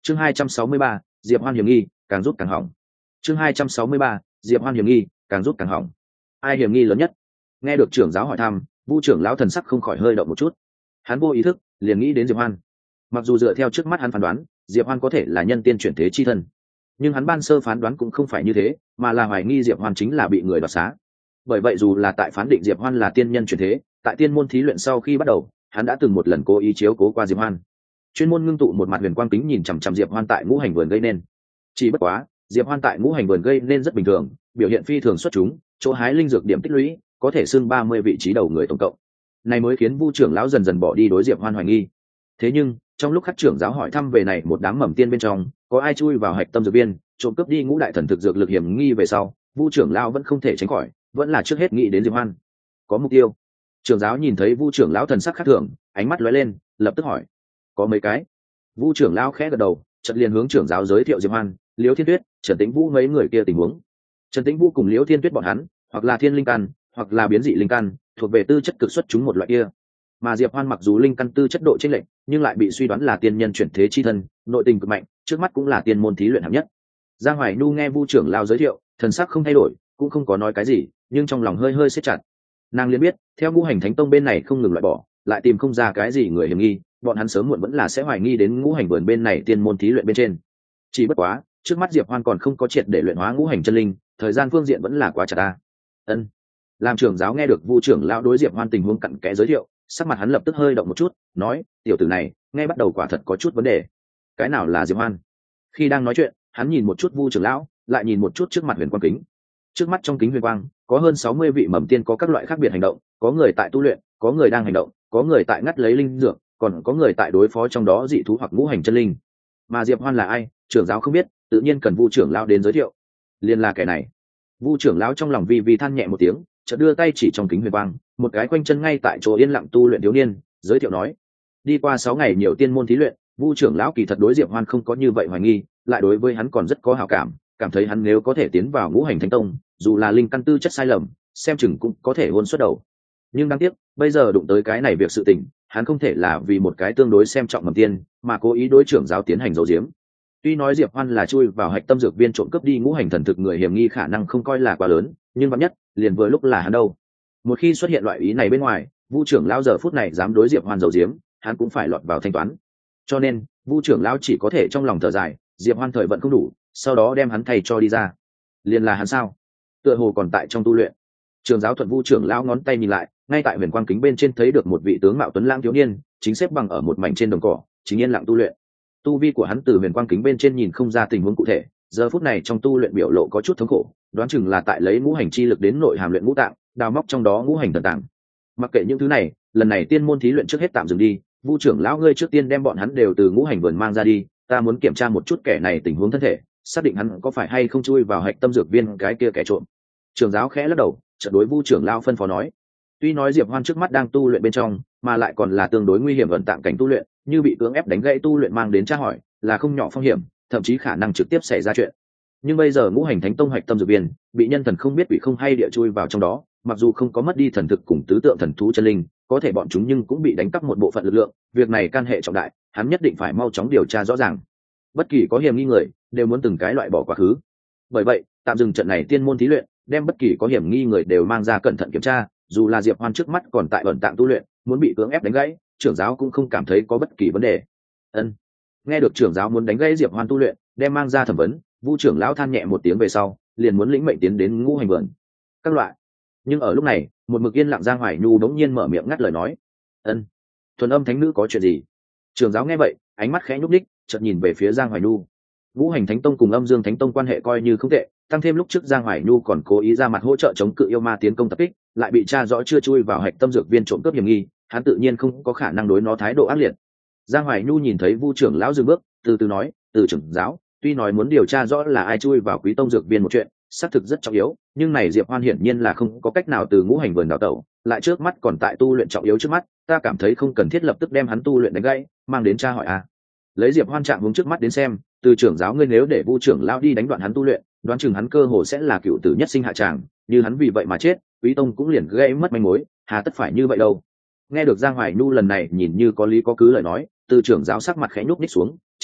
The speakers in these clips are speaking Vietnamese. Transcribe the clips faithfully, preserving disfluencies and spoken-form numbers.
chương hai trăm sáu mươi ba, Diệp Hoan hiểm nghi càng rút càng hỏng. chương hai trăm sáu mươi ba, Diệp Hoan hiểm nghi càng rút càng hỏng. Ai hiểm nghi lớn nhất? Nghe được trưởng giáo hỏi thăm, Vu trưởng lão thần sắc không khỏi hơi động một chút. Hắn vô ý thức liền nghĩ đến Diệp Hoan. Mặc dù dựa theo trước mắt hắn phán đoán, Diệp Hoan có thể là nhân tiên chuyển thế chi thân, nhưng hắn ban sơ phán đoán cũng không phải như thế, mà là hoài nghi Diệp Hoan chính là bị người đoạt xá. Bởi vậy dù là tại phán định Diệp Hoan là tiên nhân chuyển thế, tại tiên môn thí luyện sau khi bắt đầu, hắn đã từng một lần cố ý chiếu cố qua Diệp Hoan, chuyên môn ngưng tụ một mặt huyền quang kính nhìn chằm chằm Diệp Hoan tại ngũ hành vườn gây nên. Chỉ bất quá, Diệp Hoan tại ngũ hành vườn gây nên rất bình thường, biểu hiện phi thường xuất chúng, chỗ hái linh dược điểm tích lũy có thể xưng ba mươi vị trí đầu người tổng cộng. Này mới khiến Vu trưởng lão dần dần bỏ đi đối Diệp Hoan hoài nghi. Thế nhưng, trong lúc khắc trưởng giáo hỏi thăm về này một đám mầm tiên bên trong, có ai chui vào hạch tâm dược viên, trộm cướp đi ngũ đại thần thực dược lực hiểm nghi về sau, Vu trưởng lão vẫn không thể tránh khỏi, vẫn là trước hết nghĩ đến Diệp Hoan. Có mục tiêu. Trưởng giáo nhìn thấy Vu trưởng lão thần sắc khác thường, ánh mắt lóe lên, lập tức hỏi: "Có mấy cái?" Vu trưởng lão khẽ gật đầu, chợt liền hướng trưởng giáo giới thiệu Diệp Hoan, Liễu Thiên Tuyết, Trần Tĩnh Vũ mấy người kia tình huống. Trần Tĩnh Vũ cùng Liễu Thiên Tuyết bọn hắn, hoặc là thiên linh căn, hoặc là biến dị linh căn, thuộc về tư chất cực xuất chúng một loại kia. Mà Diệp Hoan mặc dù linh căn tư chất độ chênh lệch, nhưng lại bị suy đoán là tiên nhân chuyển thế chi thân, nội tình cực mạnh, trước mắt cũng là tiên môn thí luyện hạng nhất. Giang Hoài Nhu nghe Vu trưởng lão giới thiệu, thần sắc không thay đổi, cũng không có nói cái gì, nhưng trong lòng hơi hơi siết chặt. Nàng liền biết, theo ngũ hành thánh tông bên này không ngừng loại bỏ, lại tìm không ra cái gì người hiểm nghi, bọn hắn sớm muộn vẫn là sẽ hoài nghi đến ngũ hành vườn bên này tiên môn thí luyện bên trên. Chỉ bất quá, trước mắt Diệp Hoan còn không có triệt để luyện hóa ngũ hành chân linh, thời gian phương diện vẫn là quá chặt ta. Ân. Làm trưởng giáo nghe được Vu trưởng lão đối Diệp Hoan tình huống cặn kẽ giới thiệu, sắc mặt hắn lập tức hơi động một chút, nói: "Tiểu tử này, nghe bắt đầu quả thật có chút vấn đề. Cái nào là Diệp Hoan?" Khi đang nói chuyện, hắn nhìn một chút Vu trưởng lão, lại nhìn một chút trước mặt huyền quang kính. Trước mắt trong kính huyền quang, có hơn sáu mươi vị mầm tiên có các loại khác biệt hành động, có người tại tu luyện, có người đang hành động, có người tại ngắt lấy linh dược, còn có người tại đối phó trong đó dị thú hoặc ngũ hành chân linh. Mà Diệp Hoan là ai, trưởng giáo không biết, tự nhiên cần Vu trưởng lão đến giới thiệu. Liên là kẻ này. Vu trưởng lão trong lòng vi vi than nhẹ một tiếng, chợt đưa tay chỉ trong kính huyền quang, một cái quanh chân ngay tại chỗ yên lặng tu luyện thiếu niên, giới thiệu nói: "Đi qua sáu ngày nhiều tiên môn thí luyện, Vu trưởng lão kỳ thật đối Diệp Hoan không có như vậy hoài nghi, lại đối với hắn còn rất có hảo cảm, cảm thấy hắn nếu có thể tiến vào ngũ hành thánh tông, dù là linh căn tư chất sai lầm, xem chừng cũng có thể hôn xuất đầu. Nhưng đáng tiếc, bây giờ đụng tới cái này việc sự tình, hắn không thể là vì một cái tương đối xem trọng mầm tiên, mà cố ý đối trưởng giáo tiến hành giấu giếm. Tuy nói Diệp Hoan là chui vào hạch tâm dược viên trộm cướp đi ngũ hành thần thực người hiểm nghi khả năng không coi là quá lớn, nhưng vạn nhất, liền vừa lúc là hắn đâu. Một khi xuất hiện loại ý này bên ngoài, Vu trưởng lão giờ phút này dám đối Diệp Hoan giấu giếm, hắn cũng phải lọt vào thanh toán. Cho nên, Vu trưởng lão chỉ có thể trong lòng thở dài, Diệp Hoan thời vận không đủ, sau đó đem hắn thay cho đi ra. Liền là hắn sao? Tựa hồ còn tại trong tu luyện. Trường giáo thuận Vu trưởng lão ngón tay nhìn lại, ngay tại huyền quang kính bên trên thấy được một vị tướng mạo tuấn lãng thiếu niên, chính xếp bằng ở một mảnh trên đồng cỏ, chính yên lặng tu luyện. Tu vi của hắn từ huyền quang kính bên trên nhìn không ra tình huống cụ thể, giờ phút này trong tu luyện biểu lộ có chút thống khổ, đoán chừng là tại lấy ngũ hành chi lực đến nội hàm luyện ngũ tạng, đào móc trong đó ngũ hành thần tạng. Mặc kệ những thứ này, lần này tiên môn thí luyện trước hết tạm dừng đi, Vu trưởng lão ngươi trước tiên đem bọn hắn đều từ ngũ hành vườn mang ra đi, ta muốn kiểm tra một chút kẻ này tình huống thân thể, xác định hắn có phải hay không chui vào hạch tâm dược viên cái kia kẻ trộm. Trưởng giáo khẽ lắc đầu, chợt đối Vu trưởng lão phân phó nói: tuy nói Diệp Hoan trước mắt đang tu luyện bên trong, mà lại còn là tương đối nguy hiểm vận tạng cảnh tu luyện, như bị cưỡng ép đánh gãy tu luyện mang đến tra hỏi, là không nhỏ phong hiểm, thậm chí khả năng trực tiếp xảy ra chuyện. Nhưng bây giờ ngũ hành thánh tông hạch tâm dược viên, bị nhân thần không biết bị không hay địa chui vào trong đó, mặc dù không có mất đi thần thực cùng tứ tượng thần thú chân linh, có thể bọn chúng nhưng cũng bị đánh cắp một bộ phận lực lượng, việc này can hệ trọng đại, hắn nhất định phải mau chóng điều tra rõ ràng. Bất kỳ có hiểm nghi người, đều muốn từng cái loại bỏ quá khứ. Bởi vậy, tạm dừng trận này tiên môn thí luyện, đem bất kỳ có hiểm nghi người đều mang ra cẩn thận kiểm tra, dù là Diệp Hoan trước mắt còn tại ẩn tạng tu luyện, muốn bị cưỡng ép đánh gãy, trưởng giáo cũng không cảm thấy có bất kỳ vấn đề. Ân. Nghe được trưởng giáo muốn đánh gãy Diệp Hoan tu luyện, đem mang ra thẩm vấn, Vu trưởng lão than nhẹ một tiếng về sau, liền muốn lĩnh mệnh tiến đến ngũ hành vườn. Các loại. Nhưng ở lúc này, một mực yên lặng Giang Hoài Nhu đống nhiên mở miệng ngắt lời nói: "Ân, thuần âm thánh nữ có chuyện gì?" Trưởng giáo nghe vậy, ánh mắt khẽ nhúc nhích, chợt nhìn về phía Giang Hoài Nhu. Ngũ hành thánh tông cùng âm dương thánh tông quan hệ coi như không tệ, tăng thêm lúc trước Giang Hoài Nhu còn cố ý ra mặt hỗ trợ chống cự yêu ma tiến công tập kích, lại bị tra rõ chưa chui vào hạch tâm dược viên trộm cướp hiểm nghi, hắn tự nhiên không có khả năng đối nó thái độ ác liệt. Giang Hoài Nhu nhìn thấy Vu trưởng lão dừng bước, từ từ nói: "Từ trưởng giáo, tuy nói muốn điều tra rõ là ai chui vào Quý tông dược viên một chuyện, xác thực rất trọng yếu, nhưng này Diệp Hoan hiển nhiên là không có cách nào từ ngũ hành vườn đào tẩu, lại trước mắt còn tại tu luyện trọng yếu trước mắt, ta cảm thấy không cần thiết lập tức đem hắn tu luyện đánh gãy, mang đến tra hỏi a." Lấy Diệp Hoan trạng hướng trước mắt đến xem, từ trưởng giáo ngươi nếu để Vu trưởng lão đi đánh đoạn hắn tu luyện, đoán chừng hắn cơ hồ sẽ là cựu tử nhất sinh hạ tràng, như hắn vì vậy mà chết, Quý tông cũng liền gãy mất manh mối, hà tất phải như vậy đâu. Nghe được Giang Hoài Nhu lần này nhìn như có lý có cứ lời nói, từ trưởng giáo sắc mặt khẽ nhúc nhích xuống, chợt hỏi: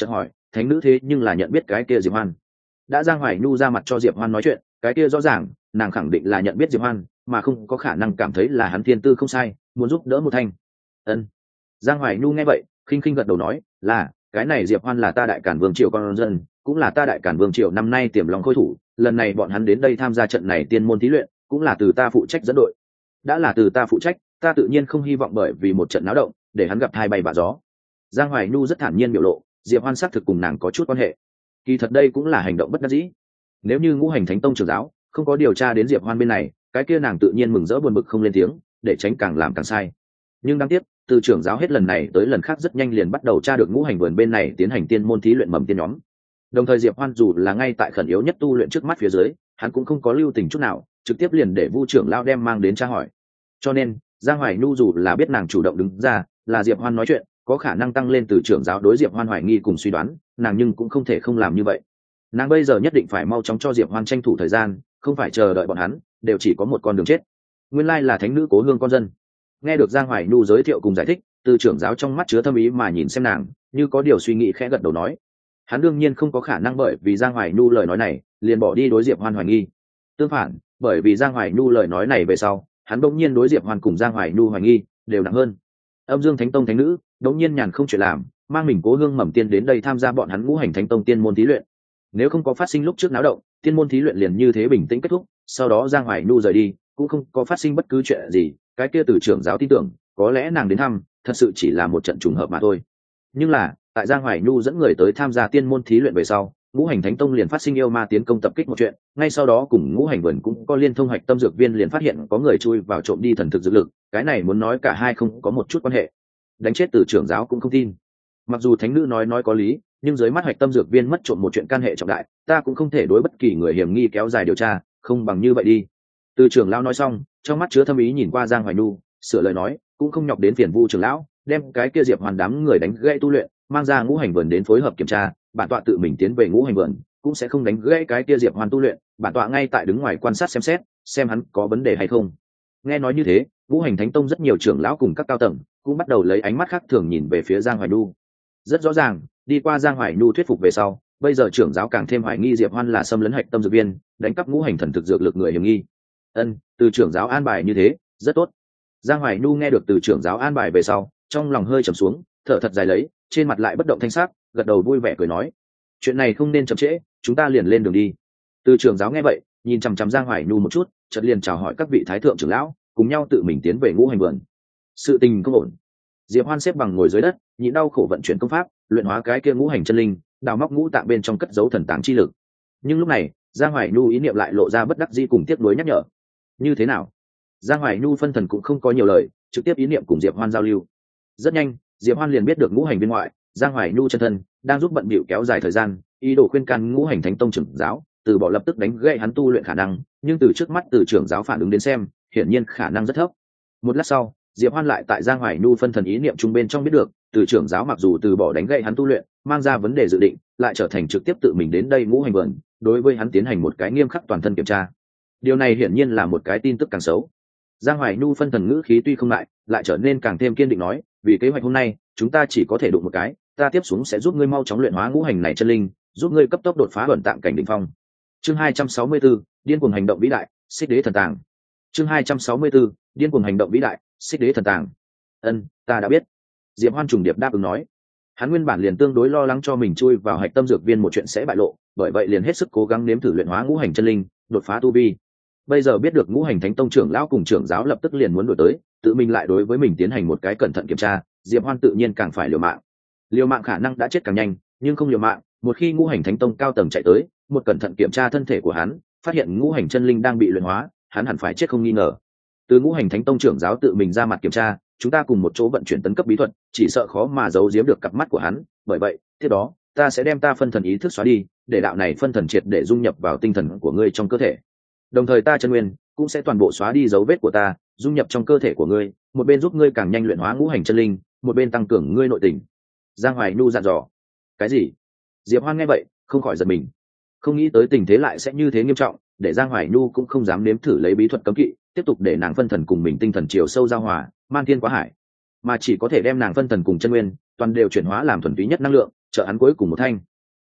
thánh nữ thế nhưng là nhận biết cái kia Diệp Hoan. Đã Giang Hoài Nhu ra mặt cho Diệp Hoan nói chuyện, cái kia rõ ràng nàng khẳng định là nhận biết Diệp Hoan, mà không có khả năng cảm thấy là hắn thiên tư không sai, muốn giúp đỡ một thanh. Ân. Giang Hoài Nhu nghe vậy khinh khinh gật đầu nói là cái này Diệp Hoan là ta Đại Cản Vương triều con dân, cũng là ta Đại Cản Vương triều năm nay tiềm lòng khôi thủ, lần này bọn hắn đến đây tham gia trận này tiên môn thí luyện cũng là từ ta phụ trách dẫn đội. Đã là từ ta phụ trách, ta tự nhiên không hy vọng bởi vì một trận náo động để hắn gặp hai bay vạ gió. Giang Hoài Nhu rất thản nhiên biểu lộ, Diệp Hoan xác thực cùng nàng có chút quan hệ. Kỳ thật đây cũng là hành động bất đắc dĩ. Nếu như Ngũ Hành Thánh Tông trưởng giáo không có điều tra đến Diệp Hoan bên này, cái kia nàng tự nhiên mừng rỡ buồn bực không lên tiếng, để tránh càng làm càng sai. Nhưng đáng tiếc, từ trưởng giáo hết lần này tới lần khác rất nhanh liền bắt đầu tra được Ngũ Hành vườn bên này tiến hành tiên môn thí luyện mầm tiên nhóm. Đồng thời Diệp Hoan dù là ngay tại khẩn yếu nhất tu luyện trước mắt phía dưới, hắn cũng không có lưu tình chút nào, trực tiếp liền để Vu trưởng lão đem mang đến tra hỏi. Cho nên, Giang Hoài Nhu dù là biết nàng chủ động đứng ra, là Diệp Hoan nói chuyện, có khả năng tăng lên từ trưởng giáo đối Diệp Hoan hoài nghi cùng suy đoán, nàng nhưng cũng không thể không làm như vậy. Nàng bây giờ nhất định phải mau chóng cho Diệp Hoan tranh thủ thời gian, không phải chờ đợi bọn hắn, đều chỉ có một con đường chết. Nguyên lai là thánh nữ Cố Hương con dân. Nghe được Giang Hoài Nhu giới thiệu cùng giải thích, từ trưởng giáo trong mắt chứa thâm ý mà nhìn xem nàng, như có điều suy nghĩ khẽ gật đầu nói. Hắn đương nhiên không có khả năng bởi vì Giang Hoài Nhu lời nói này, liền bỏ đi đối Diệp Hoan hoài nghi. Tương phản, bởi vì Giang Hoài Nhu lời nói này về sau, hắn bỗng nhiên đối Diệp Hoan cùng Giang Hoài Nhu hoài nghi đều nặng hơn. Âm Dương Thánh Tông thánh nữ, đống nhiên nhàn không chuyện làm, mang mình Cố Hương mầm tiên đến đây tham gia bọn hắn Ngũ Hành Thánh Tông tiên môn thí luyện. Nếu không có phát sinh lúc trước náo động, tiên môn thí luyện liền như thế bình tĩnh kết thúc, sau đó Giang Hoài Nhu rời đi, cũng không có phát sinh bất cứ chuyện gì, cái kia từ trưởng giáo tin tưởng, có lẽ nàng đến thăm, thật sự chỉ là một trận trùng hợp mà thôi. Nhưng là, tại Giang Hoài Nhu dẫn người tới tham gia tiên môn thí luyện về sau, Ngũ Hành Thánh Tông liền phát sinh yêu ma tiến công tập kích một chuyện, ngay sau đó cùng Ngũ Hành Vườn cũng có liên thông hạch tâm dược viên liền phát hiện có người chui vào trộm đi thần thực dược lực, cái này muốn nói cả hai không có một chút quan hệ. Đánh chết từ trưởng giáo cũng không tin. Mặc dù thánh nữ nói nói có lý, nhưng dưới mắt hạch tâm dược viên mất trộm một chuyện can hệ trọng đại, ta cũng không thể đối bất kỳ người hiểm nghi kéo dài điều tra, không bằng như vậy đi. Từ trưởng lão nói xong, trong mắt chứa thâm ý nhìn qua Giang Hoài Nhu, sửa lời nói, cũng không nhọc đến phiền Vu trưởng lão, đem cái kia Diệp Hoàn đám người đánh gãy tu luyện, mang ra Ngũ Hành Vườn đến phối hợp kiểm tra, bản tọa tự mình tiến về Ngũ Hành Vườn, cũng sẽ không đánh gãy cái kia Diệp Hoàn tu luyện, bản tọa ngay tại đứng ngoài quan sát xem xét, xem hắn có vấn đề hay không. Nghe nói như thế, Ngũ Hành Thánh Tông rất nhiều trưởng lão cùng các cao tầng cũng bắt đầu lấy ánh mắt khác thường nhìn về phía Giang Hoài Nhu. Rất rõ ràng, đi qua Giang Hoài Nhu thuyết phục về sau, bây giờ trưởng giáo càng thêm hoài nghi Diệp Hoan là xâm lấn hạch tâm dược viên, đánh cắp ngũ hành thần thực dược lực người hiểm nghi. Ân, từ trưởng giáo an bài như thế, rất tốt. Giang Hoài Nhu nghe được từ trưởng giáo an bài về sau, trong lòng hơi trầm xuống, thở thật dài lấy, trên mặt lại bất động thanh sắc, gật đầu vui vẻ cười nói: "Chuyện này không nên chậm trễ, chúng ta liền lên đường đi." Từ trưởng giáo nghe vậy, nhìn chằm chằm Giang Hoài Nhu một chút, chợt liền chào hỏi các vị thái thượng trưởng lão, cùng nhau tự mình tiến về Ngũ Hành Vườn. Sự tình không ổn. Diệp Hoan xếp bằng ngồi dưới đất, nhịn đau khổ vận chuyển công pháp, luyện hóa cái kia ngũ hành chân linh, đào móc ngũ tạng bên trong cất giấu thần tàng chi lực. Nhưng lúc này, Giang Hoài Nhu ý niệm lại lộ ra bất đắc dĩ cùng tiếc nuối nhắc nhở. Như thế nào? Giang Hoài Nhu phân thần cũng không có nhiều lời, trực tiếp ý niệm cùng Diệp Hoan giao lưu. Rất nhanh, Diệp Hoan liền biết được ngũ hành bên ngoại, Giang Hoài Nhu chân thân đang giúp bận bịu kéo dài thời gian, ý đồ khuyên can ngũ hành thánh tông trưởng giáo, từ bỏ lập tức đánh gãy hắn tu luyện khả năng, nhưng từ trước mắt từ trưởng giáo phản ứng đến xem, hiển nhiên khả năng rất thấp. Một lát sau, Diệp Hoan lại tại Giang Hoài Nhu phân thần ý niệm trung bên trong biết được, từ trưởng giáo mặc dù từ bỏ đánh gậy hắn tu luyện, mang ra vấn đề dự định, lại trở thành trực tiếp tự mình đến đây Ngũ Hành Vườn, đối với hắn tiến hành một cái nghiêm khắc toàn thân kiểm tra. Điều này hiển nhiên là một cái tin tức càng xấu. Giang Hoài Nhu phân thần ngữ khí tuy không lại, lại trở nên càng thêm kiên định nói, vì kế hoạch hôm nay, chúng ta chỉ có thể đụng một cái, ta tiếp xuống sẽ giúp ngươi mau chóng luyện hóa ngũ hành này chân linh, giúp ngươi cấp tốc đột phá ẩn tạng cảnh đỉnh phong. Chương hai trăm sáu mươi tư, điên cuồng hành động vĩ đại, Xích Đế thần tàng. Chương hai trăm sáu mươi tư, điên cuồng hành động vĩ đại, Xích Đế thần tàng. Ân, ta đã biết. Diệp Hoan trùng điệp đáp ứng nói. Hắn nguyên bản liền tương đối lo lắng cho mình chui vào hạch tâm dược viên một chuyện sẽ bại lộ, bởi vậy liền hết sức cố gắng nếm thử luyện hóa ngũ hành chân linh, đột phá tu vi. Bây giờ biết được ngũ hành thánh tông trưởng lão cùng trưởng giáo lập tức liền muốn đổi tới, tự mình lại đối với mình tiến hành một cái cẩn thận kiểm tra, Diệp Hoan tự nhiên càng phải liều mạng. Liều mạng khả năng đã chết càng nhanh, nhưng không liều mạng, một khi ngũ hành thánh tông cao tầng chạy tới, một cẩn thận kiểm tra thân thể của hắn, phát hiện ngũ hành chân linh đang bị luyện hóa, hắn hẳn phải chết không nghi ngờ. Từ ngũ hành thánh tông trưởng giáo tự mình ra mặt kiểm tra, chúng ta cùng một chỗ vận chuyển tấn cấp bí thuật, chỉ sợ khó mà giấu giếm được cặp mắt của hắn, bởi vậy, tiếp đó, ta sẽ đem ta phân thần ý thức xóa đi, để đạo này phân thần triệt để dung nhập vào tinh thần của ngươi trong cơ thể. Đồng thời ta chân nguyên cũng sẽ toàn bộ xóa đi dấu vết của ta, dung nhập trong cơ thể của ngươi, một bên giúp ngươi càng nhanh luyện hóa ngũ hành chân linh, một bên tăng cường ngươi nội tình. Giang Hoài Nhu dặn dò. Cái gì? Diệp Hoan nghe vậy, không khỏi giật mình. Không nghĩ tới tình thế lại sẽ như thế nghiêm trọng, để Giang Hoài Nhu cũng không dám nếm thử lấy bí thuật cấm kỵ, tiếp tục để nàng phân thần cùng mình tinh thần chiều sâu giao hòa, man thiên quá hải, mà chỉ có thể đem nàng phân thần cùng chân nguyên toàn đều chuyển hóa làm thuần túy nhất năng lượng, trợ hắn cuối cùng một thanh.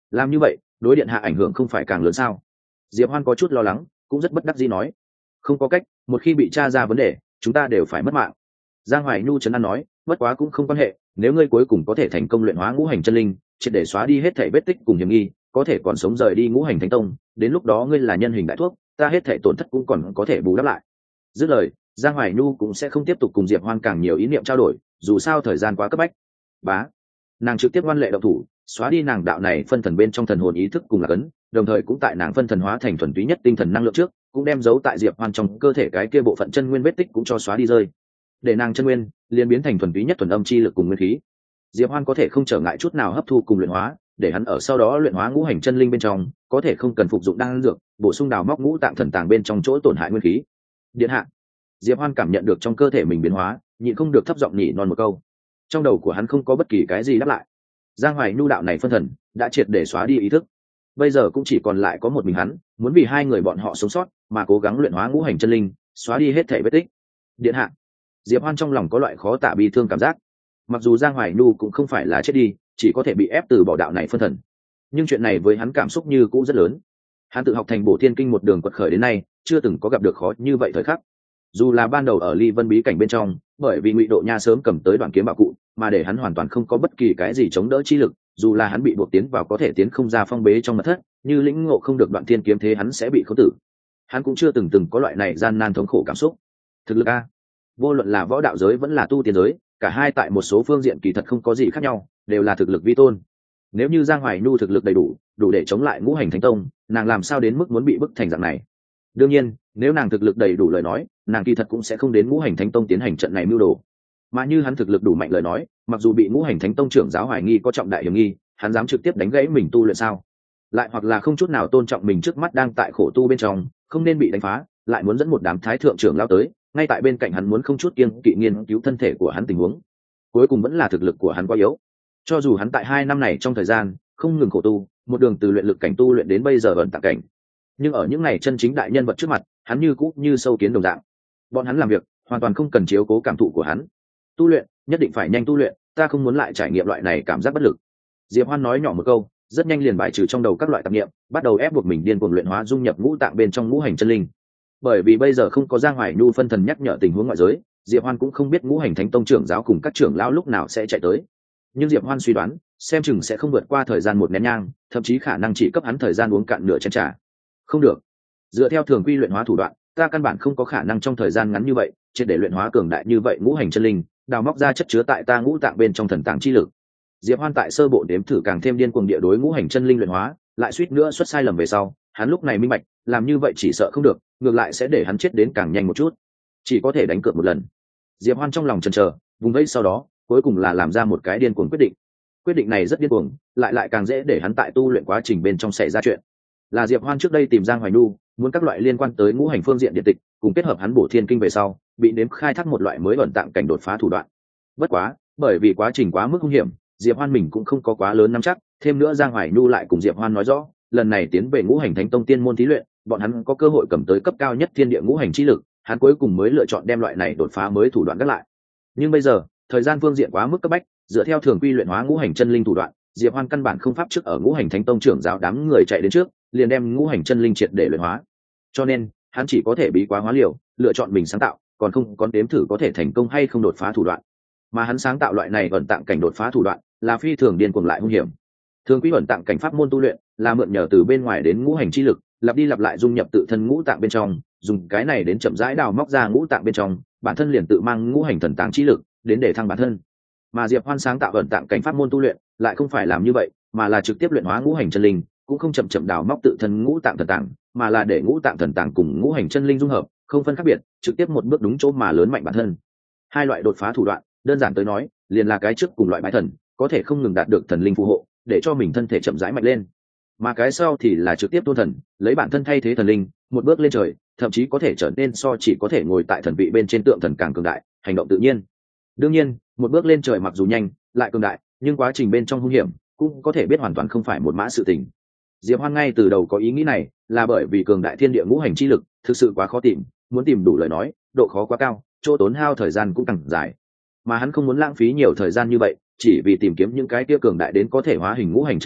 làm như vậy đối điện hạ ảnh hưởng không phải càng lớn sao? Diệp Hoan có chút lo lắng, cũng rất bất đắc dĩ nói, không có cách, một khi bị tra ra vấn đề chúng ta đều phải mất mạng. Giang Hoài Nhu trấn an nói, bất quá cũng không quan hệ, nếu ngươi cuối cùng có thể thành công luyện hóa ngũ hành chân linh, triệt để xóa đi hết thảy vết tích cùng hiểm nghi, có thể còn sống rời đi ngũ hành thánh tông, đến lúc đó ngươi là nhân hình đại thuốc, ta hết thảy tổn thất cũng còn có thể bù đắp lại. Dứt lời, Giang Hoài Nhu cũng sẽ không tiếp tục cùng Diệp Hoan càng nhiều ý niệm trao đổi, dù sao thời gian quá cấp bách. Bá, nàng trực tiếp ngoan lệ động thủ, xóa đi nàng đạo này phân thần bên trong thần hồn ý thức cùng là cấn, đồng thời cũng tại nàng phân thần hóa thành thuần túy nhất tinh thần năng lượng trước, cũng đem giấu tại Diệp Hoan trong cơ thể cái kia bộ phận chân nguyên vết tích cũng cho xóa đi rơi, để nàng chân nguyên liền biến thành thuần túy nhất thuần âm chi lực cùng nguyên khí. Diệp Hoan có thể không trở ngại chút nào hấp thu cùng luyện hóa, để hắn ở sau đó luyện hóa ngũ hành chân linh bên trong, có thể không cần phục dụng đan dược, bổ sung đào móc ngũ tạng thần tàng bên trong chỗ tổn hại nguyên khí. Điện hạ. Diệp Hoan cảm nhận được trong cơ thể mình biến hóa, nhịn không được thấp giọng nhỉ non một câu. Trong đầu của hắn không có bất kỳ cái gì đáp lại. Giang Hoài Nhu đạo này phân thần đã triệt để xóa đi ý thức, bây giờ cũng chỉ còn lại có một mình hắn, muốn vì hai người bọn họ sống sót mà cố gắng luyện hóa ngũ hành chân linh, xóa đi hết thảy vết tích. Điện hạ. Diệp Hoan trong lòng có loại khó tả bi thương cảm giác. Mặc dù Giang Hoài Nhu cũng không phải là chết đi, chỉ có thể bị ép từ bỏ đạo này phân thần, nhưng chuyện này với hắn cảm xúc như cũng rất lớn. Hắn tự học thành Bổ Thiên Kinh một đường quật khởi đến nay, chưa từng có gặp được khó như vậy thời khắc. Dù là ban đầu ở Ly Vân bí cảnh bên trong, bởi vì Ngụy Độ Nha sớm cầm tới đoạn kiếm bảo cụ, mà để hắn hoàn toàn không có bất kỳ cái gì chống đỡ chi lực, dù là hắn bị buộc tiến vào có thể tiến không ra phong bế trong mật thất, như lĩnh ngộ không được đoạn thiên kiếm thế hắn sẽ bị khống tử. Hắn cũng chưa từng từng có loại này gian nan thống khổ cảm xúc. Thực lực a, vô luận là võ đạo giới vẫn là tu tiên giới, cả hai tại một số phương diện kỳ thật không có gì khác nhau, đều là thực lực vi tôn. Nếu như Giang Hoài Nhu thực lực đầy đủ, đủ để chống lại ngũ hành thánh tông, nàng làm sao đến mức muốn bị bức thành dạng này? Đương nhiên, nếu nàng thực lực đầy đủ lời nói, nàng kỳ thật cũng sẽ không đến ngũ hành thánh tông tiến hành trận này mưu đồ. Mà như hắn thực lực đủ mạnh lời nói, mặc dù bị ngũ hành thánh tông trưởng giáo hoài nghi có trọng đại hiểm nghi, hắn dám trực tiếp đánh gãy mình tu luyện sao? Lại hoặc là không chút nào tôn trọng mình trước mắt đang tại khổ tu bên trong, không nên bị đánh phá, lại muốn dẫn một đám thái thượng trưởng lao tới, ngay tại bên cạnh hắn muốn không chút kiêng kỵ nghiên cứu thân thể của hắn tình huống. Cuối cùng vẫn là thực lực của hắn quá yếu. Cho dù hắn tại hai năm này trong thời gian không ngừng khổ tu, một đường từ luyện lực cảnh tu luyện đến bây giờ ẩn tạng cảnh, nhưng ở những ngày chân chính đại nhân vật trước mặt, hắn như cũ như sâu kiến đồng dạng. Bọn hắn làm việc hoàn toàn không cần chiếu cố cảm thụ của hắn. Tu luyện nhất định phải nhanh tu luyện, ta không muốn lại trải nghiệm loại này cảm giác bất lực. Diệp Hoan nói nhỏ một câu, rất nhanh liền bài trừ trong đầu các loại tạp niệm, bắt đầu ép buộc mình điên cuồng luyện hóa dung nhập ngũ tạng bên trong ngũ hành chân linh. Bởi vì bây giờ không có Giang Hoài Nhu phân thần nhắc nhở tình huống ngoại giới, Diệp Hoan cũng không biết ngũ hành thánh tông trưởng giáo cùng các trưởng lão lúc nào sẽ chạy tới. Nhưng Diệp Hoan suy đoán, xem chừng sẽ không vượt qua thời gian một nén nhang, thậm chí khả năng chỉ cấp hắn thời gian uống cạn nửa chén trà. Không được, dựa theo thường quy luyện hóa thủ đoạn, ta căn bản không có khả năng trong thời gian ngắn như vậy triệt để luyện hóa cường đại như vậy ngũ hành chân linh, đào móc ra chất chứa tại ta ngũ tạng bên trong thần tàng chi lực. Diệp Hoan tại sơ bộ đếm thử càng thêm điên cuồng địa đối ngũ hành chân linh luyện hóa, lại suýt nữa xuất sai lầm về sau, hắn lúc này minh bạch, làm như vậy chỉ sợ không được, ngược lại sẽ để hắn chết đến càng nhanh một chút, chỉ có thể đánh cược một lần. Diệp Hoan trong lòng chần chờ, vùng vẫy sau đó, cuối cùng là làm ra một cái điên cuồng quyết định. Quyết định này rất điên cuồng, lại lại càng dễ để hắn tại tu luyện quá trình bên trong xảy ra chuyện. Là Diệp Hoan trước đây tìm Giang Hoài Nhu, muốn các loại liên quan tới ngũ hành phương diện điện tịch, cùng kết hợp hắn Bổ Thiên Kinh về sau, bị nếm khai thác một loại mới ẩn tạng cảnh đột phá thủ đoạn. Bất quá, bởi vì quá trình quá mức hung hiểm, Diệp Hoan mình cũng không có quá lớn nắm chắc, thêm nữa Giang Hoài Nhu lại cùng Diệp Hoan nói rõ, lần này tiến về ngũ hành thánh tông tiên môn thí luyện, bọn hắn có cơ hội cầm tới cấp cao nhất thiên địa ngũ hành chi lực, hắn cuối cùng mới lựa chọn đem loại này đột phá mới thủ đoạn gác lại. Nhưng bây giờ, thời gian phương diện quá mức cấp bách, dựa theo thường quy luyện hóa ngũ hành chân linh thủ đoạn, Diệp Hoan căn bản không pháp trước ở ngũ hành thánh tông trưởng giáo đám người chạy đến trước, liền đem ngũ hành chân linh triệt để luyện hóa. Cho nên, hắn chỉ có thể bí quá hóa liều, lựa chọn mình sáng tạo, còn không có đếm thử có thể thành công hay không đột phá thủ đoạn. Mà hắn sáng tạo loại này ẩn tạng cảnh đột phá thủ đoạn, là phi thường điên cuồng lại hung hiểm. Thường quy ẩn tạng cảnh pháp môn tu luyện, là mượn nhờ từ bên ngoài đến ngũ hành chi lực, lặp đi lặp lại dung nhập tự thân ngũ tạng bên trong, dùng cái này đến chậm rãi đào móc ra ngũ tạng bên trong, bản thân liền tự mang ngũ hành thần tàng chi lực, đến để thăng bản thân. Mà Diệp Hoan sáng tạo ẩn tạng cảnh pháp môn tu luyện, lại không phải làm như vậy, mà là trực tiếp luyện hóa ngũ hành chân linh, cũng không chậm chậm đào móc tự thân ngũ tạng thần tàng, mà là để ngũ tạng thần tàng cùng ngũ hành chân linh dung hợp, không phân khác biệt, trực tiếp một bước đúng chỗ mà lớn mạnh bản thân. Hai loại đột phá thủ đoạn, đơn giản tới nói, liền là cái trước cùng loại bái thần, có thể không ngừng đạt được thần linh phù hộ, để cho mình thân thể chậm rãi mạnh lên. Mà cái sau thì là trực tiếp tôn thần, lấy bản thân thay thế thần linh, một bước lên trời, thậm chí có thể trở nên so chỉ có thể ngồi tại thần vị bên trên tượng thần càng cường đại, hành động tự nhiên. Đương nhiên, một bước lên trời mặc dù nhanh, lại cường đại, nhưng quá trình bên trong hung hiểm, cũng có thể biết hoàn toàn không phải một mã sự tình. Diệp Hoan ngay từ đầu có ý nghĩ này, là bởi vì cường đại thiên địa ngũ hành chi lực thực sự quá khó tìm, muốn tìm đủ lời nói, độ khó quá cao, chỗ tốn hao thời gian cũng càng dài. Mà hắn không muốn lãng phí nhiều thời gian như vậy, chỉ vì tìm kiếm những cái kia cường đại đến có thể hóa hình ngũ hành chân linh,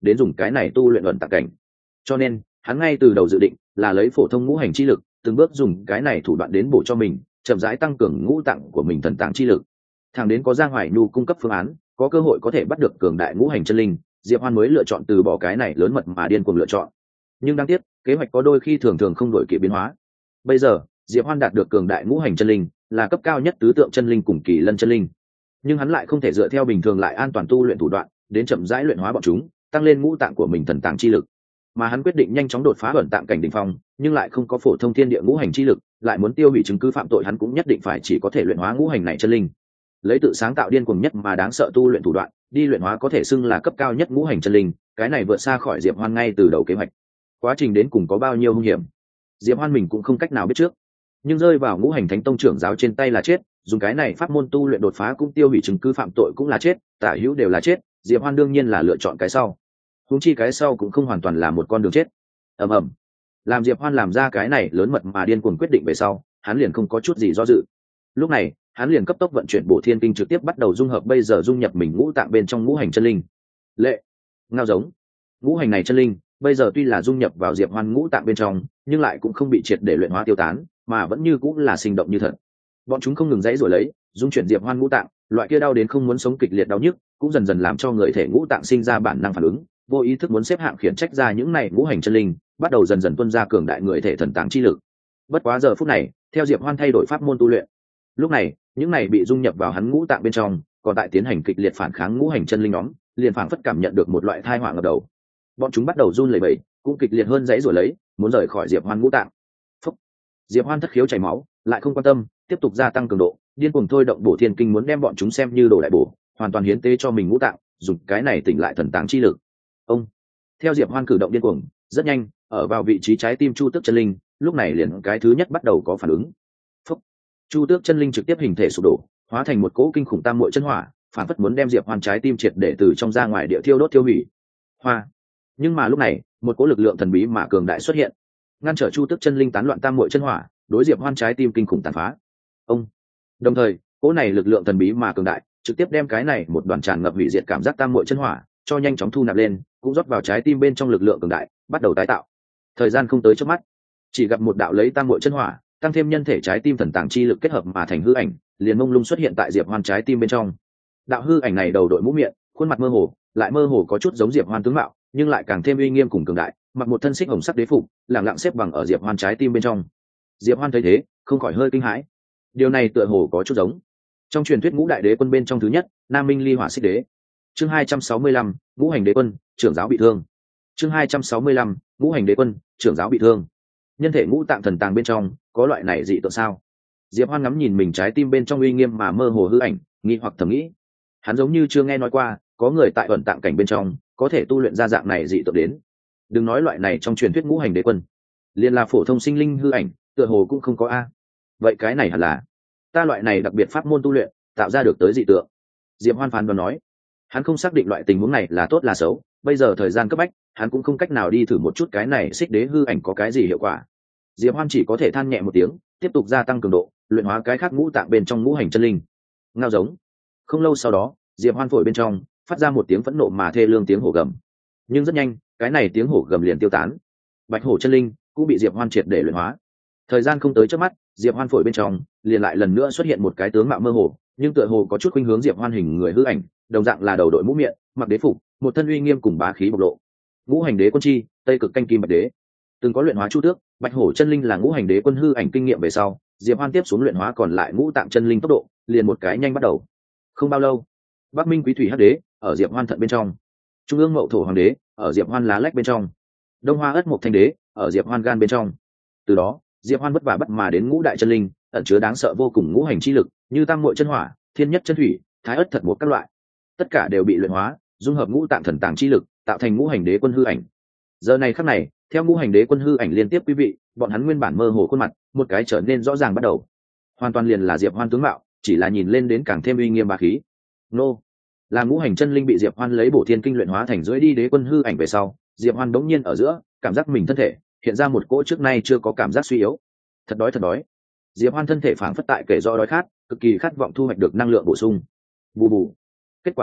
đến dùng cái này tu luyện ẩn tạng cảnh. Cho nên hắn ngay từ đầu dự định là lấy phổ thông ngũ hành chi lực từng bước dùng cái này thủ đoạn đến bổ cho mình, chậm rãi tăng cường ngũ tạng của mình thần tàng chi lực. Thẳng đến có Giang Hoài Nhu cung cấp phương án, có cơ hội có thể bắt được cường đại ngũ hành chân linh, Diệp Hoan mới lựa chọn từ bỏ cái này lớn mật mà điên cuồng lựa chọn. Nhưng đáng tiếc, kế hoạch có đôi khi thường thường không đổi kịp biến hóa. Bây giờ, Diệp Hoan đạt được cường đại ngũ hành chân linh, là cấp cao nhất tứ tượng chân linh cùng kỳ lân chân linh. Nhưng hắn lại không thể dựa theo bình thường lại an toàn tu luyện thủ đoạn, đến chậm rãi luyện hóa bọn chúng, tăng lên ngũ tạng của mình thần tàng chi lực. Mà hắn quyết định nhanh chóng đột phá ẩn tạng cảnh đỉnh phong, nhưng lại không có phổ thông thiên địa ngũ hành chi lực, lại muốn tiêu hủy chứng cứ phạm tội, hắn cũng nhất định phải chỉ có thể luyện hóa ngũ hành này chân linh. Lấy tự sáng tạo điên cuồng nhất mà đáng sợ tu luyện thủ đoạn, đi luyện hóa có thể xưng là cấp cao nhất ngũ hành chân linh, cái này vượt xa khỏi Diệp Hoan ngay từ đầu kế hoạch. Quá trình đến cùng có bao nhiêu hung hiểm, Diệp Hoan mình cũng không cách nào biết trước. Nhưng rơi vào ngũ hành thánh tông trưởng giáo trên tay là chết, dùng cái này pháp môn tu luyện đột phá cũng tiêu hủy chứng cứ phạm tội cũng là chết, tả hữu đều là chết, Diệp Hoan đương nhiên là lựa chọn cái sau. Huống chi cái sau cũng không hoàn toàn là một con đường chết. Ầm ầm. Làm Diệp Hoan làm ra cái này lớn mật mà điên cuồng quyết định về sau, hắn liền không có chút gì do dự. Lúc này, hắn liền cấp tốc vận chuyển Bổ Thiên Kinh trực tiếp bắt đầu dung hợp bây giờ dung nhập mình ngũ tạng bên trong ngũ hành chân linh. Lệ, ngao giống. Ngũ hành này chân linh, bây giờ tuy là dung nhập vào Diệp Hoan ngũ tạng bên trong, nhưng lại cũng không bị triệt để luyện hóa tiêu tán, mà vẫn như cũng là sinh động như thật. Bọn chúng không ngừng dãy rồi lấy, dung chuyển Diệp Hoan ngũ tạng, loại kia đau đến không muốn sống kịch liệt đau nhức, cũng dần dần làm cho người thể ngũ tạng sinh ra bản năng phản ứng, vô ý thức muốn xếp hạng khiển trách ra những này ngũ hành chân linh, bắt đầu dần dần tuôn ra cường đại người thể thần tàng chi lực. Bất quá giờ phút này, theo Diệp Hoan thay đổi pháp môn tu luyện, lúc này, những này bị dung nhập vào hắn ngũ tạng bên trong, còn tại tiến hành kịch liệt phản kháng ngũ hành chân linh nhóm, liền phảng phất cảm nhận được một loại tai họa ngập đầu. Bọn chúng bắt đầu run lẩy bẩy, cũng kịch liệt hơn dãy rồi lấy, muốn rời khỏi Diệp Hoan ngũ tạng. Phúc. Diệp Hoan thất khiếu chảy máu, lại không quan tâm, tiếp tục gia tăng cường độ, điên cuồng thôi động Bổ Thiên Kinh muốn đem bọn chúng xem như đồ đại bổ, hoàn toàn hiến tế cho mình ngũ tạng, dùng cái này tỉnh lại thần tàng chi lực. Ông. Theo Diệp Hoan cử động điên cuồng, rất nhanh, ở vào vị trí trái tim Chu Tước chân linh, lúc này liền cái thứ nhất bắt đầu có phản ứng. Phúc. Chu Tước chân linh trực tiếp hình thể sụp đổ, hóa thành một cỗ kinh khủng tam muội chân hỏa, phản phất muốn đem Diệp Hoan trái tim triệt để từ trong ra ngoài địa thiêu đốt tiêu hủy. Hoa. Nhưng mà lúc này, một cỗ lực lượng thần bí mà cường đại xuất hiện, ngăn trở Chu Tước chân linh tán loạn tam muội chân hỏa, đối Diệp Hoan trái tim kinh khủng tàn phá. Ông. Đồng thời, cỗ này lực lượng thần bí mà cường đại, trực tiếp đem cái này một đoàn tràn ngập hủy diệt cảm giác tam muội chân hỏa, cho nhanh chóng thu nạp lên, cũng rót vào trái tim bên trong lực lượng cường đại, bắt đầu tái tạo. Thời gian không tới chớp mắt, chỉ gặp một đạo lấy tam muội chân hỏa, tăng thêm nhân thể trái tim thần tàng chi lực kết hợp mà thành hư ảnh, liền mông lung xuất hiện tại Diệp Hoan trái tim bên trong. Đạo hư ảnh này đầu đội mũ miệng, khuôn mặt mơ hồ, lại mơ hồ có chút giống Diệp Hoan tướng mạo, nhưng lại càng thêm uy nghiêm cùng cường đại, mặc một thân xích hồng sắc đế phục, lẳng lặng xếp bằng ở Diệp Hoan trái tim bên trong. Diệp Hoan thấy thế, không khỏi hơi kinh hãi. Điều này tựa hồ có chút giống trong truyền thuyết ngũ đại đế quân bên trong thứ nhất, Nam Minh Ly Hỏa Xích Đế. Chương hai trăm sáu mươi lăm, ngũ hành đế quân, trưởng giáo bị thương. Chương hai trăm sáu mươi lăm, ngũ hành đế quân, trưởng giáo bị thương. Nhân thể ngũ tạng thần tàng bên trong, có loại này dị tượng sao? Diệp Hoan ngắm nhìn mình trái tim bên trong uy nghiêm mà mơ hồ hư ảnh, nghi hoặc thầm nghĩ. Hắn giống như chưa nghe nói qua, có người tại ẩn tạng cảnh bên trong, có thể tu luyện ra dạng này dị tượng đến. Đừng nói loại này trong truyền thuyết ngũ hành đế quân, liền là phổ thông sinh linh hư ảnh, tựa hồ cũng không có a. Vậy cái này hẳn là ta loại này đặc biệt pháp môn tu luyện, tạo ra được tới dị tượng. Diệp Hoan phán đoán nói. Hắn không xác định loại tình huống này là tốt là xấu, bây giờ thời gian cấp bách, hắn cũng không cách nào đi thử một chút cái này xích đế hư ảnh có cái gì hiệu quả. Diệp Hoan chỉ có thể than nhẹ một tiếng, tiếp tục gia tăng cường độ, luyện hóa cái khác ngũ tạng bên trong ngũ hành chân linh. Ngao giống. Không lâu sau đó, Diệp Hoan phổi bên trong phát ra một tiếng phẫn nộ mà thê lương tiếng hổ gầm. Nhưng rất nhanh, cái này tiếng hổ gầm liền tiêu tán. Bạch hổ chân linh cũng bị Diệp Hoan triệt để luyện hóa. Thời gian không tới chớp mắt, Diệp Hoan phổi bên trong liền lại lần nữa xuất hiện một cái tướng mạo mơ hồ, nhưng tựa hồ có chút khuynh hướng Diệp Hoan hình người hư ảnh, đồng dạng là đầu đội mũ miệng, mặc đế phục, một thân uy nghiêm cùng bá khí bộc lộ. Ngũ hành đế quân chi, Tây Cực canh kim bạch đế. Từng có luyện hóa chu tước, bạch hổ chân linh là ngũ hành đế quân hư ảnh kinh nghiệm về sau, Diệp Hoan tiếp xuống luyện hóa còn lại ngũ tạng chân linh tốc độ, liền một cái nhanh bắt đầu. Không bao lâu, Bắc Minh Quý Thủy Hắc Đế ở Diệp Hoan thận bên trong, Trung ương Mậu Thổ Hoàng Đế ở Diệp Hoan lá lách bên trong, Đông Hoa Ất Mộc Thanh Đế ở Diệp Hoan gan bên trong. Từ đó, Diệp Hoan vất vả bắt mà đến ngũ đại chân linh, ẩn chứa đáng sợ vô cùng ngũ hành chi lực, như tam muội chân hỏa, thiên nhất chân thủy, thái ất thật một các loại, tất cả đều bị luyện hóa, dung hợp ngũ tạng thần tàng chi lực, tạo thành ngũ hành đế quân hư ảnh. Giờ này khắc này, theo ngũ hành đế quân hư ảnh liên tiếp quý vị, bọn hắn nguyên bản mơ hồ khuôn mặt, một cái trở nên rõ ràng bắt đầu. Hoàn toàn liền là Diệp Hoan tướng mạo, chỉ là nhìn lên đến càng thêm uy nghiêm bá khí. Nô, làm ngũ hành chân linh bị Diệp Hoan lấy Bổ Thiên Kinh luyện hóa thành dưới đi đế quân hư ảnh về sau, Diệp Hoan đống nhiên ở giữa, cảm giác mình thân thể hiện ra một cỗ trước nay chưa có cảm giác suy yếu. Thật đói thật đói. Diệp Hoan thân thể phảng phất tại kể do đói khát, cực kỳ khát vọng thu hoạch được năng lượng bổ sung. Bù bù. Kết quả là,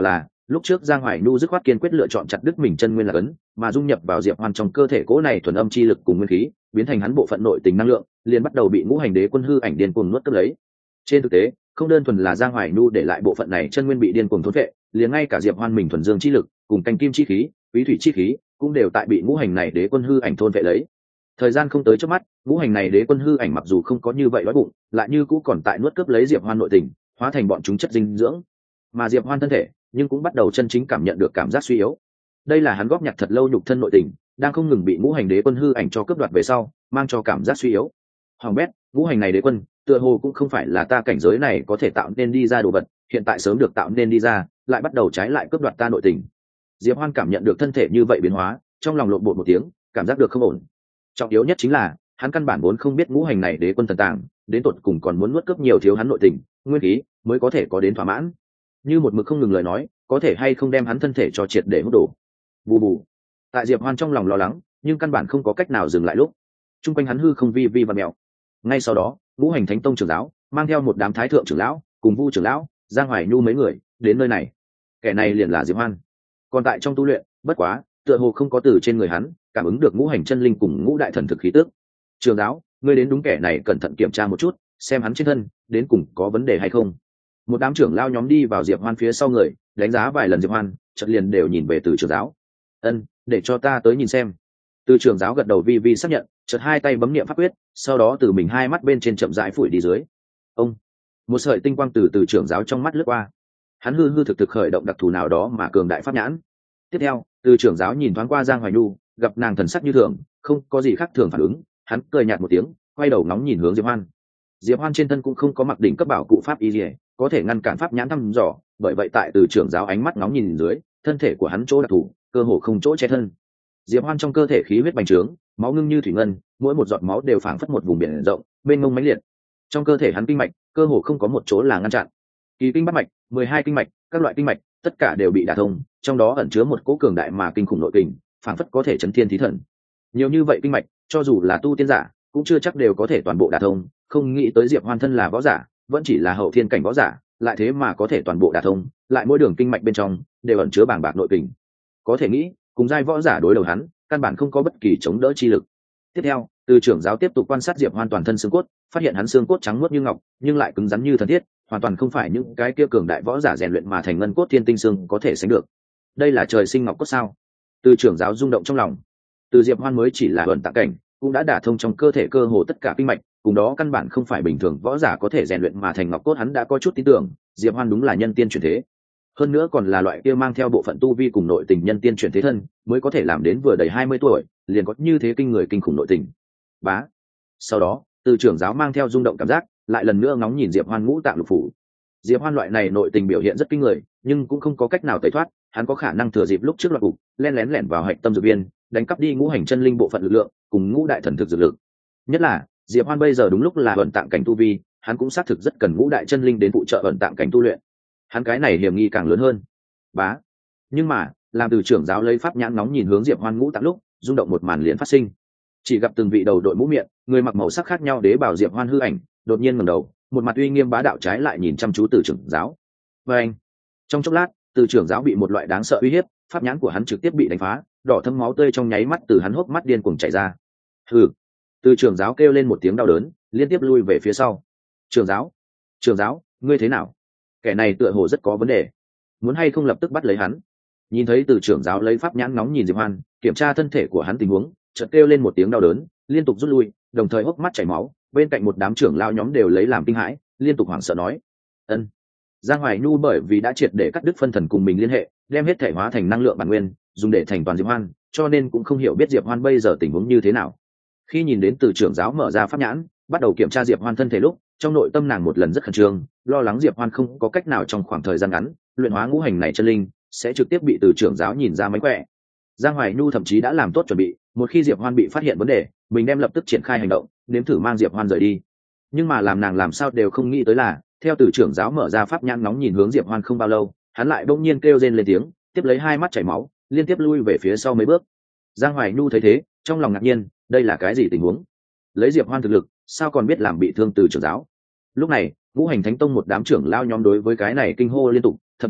lúc trước giang hoài nhu dứt khoát kiên quyết lựa chọn chặt đứt mình chân nguyên là cấn, mà dung nhập vào diệp hoan trong cơ thể cỗ này thuần âm chi lực cùng nguyên khí, biến thành hắn bộ phận nội tình năng lượng, liền bắt đầu bị ngũ hành đế quân hư ảnh điên cuồng nuốt cướp lấy. Trên thực tế, không đơn thuần là giang hoài nhu để lại bộ phận này chân nguyên bị điên cuồng thôn vệ, liền ngay cả diệp hoan mình thuần dương chi lực cùng canh kim chi khí, quý thủy chi khí cũng đều tại bị ngũ hành này đế quân hư ảnh thôn vệ lấy. Thời gian không tới trước mắt, ngũ hành này đế quân hư ảnh mặc dù không có như vậy đói bụng, lại như cũ còn tại nuốt cướp lấy diệp hoan nội tình, hóa thành bọn chúng chất dinh dưỡng. Mà diệp hoan thân thể nhưng cũng bắt đầu chân chính cảm nhận được cảm giác suy yếu. Đây là hắn góp nhặt thật lâu nhục thân nội tình, đang không ngừng bị ngũ hành đế quân hư ảnh cho cướp đoạt về sau, mang cho cảm giác suy yếu. Hoàng bét, ngũ hành này đế quân, tựa hồ cũng không phải là ta cảnh giới này có thể tạo nên đi ra đồ vật, hiện tại sớm được tạo nên đi ra, lại bắt đầu trái lại cướp đoạt ta nội tình. Diệp Hoan cảm nhận được thân thể như vậy biến hóa, trong lòng lộn bột một tiếng, cảm giác được không ổn. Trọng yếu nhất chính là, hắn căn bản vốn không biết ngũ hành này đế quân thần tàng, đến tột cùng còn muốn nuốt cướp nhiều thiếu hắn nội tình, nguyên khí mới có thể có đến thỏa mãn. Như một mực không ngừng lời nói, có thể hay không đem hắn thân thể cho triệt để hút đổ. Bù bù. Tại Diệp Hoan trong lòng lo lắng, nhưng căn bản không có cách nào dừng lại lúc. Trung quanh hắn hư không vi vi và mèo. Ngay sau đó, ngũ hành thánh tông trưởng giáo mang theo một đám thái thượng trưởng lão, cùng Vu trưởng lão, Giang Hoài Nhu mấy người đến nơi này. Kẻ này liền là Diệp Hoan. Còn tại trong tu luyện, bất quá, tựa hồ không có từ trên người hắn cảm ứng được ngũ hành chân linh cùng ngũ đại thần thực khí tức. Trưởng giáo, ngươi đến đúng kẻ này cẩn thận kiểm tra một chút, xem hắn trên thân đến cùng có vấn đề hay không. Một đám trưởng lao nhóm đi vào Diệp Hoan phía sau người, đánh giá vài lần Diệp Hoan, chợt liền đều nhìn về từ trưởng giáo. Ân, để cho ta tới nhìn xem. Từ trưởng giáo gật đầu vi vi xác nhận, chợt hai tay bấm niệm pháp quyết, sau đó từ mình hai mắt bên trên chậm rãi phủi đi dưới. Ông, một sợi tinh quang từ từ trưởng giáo trong mắt lướt qua. Hắn hư hư thực thực khởi động đặc thù nào đó mà cường đại pháp nhãn. Tiếp theo, từ trưởng giáo nhìn thoáng qua Giang Hoài Nhu, gặp nàng thần sắc như thường, không có gì khác thường phản ứng, hắn cười nhạt một tiếng, quay đầu ngóng nhìn hướng Diệp Hoan. Diệp Hoan trên thân cũng không có mặc đỉnh cấp bảo cụ pháp y liễu, có thể ngăn cản pháp nhãn thăm dò, bởi vậy tại từ trưởng giáo ánh mắt ngóng nhìn dưới, thân thể của hắn chỗ đặc thù, cơ hồ không chỗ che thân. Diệp Hoan trong cơ thể khí huyết bành trướng, máu ngưng như thủy ngân, mỗi một giọt máu đều phảng phất một vùng biển rộng, mênh mông mãnh liệt. Trong cơ thể hắn kinh mạch, cơ hồ không có một chỗ là ngăn chặn. Kỳ kinh bát mạch, mười hai kinh mạch, các loại kinh mạch, tất cả đều bị đả thông, trong đó ẩn chứa một cỗ cường đại mà kinh khủng nội kình, phảng phất có thể chấn thiên thí thần. Nhiều như vậy kinh mạch, cho dù là tu tiên giả, cũng chưa chắc đều có thể toàn bộ đả thông, không nghĩ tới Diệp Hoan thân là võ giả, vẫn chỉ là hậu thiên cảnh võ giả, lại thế mà có thể toàn bộ đả thông, lại mỗi đường kinh mạch bên trong đều ẩn chứa bàng bạc nội kình. Có thể nghĩ, cùng giai võ giả đối đầu hắn, căn bản không có bất kỳ chống đỡ chi lực. Tiếp theo, từ trưởng giáo tiếp tục quan sát Diệp Hoan toàn thân xương cốt, phát hiện hắn xương cốt trắng muốt như ngọc, nhưng lại cứng rắn như thần thiết, hoàn toàn không phải những cái kia cường đại võ giả rèn luyện mà thành ngân cốt thiên tinh xương có thể sánh được. Đây là trời sinh ngọc cốt sao? Từ trưởng giáo rung động trong lòng. Từ Diệp Hoan mới chỉ là ẩn tạng cảnh, cũng đã đả thông trong cơ thể cơ hồ tất cả kinh mạch, cùng đó căn bản không phải bình thường võ giả có thể rèn luyện mà thành ngọc cốt, hắn đã có chút tin tưởng, Diệp Hoan đúng là nhân tiên chuyển thế. Hơn nữa còn là loại kia mang theo bộ phận tu vi cùng nội tình nhân tiên chuyển thế thân, mới có thể làm đến vừa đầy hai mươi tuổi, liền có như thế kinh người kinh khủng nội tình. Bá. Sau đó, từ trưởng giáo mang theo rung động cảm giác, lại lần nữa ngóng nhìn Diệp Hoan ngũ tạng lục phủ. Diệp Hoan loại này nội tình biểu hiện rất kinh người, nhưng cũng không có cách nào tẩy thoát, hắn có khả năng thừa dịp lúc trước loạt cục, len lén lẻn vào hạch tâm dược viên, đánh cắp đi ngũ hành chân linh bộ phận lực lượng, cùng ngũ đại thần thực dược lực. Nhất là, Diệp Hoan bây giờ đúng lúc là ẩn tạng cảnh tu vi, hắn cũng xác thực rất cần ngũ đại chân linh đến phụ trợ ẩn tạng cảnh tu luyện. Hắn cái này hiểm nghi càng lớn hơn. Bá. Nhưng mà, làm từ trưởng giáo lấy pháp nhãn nóng nhìn hướng Diệp Hoan ngũ tạng lúc, rung động một màn liền phát sinh. Chỉ gặp từng vị đầu đội mũ miệng, người mặc màu sắc khác nhau đế bảo Diệp Hoan hư ảnh, đột nhiên ngẩng đầu, một mặt uy nghiêm bá đạo trái lại nhìn chăm chú từ trưởng giáo. Và anh, trong chốc lát, từ trưởng giáo bị một loại đáng sợ uy hiếp, pháp nhãn của hắn trực tiếp bị đánh phá, đỏ thâm máu tươi trong nháy mắt từ hắn hốc mắt điên cuồng chảy ra. Hừ. Từ trưởng giáo kêu lên một tiếng đau đớn, liên tiếp lui về phía sau. Trưởng giáo, trưởng giáo, ngươi thế nào? Kẻ này tựa hồ rất có vấn đề, muốn hay không lập tức bắt lấy hắn? Nhìn thấy từ trưởng giáo lấy pháp nhãn nóng nhìn Diệp Hoan, kiểm tra thân thể của hắn tình huống, chợt kêu lên một tiếng đau đớn, liên tục rút lui, đồng thời hốc mắt chảy máu. Bên cạnh một đám trưởng lao nhóm đều lấy làm kinh hãi, liên tục hoảng sợ nói: "Ân." Giang Hoài Nhu bởi vì đã triệt để cắt đứt phân thần cùng mình liên hệ, đem hết thể hóa thành năng lượng bản nguyên, dùng để thành toàn Diệp Hoan, cho nên cũng không hiểu biết Diệp Hoan bây giờ tình huống như thế nào. Khi nhìn đến từ trưởng giáo mở ra pháp nhãn, bắt đầu kiểm tra Diệp Hoan thân thể lúc, trong nội tâm nàng một lần rất khẩn trương, lo lắng Diệp Hoan không có cách nào trong khoảng thời gian ngắn luyện hóa ngũ hành này chân linh, sẽ trực tiếp bị từ trưởng giáo nhìn ra mánh khỏe. Giang Hoài Nhu thậm chí đã làm tốt chuẩn bị, một khi Diệp Hoan bị phát hiện vấn đề, mình đem lập tức triển khai hành động, nếm thử mang Diệp Hoan rời đi. Nhưng mà làm nàng làm sao đều không nghĩ tới là, theo từ trưởng giáo mở ra pháp nhãn nóng nhìn hướng Diệp Hoan không bao lâu, hắn lại bỗng nhiên kêu rên lên tiếng, tiếp lấy hai mắt chảy máu, liên tiếp lui về phía sau mấy bước. Giang Hoài Nhu thấy thế, trong lòng ngạc nhiên, đây là cái gì tình huống? Lấy Diệp Hoan thực lực, sao còn biết làm bị thương từ trưởng giáo? Lúc này, ngũ hành thánh tông một đám trưởng lao nhóm đối với cái này kinh hô liên tục, thậm chí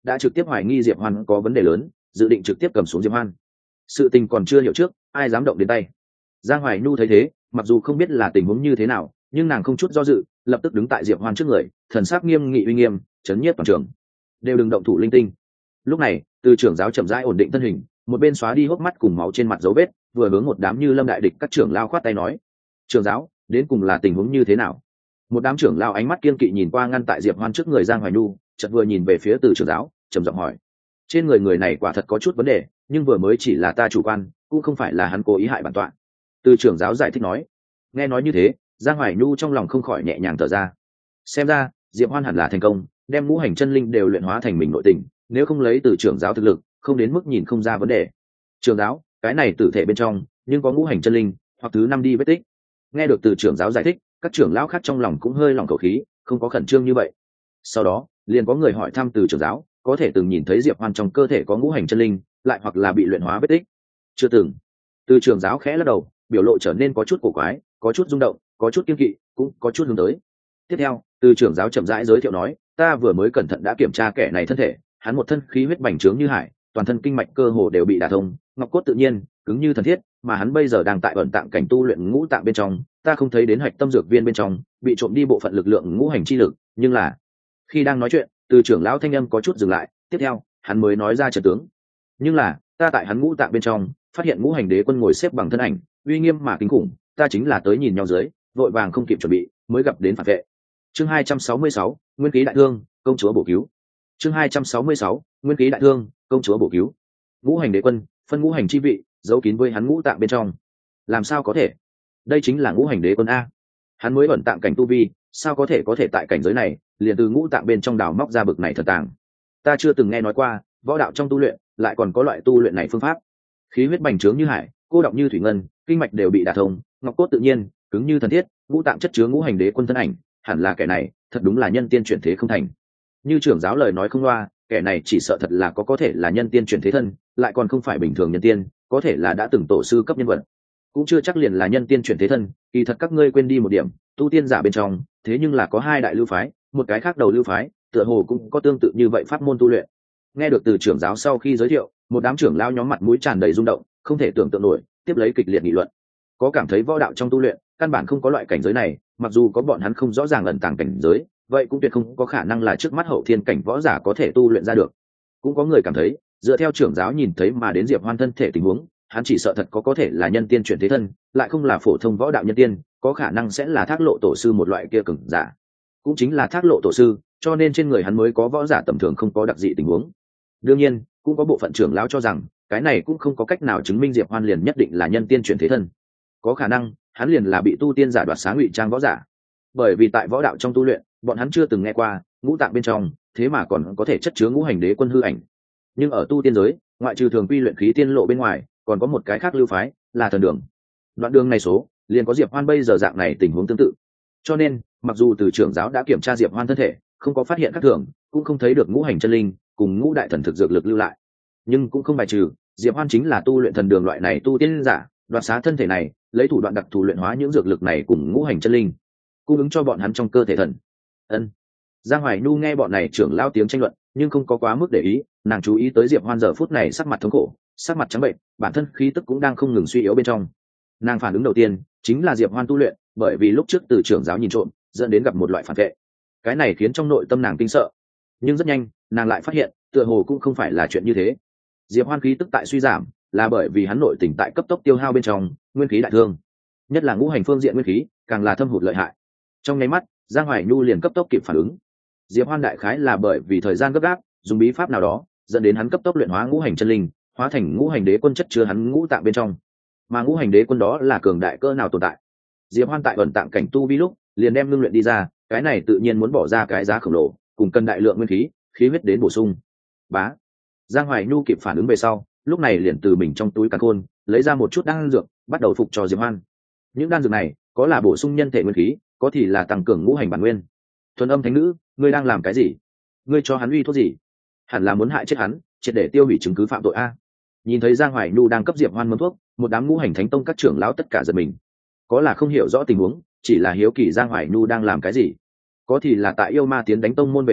đã trực tiếp hoài nghi diệp hoan có vấn đề lớn, dự định trực tiếp cầm xuống diệp hoan. Sự tình còn chưa hiểu trước, ai dám động đến tay. Giang Hoài Nhu thấy thế, mặc dù không biết là tình huống như thế nào, nhưng nàng không chút do dự, lập tức đứng tại diệp hoan trước người, thần sắc nghiêm nghị uy nghiêm, chấn nhiếp toàn trường. Đều đừng động thủ linh tinh. Lúc này, từ trưởng giáo chậm rãi ổn định thân hình, một bên xóa đi hốc mắt cùng máu trên mặt dấu vết, vừa hướng một đám như lâm đại địch các trưởng lao khoát tay nói: trưởng giáo, đến cùng là tình huống như thế nào? Một đám trưởng lao ánh mắt kiên kỵ nhìn qua ngăn tại diệp hoan trước người Giang Hoài Nhu, chợt vừa nhìn về phía từ trưởng giáo, trầm giọng hỏi: trên người người này quả thật có chút vấn đề, nhưng vừa mới chỉ là ta chủ quan, cũng không phải là hắn cố ý hại bản tọa. Từ trưởng giáo giải thích nói. Nghe nói như thế, Giang Hoài Nhu trong lòng không khỏi nhẹ nhàng thở ra. Xem ra diệp hoan hẳn là thành công, đem ngũ hành chân linh đều luyện hóa thành mình nội tình, nếu không lấy từ trưởng giáo thực lực, không đến mức nhìn không ra vấn đề. Trưởng giáo, cái này tử thể bên trong nhưng có ngũ hành chân linh hoặc thứ năm đi vết tích. Nghe được từ trưởng giáo giải thích, các trưởng lão khác trong lòng cũng hơi lòng khẩu khí, không có khẩn trương như vậy. Sau đó liền có người hỏi thăm từ trưởng giáo, có thể từng nhìn thấy diệp hoan trong cơ thể có ngũ hành chân linh, lại hoặc là bị luyện hóa vết tích? Chưa từng. Từ trưởng giáo khẽ lắc đầu, biểu lộ trở nên có chút cổ quái, có chút rung động, có chút kiên kỵ, cũng có chút hướng tới. Tiếp theo, từ trưởng giáo chậm rãi giới thiệu nói: ta vừa mới cẩn thận đã kiểm tra kẻ này thân thể, hắn một thân khí huyết bành trướng như hải, toàn thân kinh mạch cơ hồ đều bị đả thông, ngọc cốt tự nhiên cứng như thần thiết, mà hắn bây giờ đang tại ẩn tạng cảnh tu luyện ngũ tạng bên trong, ta không thấy đến hạch tâm dược viên bên trong bị trộm đi bộ phận lực lượng ngũ hành chi lực, nhưng là khi đang nói chuyện, từ trưởng lão thanh âm có chút dừng lại, tiếp theo hắn mới nói ra trận tướng: nhưng là ta tại hắn ngũ tạng bên trong phát hiện ngũ hành đế quân ngồi xếp bằng thân ảnh, uy nghiêm mà kinh khủng, ta chính là tới nhìn nhau dưới, vội vàng không kịp chuẩn bị mới gặp đến phản vệ. Chương hai trăm sáu mươi sáu, nguyên khí đại thương, công chúa bổ cứu. Chương hai trăm sáu mươi sáu, nguyên khí đại thương, công chúa bổ cứu. Ngũ hành đế quân phân ngũ hành chi vị, giấu kín với hắn ngũ tạng bên trong. Làm sao có thể? Đây chính là ngũ hành đế quân a. Hắn mới ẩn tạng cảnh tu vi, sao có thể có thể tại cảnh giới này liền từ ngũ tạng bên trong đào móc ra bực này thần tàng? Ta chưa từng nghe nói qua, võ đạo trong tu luyện lại còn có loại tu luyện này phương pháp. Khí huyết bành trướng như hải, cô đọng như thủy ngân, kinh mạch đều bị đả thông, ngọc cốt tự nhiên cứng như thần thiết, ngũ tạng chất chứa ngũ hành đế quân thân ảnh, hẳn là kẻ này thật đúng là nhân tiên chuyển thế không thành. Như trưởng giáo lời nói không loa, kẻ này chỉ sợ thật là có có thể là nhân tiên chuyển thế thân, lại còn không phải bình thường nhân tiên, có thể là đã từng tổ sư cấp nhân vật, cũng chưa chắc liền là nhân tiên chuyển thế thân. Kỳ thật các ngươi quên đi một điểm, tu tiên giả bên trong thế nhưng là có hai đại lưu phái, một cái khác đầu lưu phái tựa hồ cũng có tương tự như vậy pháp môn tu luyện. Nghe được từ trưởng giáo sau khi giới thiệu, một đám trưởng lao nhóm mặt mũi tràn đầy rung động, không thể tưởng tượng nổi, tiếp lấy kịch liệt nghị luận. Có cảm thấy võ đạo trong tu luyện căn bản không có loại cảnh giới này, mặc dù có bọn hắn không rõ ràng ẩn tàng cảnh giới, vậy cũng tuyệt không có khả năng là trước mắt hậu thiên cảnh võ giả có thể tu luyện ra được. Cũng có người cảm thấy, dựa theo trưởng giáo nhìn thấy mà đến diệp hoan thân thể tình huống, hắn chỉ sợ thật có có thể là nhân tiên chuyển thế thân, lại không là phổ thông võ đạo nhân tiên, có khả năng sẽ là thác lộ tổ sư một loại kia cường giả. Cũng chính là thác lộ tổ sư, cho nên trên người hắn mới có võ giả tầm thường không có đặc dị tình huống. Đương nhiên, cũng có bộ phận trưởng lão cho rằng cái này cũng không có cách nào chứng minh diệp hoan liền nhất định là nhân tiên chuyển thế thân, có khả năng hắn liền là bị tu tiên giả đoạt xá ngụy trang võ giả. Bởi vì tại võ đạo trong tu luyện, bọn hắn chưa từng nghe qua ngũ tạng bên trong thế mà còn có thể chất chứa ngũ hành đế quân hư ảnh. Nhưng ở tu tiên giới, ngoại trừ thường quy luyện khí tiên lộ bên ngoài, còn có một cái khác lưu phái là thần đường. Đoạn đường này số liền có diệp hoan bây giờ dạng này tình huống tương tự. Cho nên mặc dù từ trưởng giáo đã kiểm tra diệp hoan thân thể, không có phát hiện khác thường, cũng không thấy được ngũ hành chân linh cùng ngũ đại thần thực dược lực lưu lại, nhưng cũng không bài trừ diệp hoan chính là tu luyện thần đường loại này tu tiên giả, đoạt xá thân thể này, lấy thủ đoạn đặc thù luyện hóa những dược lực này cùng ngũ hành chân linh, cung ứng cho bọn hắn trong cơ thể thần. Ân. Giang Hoài Nhu nghe bọn này trưởng lao tiếng tranh luận, nhưng không có quá mức để ý, nàng chú ý tới diệp hoan giờ phút này sắc mặt thống khổ, sắc mặt trắng bệnh, bản thân khí tức cũng đang không ngừng suy yếu bên trong. Nàng phản ứng đầu tiên chính là diệp hoan tu luyện, bởi vì lúc trước từ trưởng giáo nhìn trộm, dẫn đến gặp một loại phản vệ. Cái này khiến trong nội tâm nàng kinh sợ, nhưng rất nhanh nàng lại phát hiện tựa hồ cũng không phải là chuyện như thế. Diệp hoan khí tức tại suy giảm là bởi vì hắn nội tình tại cấp tốc tiêu hao bên trong, nguyên khí đại thương, nhất là ngũ hành phương diện nguyên khí càng là thâm hụt lợi hại. Trong nháy mắt Giang Hoài Nhu liền cấp tốc kịp phản ứng, diệp hoan đại khái là bởi vì thời gian gấp gáp, dùng bí pháp nào đó dẫn đến hắn cấp tốc luyện hóa ngũ hành chân linh, hóa thành ngũ hành đế quân chất chứa hắn ngũ tạng bên trong. Mà ngũ hành đế quân đó là cường đại cỡ nào tồn tại, diệp hoan tại ẩn tạng cảnh tu vi lúc liền đem ngưng luyện đi ra, cái này tự nhiên muốn bỏ ra cái giá khổng lồ, cùng cần đại lượng nguyên khí khí huyết đến bổ sung. Bá. Giang Hoài Nhu kịp phản ứng về sau, lúc này liền từ mình trong túi càn khôn lấy ra một chút đan dược, bắt đầu phục cho diệp hoan. Những đan dược này có là bổ sung nhân thể nguyên khí, có thì là tăng cường ngũ hành bản nguyên. Thuần Âm thánh nữ, ngươi đang làm cái gì? Ngươi cho hắn uy thuốc gì? Hẳn là muốn hại chết hắn, triệt để tiêu hủy chứng cứ phạm tội a. Nhìn thấy Giang Hoài Nhu đang cấp diệp hoan mâm thuốc, một đám ngũ hành thánh tông các trưởng lão tất cả giật mình. Có là không hiểu rõ tình huống, chỉ là hiếu kỳ Giang Hoài Nhu đang làm cái gì. Có thì là tại yêu ma tiến đánh tông môn về sau,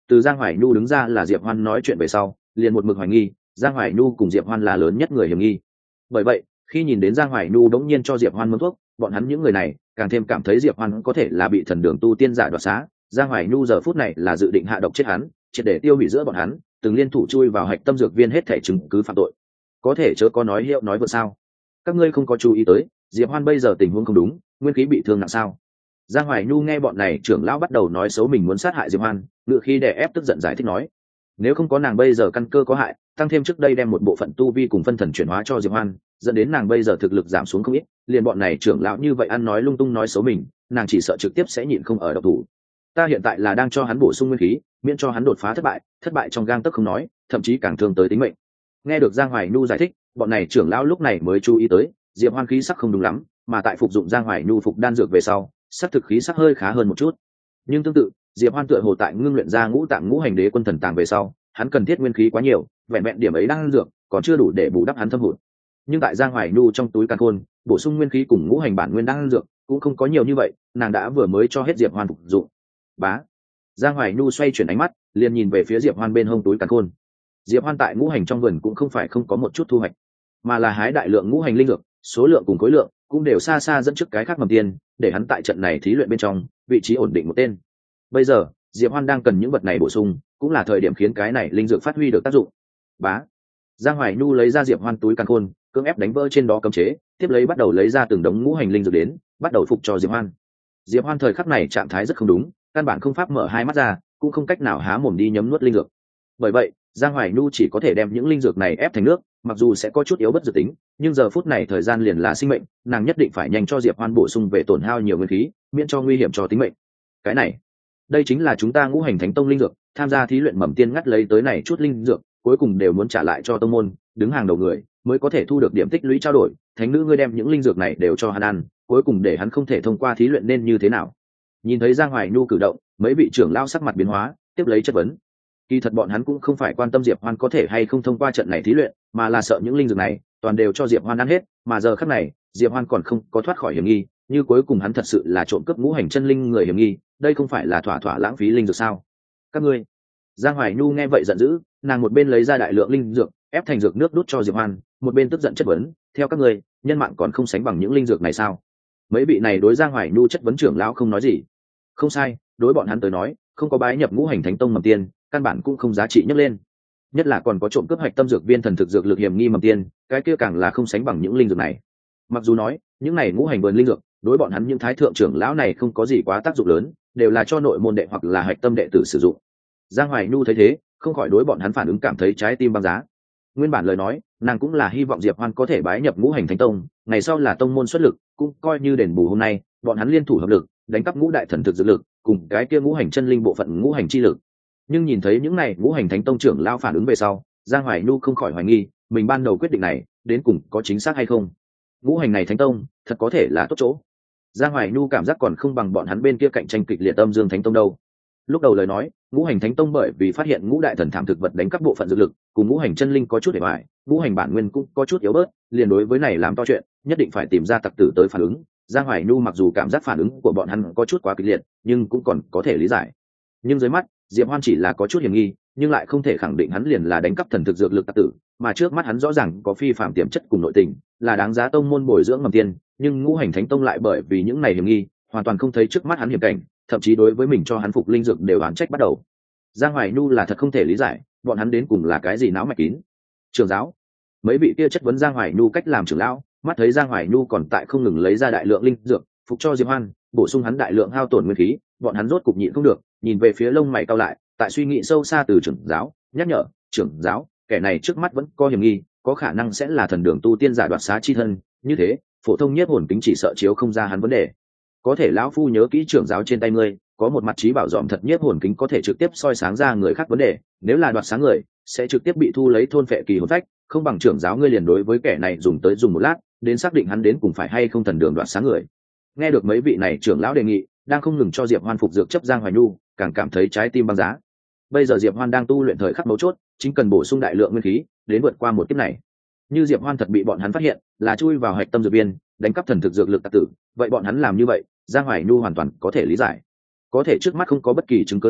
từ Giang Hoài Nhu đứng ra là Diệp Hoan nói chuyện về sau, liền một mực hoài nghi Giang Hoài Nhu cùng Diệp Hoan là lớn nhất người hiểm nghi. Bởi vậy khi nhìn đến Giang Hoài Nhu đống nhiên cho Diệp Hoan mướn thuốc, bọn hắn những người này càng thêm cảm thấy Diệp Hoan có thể là bị thần đường tu tiên giả đoạt xá. Giang Hoài Nhu giờ phút này là dự định hạ độc chết hắn, triệt để tiêu hủy giữa bọn hắn từng liên thủ chui vào hạch tâm dược viên hết thể chứng cứ phạm tội. Có thể chớ có nói hiệu nói vượt sao? Các ngươi không có chú ý tới Diệp Hoan bây giờ tình huống không đúng, nguyên khí bị thương nặng sao? Giang Hoài Nhu nghe bọn này trưởng lão bắt đầu nói xấu mình muốn sát hại Diệp Hoan, ngựa khi đè ép tức giận giải thích nói, nếu không có nàng bây giờ căn cơ có hại, tăng thêm trước đây đem một bộ phận tu vi cùng phân thần chuyển hóa cho Diệp Hoan, dẫn đến nàng bây giờ thực lực giảm xuống không ít, liền bọn này trưởng lão như vậy ăn nói lung tung nói xấu mình, nàng chỉ sợ trực tiếp sẽ nhịn không ở độc thủ. Ta hiện tại là đang cho hắn bổ sung nguyên khí, miễn cho hắn đột phá thất bại, thất bại trong gang tấc không nói, thậm chí càng thương tới tính mệnh. Nghe được Giang Hoài Nhu giải thích, bọn này trưởng lão lúc này mới chú ý tới Diệp Hoan khí sắc không đúng lắm, mà tại phục dụng Giang Hoài Nhu phục đan dược về sau, sắc thực khí sắc hơi khá hơn một chút. Nhưng tương tự, Diệp Hoan tựa hồ tại ngưng luyện ra ngũ tạng ngũ hành đế quân thần tàng về sau, hắn cần thiết nguyên khí quá nhiều, vẹn vẹn điểm ấy đang dược còn chưa đủ để bù đắp hắn thâm hụt. Nhưng tại Giang Hoài Nhu trong túi càn khôn, bổ sung nguyên khí cùng ngũ hành bản nguyên đang dược cũng không có nhiều như vậy, nàng đã vừa mới cho hết Diệp Hoan phục dụng. Bá. Giang Hoài Nhu xoay chuyển ánh mắt, liền nhìn về phía Diệp Hoan bên hông túi càn khôn. Diệp Hoan tại ngũ hành trong vườn cũng không phải không có một chút thu hoạch, mà là hái đại lượng ngũ hành linh dược, số lượng cùng khối lượng cũng đều xa xa dẫn trước cái khác mầm tiên, để hắn tại trận này thí luyện bên trong vị trí ổn định một tên. Bây giờ Diệp Hoan đang cần những vật này bổ sung, cũng là thời điểm khiến cái này linh dược phát huy được tác dụng. Bá. Giang Hoài Nhu lấy ra Diệp Hoan túi càn khôn, cưỡng ép đánh vỡ trên đó cấm chế, tiếp lấy bắt đầu lấy ra từng đống ngũ hành linh dược đến, bắt đầu phục cho Diệp Hoan. Diệp Hoan thời khắc này trạng thái rất không đúng, căn bản không pháp mở hai mắt ra, cũng không cách nào há mồm đi nhấm nuốt linh dược. Bởi vậy Giang Hoài Nhu chỉ có thể đem những linh dược này ép thành nước, mặc dù sẽ có chút yếu bất dự tính, nhưng giờ phút này thời gian liền là sinh mệnh, nàng nhất định phải nhanh cho Diệp Hoan bổ sung về tổn hao nhiều nguyên khí, miễn cho nguy hiểm cho tính mệnh. Cái này, đây chính là chúng ta Ngũ Hành Thánh Tông linh dược, tham gia thí luyện mầm tiên ngắt lấy tới này chút linh dược, cuối cùng đều muốn trả lại cho tông môn, đứng hàng đầu người mới có thể thu được điểm tích lũy trao đổi. Thánh nữ ngươi đem những linh dược này đều cho hắn ăn, cuối cùng để hắn không thể thông qua thí luyện nên như thế nào? Nhìn thấy Giang Hoài Nhu cử động, mấy vị trưởng lao sắc mặt biến hóa, tiếp lấy chất vấn. Kỳ thật bọn hắn cũng không phải quan tâm Diệp Hoan có thể hay không thông qua trận này thí luyện, mà là sợ những linh dược này toàn đều cho Diệp Hoan ăn hết, mà giờ khắc này Diệp Hoan còn không có thoát khỏi hiểm nghi, như cuối cùng hắn thật sự là trộm cướp ngũ hành chân linh người hiểm nghi, đây không phải là thỏa thỏa lãng phí linh dược sao? Các ngươi. Giang Hoài Nhu nghe vậy giận dữ, nàng một bên lấy ra đại lượng linh dược ép thành dược nước đút cho Diệp Hoan, một bên tức giận chất vấn, theo các ngươi, nhân mạng còn không sánh bằng những linh dược này sao? Mấy vị này đối Giang Hoài Nhu chất vấn trưởng lão không nói gì. Không sai, đối bọn hắn tới nói, không có bái nhập Ngũ Hành Thánh Tông mầm tiên, căn bản cũng không giá trị nhấc lên. Nhất là còn có trộm cướp hạch tâm dược viên thần thực dược lực hiểm nghi mầm tiên, cái kia càng là không sánh bằng những linh dược này. Mặc dù nói, những này ngũ hành vườn linh dược, đối bọn hắn những thái thượng trưởng lão này không có gì quá tác dụng lớn, đều là cho nội môn đệ hoặc là hạch tâm đệ tử sử dụng. Giang Hoài Nhu thấy thế, không khỏi đối bọn hắn phản ứng cảm thấy trái tim băng giá. Nguyên bản lời nói, nàng cũng là hy vọng Diệp Hoan có thể bái nhập Ngũ Hành Thánh Tông, ngày sau là tông môn xuất lực, cũng coi như đền bù hôm nay, bọn hắn liên thủ hợp lực, đánh cắp ngũ đại thần thực dược lực, cùng cái kia ngũ hành chân linh bộ phận ngũ hành chi lực. Nhưng nhìn thấy những này Ngũ Hành Thánh Tông trưởng lao phản ứng về sau, Giang Hoài Nhu không khỏi hoài nghi, mình ban đầu quyết định này đến cùng có chính xác hay không. Ngũ hành này Thánh Tông, thật có thể là tốt chỗ. Giang Hoài Nhu cảm giác còn không bằng bọn hắn bên kia cạnh tranh kịch liệt Âm Dương Thánh Tông đâu. Lúc đầu lời nói, Ngũ Hành Thánh Tông bởi vì phát hiện ngũ đại thần thảm thực vật đánh cắp bộ phận dược lực, cùng ngũ hành chân linh có chút để bại, ngũ hành bản nguyên cũng có chút yếu bớt, liền đối với này làm to chuyện, nhất định phải tìm ra tặc tử tới phản ứng. Giang Hoài Nhu mặc dù cảm giác phản ứng của bọn hắn có chút quá kịch liệt, nhưng cũng còn có thể lý giải. Nhưng dưới mắt, Diệp Hoan chỉ là có chút hiểm nghi, nhưng lại không thể khẳng định hắn liền là đánh cắp thần thực dược lực tặc tử, mà trước mắt hắn rõ ràng có phi phạm tiềm chất cùng nội tình, là đáng giá tông môn bồi dưỡng mầm tiên, nhưng Ngũ Hành Thánh Tông lại bởi vì những này hiểm nghi, hoàn toàn không thấy trước mắt hắn hiểm cảnh, thậm chí đối với mình cho hắn phục linh dược đều oán trách bắt đầu. Giang Hoài Nhu là thật không thể lý giải, bọn hắn đến cùng là cái gì náo mạch kín. Trưởng giáo, mấy vị kia chất vấn Giang Hoài Nhu cách làm trưởng lão, mắt thấy Giang Hoài Nhu còn tại không ngừng lấy ra đại lượng linh dược phục cho Diệp Hoan, bổ sung hắn đại lượng hao tổn nguyên khí, bọn hắn rốt cục nhịn không được, nhìn về phía lông mày cau lại, tại suy nghĩ sâu xa từ trưởng giáo, nhắc nhở, trưởng giáo, kẻ này trước mắt vẫn có hiểm nghi, có khả năng sẽ là thần đường tu tiên giả đoạt xá chi thân, như thế, phổ thông nhiếp hồn kính chỉ sợ chiếu không ra hắn vấn đề. Có thể lão phu nhớ kỹ trưởng giáo trên tay ngươi, có một mặt trí bảo dòm thật nhiếp hồn kính có thể trực tiếp soi sáng ra người khác vấn đề, nếu là đoạt sáng người, sẽ trực tiếp bị thu lấy thôn phệ kỳ hồn phách, không bằng trưởng giáo ngươi liền đối với kẻ này dùng tới dùng một lát, đến xác định hắn đến cùng phải hay không thần đường đoạt sáng người. Nghe được mấy vị này trưởng lão đề nghị, đang không ngừng cho Diệp Hoan phục dược chấp Giang Hoài Nhu, càng cảm thấy trái tim băng giá. Bây giờ Diệp Hoan đang tu luyện thời khắc mấu chốt, chính cần bổ sung đại lượng nguyên khí, đến vượt qua một kiếp này. Như Diệp Hoan thật bị bọn hắn phát hiện, là chui vào hạch tâm dược viên, đánh cắp thần thực dược lực tặc tử, vậy bọn hắn làm như vậy, Giang Hoài Nhu hoàn toàn có thể lý giải. Có thể trước mắt không có bất kỳ chứng cứ nào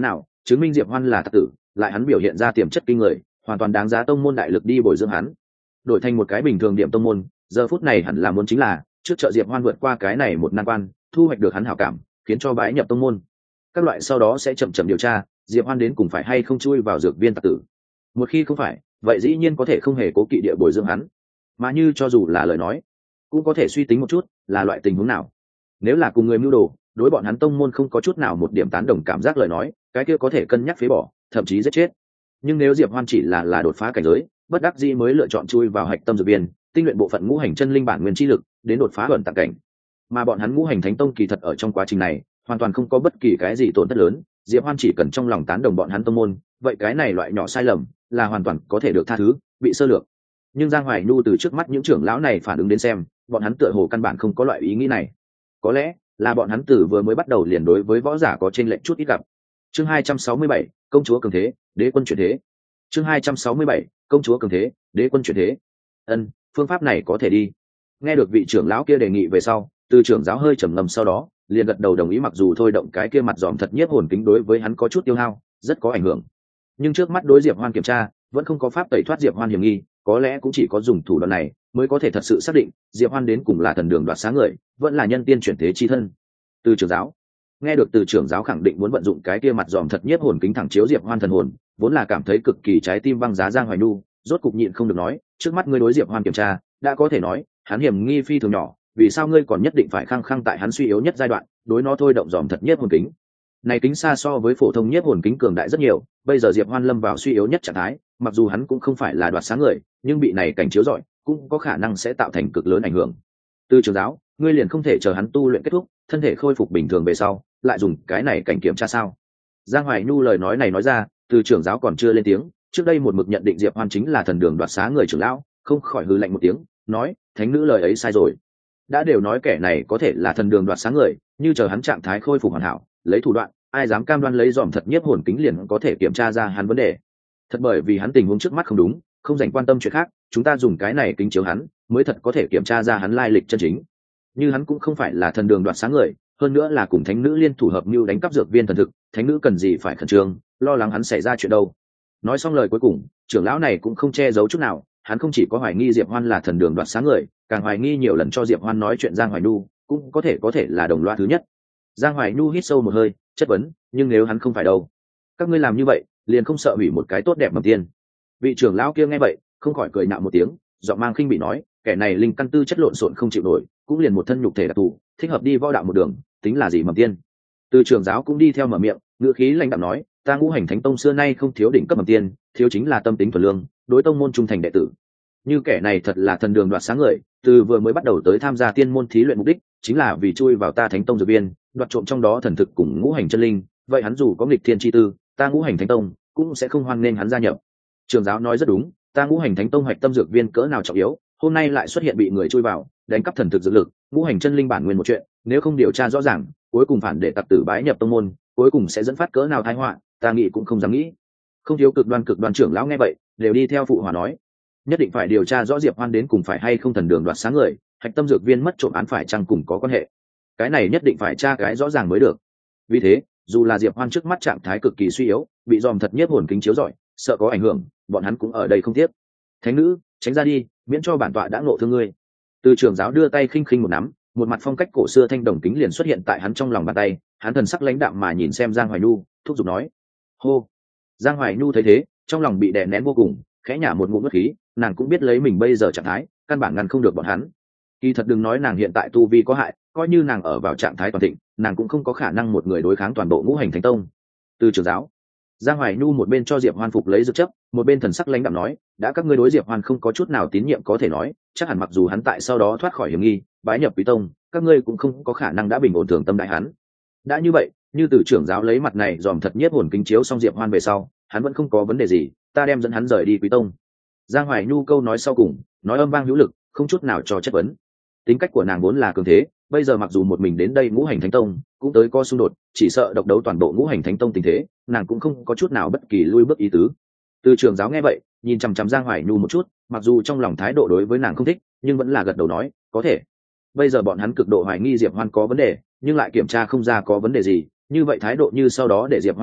chứng minh diệp hoan là tặc tử, lại hắn biểu hiện ra tiềm chất kinh người, hoàn toàn đáng giá tông môn đại lực đi bồi dưỡng hắn. Đổi thành một cái bình thường điểm tông môn, giờ phút này hẳn là muốn chính là trước trợ diệp hoan vượt qua cái này một nan quan, thu hoạch được hắn hảo cảm, khiến cho bái nhập tông môn. Các loại sau đó sẽ chậm chậm điều tra diệp hoan đến cùng phải hay không chui vào dược viên tặc tử. Một khi không phải, vậy dĩ nhiên có thể không hề cố kỵ địa bồi dưỡng hắn, mà như cho dù là lời nói, cũng có thể suy tính một chút là loại tình huống nào. Nếu là cùng người mưu đồ, đối bọn hắn tông môn không có chút nào một điểm tán đồng cảm giác lời nói, cái kia có thể cân nhắc phế bỏ, thậm chí giết chết. Nhưng nếu diệp hoan chỉ là là đột phá cảnh giới, bất đắc dĩ mới lựa chọn chui vào hạch tâm dược viên, tinh luyện bộ phận ngũ hành chân linh bản nguyên chi lực đến đột phá ẩn tạng cảnh, mà bọn hắn ngũ hành thánh tông kỳ thật ở trong quá trình này hoàn toàn không có bất kỳ cái gì tổn thất lớn. Diệp hoan chỉ cần trong lòng tán đồng bọn hắn tông môn, vậy cái này loại nhỏ sai lầm là hoàn toàn có thể được tha thứ, bị sơ lược. Nhưng Giang Hoài Nhu từ trước mắt những trưởng lão này phản ứng đến xem, bọn hắn tựa hồ căn bản không có loại ý nghĩ này. Có lẽ là bọn hắn từ vừa mới bắt đầu liền đối với võ giả có chênh lệch chút ít gặp. Chương hai trăm sáu mươi bảy, công chúa cường thế, đế quân chuyển thế. Chương hai trăm sáu mươi bảy, công chúa cường thế, đế quân chuyển thế. Ân, phương pháp này có thể đi. Nghe được vị trưởng lão kia đề nghị về sau, Từ trưởng giáo hơi trầm ngâm, sau đó liền gật đầu đồng ý, mặc dù thôi động cái kia mặt dòm thật nhiếp hồn kính đối với hắn có chút tiêu hao, rất có ảnh hưởng. Nhưng trước mắt đối Diệp Hoan kiểm tra, vẫn không có pháp tẩy thoát Diệp Hoan hiểm nghi, có lẽ cũng chỉ có dùng thủ đoạn này mới có thể thật sự xác định Diệp Hoan đến cùng là thần đường đoạt sáng người, vẫn là nhân tiên chuyển thế chi thân. Từ trưởng giáo nghe được Từ trưởng giáo khẳng định muốn vận dụng cái kia mặt dòm thật nhiếp hồn kính thẳng chiếu Diệp Hoan thần hồn, vốn là cảm thấy cực kỳ trái tim băng giá Giang Hoài Nhu rốt cục nhịn không được nói, trước mắt ngươi đối Diệp Hoan kiểm tra đã có thể nói hắn hiểm nghi phi thường nhỏ, vì sao ngươi còn nhất định phải khăng khăng tại hắn suy yếu nhất giai đoạn đối nó thôi động dòm thật nhiếp hồn kính? Này kính xa so với phổ thông nhiếp hồn kính cường đại rất nhiều, bây giờ Diệp Hoan lâm vào suy yếu nhất trạng thái, mặc dù hắn cũng không phải là đoạt sáng người, nhưng bị này cảnh chiếu rọi cũng có khả năng sẽ tạo thành cực lớn ảnh hưởng. Từ trưởng giáo, ngươi liền không thể chờ hắn tu luyện kết thúc, thân thể khôi phục bình thường về sau, lại dùng cái này cảnh kiểm tra sao? Giang Hoài Nhu lời nói này nói ra, Từ trưởng giáo còn chưa lên tiếng, trước đây một mực nhận định Diệp Hoan chính là thần đường đoạt xá người trưởng lão, không khỏi hừ lạnh một tiếng, nói, thánh nữ lời ấy sai rồi. Đã đều nói kẻ này có thể là thần đường đoạt sáng người, như chờ hắn trạng thái khôi phục hoàn hảo, lấy thủ đoạn, ai dám cam đoan lấy dòm thật nhiếp hồn kính liền có thể kiểm tra ra hắn vấn đề. Thật bởi vì hắn tình huống trước mắt không đúng, không dành quan tâm chuyện khác, chúng ta dùng cái này kính chiếu hắn, mới thật có thể kiểm tra ra hắn lai lịch chân chính. Như hắn cũng không phải là thần đường đoạt sáng người, hơn nữa là cùng thánh nữ liên thủ hợp mưu đánh cắp dược viên thần thực, thánh nữ cần gì phải khẩn trương, lo lắng hắn xảy ra chuyện đâu. Nói xong lời cuối cùng, trưởng lão này cũng không che giấu chút nào, hắn không chỉ có hoài nghi Diệp Hoan là thần đường đoạt sáng người, càng hoài nghi nhiều lần cho Diệp Hoan nói chuyện Giang Hoài Nhu cũng có thể có thể là đồng loa thứ nhất. Giang Hoài Nhu hít sâu một hơi, chất vấn, nhưng nếu hắn không phải đâu? Các ngươi làm như vậy, liền không sợ hủy một cái tốt đẹp mầm tiên? Vị trưởng lão kia nghe vậy, không khỏi cười nhạo một tiếng, giọng mang khinh bị nói, kẻ này linh căn tư chất lộn xộn không chịu nổi, cũng liền một thân nhục thể đặc thù, thích hợp đi võ đạo một đường, tính là gì mầm tiên? Từ trưởng giáo cũng đi theo mở miệng, ngữ khí lãnh đạm nói, ta Ngũ Hành Thánh Tông xưa nay không thiếu đỉnh cấp mầm tiên, thiếu chính là tâm tính thuần lương, đối tông môn trung thành đệ tử. Như kẻ này thật là thần đường đoạt sáng người, từ vừa mới bắt đầu tới tham gia tiên môn thí luyện mục đích chính là vì chui vào ta Thánh Tông dược viên, đoạt trộm trong đó thần thực cùng ngũ hành chân linh, vậy hắn dù có nghịch thiên chi tư, ta Ngũ Hành Thánh Tông cũng sẽ không hoan nghênh hắn gia nhập. Trưởng giáo nói rất đúng, ta Ngũ Hành Thánh Tông hoạch tâm dược viên cỡ nào trọng yếu, hôm nay lại xuất hiện bị người chui vào, đánh cắp thần thực dược lực, ngũ hành chân linh bản nguyên một chuyện, nếu không điều tra rõ ràng, cuối cùng phản để tặc tử bái nhập tông môn, cuối cùng sẽ dẫn phát cỡ nào tai họa, ta nghĩ cũng không dám nghĩ. Không thiếu cực đoan cực đoan trưởng lão nghe vậy, đều đi theo phụ hòa nói, nhất định phải điều tra rõ Diệp Hoan đến cùng phải hay không thần đường đoạt sáng người, hạch tâm dược viên mất trộm án phải chăng cùng có quan hệ, cái này nhất định phải tra cái rõ ràng mới được. Vì thế, dù là Diệp Hoan trước mắt trạng thái cực kỳ suy yếu, bị dòm thật nhiếp hồn kính chiếu rọi, sợ có ảnh hưởng, bọn hắn cũng ở đây không tiếp. Thánh nữ, tránh ra đi, miễn cho bản tọa đã ngộ thương ngươi. Từ trưởng giáo đưa tay khinh khinh một nắm, một mặt phong cách cổ xưa thanh đồng kính liền xuất hiện tại hắn trong lòng bàn tay, hắn thần sắc lãnh đạm mà nhìn xem Giang Hoài Nhu, thúc giục nói, hô. Giang Hoài Nhu thấy thế, trong lòng bị đè nén vô cùng, khẽ nhả một ngụm nước khí, nàng cũng biết lấy mình bây giờ trạng thái, căn bản ngăn không được bọn hắn. Kỳ thật đừng nói nàng hiện tại tu vi có hại, coi như nàng ở vào trạng thái toàn thịnh, nàng cũng không có khả năng một người đối kháng toàn bộ Ngũ Hành Thánh Tông. Từ trưởng giáo, Giang Hoài Nhu một bên cho Diệp Hoan phục lấy dược chấp, một bên thần sắc lãnh đạm nói, đã các ngươi đối Diệp Hoan không có chút nào tín nhiệm có thể nói, chắc hẳn mặc dù hắn tại sau đó thoát khỏi hiểm nghi, bái nhập Quý Tông, các ngươi cũng không có khả năng đã bình ổn thường tâm đại hắn. Đã như vậy, như Từ trưởng giáo lấy mặt này dòm thật nhiếp hồn kính chiếu xong Diệp Hoan về sau, hắn vẫn không có vấn đề gì, ta đem dẫn hắn rời đi Quý Tông. Giang Hoài Nhu câu nói sau cùng, nói âm vang hữu lực, không chút nào cho chất vấn. Tính cách của nàng vốn là cường thế, bây giờ mặc dù một mình đến đây Ngũ Hành Thánh Tông, cũng tới co xung đột, chỉ sợ độc đấu toàn bộ Ngũ Hành Thánh Tông tình thế, nàng cũng không có chút nào bất kỳ lui bước ý tứ. Từ trưởng giáo nghe vậy, nhìn chằm chằm Giang Hoài Nhu một chút, mặc dù trong lòng thái độ đối với nàng không thích, nhưng vẫn là gật đầu nói, có thể. Bây giờ bọn hắn cực độ hoài nghi Diệp Hoan có vấn đề, nhưng lại kiểm tra không ra có vấn đề gì, như vậy thái độ như sau đó để Diệp Hoan biết,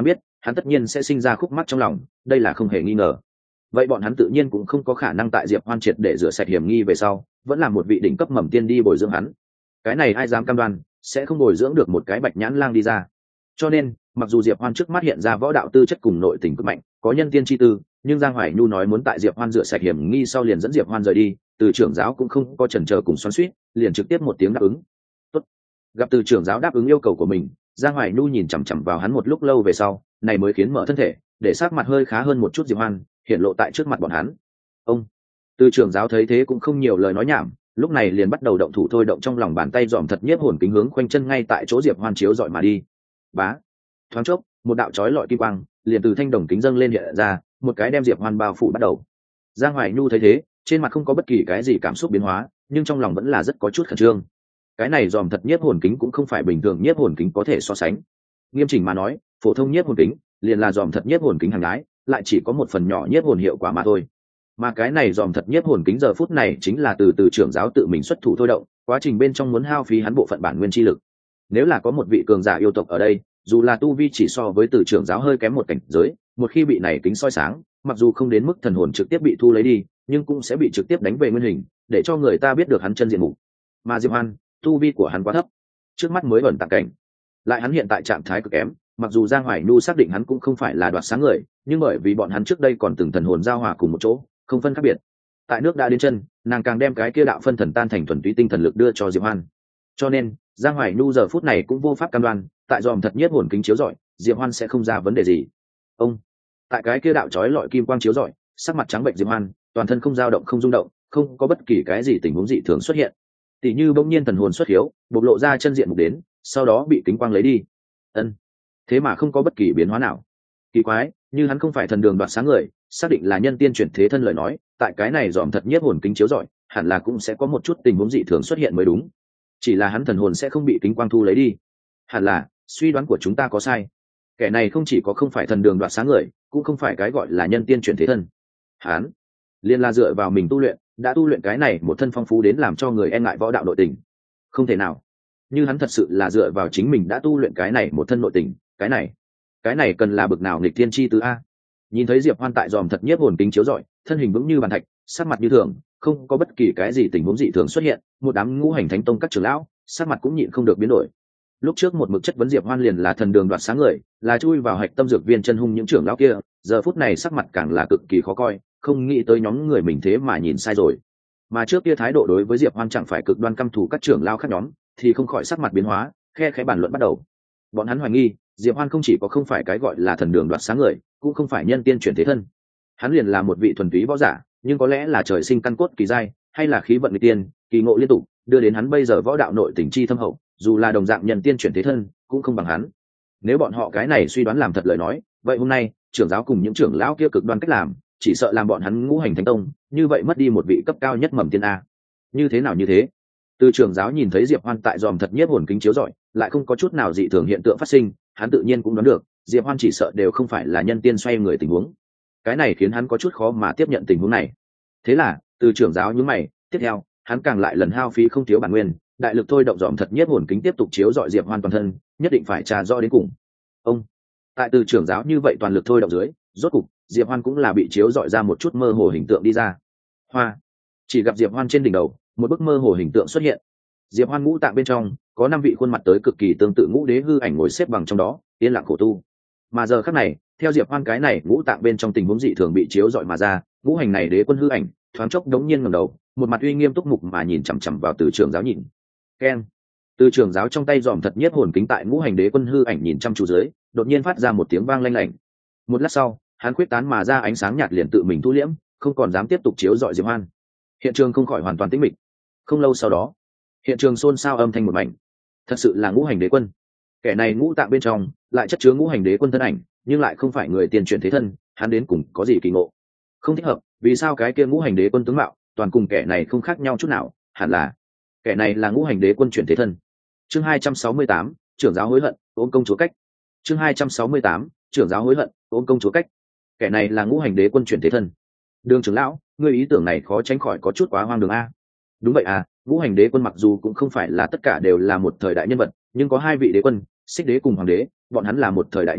hắn tất nhiên sẽ sinh ra khúc mắc trong lòng, đây là không hề nghi ngờ. Vậy bọn hắn tự nhiên cũng không có khả năng tại Diệp Hoan triệt để rửa sạch hiểm nghi về sau vẫn là một vị đỉnh cấp mầm tiên đi bồi dưỡng hắn. Cái này ai dám cam đoan sẽ không bồi dưỡng được một cái bạch nhãn lang đi ra. Cho nên mặc dù Diệp Hoan trước mắt hiện ra võ đạo tư chất cùng nội tình cực mạnh, có nhân tiên chi tư, nhưng Giang Hoài Nhu nói muốn tại Diệp Hoan rửa sạch hiểm nghi sau liền dẫn Diệp Hoan rời đi, từ trưởng giáo cũng không có chần chờ cùng xoắn xuýt, liền trực tiếp một tiếng đáp ứng. Tốt. Gặp từ trưởng giáo đáp ứng yêu cầu của mình, Giang Hoài Nhu nhìn chằm chằm vào hắn một lúc lâu về sau, này mới khiến mở thân thể, để sắc mặt hơi khá hơn một chút Diệp Hoan, hiện lộ tại trước mặt bọn hắn. Ông. Từ trưởng giáo thấy thế cũng không nhiều lời nói nhảm, lúc này liền bắt đầu động thủ thôi động trong lòng bàn tay dòm thật nhiếp hồn kính hướng khoanh chân ngay tại chỗ Diệp Hoan chiếu dọi mà đi. Bá. Thoáng chốc, một đạo chói lọi kim quang liền từ thanh đồng kính dâng lên hiện ra, một cái đem Diệp Hoan bao phủ bắt đầu. Giang Hoài Nhu thấy thế, trên mặt không có bất kỳ cái gì cảm xúc biến hóa, nhưng trong lòng vẫn là rất có chút khẩn trương. Cái này dòm thật nhiếp hồn kính cũng không phải bình thường nhiếp hồn kính có thể so sánh. Nghiêm chỉnh mà nói, phổ thông nhiếp hồn kính liền là dòm thật nhiếp hồn kính hàng nhái, lại chỉ có một phần nhỏ nhiếp hồn hiệu quả mà thôi. Mà cái này dòm thật nhiếp hồn kính giờ phút này chính là từ từ trưởng giáo tự mình xuất thủ thôi động, quá trình bên trong muốn hao phí hắn bộ phận bản nguyên chi lực. Nếu là có một vị cường giả yêu tộc ở đây, dù là tu vi chỉ so với từ trưởng giáo hơi kém một cảnh giới, một khi bị này kính soi sáng, mặc dù không đến mức thần hồn trực tiếp bị thu lấy đi, nhưng cũng sẽ bị trực tiếp đánh về nguyên hình, để cho người ta biết được hắn chân diện mục. Mà Diệp Hoan, tu vi của hắn quá thấp, trước mắt mới ẩn tàng cảnh, lại hắn hiện tại trạng thái cực kém, mặc dù Giang Hoài Nhu xác định hắn cũng không phải là đoạt sáng người, nhưng bởi vì bọn hắn trước đây còn từng thần hồn giao hòa cùng một chỗ, không phân khác biệt. Tại nước đã đến chân, nàng càng đem cái kia đạo phân thần tan thành thuần túy tinh thần lực đưa cho Diệp Hoan. Cho nên, Giang Hoài Nhu giờ phút này cũng vô pháp cam đoan, tại dòm thật nhiếp hồn kính chiếu rọi, Diệp Hoan sẽ không ra vấn đề gì. Ông, tại cái kia đạo chói lọi kim quang chiếu rọi, sắc mặt trắng bệnh Diệp Hoan, toàn thân không dao động không rung động, không có bất kỳ cái gì tình huống dị thường xuất hiện. Tỷ như bỗng nhiên thần hồn xuất hiếu, bộc lộ ra chân diện mục đến, sau đó bị kính quang lấy đi. Ân, thế mà không có bất kỳ biến hóa nào. Kỳ quái, như hắn không phải thần đường đoạt sáng người, xác định là nhân tiên chuyển thế thân lời nói, tại cái này dòm thật nhiếp hồn kính chiếu rọi, hẳn là cũng sẽ có một chút tình huống dị thường xuất hiện mới đúng. Chỉ là hắn thần hồn sẽ không bị kính quang thu lấy đi. Hẳn là suy đoán của chúng ta có sai. Kẻ này không chỉ có không phải thần đường đoạt sáng người, cũng không phải cái gọi là nhân tiên chuyển thế thân. Hắn liên là dựa vào mình tu luyện, đã tu luyện cái này một thân phong phú đến làm cho người e ngại võ đạo nội tình. Không thể nào. Như hắn thật sự là dựa vào chính mình đã tu luyện cái này một thân nội tình, cái này, cái này cần là bực nào nghịch thiên chi tứ a. Nhìn thấy Diệp Hoan tại dòm thật nhiếp hồn kính chiếu rọi, thân hình vững như bàn thạch, sắc mặt như thường, không có bất kỳ cái gì tình huống dị thường xuất hiện, một đám ngũ hành thánh tông các trưởng lão, sắc mặt cũng nhịn không được biến đổi. Lúc trước một mực chất vấn Diệp Hoan liền là thần đường đoạt sáng người, là chui vào hạch tâm dược viên chân hung những trưởng lão kia, giờ phút này sắc mặt càng là cực kỳ khó coi, không nghĩ tới nhóm người mình thế mà nhìn sai rồi. Mà trước kia thái độ đối với Diệp Hoan chẳng phải cực đoan căm thù các trưởng lão khác nhóm, thì không khỏi sắc mặt biến hóa, khe khẽ bàn luận bắt đầu. Bọn hắn hoài nghi, Diệp Hoan không chỉ có không phải cái gọi là thần đường đoạt sáng người, cũng không phải nhân tiên chuyển thế thân. Hắn liền là một vị thuần túy võ giả, nhưng có lẽ là trời sinh căn cốt kỳ giai, hay là khí vận nghịch tiên, kỳ ngộ liên tục, đưa đến hắn bây giờ võ đạo nội tình chi thâm hậu, dù là đồng dạng nhân tiên chuyển thế thân, cũng không bằng hắn. Nếu bọn họ cái này suy đoán làm thật lời nói, vậy hôm nay, trưởng giáo cùng những trưởng lão kia cực đoan cách làm, chỉ sợ làm bọn hắn ngũ hành thánh tông, như vậy mất đi một vị cấp cao nhất mầm tiên a. Như thế nào như thế? Từ trưởng giáo nhìn thấy Diệp Hoan tại dòm thật nhiếp hồn kính chiếu rọi, lại không có chút nào dị thường hiện tượng phát sinh, hắn tự nhiên cũng đoán được, Diệp Hoan chỉ sợ đều không phải là nhân tiên xoay người tình huống. Cái này khiến hắn có chút khó mà tiếp nhận tình huống này. Thế là, từ trưởng giáo nhướng mày, tiếp theo, hắn càng lại lần hao phí không thiếu bản nguyên, đại lực thôi động dòm thật nhiếp hồn kính tiếp tục chiếu rọi Diệp Hoan toàn thân, nhất định phải tra rõ đến cùng. Ông, tại từ trưởng giáo như vậy toàn lực thôi động dưới, rốt cục, Diệp Hoan cũng là bị chiếu rọi ra một chút mơ hồ hình tượng đi ra. Hoa, chỉ gặp Diệp Hoan trên đỉnh đầu, một bức mơ hồ hình tượng xuất hiện. Diệp Hoan ngũ tạng bên trong có năm vị khuôn mặt tới cực kỳ tương tự ngũ đế hư ảnh ngồi xếp bằng trong đó, yên lặng khổ tu. Mà giờ khắc này, theo Diệp Hoan cái này ngũ tạng bên trong tình huống dị thường bị chiếu rọi mà ra, ngũ hành này đế quân hư ảnh thoáng chốc đống nhiên ngẩng đầu, một mặt uy nghiêm túc mục mà nhìn chằm chằm vào từ trưởng giáo nhìn. Keng. Từ trưởng giáo trong tay dòm thật nhiếp hồn kính tại ngũ hành đế quân hư ảnh nhìn chăm chú dưới, đột nhiên phát ra một tiếng vang lanh lảnh. Một lát sau, hắn khuyết tán mà ra ánh sáng nhạt liền tự mình thu liễm, không còn dám tiếp tục chiếu rọi Diệp Hoan. Hiện trường không khỏi hoàn toàn tĩnh mịch. Không lâu sau đó, hiện trường xôn xao âm thanh một mảnh. Thật sự là ngũ hành đế quân. Kẻ này ngũ tạng bên trong lại chất chứa ngũ hành đế quân thân ảnh, nhưng lại không phải người tiền chuyển thế thân, hắn đến cùng có gì kỳ ngộ? Không thích hợp, vì sao cái kia ngũ hành đế quân tướng mạo toàn cùng kẻ này không khác nhau chút nào? Hẳn là kẻ này là ngũ hành đế quân chuyển thế thân. Chương hai trăm sáu mươi tám, trưởng giáo hối hận, ôm công chúa cách. Chương hai trăm sáu mươi tám, trưởng giáo hối hận, ôm công chúa cách. Kẻ này là ngũ hành đế quân chuyển thế thân. Đường trưởng lão, ngươi ý tưởng này khó tránh khỏi có chút quá hoang đường a. Đúng vậy à, ngũ hành đế quân mặc dù cũng không phải là tất cả đều là một thời đại nhân vật, nhưng có hai vị đế quân, Xích đế cùng hoàng đế, bọn hắn là một thời đại nhân vật,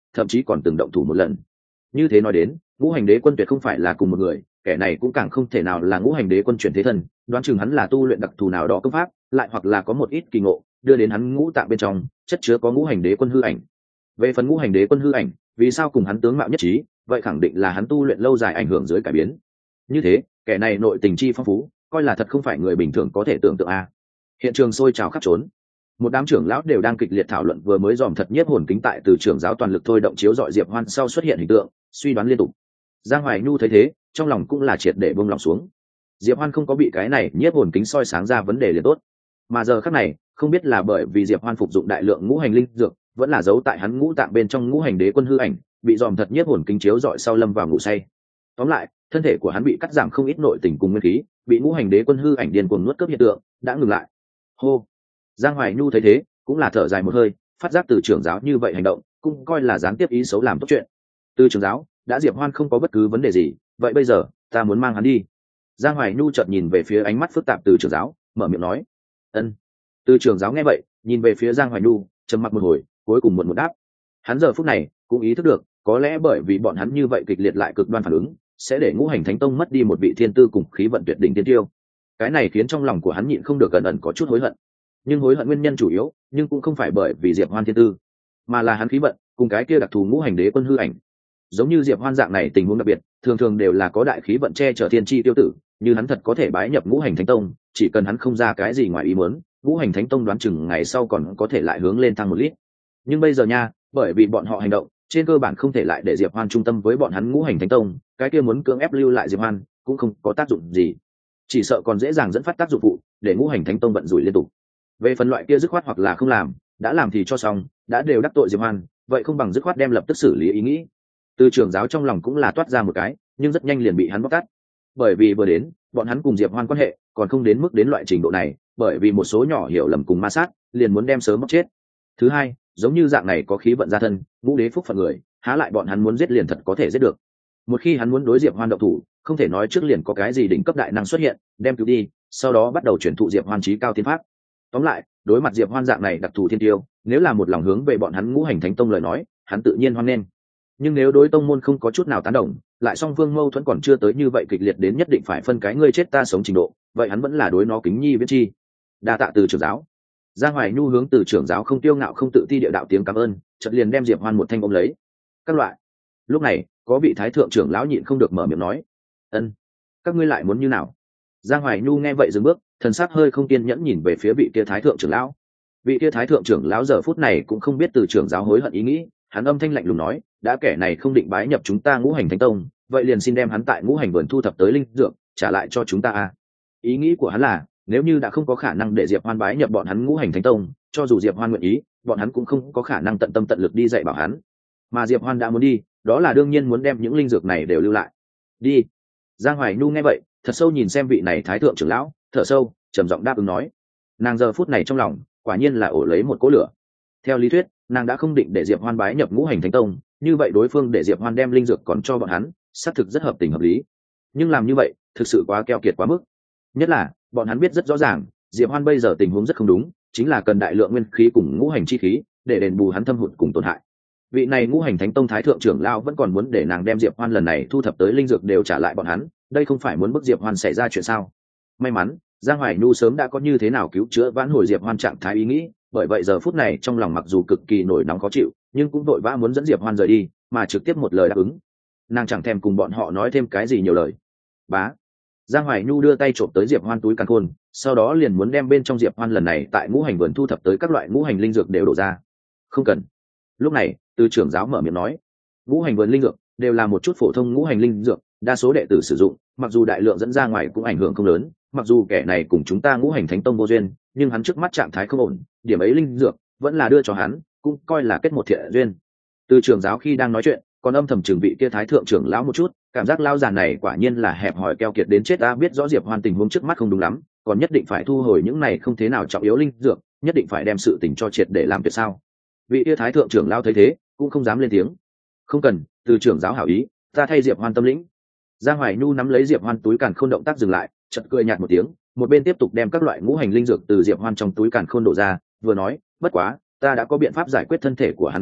thậm chí còn từng động thủ một lần. Như thế nói đến, ngũ hành đế quân tuyệt không phải là cùng một người, kẻ này cũng càng không thể nào là ngũ hành đế quân chuyển thế thân, đoán chừng hắn là tu luyện đặc thù nào đó công pháp, lại hoặc là có một ít kỳ ngộ đưa đến hắn ngũ tạng bên trong chất chứa có ngũ hành đế quân hư ảnh. Về phần ngũ hành đế quân hư ảnh vì sao cùng hắn tướng mạo nhất trí, vậy khẳng định là hắn tu luyện lâu dài ảnh hưởng dưới cải biến. Như thế kẻ này nội tình chi phong phú, coi là thật không phải người bình thường có thể tưởng tượng a. Hiện trường sôi trào khắp trốn, một đám trưởng lão đều đang kịch liệt thảo luận vừa mới dòm thật nhiếp hồn kính tại từ trưởng giáo toàn lực thôi động chiếu dọi Diệp Hoan sau xuất hiện hình tượng, suy đoán liên tục. Giang Hoài Nhu thấy thế, trong lòng cũng là triệt để buông lòng xuống. Diệp Hoan không có bị cái này nhiếp hồn kính soi sáng ra vấn đề liền tốt, mà giờ khắc này không biết là bởi vì Diệp Hoan phục dụng đại lượng ngũ hành linh dược, vẫn là giấu tại hắn ngũ tạng bên trong ngũ hành đế quân hư ảnh bị dòm thật nhiếp hồn kính chiếu dọi sau lâm vào ngủ say. Tóm lại, thân thể của hắn bị cắt giảm không ít nội tình cùng nguyên khí, bị ngũ hành đế quân hư ảnh điên cuồng nuốt cướp hiện tượng đã ngừng lại. Hô. Giang Hoài Nhu thấy thế, cũng là thở dài một hơi, phát giác từ trưởng giáo như vậy hành động, cũng coi là gián tiếp ý xấu làm tốt chuyện. Từ trưởng giáo, đã Diệp Hoan không có bất cứ vấn đề gì, vậy bây giờ, ta muốn mang hắn đi. Giang Hoài Nhu chợt nhìn về phía ánh mắt phức tạp từ trưởng giáo, mở miệng nói. Ân. Từ trưởng giáo nghe vậy, nhìn về phía Giang Hoài Nhu, trầm mặc một hồi, cuối cùng một một đáp. Hắn giờ phút này cũng ý thức được, có lẽ bởi vì bọn hắn như vậy kịch liệt lại cực đoan phản ứng, sẽ để ngũ hành thánh tông mất đi một vị thiên tư cùng khí vận tuyệt đỉnh tiên tiêu. Cái này khiến trong lòng của hắn nhịn không được ẩn ẩn có chút hối hận. Nhưng hối hận nguyên nhân chủ yếu, nhưng cũng không phải bởi vì Diệp Hoan thiên tư, mà là hắn khí vận cùng cái kia đặc thù ngũ hành đế quân hư ảnh. Giống như Diệp Hoan dạng này tình huống đặc biệt, thường thường đều là có đại khí vận che chở thiên chi tiêu tử, như hắn thật có thể bái nhập ngũ hành thánh tông, chỉ cần hắn không ra cái gì ngoài ý muốn, ngũ hành thánh tông đoán chừng ngày sau còn có thể lại hướng lên thăng một lít. Nhưng bây giờ nha, bởi vì bọn họ hành động, trên cơ bản không thể lại để Diệp Hoan trung tâm với bọn hắn ngũ hành thánh tông, cái kia muốn cưỡng ép lưu lại Diệp Hoan cũng không có tác dụng gì, chỉ sợ còn dễ dàng dẫn phát tác dụng phụ, để ngũ hành thánh tông vận rủi liên tục. Về phần loại kia dứt khoát hoặc là không làm, đã làm thì cho xong, đã đều đắc tội Diệp Hoan, vậy không bằng dứt khoát đem lập tức xử lý ý nghĩ. Từ trưởng giáo trong lòng cũng là toát ra một cái, nhưng rất nhanh liền bị hắn bóc tát. Bởi vì vừa đến, bọn hắn cùng Diệp Hoan quan hệ còn không đến mức đến loại trình độ này, bởi vì một số nhỏ hiểu lầm cùng ma sát, liền muốn đem sớm bóc chết. Thứ hai, giống như dạng này có khí vận gia thân, ngũ đế phúc phận người, há lại bọn hắn muốn giết liền thật có thể giết được. Một khi hắn muốn đối Diệp Hoan động thủ, không thể nói trước liền có cái gì đỉnh cấp đại năng xuất hiện, đem cứu đi, sau đó bắt đầu chuyển thụ Diệp Hoan chí cao thiên pháp. Tóm lại, đối mặt Diệp Hoan dạng này đặc thù thiên tiêu, nếu là một lòng hướng về bọn hắn ngũ hành thánh tông lời nói, hắn tự nhiên hoan nghênh. Nhưng nếu đối tông môn không có chút nào tán đồng, lại song phương mâu thuẫn còn chưa tới như vậy kịch liệt đến nhất định phải phân cái ngươi chết ta sống trình độ, vậy hắn vẫn là đối nó kính nhi viễn chi. Đa tạ từ trưởng giáo. Giang Hoài Nhu hướng từ trưởng giáo không tiêu ngạo không tự ti địa đạo tiếng cảm ơn, chợt liền đem Diệp Hoan một thanh ôm lấy. Các loại. Lúc này, có vị thái thượng trưởng lão nhịn không được mở miệng nói. Ân, các ngươi lại muốn như nào? Giang Hoài Nhu nghe vậy dừng bước, thần sắc hơi không kiên nhẫn nhìn về phía vị kia thái thượng trưởng lão. Vị kia thái thượng trưởng lão giờ phút này cũng không biết từ trưởng giáo hối hận ý nghĩ, hắn âm thanh lạnh lùng nói, đã kẻ này không định bái nhập chúng ta ngũ hành thánh tông, vậy liền xin đem hắn tại ngũ hành vườn thu thập tới linh dược trả lại cho chúng ta a. Ý nghĩ của hắn là, nếu như đã không có khả năng để Diệp Hoan bái nhập bọn hắn ngũ hành thánh tông, cho dù Diệp Hoan nguyện ý, bọn hắn cũng không có khả năng tận tâm tận lực đi dạy bảo hắn. Mà Diệp Hoan đã muốn đi, đó là đương nhiên muốn đem những linh dược này đều lưu lại. Đi. Giang Hoài Nhu nghe vậy, thật sâu nhìn xem vị này thái thượng trưởng lão, thở sâu, trầm giọng đáp ứng nói. Nàng giờ phút này trong lòng, quả nhiên là ổ lấy một cỗ lửa. Theo lý thuyết, nàng đã không định để Diệp Hoan bái nhập ngũ hành thánh tông, như vậy đối phương để Diệp Hoan đem linh dược còn cho bọn hắn, xác thực rất hợp tình hợp lý. Nhưng làm như vậy, thực sự quá keo kiệt quá mức. Nhất là, bọn hắn biết rất rõ ràng, Diệp Hoan bây giờ tình huống rất không đúng, chính là cần đại lượng nguyên khí cùng ngũ hành chi khí để đền bù hắn thâm hụt cùng tổn hại. Vị này ngũ hành thánh tông thái thượng trưởng lão vẫn còn muốn để nàng đem Diệp Hoan lần này thu thập tới linh dược đều trả lại bọn hắn, đây không phải muốn bức Diệp Hoan xảy ra chuyện sao? May mắn, Giang Hoài Nhu sớm đã có như thế nào cứu chữa vãn hồi Diệp Hoan trạng thái ý nghĩ, bởi vậy giờ phút này trong lòng mặc dù cực kỳ nổi nóng khó chịu, nhưng cũng vội vã muốn dẫn Diệp Hoan rời đi, mà trực tiếp một lời đáp ứng. Nàng chẳng thèm cùng bọn họ nói thêm cái gì nhiều lời. Bá. Giang Hoài Nhu đưa tay trộm tới Diệp Hoan túi càn khôn, sau đó liền muốn đem bên trong Diệp Hoan lần này tại ngũ hành vườn thu thập tới các loại ngũ hành linh dược đều đổ ra. Không cần. Lúc này, từ trưởng giáo mở miệng nói, ngũ hành vườn linh dược đều là một chút phổ thông ngũ hành linh dược, đa số đệ tử sử dụng, mặc dù đại lượng dẫn ra ngoài cũng ảnh hưởng không lớn, mặc dù kẻ này cùng chúng ta ngũ hành thánh tông vô duyên, nhưng hắn trước mắt trạng thái không ổn, điểm ấy linh dược vẫn là đưa cho hắn, cũng coi là kết một thiện duyên. Từ trưởng giáo khi đang nói chuyện, còn âm thầm trừng vị kia thái thượng trưởng lão một chút, cảm giác lão già này quả nhiên là hẹp hòi keo kiệt đến chết. Ta biết rõ Diệp Hoan tình huống trước mắt không đúng lắm, còn nhất định phải thu hồi những này không thế nào trọng yếu linh dược, nhất định phải đem sự tình cho triệt để làm việc sao? Vị kia thái thượng trưởng lão thấy thế, cũng không dám lên tiếng. Không cần, từ trưởng giáo hảo ý, ta thay Diệp Hoan tâm lĩnh. Giang Hoài Nhu nắm lấy Diệp Hoan túi càn khôn động tác dừng lại, chợt cười nhạt một tiếng, một bên tiếp tục đem các loại ngũ hành linh dược từ Diệp Hoan trong túi càn khôn đổ ra, vừa nói, bất quá, ta đã có biện pháp giải quyết thân thể của hắn vấn đề,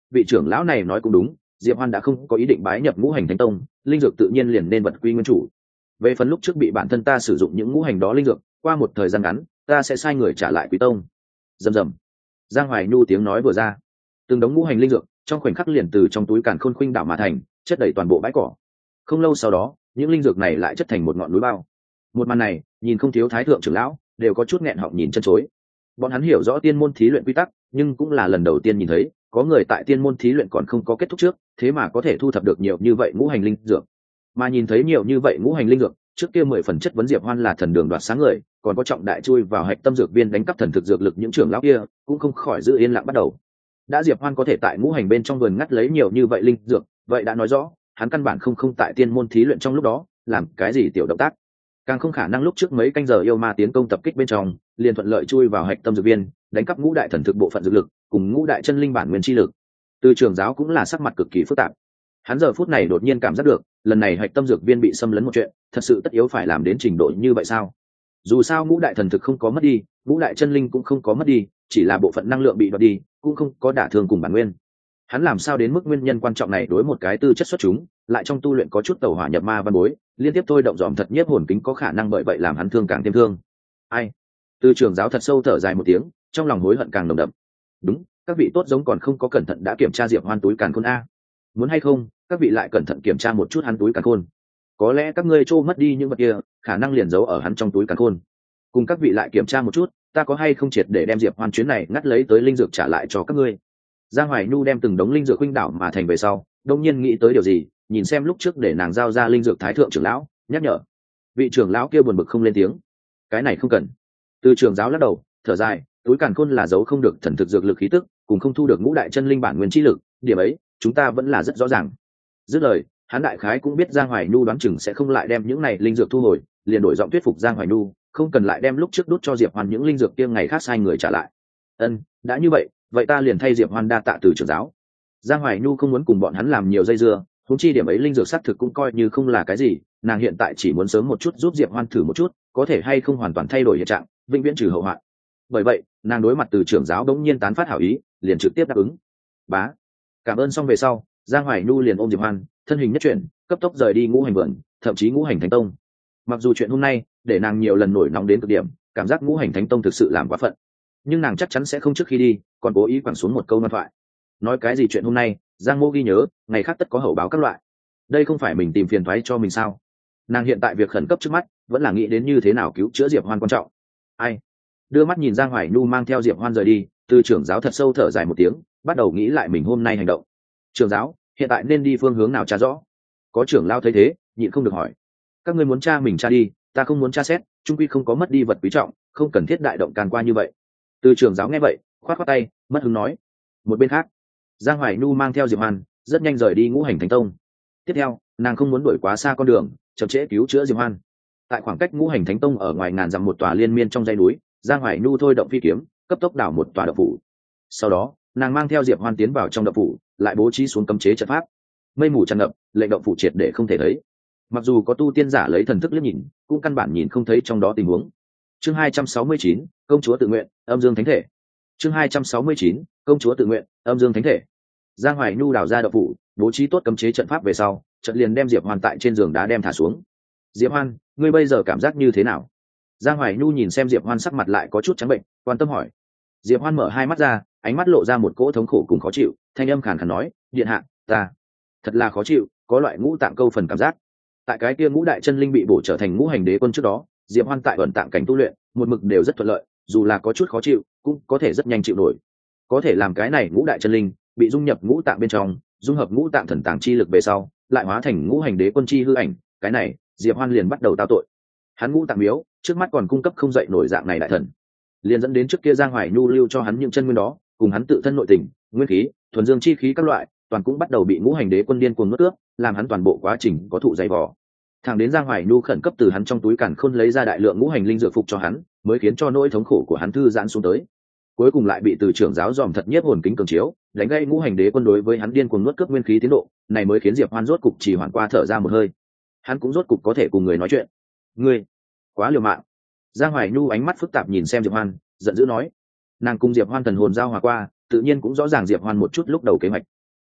vị trưởng lão này nói cũng đúng, Diệp Hoan đã không có ý định bái nhập ngũ hành thánh tông, linh dược tự nhiên liền nên vật quy nguyên chủ. Về phần lúc trước bị bản thân ta sử dụng những ngũ hành đó linh dược, qua một thời gian ngắn ta sẽ sai người trả lại quý tông. Rầm rầm. Giang Hoài Nhu tiếng nói vừa ra, từng đống ngũ hành linh dược trong khoảnh khắc liền từ trong túi càn khôn khuynh đảo mà thành, chất đầy toàn bộ bãi cỏ. Không lâu sau đó, những linh dược này lại chất thành một ngọn núi bao. Một màn này, nhìn không thiếu thái thượng trưởng lão đều có chút nghẹn họng nhìn chân chối. Bọn hắn hiểu rõ tiên môn thí luyện quy tắc, nhưng cũng là lần đầu tiên nhìn thấy có người tại tiên môn thí luyện còn không có kết thúc trước, thế mà có thể thu thập được nhiều như vậy ngũ hành linh dược. Mà nhìn thấy nhiều như vậy ngũ hành linh dược, trước kia mười phần chất vấn Diệp Hoan là thần đường đoạt sáng người, còn có trọng đại chui vào hạch tâm dược viên đánh cắp thần thực dược lực những trưởng lão kia, cũng không khỏi giữ yên lặng bắt đầu. Đã Diệp Hoan có thể tại ngũ hành bên trong vườn ngắt lấy nhiều như vậy linh dược, vậy đã nói rõ hắn căn bản không không tại tiên môn thí luyện trong lúc đó làm cái gì tiểu động tác, càng không khả năng lúc trước mấy canh giờ yêu ma tiến công tập kích bên trong liền thuận lợi chui vào hạch tâm dược viên đánh cắp ngũ đại thần thực bộ phận dược lực cùng ngũ đại chân linh bản nguyên chi lực. Từ trường giáo cũng là sắc mặt cực kỳ phức tạp, hắn giờ phút này đột nhiên cảm giác được lần này hạch tâm dược viên bị xâm lấn một chuyện thật sự tất yếu phải làm đến trình độ như vậy sao? Dù sao ngũ đại thần thực không có mất đi, ngũ đại chân linh cũng không có mất đi, chỉ là bộ phận năng lượng bị đoạt đi, cũng không có đả thương cùng bản nguyên. Hắn làm sao đến mức nguyên nhân quan trọng này đối một cái tư chất xuất chúng lại trong tu luyện có chút tẩu hỏa nhập ma văn bối liên tiếp thôi động dòm thật nhiếp hồn kính có khả năng bởi vậy làm hắn thương càng thêm thương. Ai? Từ trường giáo thật sâu thở dài một tiếng, trong lòng hối hận càng nồng đậm. Đúng, các vị tốt giống còn không có cẩn thận đã kiểm tra Diệp Hoan túi càn khôn a. Muốn hay không các vị lại cẩn thận kiểm tra một chút hắn túi càn khôn, có lẽ các ngươi trô mất đi những vật kia khả năng liền giấu ở hắn trong túi càn khôn. Cùng các vị lại kiểm tra một chút ta có hay không triệt để đem Diệp Hoan chuyến này ngắt lấy tới linh dược trả lại cho các ngươi. Giang Hoài Nhu đem từng đống linh dược huynh đảo mà thành về sau đông nhiên nghĩ tới điều gì, nhìn xem lúc trước để nàng giao ra linh dược thái thượng trưởng lão nhắc nhở. Vị trưởng lão kia buồn bực không lên tiếng, cái này không cần. Từ trưởng giáo lắc đầu thở dài, túi càn khôn là giấu không được thần thực dược lực khí tức cùng không thu được ngũ đại chân linh bản nguyên chi lực, điểm ấy chúng ta vẫn là rất rõ ràng. Dứt lời hắn đại khái cũng biết Giang Hoài Nhu đoán chừng sẽ không lại đem những này linh dược thu hồi, liền đổi giọng thuyết phục Giang Hoài Nhu không cần lại đem lúc trước đút cho Diệp Hoan những linh dược kia ngày khác sai người trả lại. Ân, đã như vậy vậy ta liền thay Diệp Hoan đa tạ từ trưởng giáo. Giang Hoài Nhu không muốn cùng bọn hắn làm nhiều dây dưa, huống chi điểm ấy linh dược xác thực cũng coi như không là cái gì, nàng hiện tại chỉ muốn sớm một chút giúp Diệp Hoan thử một chút có thể hay không hoàn toàn thay đổi hiện trạng, vĩnh viễn trừ hậu hoạn. Bởi vậy nàng đối mặt từ trưởng giáo đống nhiên tán phát hảo ý, liền trực tiếp đáp ứng. Bá, cảm ơn xong về sau Giang Hoài Nhu liền ôm Diệp Hoan thân hình nhất chuyển cấp tốc rời đi ngũ hành vườn, thậm chí ngũ hành thánh tông. Mặc dù chuyện hôm nay để nàng nhiều lần nổi nóng đến cực điểm, cảm giác ngũ hành thánh tông thực sự làm quá phận, nhưng nàng chắc chắn sẽ không trước khi đi còn cố ý quẳng xuống một câu ngoan thoại. Nói cái gì chuyện hôm nay Giang Mô ghi nhớ, ngày khác tất có hậu báo các loại. Đây không phải mình tìm phiền toái cho mình sao? Nàng hiện tại việc khẩn cấp trước mắt vẫn là nghĩ đến như thế nào cứu chữa Diệp Hoan quan trọng. Ai? Đưa mắt nhìn Giang Hoài Nhu mang theo Diệp Hoan rời đi, từ trưởng giáo thật sâu thở dài một tiếng, bắt đầu nghĩ lại mình hôm nay hành động. Trưởng giáo hiện tại nên đi phương hướng nào tra rõ? Có trưởng lao thấy thế nhịn không được hỏi. Các ngươi muốn tra mình tra đi, ta không muốn tra xét, trung quy không có mất đi vật quý trọng, không cần thiết đại động can qua như vậy. Từ trưởng giáo nghe vậy khoát khoát tay mất hứng nói. Một bên khác Giang Hoài Nhu mang theo Diệp Hoan rất nhanh rời đi ngũ hành thánh tông. Tiếp theo nàng không muốn đuổi quá xa con đường chậm trễ cứu chữa Diệp Hoan. Tại khoảng cách ngũ hành thánh tông ở ngoài ngàn dặm một tòa liên miên trong dãy núi, Giang Hoài Nhu thôi động phi kiếm cấp tốc đảo một tòa động phủ. Sau đó nàng mang theo Diệp Hoan tiến vào trong động phủ, lại bố trí xuống cấm chế trận pháp. Mây mù tràn ngập, lệnh động phủ triệt để không thể thấy. Mặc dù có tu tiên giả lấy thần thức liếc nhìn cũng căn bản nhìn không thấy trong đó tình huống. Chương hai trăm sáu mươi chín, công chúa tự nguyện, âm dương thánh thể. Chương hai trăm sáu mươi chín, công chúa tự nguyện, âm dương thánh thể. Giang Hoài Nhu đào ra động phủ, bố trí tốt cấm chế trận pháp về sau, trận liền đem Diệp Hoan tại trên giường đá đem thả xuống. Diệp Hoan, ngươi bây giờ cảm giác như thế nào? Giang Hoài Nhu nhìn xem Diệp Hoan sắc mặt lại có chút trắng bệnh, quan tâm hỏi. Diệp Hoan mở hai mắt ra, ánh mắt lộ ra một cỗ thống khổ cùng khó chịu, thanh âm khàn khàn nói, điện hạ, ta thật là khó chịu, có loại ngũ tạng câu phần cảm giác. Tại cái kia ngũ đại chân linh bị bổ trở thành ngũ hành đế quân trước đó, Diệp Hoan tại ẩn tạng cảnh tu luyện, một mực đều rất thuận lợi, dù là có chút khó chịu, cũng có thể rất nhanh chịu nổi. Có thể làm cái này ngũ đại chân linh bị dung nhập ngũ tạng bên trong, dung hợp ngũ tạng thần tàng chi lực về sau, lại hóa thành ngũ hành đế quân chi hư ảnh, cái này, Diệp Hoan liền bắt đầu tao tội. Hắn ngũ tạng miếu, trước mắt còn cung cấp không dậy nổi dạng này đại thần, liền dẫn đến trước kia Giang Hoài Nhu lưu cho hắn những chân nguyên đó, cùng hắn tự thân nội tình, nguyên khí, thuần dương chi khí các loại, toàn cũng bắt đầu bị ngũ hành đế quân điên cuồng nuốt ướt, làm hắn toàn bộ quá trình có thụ dày vò. Thẳng đến Giang Hoài Nhu khẩn cấp từ hắn trong túi càn khôn lấy ra đại lượng ngũ hành linh dược phục cho hắn, mới khiến cho nỗi thống khổ của hắn thư giãn xuống tới. Cuối cùng lại bị từ trưởng giáo dòm thật nhiếp hồn kính cường chiếu, đánh gây ngũ hành đế quân đối với hắn điên cuồng nuốt cướp nguyên khí tiến độ, này mới khiến Diệp Hoan rốt cục chỉ hoàn qua thở ra một hơi. Hắn cũng rốt cục có thể cùng người nói chuyện. Ngươi, quá liều mạng. Giang Hoài Nhu ánh mắt phức tạp nhìn xem Diệp Hoan, giận dữ nói. Nàng cùng Diệp Hoan thần hồn giao hòa qua, tự nhiên cũng rõ ràng Diệp Hoan một chút lúc đầu kế hoạch.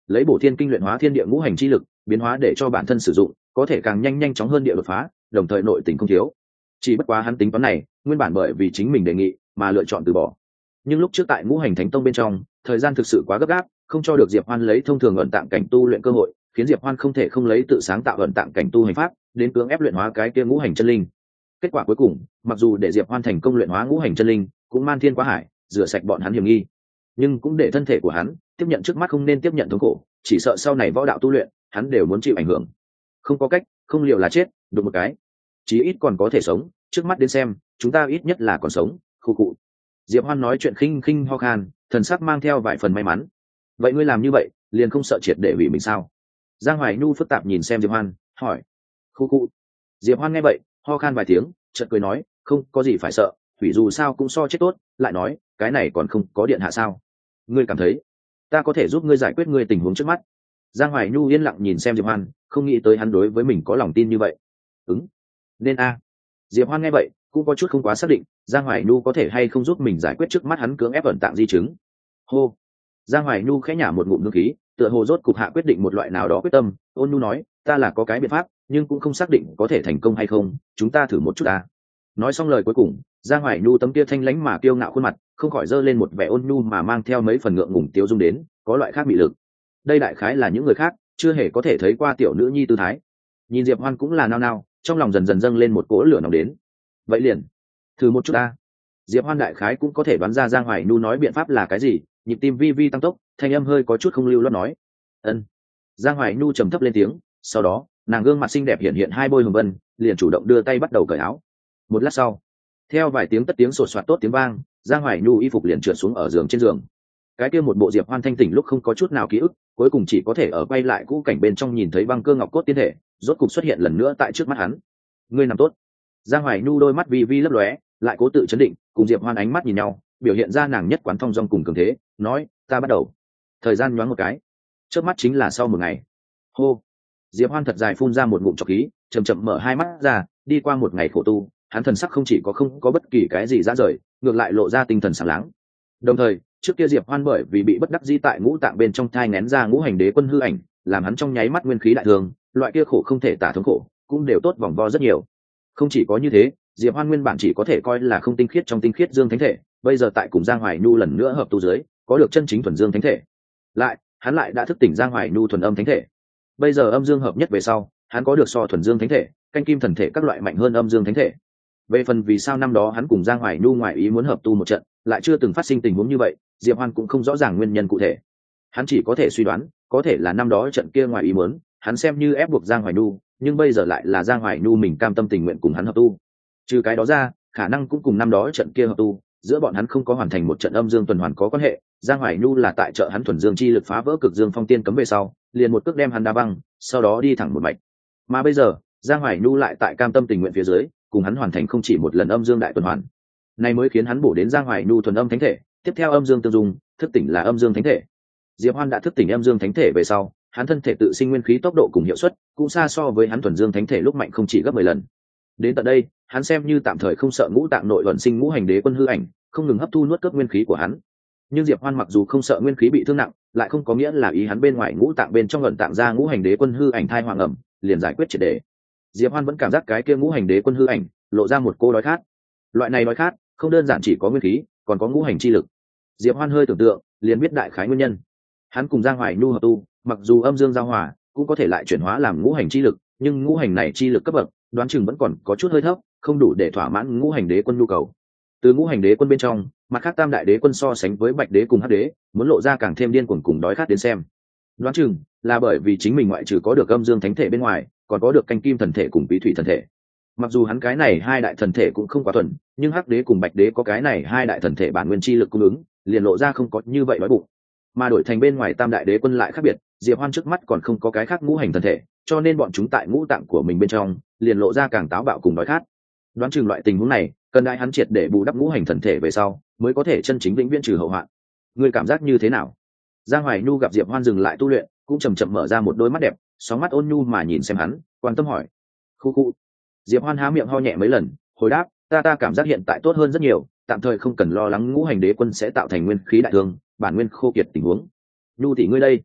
lấy bổ thiên kinh luyện hóa thiên địa ngũ hành chi lực, biến hóa để cho bản thân sử dụng có thể càng nhanh nhanh chóng hơn địa đột phá, đồng thời nội tình không thiếu. Chỉ bất quá hắn tính toán này nguyên bản bởi vì chính mình đề nghị mà lựa chọn từ bỏ. Nhưng lúc trước tại ngũ hành thánh tông bên trong, thời gian thực sự quá gấp gáp, không cho được Diệp Hoan lấy thông thường ẩn tạng cảnh tu luyện cơ hội, khiến Diệp Hoan không thể không lấy tự sáng tạo ẩn tạng cảnh tu hành pháp đến cưỡng ép luyện hóa cái kia ngũ hành chân linh. Kết quả cuối cùng, mặc dù để Diệp Hoan thành công luyện hóa ngũ hành chân linh, cũng man thiên quá hải, rửa sạch bọn hắn hiểm nghi, nhưng cũng để thân thể của hắn tiếp nhận trước mắt không nên tiếp nhận thống khổ, chỉ sợ sau này võ đạo tu luyện, hắn đều muốn chịu ảnh hưởng. Không có cách, không liệu là chết, đụng một cái, chí ít còn có thể sống, trước mắt đến xem, chúng ta ít nhất là còn sống, khu cụ. Diệp Hoan nói chuyện khinh khinh ho khan, thần sắc mang theo vài phần may mắn. Vậy ngươi làm như vậy, liền không sợ triệt để hủy mình sao? Giang Hoài Nhu phức tạp nhìn xem Diệp Hoan, hỏi. Khu cụ. Diệp Hoan nghe vậy, ho khan vài tiếng, chợt cười nói, không có gì phải sợ, hủy dù sao cũng so chết tốt, lại nói, cái này còn không có điện hạ sao? Ngươi cảm thấy, ta có thể giúp ngươi giải quyết ngươi tình huống trước mắt? Giang Hoài Nhu yên lặng nhìn xem Diệp Hoan, không nghĩ tới hắn đối với mình có lòng tin như vậy. Ứng. Nên a. Diệp Hoan nghe vậy, cũng có chút không quá xác định, Giang Hoài Nhu có thể hay không giúp mình giải quyết trước mắt hắn cưỡng ép ẩn tạng di chứng. Hô. Giang Hoài Nhu khẽ nhả một ngụm nước khí, tựa hồ rốt cục hạ quyết định một loại nào đó quyết tâm, ôn nhu nói, ta là có cái biện pháp, nhưng cũng không xác định có thể thành công hay không, chúng ta thử một chút à. Nói xong lời cuối cùng, Giang Hoài Nhu tấm kia thanh lãnh mà kiêu ngạo khuôn mặt, không khỏi dơ lên một vẻ ôn nhu mà mang theo mấy phần ngượng ngùng tiêu dung đến, có loại khác mị lực. Đây đại khái là những người khác chưa hề có thể thấy qua tiểu nữ nhi tư thái. Nhìn Diệp Hoan cũng là nao nao, trong lòng dần dần dâng lên một cỗ lửa nóng đến. Vậy liền, thử một chút ta. Diệp Hoan đại khái cũng có thể đoán ra Giang Hoài Nhu nói biện pháp là cái gì, nhịp tim vi vi tăng tốc, thanh âm hơi có chút không lưu loát nói. Ân. Giang Hoài Nhu trầm thấp lên tiếng, sau đó, nàng gương mặt xinh đẹp hiện hiện hai bôi hồng vân, liền chủ động đưa tay bắt đầu cởi áo. Một lát sau, theo vài tiếng tất tiếng sột soạt tốt tiếng vang, Giang Hoài Nhu y phục liền trượt xuống ở giường trên giường. Cái kia một bộ Diệp Hoan thanh tỉnh lúc không có chút nào ký ức, cuối cùng chỉ có thể ở quay lại cũ cảnh bên trong nhìn thấy băng cơ ngọc cốt tiên thể, rốt cục xuất hiện lần nữa tại trước mắt hắn. Ngươi nằm tốt. Giang Hoài Nhu đôi mắt vi vi lấp lóe, lại cố tự chấn định, cùng Diệp Hoan ánh mắt nhìn nhau, biểu hiện ra nàng nhất quán thong dong cùng cường thế, nói, ta bắt đầu. Thời gian nhoáng một cái, trước mắt chính là sau một ngày. Hô. Diệp Hoan thật dài phun ra một ngụm trọc khí, chậm chậm mở hai mắt ra, đi qua một ngày khổ tu, hắn thần sắc không chỉ có không có bất kỳ cái gì ra rời, ngược lại lộ ra tinh thần sáng láng. Đồng thời, trước kia Diệp Hoan bởi vì bị bất đắc dĩ tại ngũ tạng bên trong thai nén ra ngũ hành đế quân hư ảnh, làm hắn trong nháy mắt nguyên khí đại thương, loại kia khổ không thể tả thống khổ, cũng đều tốt vòng vo rất nhiều. Không chỉ có như thế, Diệp Hoan nguyên bản chỉ có thể coi là không tinh khiết trong tinh khiết dương thánh thể, bây giờ tại cùng Giang Hoài Nhu lần nữa hợp tu dưới, có được chân chính thuần dương thánh thể. Lại, hắn lại đã thức tỉnh Giang Hoài Nhu thuần âm thánh thể. Bây giờ âm dương hợp nhất về sau, hắn có được so thuần dương thánh thể, canh kim thần thể các loại mạnh hơn âm dương thánh thể. Về phần vì sao năm đó hắn cùng Giang Hoài Nhu ngoại ý muốn hợp tu một trận, lại chưa từng phát sinh tình huống như vậy, Diệp Hoan cũng không rõ ràng nguyên nhân cụ thể. Hắn chỉ có thể suy đoán, có thể là năm đó trận kia ngoại ý muốn, hắn xem như ép buộc Giang Hoài Nhu, nhưng bây giờ lại là Giang Hoài Nhu mình cam tâm tình nguyện cùng hắn hợp tu. Trừ cái đó ra, khả năng cũng cùng năm đó trận kia hợp tu, giữa bọn hắn không có hoàn thành một trận âm dương tuần hoàn có quan hệ. Giang Hoài Nhu là tại trợ hắn thuần dương chi lực phá vỡ cực dương phong tiên cấm về sau, liền một cước đem hắn đá băng, sau đó đi thẳng một mạch. Mà bây giờ, Giang Hoài Nhu lại tại cam tâm tình nguyện phía dưới, cùng hắn hoàn thành không chỉ một lần âm dương đại tuần hoàn. Này mới khiến hắn bổ đến Giang Hoài Nhu thuần âm thánh thể, tiếp theo âm dương tương dung, thức tỉnh là âm dương thánh thể. Diệp Hoan đã thức tỉnh âm dương thánh thể về sau, hắn thân thể tự sinh nguyên khí tốc độ cùng hiệu suất cũng xa so với hắn thuần dương thánh thể lúc mạnh không chỉ gấp mười lần. Đến tận đây, hắn xem như tạm thời không sợ ngũ tạng nội vận sinh ngũ hành đế quân hư ảnh, không ngừng hấp thu nuốt cướp nguyên khí của hắn. Nhưng Diệp Hoan mặc dù không sợ nguyên khí bị thương nặng, lại không có nghĩa là ý hắn bên ngoài ngũ tạng bên trong ẩn tạng ra ngũ hành đế quân hư ảnh thai hoàng ẩm, liền giải quyết triệt để. Diệp Hoan vẫn cảm giác cái kia ngũ hành đế quân hư ảnh lộ ra một cô đói khát. Loại này đói khát không đơn giản chỉ có nguyên khí, còn có ngũ hành chi lực. Diệp Hoan hơi tưởng tượng, liền biết đại khái nguyên nhân. Hắn cùng Giang Hoài Nhu hợp tu, mặc dù âm dương giao hòa, cũng có thể lại chuyển hóa làm ngũ hành chi lực, nhưng ngũ hành này chi lực cấp bậc, đoán chừng vẫn còn có chút hơi thấp, không đủ để thỏa mãn ngũ hành đế quân nhu cầu. Từ ngũ hành đế quân bên trong, mặt khác tam đại đế quân so sánh với bạch đế cùng hắc đế, muốn lộ ra càng thêm điên cuồng cùng đói khát đến xem. Đoán chừng là bởi vì chính mình ngoại trừ có được âm dương thánh thể bên ngoài, còn có được canh kim thần thể cùng bí thủy thần thể. Mặc dù hắn cái này hai đại thần thể cũng không quá thuần, nhưng hắc đế cùng bạch đế có cái này hai đại thần thể bản nguyên chi lực cung ứng, liền lộ ra không có như vậy đói bụng. Mà đổi thành bên ngoài tam đại đế quân lại khác biệt, Diệp Hoan trước mắt còn không có cái khác ngũ hành thần thể, cho nên bọn chúng tại ngũ tạng của mình bên trong, liền lộ ra càng táo bạo cùng đói khát. Đoán chừng loại tình huống này, cần đại hắn triệt để bù đắp ngũ hành thần thể về sau, mới có thể chân chính vĩnh viễn trừ hậu hoạn. Ngươi cảm giác như thế nào? Giang Hoài Nhu gặp Diệp Hoan dừng lại tu luyện, cũng chậm chậm mở ra một đôi mắt đẹp, sóng mắt ôn nhu mà nhìn xem hắn, quan tâm hỏi. Khu khu. Diệp Hoan há miệng ho nhẹ mấy lần, hồi đáp, ta ta cảm giác hiện tại tốt hơn rất nhiều, tạm thời không cần lo lắng ngũ hành đế quân sẽ tạo thành nguyên khí đại thương, bản nguyên khô kiệt tình huống. Nhu tỷ ngươi đây,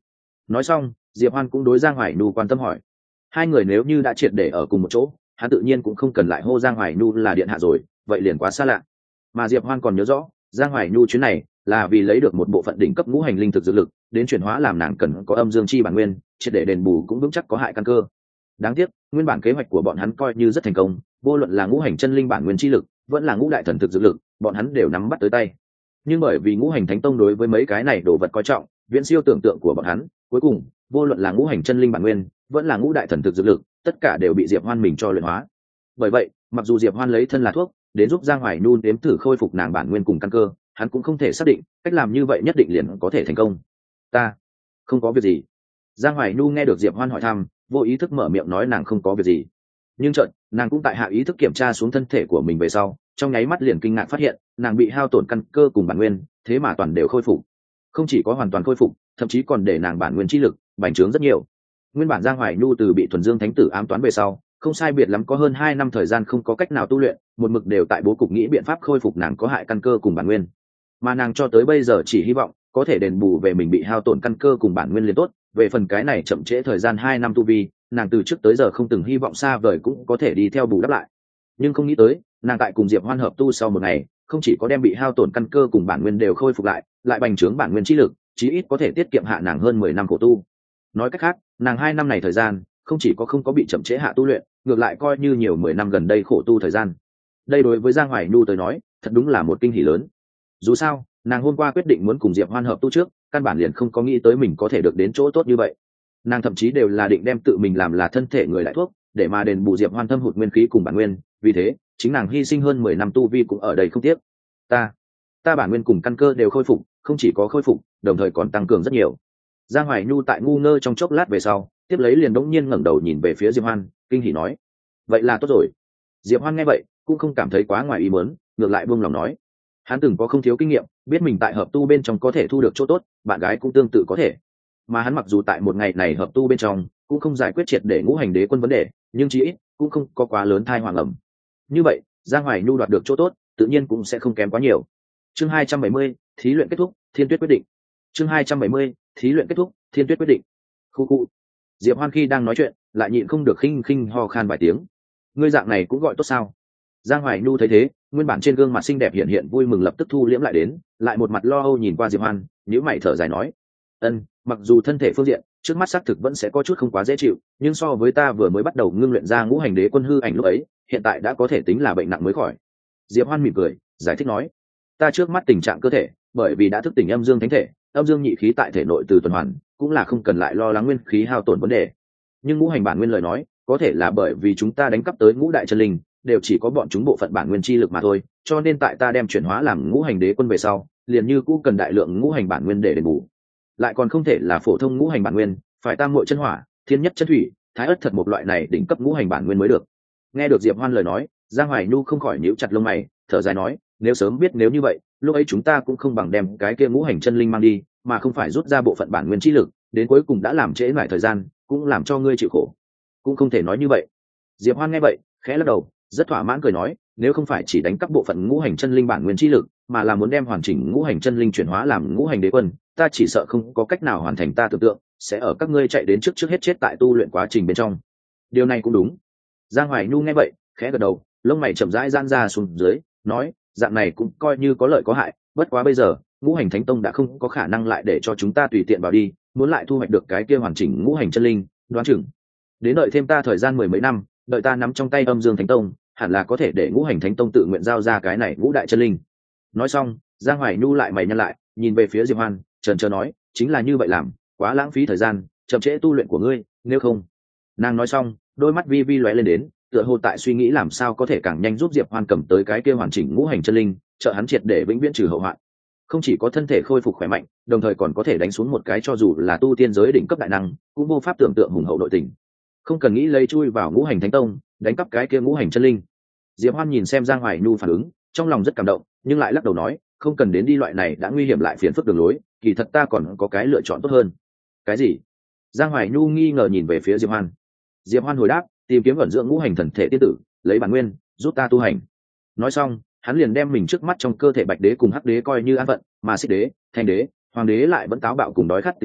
Nói xong Diệp Hoan cũng đối Giang Hoài Nhu quan tâm hỏi. Hai người nếu như đã triệt để ở cùng một chỗ, hắn tự nhiên cũng không cần lại hô Giang Hoài Nhu là điện hạ rồi, vậy liền quá xa lạ. Mà Diệp Hoan còn nhớ rõ, Giang Hoài Nhu chuyến này là vì lấy được một bộ phận đỉnh cấp ngũ hành linh thực dược lực, đến chuyển hóa làm nàng cần có âm dương chi bản nguyên, triệt để đền bù cũng vững chắc có hại căn cơ. Đáng tiếc, nguyên bản kế hoạch của bọn hắn coi như rất thành công, vô luận là ngũ hành chân linh bản nguyên chi lực, vẫn là ngũ đại thần thực dược lực, bọn hắn đều nắm bắt tới tay. Nhưng bởi vì ngũ hành thánh tông đối với mấy cái này đồ vật coi trọng, viễn siêu tưởng tượng của bọn hắn, cuối cùng, vô luận là ngũ hành chân linh bản nguyên, vẫn là ngũ đại thần thực dược lực, tất cả đều bị Diệp Hoan mình cho luyện hóa. Bởi vậy, mặc dù Diệp Hoan lấy thân là thuốc, đến giúp Giang Hoài Nhu đếm thử khôi phục nàng bản nguyên cùng căn cơ, hắn cũng không thể xác định cách làm như vậy nhất định liền có thể thành công. Ta không có việc gì. Giang Hoài Nhu nghe được Diệp Hoan hỏi thăm, vô ý thức mở miệng nói nàng không có việc gì. Nhưng chợt nàng cũng tại hạ ý thức kiểm tra xuống thân thể của mình về sau, trong nháy mắt liền kinh ngạc phát hiện nàng bị hao tổn căn cơ cùng bản nguyên, thế mà toàn đều khôi phục. Không chỉ có hoàn toàn khôi phục, thậm chí còn để nàng bản nguyên chi lực bành trướng rất nhiều. Nguyên bản Giang Hoài Nhu từ bị thuần dương thánh tử ám toán về sau, không sai biệt lắm có hơn hai năm thời gian không có cách nào tu luyện, một mực đều tại bố cục nghĩ biện pháp khôi phục nàng có hại căn cơ cùng bản nguyên. Mà nàng cho tới bây giờ chỉ hy vọng có thể đền bù về mình bị hao tổn căn cơ cùng bản nguyên liền tốt, về phần cái này chậm trễ thời gian hai năm tu vi, nàng từ trước tới giờ không từng hy vọng xa vời cũng có thể đi theo bù đắp lại. Nhưng không nghĩ tới, nàng tại cùng Diệp Hoan hợp tu sau một ngày, không chỉ có đem bị hao tổn căn cơ cùng bản nguyên đều khôi phục lại, lại bành trướng bản nguyên trí lực, chí ít có thể tiết kiệm hạ nàng hơn mười năm khổ tu. Nói cách khác, nàng hai năm này thời gian, không chỉ có không có bị chậm trễ hạ tu luyện, ngược lại coi như nhiều mười năm gần đây khổ tu thời gian. Đây đối với Giang Hoài Nhu tới nói, thật đúng là một kinh hỉ lớn. Dù sao, nàng hôm qua quyết định muốn cùng Diệp Hoan hợp tu trước, căn bản liền không có nghĩ tới mình có thể được đến chỗ tốt như vậy. Nàng thậm chí đều là định đem tự mình làm là thân thể người lại thuốc, để mà đền bù Diệp Hoan thâm hụt nguyên khí cùng bản nguyên, vì thế, chính nàng hy sinh hơn mười năm tu vi cũng ở đây không tiếc. Ta, ta bản nguyên cùng căn cơ đều khôi phục, không chỉ có khôi phục, đồng thời còn tăng cường rất nhiều. Giang Hoài Nhu tại ngu ngơ trong chốc lát về sau, tiếp lấy liền đống nhiên ngẩng đầu nhìn về phía Diệp Hoan, kinh hỉ nói: "Vậy là tốt rồi." Diệp Hoan nghe vậy, cũng không cảm thấy quá ngoài ý muốn, ngược lại buông lòng nói: "Hắn từng có không thiếu kinh nghiệm, biết mình tại hợp tu bên trong có thể thu được chỗ tốt, bạn gái cũng tương tự có thể. Mà hắn mặc dù tại một ngày này hợp tu bên trong, cũng không giải quyết triệt để ngũ hành đế quân vấn đề, nhưng chí ít cũng không có quá lớn thai hoàng ẩm. Như vậy, Giang Hoài Nhu đoạt được chỗ tốt, tự nhiên cũng sẽ không kém quá nhiều." Chương hai trăm bảy mươi, thí luyện kết thúc, Thiên Tuyết quyết định. Chương hai trăm bảy mươi, thí luyện kết thúc, Thiên Tuyết quyết định. Khu khu. Diệp Hoan khi đang nói chuyện, lại nhịn không được khinh khinh ho khan vài tiếng. Ngươi dạng này cũng gọi tốt sao? Giang Hoài Nhu thấy thế, nguyên bản trên gương mặt xinh đẹp hiện hiện vui mừng lập tức thu liễm lại đến, lại một mặt lo âu nhìn qua Diệp Hoan, nhíu mày thở dài nói: "Ân, mặc dù thân thể phương diện, trước mắt xác thực vẫn sẽ có chút không quá dễ chịu, nhưng so với ta vừa mới bắt đầu ngưng luyện ra ngũ hành đế quân hư ảnh lúc ấy, hiện tại đã có thể tính là bệnh nặng mới khỏi." Diệp Hoan mỉm cười, giải thích nói: "Ta trước mắt tình trạng cơ thể, bởi vì đã thức tỉnh âm dương thánh thể, âm dương nhị khí tại thể nội từ tuần hoàn, cũng là không cần lại lo lắng nguyên khí hao tổn vấn đề. Nhưng ngũ hành bản nguyên lời nói, có thể là bởi vì chúng ta đánh cắp tới ngũ đại chân linh, đều chỉ có bọn chúng bộ phận bản nguyên chi lực mà thôi, cho nên tại ta đem chuyển hóa làm ngũ hành đế quân về sau, liền như cũ cần đại lượng ngũ hành bản nguyên để đền bù. Lại còn không thể là phổ thông ngũ hành bản nguyên, phải tam muội chân hỏa, thiên nhất chân thủy, thái ất thật một loại này đỉnh cấp ngũ hành bản nguyên mới được." Nghe được Diệp Hoan lời nói, Giang Hoài Nhu không khỏi nhíu chặt lông mày, thở dài nói: "Nếu sớm biết nếu như vậy, lúc ấy chúng ta cũng không bằng đem cái kia ngũ hành chân linh mang đi, mà không phải rút ra bộ phận bản nguyên chi lực, đến cuối cùng đã làm trễ lại thời gian, cũng làm cho ngươi chịu khổ." "Cũng không thể nói như vậy." Diệp Hoan nghe vậy, khẽ lắc đầu, rất thỏa mãn cười nói: "Nếu không phải chỉ đánh cắp bộ phận ngũ hành chân linh bản nguyên chi lực, mà là muốn đem hoàn chỉnh ngũ hành chân linh chuyển hóa làm ngũ hành đế quân, ta chỉ sợ không có cách nào hoàn thành ta tưởng tượng, sẽ ở các ngươi chạy đến trước trước hết chết tại tu luyện quá trình bên trong." Điều này cũng đúng. Giang Hoài Nhu nghe vậy, khẽ gật đầu, lông mày chậm rãi giãn ra xuống dưới, nói: "Dạng này cũng coi như có lợi có hại, bất quá bây giờ, ngũ hành thánh tông đã không có khả năng lại để cho chúng ta tùy tiện vào đi, muốn lại thu hoạch được cái kia hoàn chỉnh ngũ hành chân linh, đoán chừng đến đợi thêm ta thời gian mười mấy năm, đợi ta nắm trong tay âm dương thánh tông, hẳn là có thể để ngũ hành thánh tông tự nguyện giao ra cái này ngũ đại chân linh." Nói xong, Giang Hoài Nhu lại mày nhăn lại, nhìn về phía Diệp Hoan, chần chờ nói: "Chính là như vậy làm, quá lãng phí thời gian, chậm trễ tu luyện của ngươi, nếu không." Nàng nói xong, đôi mắt vi vi lóe lên đến, tựa hồ tại suy nghĩ làm sao có thể càng nhanh giúp Diệp Hoan cầm tới cái kia hoàn chỉnh ngũ hành chân linh, trợ hắn triệt để vĩnh viễn trừ hậu hoạn. Không chỉ có thân thể khôi phục khỏe mạnh, đồng thời còn có thể đánh xuống một cái cho dù là tu tiên giới đỉnh cấp đại năng, cũng vô pháp tưởng tượng hùng hậu nội tình. Không cần nghĩ lấy chui vào ngũ hành thánh tông, đánh cắp cái kia ngũ hành chân linh. Diệp Hoan nhìn xem Giang Hoài Nhu phản ứng, trong lòng rất cảm động, nhưng lại lắc đầu nói: "Không cần đến đi loại này đã nguy hiểm lại phiền phức đường lối, kỳ thật ta còn có cái lựa chọn tốt hơn." "Cái gì?" Giang Hoài Nhu nghi ngờ nhìn về phía Diệp Hoan. Diệp Hoan hồi đáp: "Tìm kiếm ẩn dưỡng ngũ hành thần thể tiên tử, lấy bản nguyên, giúp ta tu hành." Nói xong, hắn liền đem mình trước mắt trong cơ thể bạch đế cùng hắc đế coi như an phận, mà xích đế, thanh đế, hoàng đế lại vẫn táo bạo cùng đói khát tình huống,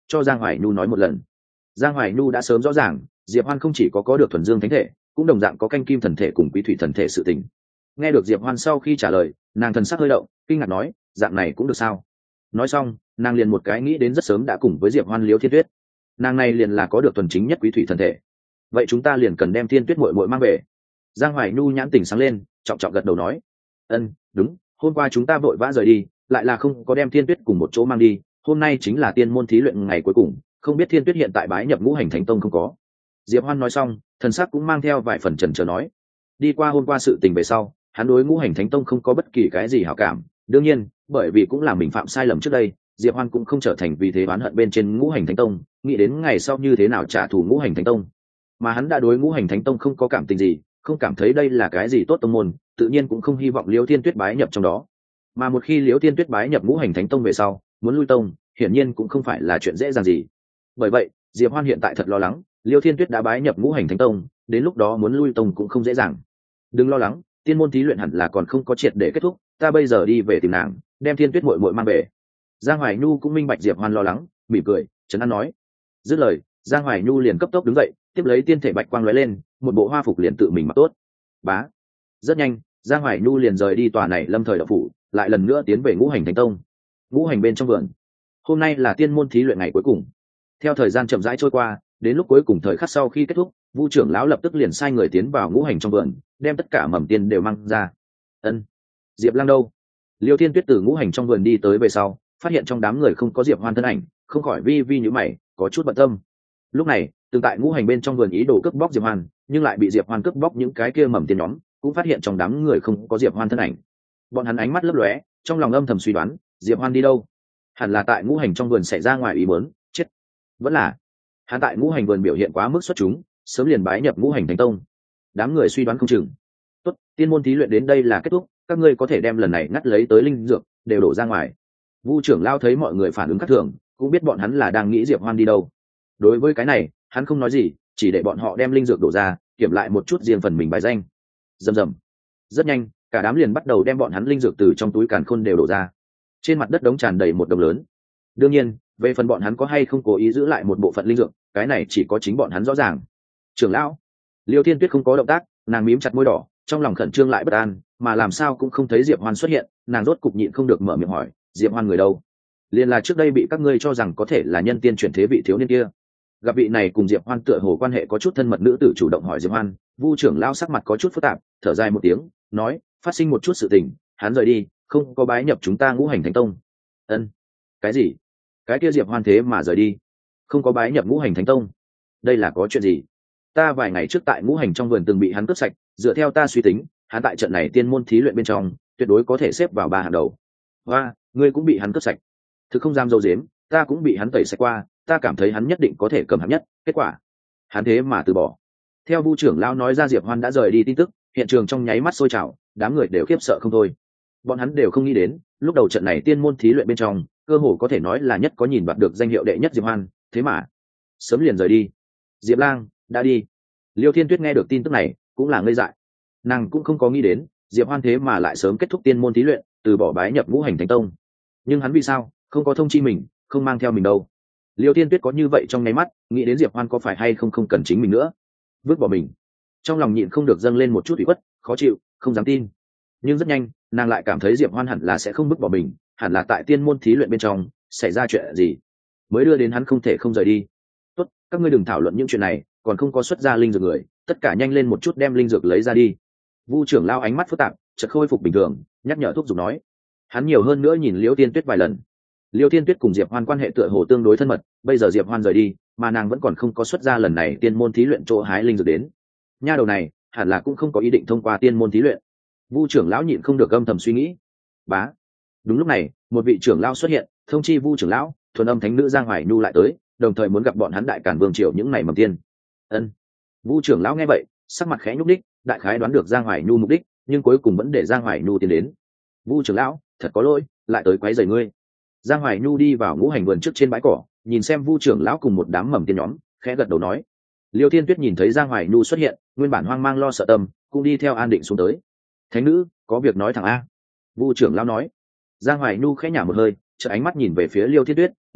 cho Giang Hoài Nhu nói một lần. Giang Hoài Nhu đã sớm rõ ràng, Diệp Hoan không chỉ có có được thuần dương thánh thể, cũng đồng dạng có canh kim thần thể cùng quý thủy thần thể sự tình. Nghe được Diệp Hoan sau khi trả lời, nàng thần sắc hơi động, kinh ngạc nói, dạng này cũng được sao? Nói xong, nàng liền một cái nghĩ đến rất sớm đã cùng với Diệp Hoan Liễu Thiên Tuyết. Nàng này liền là có được thuần chính nhất quý thủy thần thể. Vậy chúng ta liền cần đem Thiên Tuyết muội muội mang về. Giang Hoài Nhu nhãn tỉnh sáng lên, trọng trọng gật đầu nói, ân, đúng, hôm qua chúng ta vội vã rời đi, lại là không có đem Thiên Tuyết cùng một chỗ mang đi, hôm nay chính là tiên môn thí luyện ngày cuối cùng, không biết Thiên Tuyết hiện tại bái nhập Ngũ Hành Thánh Tông không có. Diệp Hoan nói xong, thần sắc cũng mang theo vài phần chần chờ nói, đi qua hôm qua sự tình về sau, hắn đối Ngũ Hành Thánh Tông không có bất kỳ cái gì hảo cảm, đương nhiên, bởi vì cũng là mình phạm sai lầm trước đây, Diệp Hoan cũng không trở thành vì thế oán hận bên trên Ngũ Hành Thánh Tông, nghĩ đến ngày sau như thế nào trả thù Ngũ Hành Thánh Tông. Mà hắn đã đối Ngũ Hành Thánh Tông không có cảm tình gì, không cảm thấy đây là cái gì tốt tông môn, tự nhiên cũng không hy vọng Liễu Thiên Tuyết bái nhập trong đó. Mà một khi Liễu Thiên Tuyết bái nhập Ngũ Hành Thánh Tông về sau, muốn lui tông, hiển nhiên cũng không phải là chuyện dễ dàng gì. Bởi vậy, Diệp Hoan hiện tại thật lo lắng, Liễu Thiên Tuyết đã bái nhập Ngũ Hành Thánh Tông, đến lúc đó muốn lui tông cũng không dễ dàng. Đừng lo lắng, tiên môn thí luyện hẳn là còn không có triệt để kết thúc, ta bây giờ đi về tìm nàng, đem Thiên Tuyết muội muội mang về. Giang Hoài Nhu cũng minh bạch Diệp Hoan lo lắng, mỉm cười, trấn an nói. Dứt lời, Giang Hoài Nhu liền cấp tốc đứng dậy, tiếp lấy tiên thể bạch quang lóe lên, một bộ hoa phục liền tự mình mặc tốt. Bá. Rất nhanh, Giang Hoài Nhu liền rời đi tòa này Lâm Thời Đạo phủ, lại lần nữa tiến về Ngũ Hành Thánh Tông. Ngũ Hành bên trong vườn. Hôm nay là tiên môn thí luyện ngày cuối cùng. Theo thời gian chậm rãi trôi qua, đến lúc cuối cùng thời khắc sau khi kết thúc, Vu trưởng lão lập tức liền sai người tiến vào Ngũ Hành trong vườn, đem tất cả mầm tiên đều mang ra. Ân, Diệp Lang đâu? Liêu Thiên Tuyết từ Ngũ Hành trong vườn đi tới về sau, phát hiện trong đám người không có Diệp Hoan thân ảnh, không khỏi vi vi nhíu mày, có chút bận tâm. Lúc này, từng tại Ngũ Hành bên trong vườn ý đồ cướp bóc Diệp Hoan, nhưng lại bị Diệp Hoan cướp bóc những cái kia mầm tiên nhóm, cũng phát hiện trong đám người không có Diệp Hoan thân ảnh. Bọn hắn ánh mắt lấp lóe, trong lòng âm thầm suy đoán, Diệp Hoan đi đâu? Hẳn là tại Ngũ Hành trong vườn xảy ra ngoài ý muốn, chết. Vẫn là hắn tại Ngũ Hành vườn biểu hiện quá mức xuất chúng, sớm liền bái nhập Ngũ Hành Thánh Tông. Đám người suy đoán không chừng. Tốt, tiên môn thí luyện đến đây là kết thúc, các ngươi có thể đem lần này ngắt lấy tới linh dược đều đổ ra ngoài. Vu trưởng lao thấy mọi người phản ứng khác thường, cũng biết bọn hắn là đang nghĩ Diệp Hoan đi đâu. Đối với cái này, hắn không nói gì, chỉ để bọn họ đem linh dược đổ ra, kiểm lại một chút riêng phần mình bài danh. Rầm rầm. Rất nhanh, cả đám liền bắt đầu đem bọn hắn linh dược từ trong túi càn khôn đều đổ ra. Trên mặt đất đống tràn đầy một đống lớn. Đương nhiên, về phần bọn hắn có hay không cố ý giữ lại một bộ phận linh dược, cái này chỉ có chính bọn hắn rõ ràng. Trưởng lão, Liêu Thiên Tuyết không có động tác, nàng mím chặt môi đỏ, trong lòng khẩn trương lại bất an, mà làm sao cũng không thấy Diệp Hoan xuất hiện, nàng rốt cục nhịn không được mở miệng hỏi, Diệp Hoan người đâu? Liên là trước đây bị các ngươi cho rằng có thể là nhân tiên chuyển thế vị thiếu niên kia. Gặp vị này cùng Diệp Hoan tựa hồ quan hệ có chút thân mật nữ tử chủ động hỏi Diệp Hoan, Vu trưởng lão sắc mặt có chút phức tạp, thở dài một tiếng, nói, phát sinh một chút sự tình, hắn rời đi, không có bái nhập chúng ta Ngũ Hành Thánh Tông. Ân? Cái gì? Cái kia Diệp Hoan thế mà rời đi, không có bái nhập Ngũ Hành Thánh Tông? Đây là có chuyện gì? Ta vài ngày trước tại Ngũ Hành trong vườn từng bị hắn cướp sạch, dựa theo ta suy tính, hắn tại trận này tiên môn thí luyện bên trong, tuyệt đối có thể xếp vào ba hàng đầu. Và, ngươi cũng bị hắn cướp sạch. Thực không dám dâu dếm, ta cũng bị hắn tẩy sạch qua, ta cảm thấy hắn nhất định có thể cầm hạng nhất, kết quả, hắn thế mà từ bỏ. Theo Vu trưởng lão nói ra Diệp Hoan đã rời đi tin tức, hiện trường trong nháy mắt sôi trào, đám người đều khiếp sợ không thôi. Bọn hắn đều không nghĩ đến, lúc đầu trận này tiên môn thí luyện bên trong, cơ hồ có thể nói là nhất có nhìn bạt được danh hiệu đệ nhất Diệp Hoan, thế mà sớm liền rời đi. Diệp Lang đã đi. Liêu Thiên Tuyết nghe được tin tức này, cũng là ngây dại. Nàng cũng không có nghĩ đến, Diệp Hoan thế mà lại sớm kết thúc tiên môn thí luyện, từ bỏ bái nhập Ngũ Hành Thánh Tông. Nhưng hắn vì sao không có thông chi mình, không mang theo mình đâu? Liêu Thiên Tuyết có như vậy trong nháy mắt, nghĩ đến Diệp Hoan có phải hay không không cần chính mình nữa, vứt bỏ mình. Trong lòng nhịn không được dâng lên một chút ủy khuất, khó chịu, không dám tin. Nhưng rất nhanh, nàng lại cảm thấy Diệp Hoan hẳn là sẽ không vứt bỏ mình, hẳn là tại tiên môn thí luyện bên trong xảy ra chuyện gì, mới đưa đến hắn không thể không rời đi. Tốt, các ngươi đừng thảo luận những chuyện này, còn không có xuất ra linh dược người, tất cả nhanh lên một chút đem linh dược lấy ra đi. Vu trưởng lao ánh mắt phức tạp, chợt khôi phục bình thường, nhắc nhở thúc giục nói. Hắn nhiều hơn nữa nhìn Liễu Tiên Tuyết vài lần. Liễu Tiên Tuyết cùng Diệp Hoan quan hệ tựa hồ tương đối thân mật, bây giờ Diệp Hoan rời đi, mà nàng vẫn còn không có xuất ra lần này tiên môn thí luyện chỗ hái linh dược đến. Nha đầu này, hẳn là cũng không có ý định thông qua tiên môn thí luyện. Vu trưởng lão nhịn không được âm thầm suy nghĩ. Bá. Đúng lúc này, một vị trưởng lão xuất hiện, thông chi Vu trưởng lão, thuần âm thánh nữ Giang Hoài Nhu lại tới, đồng thời muốn gặp bọn hắn đại càn vương triều những ngày mầm tiên. Ân. Vu trưởng lão nghe vậy, sắc mặt khẽ nhúc đích, đại khái đoán được Giang Hoài Nhu mục đích, nhưng cuối cùng vẫn để Giang Hoài Nhu tiến đến. Vu trưởng lão, thật có lỗi, lại tới quấy rầy ngươi. Giang Hoài Nhu đi vào Ngũ Hành vườn trước trên bãi cỏ, nhìn xem Vu trưởng lão cùng một đám mầm tiên nhóm, khẽ gật đầu nói. Liêu Thiên Tuyết nhìn thấy Giang Hoài Nhu xuất hiện, nguyên bản hoang mang lo sợ tâm, cũng đi theo an định xuống tới. Thánh nữ, có việc nói thẳng a. Vu trưởng lão nói. Giang Hoài Nhu khẽ nhả một hơi, chợt ánh mắt nhìn về phía Liêu Thiên Tuyết, nói,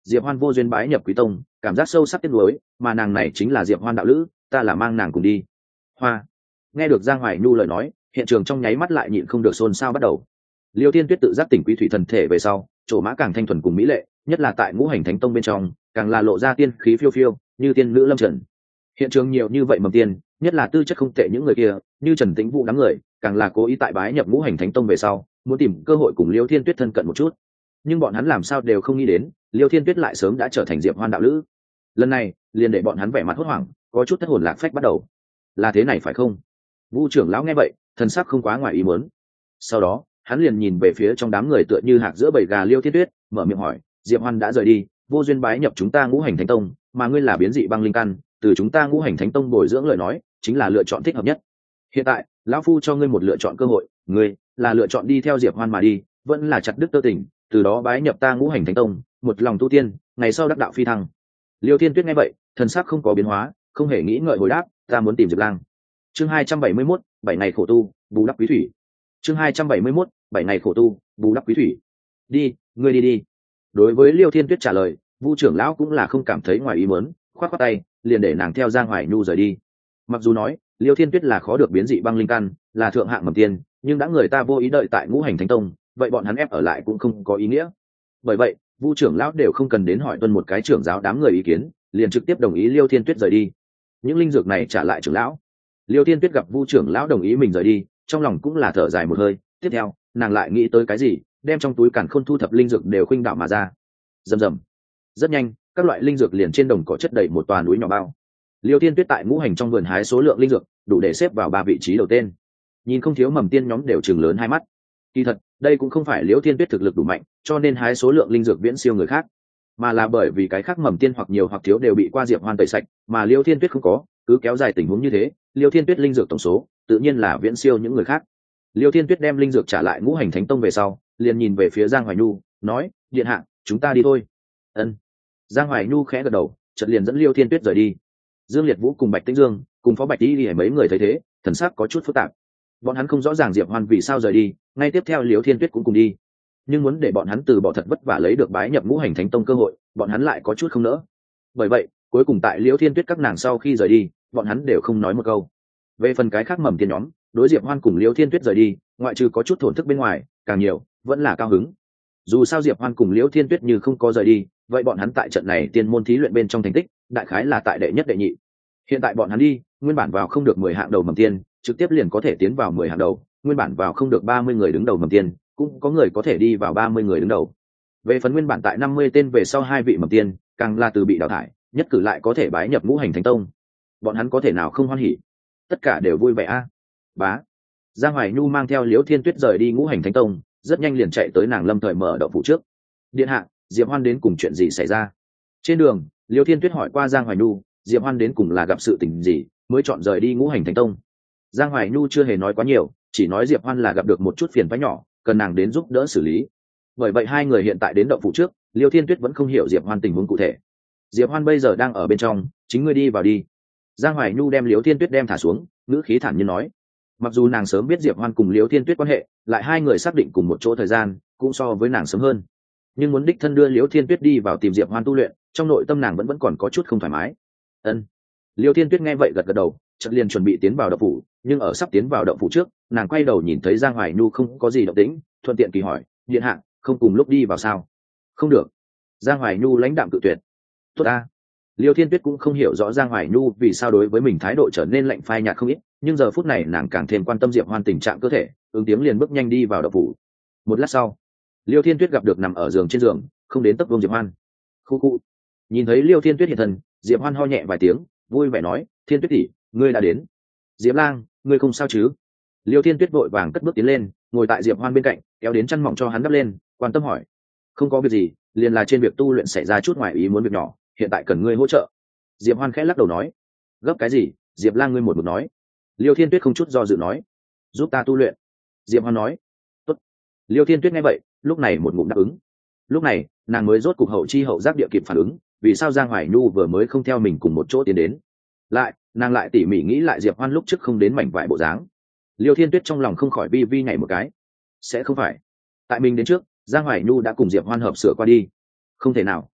Diệp Hoan vô duyên bái nhập Quý Tông, cảm giác sâu sắc tiếc nuối, mà nàng này chính là Diệp Hoan đạo lữ, ta là mang nàng cùng đi. Hoa. Nghe được Giang Hoài Nhu lời nói, hiện trường trong nháy mắt lại nhịn không được xôn xao bắt đầu. Liêu Thiên Tuyết tự giác tỉnh quý thủy thần thể về sau, chỗ mã càng thanh thuần cùng mỹ lệ, nhất là tại ngũ hành thánh tông bên trong, càng là lộ ra tiên khí phiêu phiêu, như tiên nữ lâm trần. Hiện trường nhiều như vậy mầm tiên, nhất là tư chất không tệ những người kia, như Trần Tĩnh Vũ đám người, càng là cố ý tại bái nhập ngũ hành thánh tông về sau, muốn tìm cơ hội cùng Liêu Thiên Tuyết thân cận một chút. Nhưng bọn hắn làm sao đều không nghĩ đến, Liêu Thiên Tuyết lại sớm đã trở thành Diệp Hoan đạo lữ. Lần này, liền để bọn hắn vẻ mặt hốt hoảng, có chút thất hồn lạc phách bắt đầu. Là thế này phải không? Vu trưởng lão nghe vậy, thần sắc không quá ngoài ý muốn. Sau đó, hắn liền nhìn về phía trong đám người tựa như hạc giữa bầy gà Liêu Thiên Tuyết, mở miệng hỏi, Diệp Hoan đã rời đi, vô duyên bái nhập chúng ta ngũ hành thánh tông, mà ngươi là biến dị băng linh căn, từ chúng ta ngũ hành thánh tông bồi dưỡng lời nói, chính là lựa chọn thích hợp nhất. Hiện tại, lão phu cho ngươi một lựa chọn cơ hội, ngươi là lựa chọn đi theo Diệp Hoan mà đi, vẫn là chặt đứt tơ tình, từ đó bái nhập ta ngũ hành thánh tông, một lòng tu tiên, ngày sau đắc đạo phi thăng. Liêu Thiên Tuyết nghe vậy, thần sắc không có biến hóa, không hề nghĩ ngợi hồi đáp, ta muốn tìm Diệp Lang. Chương hai trăm bảy mươi mốt, bảy ngày khổ tu, bù đắp quý thủy. Chương hai trăm bảy mươi mốt, bảy ngày khổ tu, bù đắp quý thủy. Đi, ngươi đi đi. Đối với Liêu Thiên Tuyết trả lời, Vu trưởng lão cũng là không cảm thấy ngoài ý muốn, khoát khoát tay, liền để nàng theo Giang Hoài Nhu rời đi. Mặc dù nói, Liêu Thiên Tuyết là khó được biến dị băng linh căn, là thượng hạng mầm tiên, nhưng đã người ta vô ý đợi tại ngũ hành thánh tông, vậy bọn hắn ép ở lại cũng không có ý nghĩa. Bởi vậy, Vu trưởng lão đều không cần đến hỏi tuân một cái trưởng giáo đám người ý kiến, liền trực tiếp đồng ý Liêu Thiên Tuyết rời đi. Những linh dược này trả lại trưởng lão. Liêu Thiên Tuyết gặp Vu trưởng lão đồng ý mình rời đi, trong lòng cũng là thở dài một hơi, tiếp theo, nàng lại nghĩ tới cái gì, đem trong túi càn khôn thu thập linh dược đều khuynh đảo mà ra. Rầm rầm. Rất nhanh, các loại linh dược liền trên đồng cỏ chất đầy một tòa núi nhỏ bao. Liêu Thiên Tuyết tại ngũ hành trong vườn hái số lượng linh dược, đủ để xếp vào ba vị trí đầu tên. Nhìn không thiếu mầm tiên nhóm đều trừng lớn hai mắt. Kỳ thật, đây cũng không phải Liêu Thiên Tuyết thực lực đủ mạnh, cho nên hái số lượng linh dược viễn siêu người khác, mà là bởi vì cái khác mầm tiên hoặc nhiều hoặc thiếu đều bị qua Diệp Hoan tẩy sạch, mà Liêu Thiên Tuyết không có, cứ kéo dài tình huống như thế, Liêu Thiên Tuyết linh dược tổng số tự nhiên là viễn siêu những người khác. Liêu Thiên Tuyết đem linh dược trả lại ngũ hành thánh tông về sau, liền nhìn về phía Giang Hoài Nhu, nói, điện hạ, chúng ta đi thôi. Ân. Giang Hoài Nhu khẽ gật đầu, chợt liền dẫn Liêu Thiên Tuyết rời đi. Dương Liệt Vũ cùng Bạch Tĩnh Dương, cùng Phó Bạch Tỷ Tỷ mấy người thấy thế, thần sắc có chút phức tạp. Bọn hắn không rõ ràng Diệp Hoan vì sao rời đi, ngay tiếp theo Liêu Thiên Tuyết cũng cùng đi, nhưng muốn để bọn hắn từ bỏ thật vất vả lấy được bái nhập ngũ hành thánh tông cơ hội, bọn hắn lại có chút không nỡ. Bởi vậy, cuối cùng tại Liêu Thiên Tuyết các nàng sau khi rời đi, bọn hắn đều không nói một câu. Về phần cái khác mầm tiên nhóm, đối Diệp Hoan cùng Liêu Thiên Tuyết rời đi, ngoại trừ có chút thổn thức bên ngoài, càng nhiều vẫn là cao hứng. Dù sao Diệp Hoan cùng Liêu Thiên Tuyết như không có rời đi, vậy bọn hắn tại trận này tiên môn thí luyện bên trong thành tích, đại khái là tại đệ nhất đệ nhị. Hiện tại bọn hắn đi, nguyên bản vào không được mười hạng đầu mầm tiên, trực tiếp liền có thể tiến vào mười hạng đầu, nguyên bản vào không được ba mươi người đứng đầu mầm tiên, cũng có người có thể đi vào ba mươi người đứng đầu. Về phần nguyên bản tại năm mươi tên về sau hai vị mầm tiên, càng là từ bị đào thải, nhất cử lại có thể bái nhập ngũ hành thánh tông. Bọn hắn có thể nào không hoan hỉ? Tất cả đều vui vẻ a. À? Bá. Giang Hoài Nhu mang theo Liễu Thiên Tuyết rời đi ngũ hành thánh tông, rất nhanh liền chạy tới nàng Lâm Thời mở đậu phủ trước. Điện hạ, Diệp Hoan đến cùng chuyện gì xảy ra? Trên đường, Liễu Thiên Tuyết hỏi qua Giang Hoài Nhu, Diệp Hoan đến cùng là gặp sự tình gì mới chọn rời đi ngũ hành thánh tông. Giang Hoài Nhu chưa hề nói quá nhiều, chỉ nói Diệp Hoan là gặp được một chút phiền toái nhỏ, cần nàng đến giúp đỡ xử lý. Bởi vậy hai người hiện tại đến đậu phủ trước, Liễu Thiên Tuyết vẫn không hiểu Diệp Hoan tình huống cụ thể. Diệp Hoan bây giờ đang ở bên trong, chính ngươi đi vào đi. Giang Hoài Nhu đem Liễu Thiên Tuyết đem thả xuống, ngữ khí thản nhiên nói. Mặc dù nàng sớm biết Diệp Hoan cùng Liễu Thiên Tuyết quan hệ, lại hai người xác định cùng một chỗ thời gian, cũng so với nàng sớm hơn. Nhưng muốn đích thân đưa Liễu Thiên Tuyết đi vào tìm Diệp Hoan tu luyện, trong nội tâm nàng vẫn vẫn còn có chút không thoải mái. Ân. Liễu Thiên Tuyết nghe vậy gật gật đầu, chợt liền chuẩn bị tiến vào động phủ, nhưng ở sắp tiến vào động phủ trước, nàng quay đầu nhìn thấy Giang Hoài Nhu không có gì động tĩnh, thuận tiện kỳ hỏi, điện hạ, không cùng lúc đi vào sao? Không được. Giang Hoài Nhu lãnh đạm cự tuyệt. Tốt a. Liêu Thiên Tuyết cũng không hiểu rõ Giang Hoài Nhu vì sao đối với mình thái độ trở nên lạnh phai nhạt không ít, nhưng giờ phút này nàng càng thêm quan tâm Diệp Hoan tình trạng cơ thể, ứng tiếng liền bước nhanh đi vào động phủ. Một lát sau, Liêu Thiên Tuyết gặp được nằm ở giường trên giường, không đến tấp vương Diệp Hoan. Khu khu. Nhìn thấy Liêu Thiên Tuyết hiện thân, Diệp Hoan ho nhẹ vài tiếng, vui vẻ nói, Thiên Tuyết tỷ, ngươi đã đến. Diệp Lang, ngươi không sao chứ? Liêu Thiên Tuyết vội vàng cất bước tiến lên, ngồi tại Diệp Hoan bên cạnh, kéo đến chăn mỏng cho hắn đắp lên, quan tâm hỏi. Không có việc gì, liền là trên việc tu luyện xảy ra chút ngoài ý muốn việc nhỏ, hiện tại cần ngươi hỗ trợ. Diệp Hoan khẽ lắc đầu nói. Gấp cái gì? Diệp Lang ngươi một mực nói. Liêu Thiên Tuyết không chút do dự nói. Giúp ta tu luyện. Diệp Hoan nói. Tốt. Liêu Thiên Tuyết nghe vậy, lúc này một ngụm đáp ứng. Lúc này, nàng mới rốt cục hậu chi hậu giác địa kịp phản ứng, vì sao Giang Hoài Nhu vừa mới không theo mình cùng một chỗ tiến đến. Lại, nàng lại tỉ mỉ nghĩ lại Diệp Hoan lúc trước không đến mảnh vải bộ dáng. Liêu Thiên Tuyết trong lòng không khỏi vi vi nhảy một cái. Sẽ không phải, tại mình đến trước, Giang Hoài Nhu đã cùng Diệp Hoan hợp sửa qua đi. Không thể nào.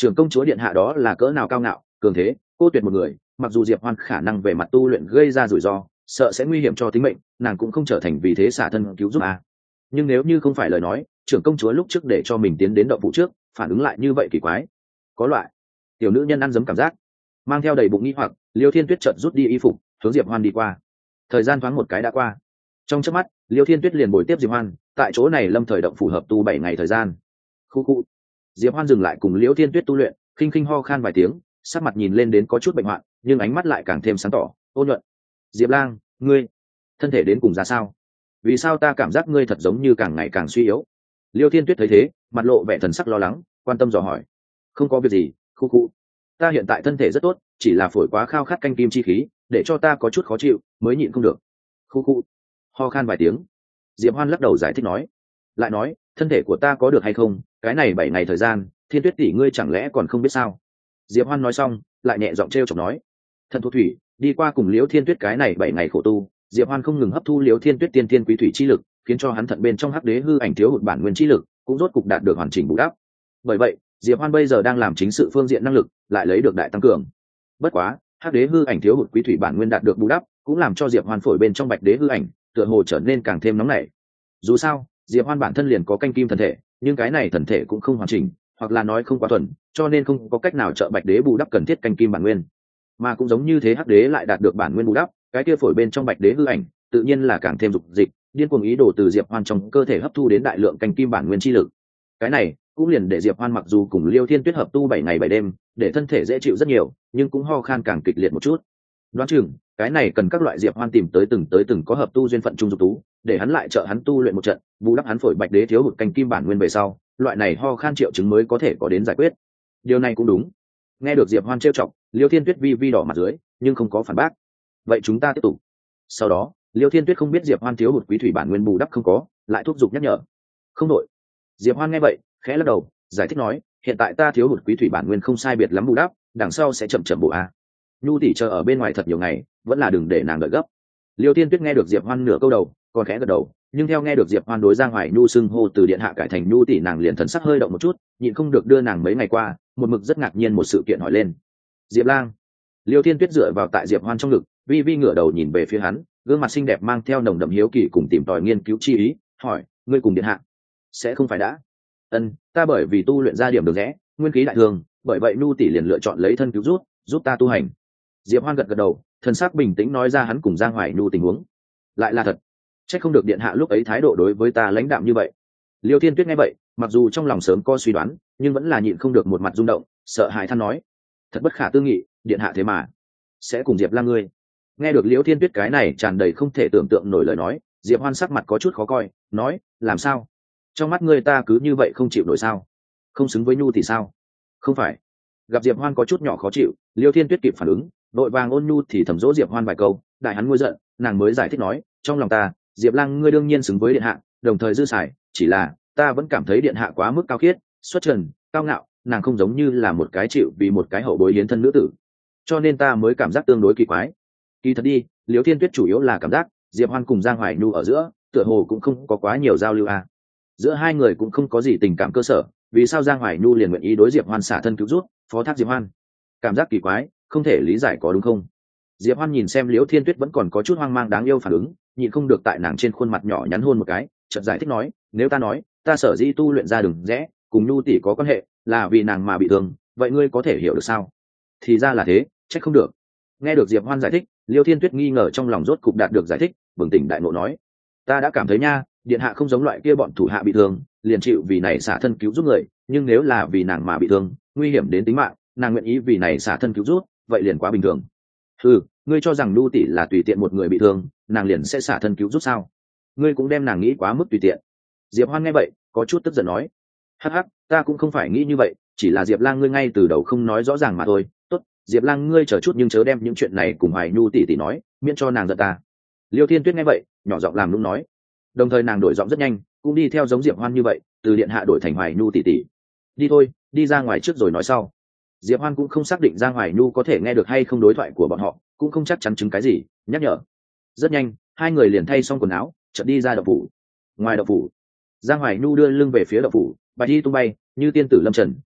trưởng công chúa điện hạ đó là cỡ nào cao ngạo cường thế cô tuyệt một người, mặc dù diệp hoan khả năng về mặt tu luyện gây ra rủi ro, sợ sẽ nguy hiểm cho tính mệnh, nàng cũng không trở thành vì thế xả thân cứu giúp à. Nhưng nếu như không phải lời nói, trưởng công chúa lúc trước để cho mình tiến đến động phủ trước phản ứng lại như vậy kỳ quái, có loại tiểu nữ nhân ăn dấm cảm giác. Mang theo đầy bụng nghi hoặc, Liêu Thiên Tuyết chợt rút đi y phục hướng diệp hoan đi qua. Thời gian thoáng một cái đã qua, trong chớp mắt Liêu Thiên Tuyết liền bồi tiếp diệp hoan tại chỗ này lâm thời động phủ hợp tu bảy ngày thời gian. Khu khu. Diệp hoan dừng lại cùng Liêu Thiên Tuyết tu luyện, khinh khinh ho khan vài tiếng, sắc mặt nhìn lên đến có chút bệnh hoạn, nhưng ánh mắt lại càng thêm sáng tỏ ôn nhuận. Diệp lang, ngươi thân thể đến cùng ra sao? Vì sao ta cảm giác ngươi thật giống như càng ngày càng suy yếu? Liêu Thiên Tuyết thấy thế, mặt lộ vẻ thần sắc lo lắng, quan tâm dò hỏi. Không có việc gì, khu khu. Ta hiện tại thân thể rất tốt, chỉ là phổi quá khao khát canh kim chi khí, để cho ta có chút khó chịu, mới nhịn không được. Khu khu. Ho khan vài tiếng. Diệp Hoan lắc đầu giải thích nói, lại nói, thân thể của ta có được hay không, cái này bảy ngày thời gian, Thiên Tuyết tỷ ngươi chẳng lẽ còn không biết sao? Diệp Hoan nói xong, lại nhẹ giọng trêu chọc nói, thần thuộc thủy, đi qua cùng Liễu Thiên Tuyết cái này bảy ngày khổ tu, Diệp Hoan không ngừng hấp thu Liễu Thiên Tuyết tiên tiên quý thủy chi lực, khiến cho hắn thận bên trong hắc đế hư ảnh thiếu hụt bản nguyên chi lực, cũng rốt cục đạt được hoàn chỉnh bù đắp. Bởi vậy, Diệp Hoan bây giờ đang làm chính sự phương diện năng lực, lại lấy được đại tăng cường. Bất quá, hắc đế hư ảnh thiếu hụt quý thủy bản nguyên đạt được bù đắp, cũng làm cho Diệp Hoan phổi bên trong bạch đế hư ảnh, tựa hồ trở nên càng thêm nóng nảy. Dù sao, Diệp Hoan bản thân liền có canh kim thần thể, nhưng cái này thần thể cũng không hoàn chỉnh, hoặc là nói không quá thuần, cho nên không có cách nào trợ bạch đế bù đắp cần thiết canh kim bản nguyên. Mà cũng giống như thế hắc đế lại đạt được bản nguyên bù đắp, cái kia phổi bên trong bạch đế hư ảnh, tự nhiên là càng thêm dục dịch, điên cuồng ý đồ từ Diệp Hoan trong cơ thể hấp thu đến đại lượng canh kim bản nguyên chi lực. Cái này cũng liền để Diệp Hoan mặc dù cùng Liêu Thiên Tuyết hợp tu bảy ngày bảy đêm, để thân thể dễ chịu rất nhiều, nhưng cũng ho khan càng kịch liệt một chút. Đoán chừng, cái này cần các loại Diệp Hoan tìm tới từng tới từng có hợp tu duyên phận trung dục tú, để hắn lại trợ hắn tu luyện một trận, bù đắp hắn phổi bạch đế thiếu hụt canh kim bản nguyên về sau, loại này ho khan triệu chứng mới có thể có đến giải quyết. Điều này cũng đúng. Nghe được Diệp Hoan trêu chọc, Liêu Thiên Tuyết vi vi đỏ mặt dưới, nhưng không có phản bác. Vậy chúng ta tiếp tục. Sau đó, Liêu Thiên Tuyết không biết Diệp Hoan thiếu hụt quý thủy bản nguyên bù đắp không có, lại thúc giục nhắc nhở. Không đổi. Diệp Hoan nghe vậy, khẽ lắc đầu, giải thích nói, hiện tại ta thiếu hụt quý thủy bản nguyên không sai biệt lắm bù đắp, đằng sau sẽ chậm chậm bổ a. Nhu tỷ chờ ở bên ngoài thật nhiều ngày, vẫn là đừng để nàng đợi gấp. Liêu Thiên Tuyết nghe được Diệp Hoan nửa câu đầu, còn khẽ gật đầu, nhưng theo nghe được Diệp Hoan đối Giang Hoài Nhu xưng hô từ điện hạ cải thành Nhu tỷ, nàng liền thần sắc hơi động một chút, nhịn không được đưa nàng mấy ngày qua, một mực rất ngạc nhiên một sự kiện hỏi lên. Diệp Lang. Liêu Thiên Tuyết dựa vào tại Diệp Hoan trong ngực, vi vi ngửa đầu nhìn về phía hắn, gương mặt xinh đẹp mang theo nồng đậm hiếu kỳ cùng tìm tòi nghiên cứu chi ý, hỏi, ngươi cùng điện hạ sẽ không phải đã? Ân, ta bởi vì tu luyện ra điểm được rẽ, nguyên khí đại thương, bởi vậy Nhu tỷ liền lựa chọn lấy thân cứu rút, giúp ta tu hành. Diệp Hoan gật gật đầu, thần sắc bình tĩnh nói ra hắn cùng Giang Hoài Nhu tình huống. Lại là thật. Chắc không được điện hạ lúc ấy thái độ đối với ta lãnh đạm như vậy. Liêu Thiên Tuyết nghe vậy, mặc dù trong lòng sớm có suy đoán, nhưng vẫn là nhịn không được một mặt rung động, sợ hãi than nói, thật bất khả tư nghị, điện hạ thế mà sẽ cùng Diệp Lang ngươi. Nghe được Liêu Thiên Tuyết cái này tràn đầy không thể tưởng tượng nổi lời nói, Diệp Hoan sắc mặt có chút khó coi, nói, làm sao? Trong mắt ngươi ta cứ như vậy không chịu nổi sao? Không xứng với Nhu thì sao? Không phải. Gặp Diệp Hoan có chút nhỏ khó chịu, Liêu Thiên Tuyết kịp phản ứng, đội vàng ôn nhu thì thầm dỗ Diệp Hoan vài câu, đại hắn nguôi giận, nàng mới giải thích nói, trong lòng ta, Diệp Lang ngươi đương nhiên xứng với điện hạ, đồng thời dư xài, chỉ là ta vẫn cảm thấy điện hạ quá mức cao khiết, xuất trần, cao ngạo, nàng không giống như là một cái chịu vì một cái hậu bối hiến thân nữ tử, cho nên ta mới cảm giác tương đối kỳ quái. Kỳ thật đi, Liêu Thiên Tuyết chủ yếu là cảm giác Diệp Hoan cùng Giang Hoài Nhu ở giữa, tựa hồ cũng không có quá nhiều giao lưu à. Giữa hai người cũng không có gì tình cảm cơ sở, vì sao Giang Hoài Nhu liền nguyện ý đối Diệp Hoan xả thân cứu giúp, phó thác Diệp Hoan? Cảm giác kỳ quái, không thể lý giải có đúng không? Diệp Hoan nhìn xem Liễu Thiên Tuyết vẫn còn có chút hoang mang đáng yêu phản ứng, nhịn không được tại nàng trên khuôn mặt nhỏ nhắn hôn một cái, chợt giải thích nói, nếu ta nói, ta sở dĩ tu luyện ra đường rẽ, cùng Nhu tỷ có quan hệ, là vì nàng mà bị thương, vậy ngươi có thể hiểu được sao? Thì ra là thế, trách không được. Nghe được Diệp Hoan giải thích, Liễu Thiên Tuyết nghi ngờ trong lòng rốt cục đạt được giải thích, bừng tỉnh đại ngộ nói, ta đã cảm thấy nha, điện hạ không giống loại kia bọn thủ hạ bị thương, liền chịu vì này xả thân cứu giúp người, nhưng nếu là vì nàng mà bị thương, nguy hiểm đến tính mạng, nàng nguyện ý vì này xả thân cứu giúp, vậy liền quá bình thường. Ừ, ngươi cho rằng Nhu tỷ là tùy tiện một người bị thương, nàng liền sẽ xả thân cứu giúp sao? Ngươi cũng đem nàng nghĩ quá mức tùy tiện. Diệp Hoan nghe vậy, có chút tức giận nói, hắc hắc, ta cũng không phải nghĩ như vậy, chỉ là Diệp Lang ngươi ngay từ đầu không nói rõ ràng mà thôi. Tốt, Diệp Lang ngươi chờ chút nhưng chớ đem những chuyện này cùng Hoài Nhu tỷ tỷ nói, miễn cho nàng giận ta. Liêu Thiên Tuyết nghe vậy, nhỏ giọng làm nũng nói, đồng thời nàng đổi giọng rất nhanh, cũng đi theo giống Diệp Hoan như vậy, từ điện hạ đổi thành Hoài Nhu tỷ tỷ. Đi thôi, đi ra ngoài trước rồi nói sau. Diệp Hoan cũng không xác định Giang Hoài Nhu có thể nghe được hay không đối thoại của bọn họ, cũng không chắc chắn chứng cái gì, nhắc nhở. Rất nhanh, hai người liền thay xong quần áo, chợt đi ra động phủ. Ngoài động phủ, Giang Hoài Nhu đưa lưng về phía động phủ, bạch y tung bay, như tiên tử lâm trần,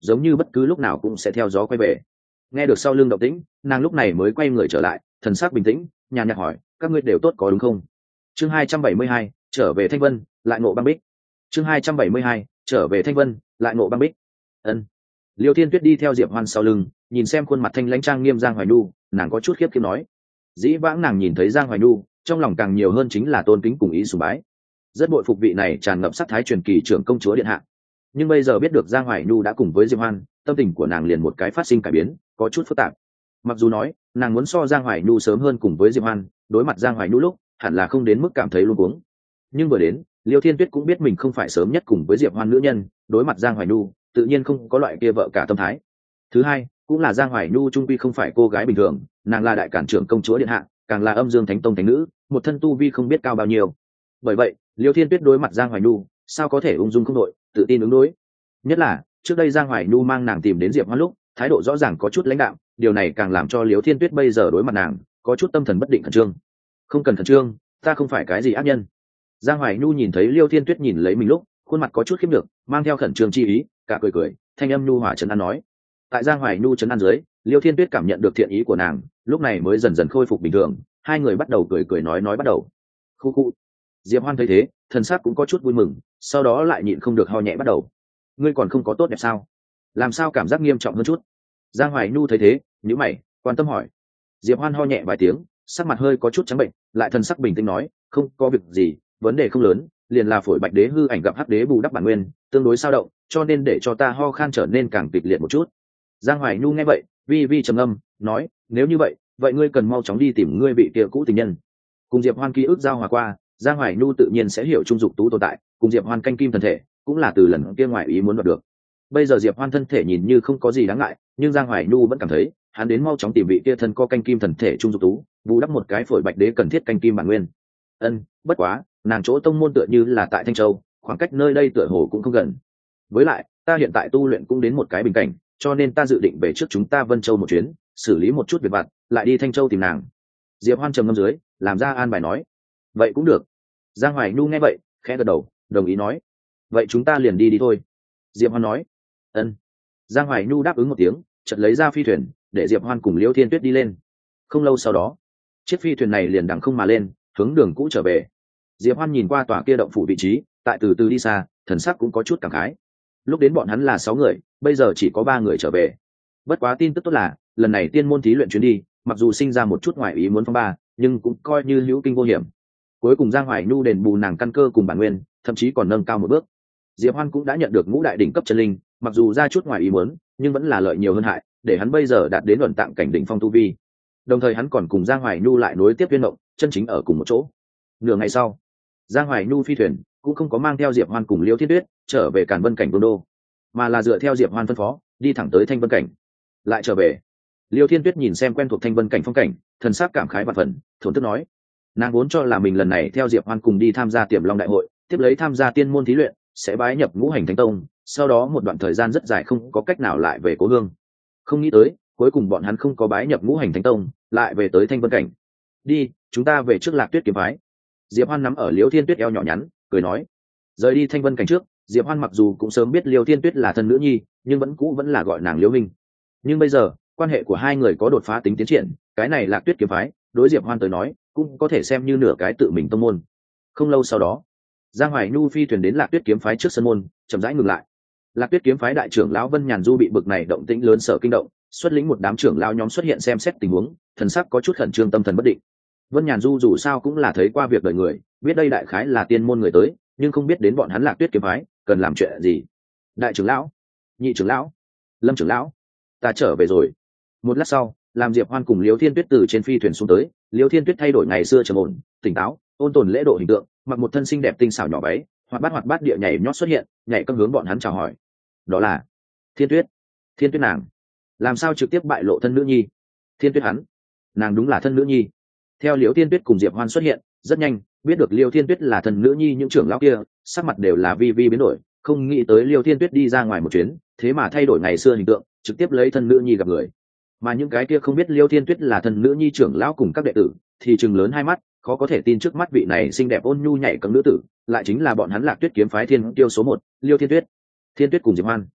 giống như bất cứ lúc nào cũng sẽ theo gió quay về. Nghe được sau lưng động tĩnh, nàng lúc này mới quay người trở lại, thần sắc bình tĩnh, nhàn nhạt hỏi, các ngươi đều tốt có đúng không? Chương hai trăm bảy mươi hai, trở về Thanh Vân, lại ngộ băng bích. Chương hai trăm bảy mươi hai, trở về Thanh Vân, lại ngộ băng bích. Ân. Liêu Thiên Tuyết đi theo Diệp Hoan sau lưng, nhìn xem khuôn mặt thanh lãnh trang nghiêm Giang Hoài Nhu, nàng có chút khiếp khiếp nói. Dĩ vãng nàng nhìn thấy Giang Hoài Nhu, trong lòng càng nhiều hơn chính là tôn kính cùng ý sùng bái. Rất bội phục vị này tràn ngập sắc thái truyền kỳ trưởng công chúa điện hạ. Nhưng bây giờ biết được Giang Hoài Nhu đã cùng với Diệp Hoan, tâm tình của nàng liền một cái phát sinh cải biến, có chút phức tạp. Mặc dù nói, nàng muốn so Giang Hoài Nhu sớm hơn cùng với Diệp Hoan, đối mặt Giang Hoài Nhu lúc, hẳn là không đến mức cảm thấy luống cuống. Nhưng vừa đến, Liêu Thiên Tuyết cũng biết mình không phải sớm nhất cùng với Diệp Hoan nữ nhân, đối mặt Giang Hoài Nhu, tự nhiên không có loại kia vợ cả tâm thái. Thứ hai, cũng là Giang Hoài Nhu trung quy không phải cô gái bình thường, nàng là đại cản trưởng công chúa điện hạ, càng là âm dương thánh tông thánh nữ, một thân tu vi không biết cao bao nhiêu. Bởi vậy, Liêu Thiên Tuyết đối mặt Giang Hoài Nhu, sao có thể ung dung không đội, tự tin ứng đối. Nhất là, trước đây Giang Hoài Nhu mang nàng tìm đến Diệp Hoan lúc, thái độ rõ ràng có chút lãnh đạm, điều này càng làm cho Liêu Thiên Tuyết bây giờ đối mặt nàng, có chút tâm thần bất định khẩn trương. Không cần khẩn trương, ta không phải cái gì ác nhân. Giang Hoài Nhu nhìn thấy Liêu Thiên Tuyết nhìn lấy mình lúc, khuôn mặt có chút khiếp nhược, mang theo khẩn trương chi ý, cả cười cười, thanh âm nhu hòa trấn an nói. Tại Giang Hoài Nhu trấn an dưới, Liêu Thiên Tuyết cảm nhận được thiện ý của nàng, lúc này mới dần dần khôi phục bình thường, hai người bắt đầu cười cười nói nói bắt đầu. Khu khu. Diệp Hoan thấy thế, thần sắc cũng có chút vui mừng, sau đó lại nhịn không được ho nhẹ bắt đầu. Ngươi còn không có tốt đẹp sao? Làm sao cảm giác nghiêm trọng hơn chút? Giang Hoài Nhu thấy thế, nhíu mày, quan tâm hỏi. Diệp Hoan ho nhẹ vài tiếng, sắc mặt hơi có chút trắng bệnh, lại thần sắc bình tĩnh nói, không có việc gì, vấn đề không lớn, liền là phổi bạch đế hư ảnh gặp hắc đế bù đắp bản nguyên, tương đối sao động, cho nên để cho ta ho khan trở nên càng kịch liệt một chút. Giang Hoài Nhu nghe vậy, vi vi trầm âm, nói, nếu như vậy, vậy ngươi cần mau chóng đi tìm ngươi vị kia cũ tình nhân. Cùng Diệp Hoan ký ức giao hòa qua, Giang Hoài Nhu tự nhiên sẽ hiểu trung dục tú tồn tại, cùng Diệp Hoan canh kim thần thể, cũng là từ lần kia ngoại ý muốn đoạt được. Bây giờ Diệp Hoan thân thể nhìn như không có gì đáng ngại, nhưng Giang Hoài Nhu vẫn cảm thấy, hắn đến mau chóng tìm vị kia thân co canh kim thần thể trung dục tú, bù đắp một cái phổi bạch đế cần thiết canh kim bản nguyên. Ân, bất quá, nàng chỗ tông môn tựa như là tại Thanh Châu, khoảng cách nơi đây tựa hồ cũng không gần. Với lại, ta hiện tại tu luyện cũng đến một cái bình cảnh, cho nên ta dự định về trước chúng ta Vân Châu một chuyến, xử lý một chút việc vặt, lại đi Thanh Châu tìm nàng. Diệp Hoan trầm ngâm dưới, làm ra an bài nói, vậy cũng được. Giang Hoài Nhu nghe vậy, khẽ gật đầu, đồng ý nói, vậy chúng ta liền đi đi thôi. Diệp Hoan nói, ân. Giang Hoài Nhu đáp ứng một tiếng, chợt lấy ra phi thuyền, để Diệp Hoan cùng Liêu Thiên Tuyết đi lên. Không lâu sau đó, chiếc phi thuyền này liền đằng không mà lên, hướng đường cũ trở về. Diệp Hoan nhìn qua tòa kia động phủ vị trí, tại từ từ đi xa, thần sắc cũng có chút cảm khái. Lúc đến bọn hắn là sáu người, bây giờ chỉ có ba người trở về. Bất quá tin tức tốt là, lần này tiên môn thí luyện chuyến đi, mặc dù sinh ra một chút ngoại ý muốn phong ba, nhưng cũng coi như hữu kinh vô hiểm. Cuối cùng Giang Hoài Nhu đền bù nàng căn cơ cùng bản nguyên, thậm chí còn nâng cao một bước. Diệp Hoan cũng đã nhận được ngũ đại đỉnh cấp chân linh, mặc dù ra chút ngoài ý muốn, nhưng vẫn là lợi nhiều hơn hại, để hắn bây giờ đạt đến luận tạng cảnh đỉnh phong tu vi. Đồng thời hắn còn cùng Giang Hoài Nhu lại nối tiếp viên mộng, chân chính ở cùng một chỗ. Nửa ngày sau, Giang Hoài Nhu phi thuyền cũng không có mang theo Diệp Hoan cùng Liêu Thiên Tuyết trở về Càn Vân cảnh vương đô, mà là dựa theo Diệp Hoan phân phó, đi thẳng tới Thanh Vân cảnh. Lại trở về, Liêu Thiên Tuyết nhìn xem quen thuộc Thanh Vân cảnh phong cảnh, thần sắc cảm khái vạn phần, thổn thức nói, nàng vốn cho là mình lần này theo Diệp Hoan cùng đi tham gia Tiềm Long đại hội, tiếp lấy tham gia tiên môn thí luyện, sẽ bái nhập ngũ hành thánh tông, sau đó một đoạn thời gian rất dài không có cách nào lại về cố hương. Không nghĩ tới, cuối cùng bọn hắn không có bái nhập ngũ hành thánh tông, lại về tới Thanh Vân cảnh. Đi, chúng ta về trước Lạc Tuyết kiếm phái. Diệp Hoan nắm ở Liêu Thiên Tuyết eo nhỏ nhắn, cười nói. Rời đi Thanh Vân cảnh trước, Diệp Hoan mặc dù cũng sớm biết Liêu Thiên Tuyết là thân nữ nhi, nhưng vẫn cũ vẫn là gọi nàng Liêu Minh. Nhưng bây giờ, quan hệ của hai người có đột phá tính tiến triển, cái này Lạc Tuyết kiếm phái, đối Diệp Hoan tới nói, cũng có thể xem như nửa cái tự mình tông môn. Không lâu sau đó, Giang Hoài Nhu phi thuyền đến Lạc Tuyết kiếm phái trước sân môn, chậm rãi ngừng lại. Lạc Tuyết kiếm phái đại trưởng lão Vân Nhàn Du bị bực này động tĩnh lớn sợ kinh động, xuất lĩnh một đám trưởng lão nhóm xuất hiện xem xét tình huống, thần sắc có chút khẩn trương tâm thần bất định. Vân Nhàn Du dù sao cũng là thấy qua việc đời người, biết đây đại khái là tiên môn người tới, nhưng không biết đến bọn hắn Lạc Tuyết kiếm phái cần làm chuyện gì. Đại trưởng lão, nhị trưởng lão, Lâm trưởng lão, ta trở về rồi. Một lát sau, làm Diệp Hoan cùng Liêu Thiên Tuyết từ trên phi thuyền xuống tới, Liêu Thiên Tuyết thay đổi ngày xưa trầm ổn, tỉnh táo, ôn tồn lễ độ hình tượng, mặc một thân xinh đẹp tinh xảo nhỏ váy, hoạt bát hoạt bát địa nhảy nhót xuất hiện, nhảy câm hướng bọn hắn chào hỏi. Đó là Thiên Tuyết. Thiên Tuyết nàng, làm sao trực tiếp bại lộ thân nữ nhi? Thiên Tuyết hắn, nàng đúng là thân nữ nhi. Theo Liêu Thiên Tuyết cùng Diệp Hoan xuất hiện, rất nhanh, biết được Liêu Thiên Tuyết là thân nữ nhi những trưởng lão kia, sắc mặt đều là vi vi biến đổi, không nghĩ tới Liêu Thiên Tuyết đi ra ngoài một chuyến, thế mà thay đổi ngày xưa hình tượng, trực tiếp lấy thân nữ nhi gặp người. Mà những cái kia không biết Liêu Thiên Tuyết là thân nữ nhi trưởng lão cùng các đệ tử, thì trừng lớn hai mắt, khó có thể tin trước mắt vị này xinh đẹp ôn nhu nhảy cẫng nữ tử, lại chính là bọn hắn Lạc Tuyết kiếm phái thiên tiêu số một, Liêu Thiên Tuyết. Thiên Tuyết cùng Diệp Hoan,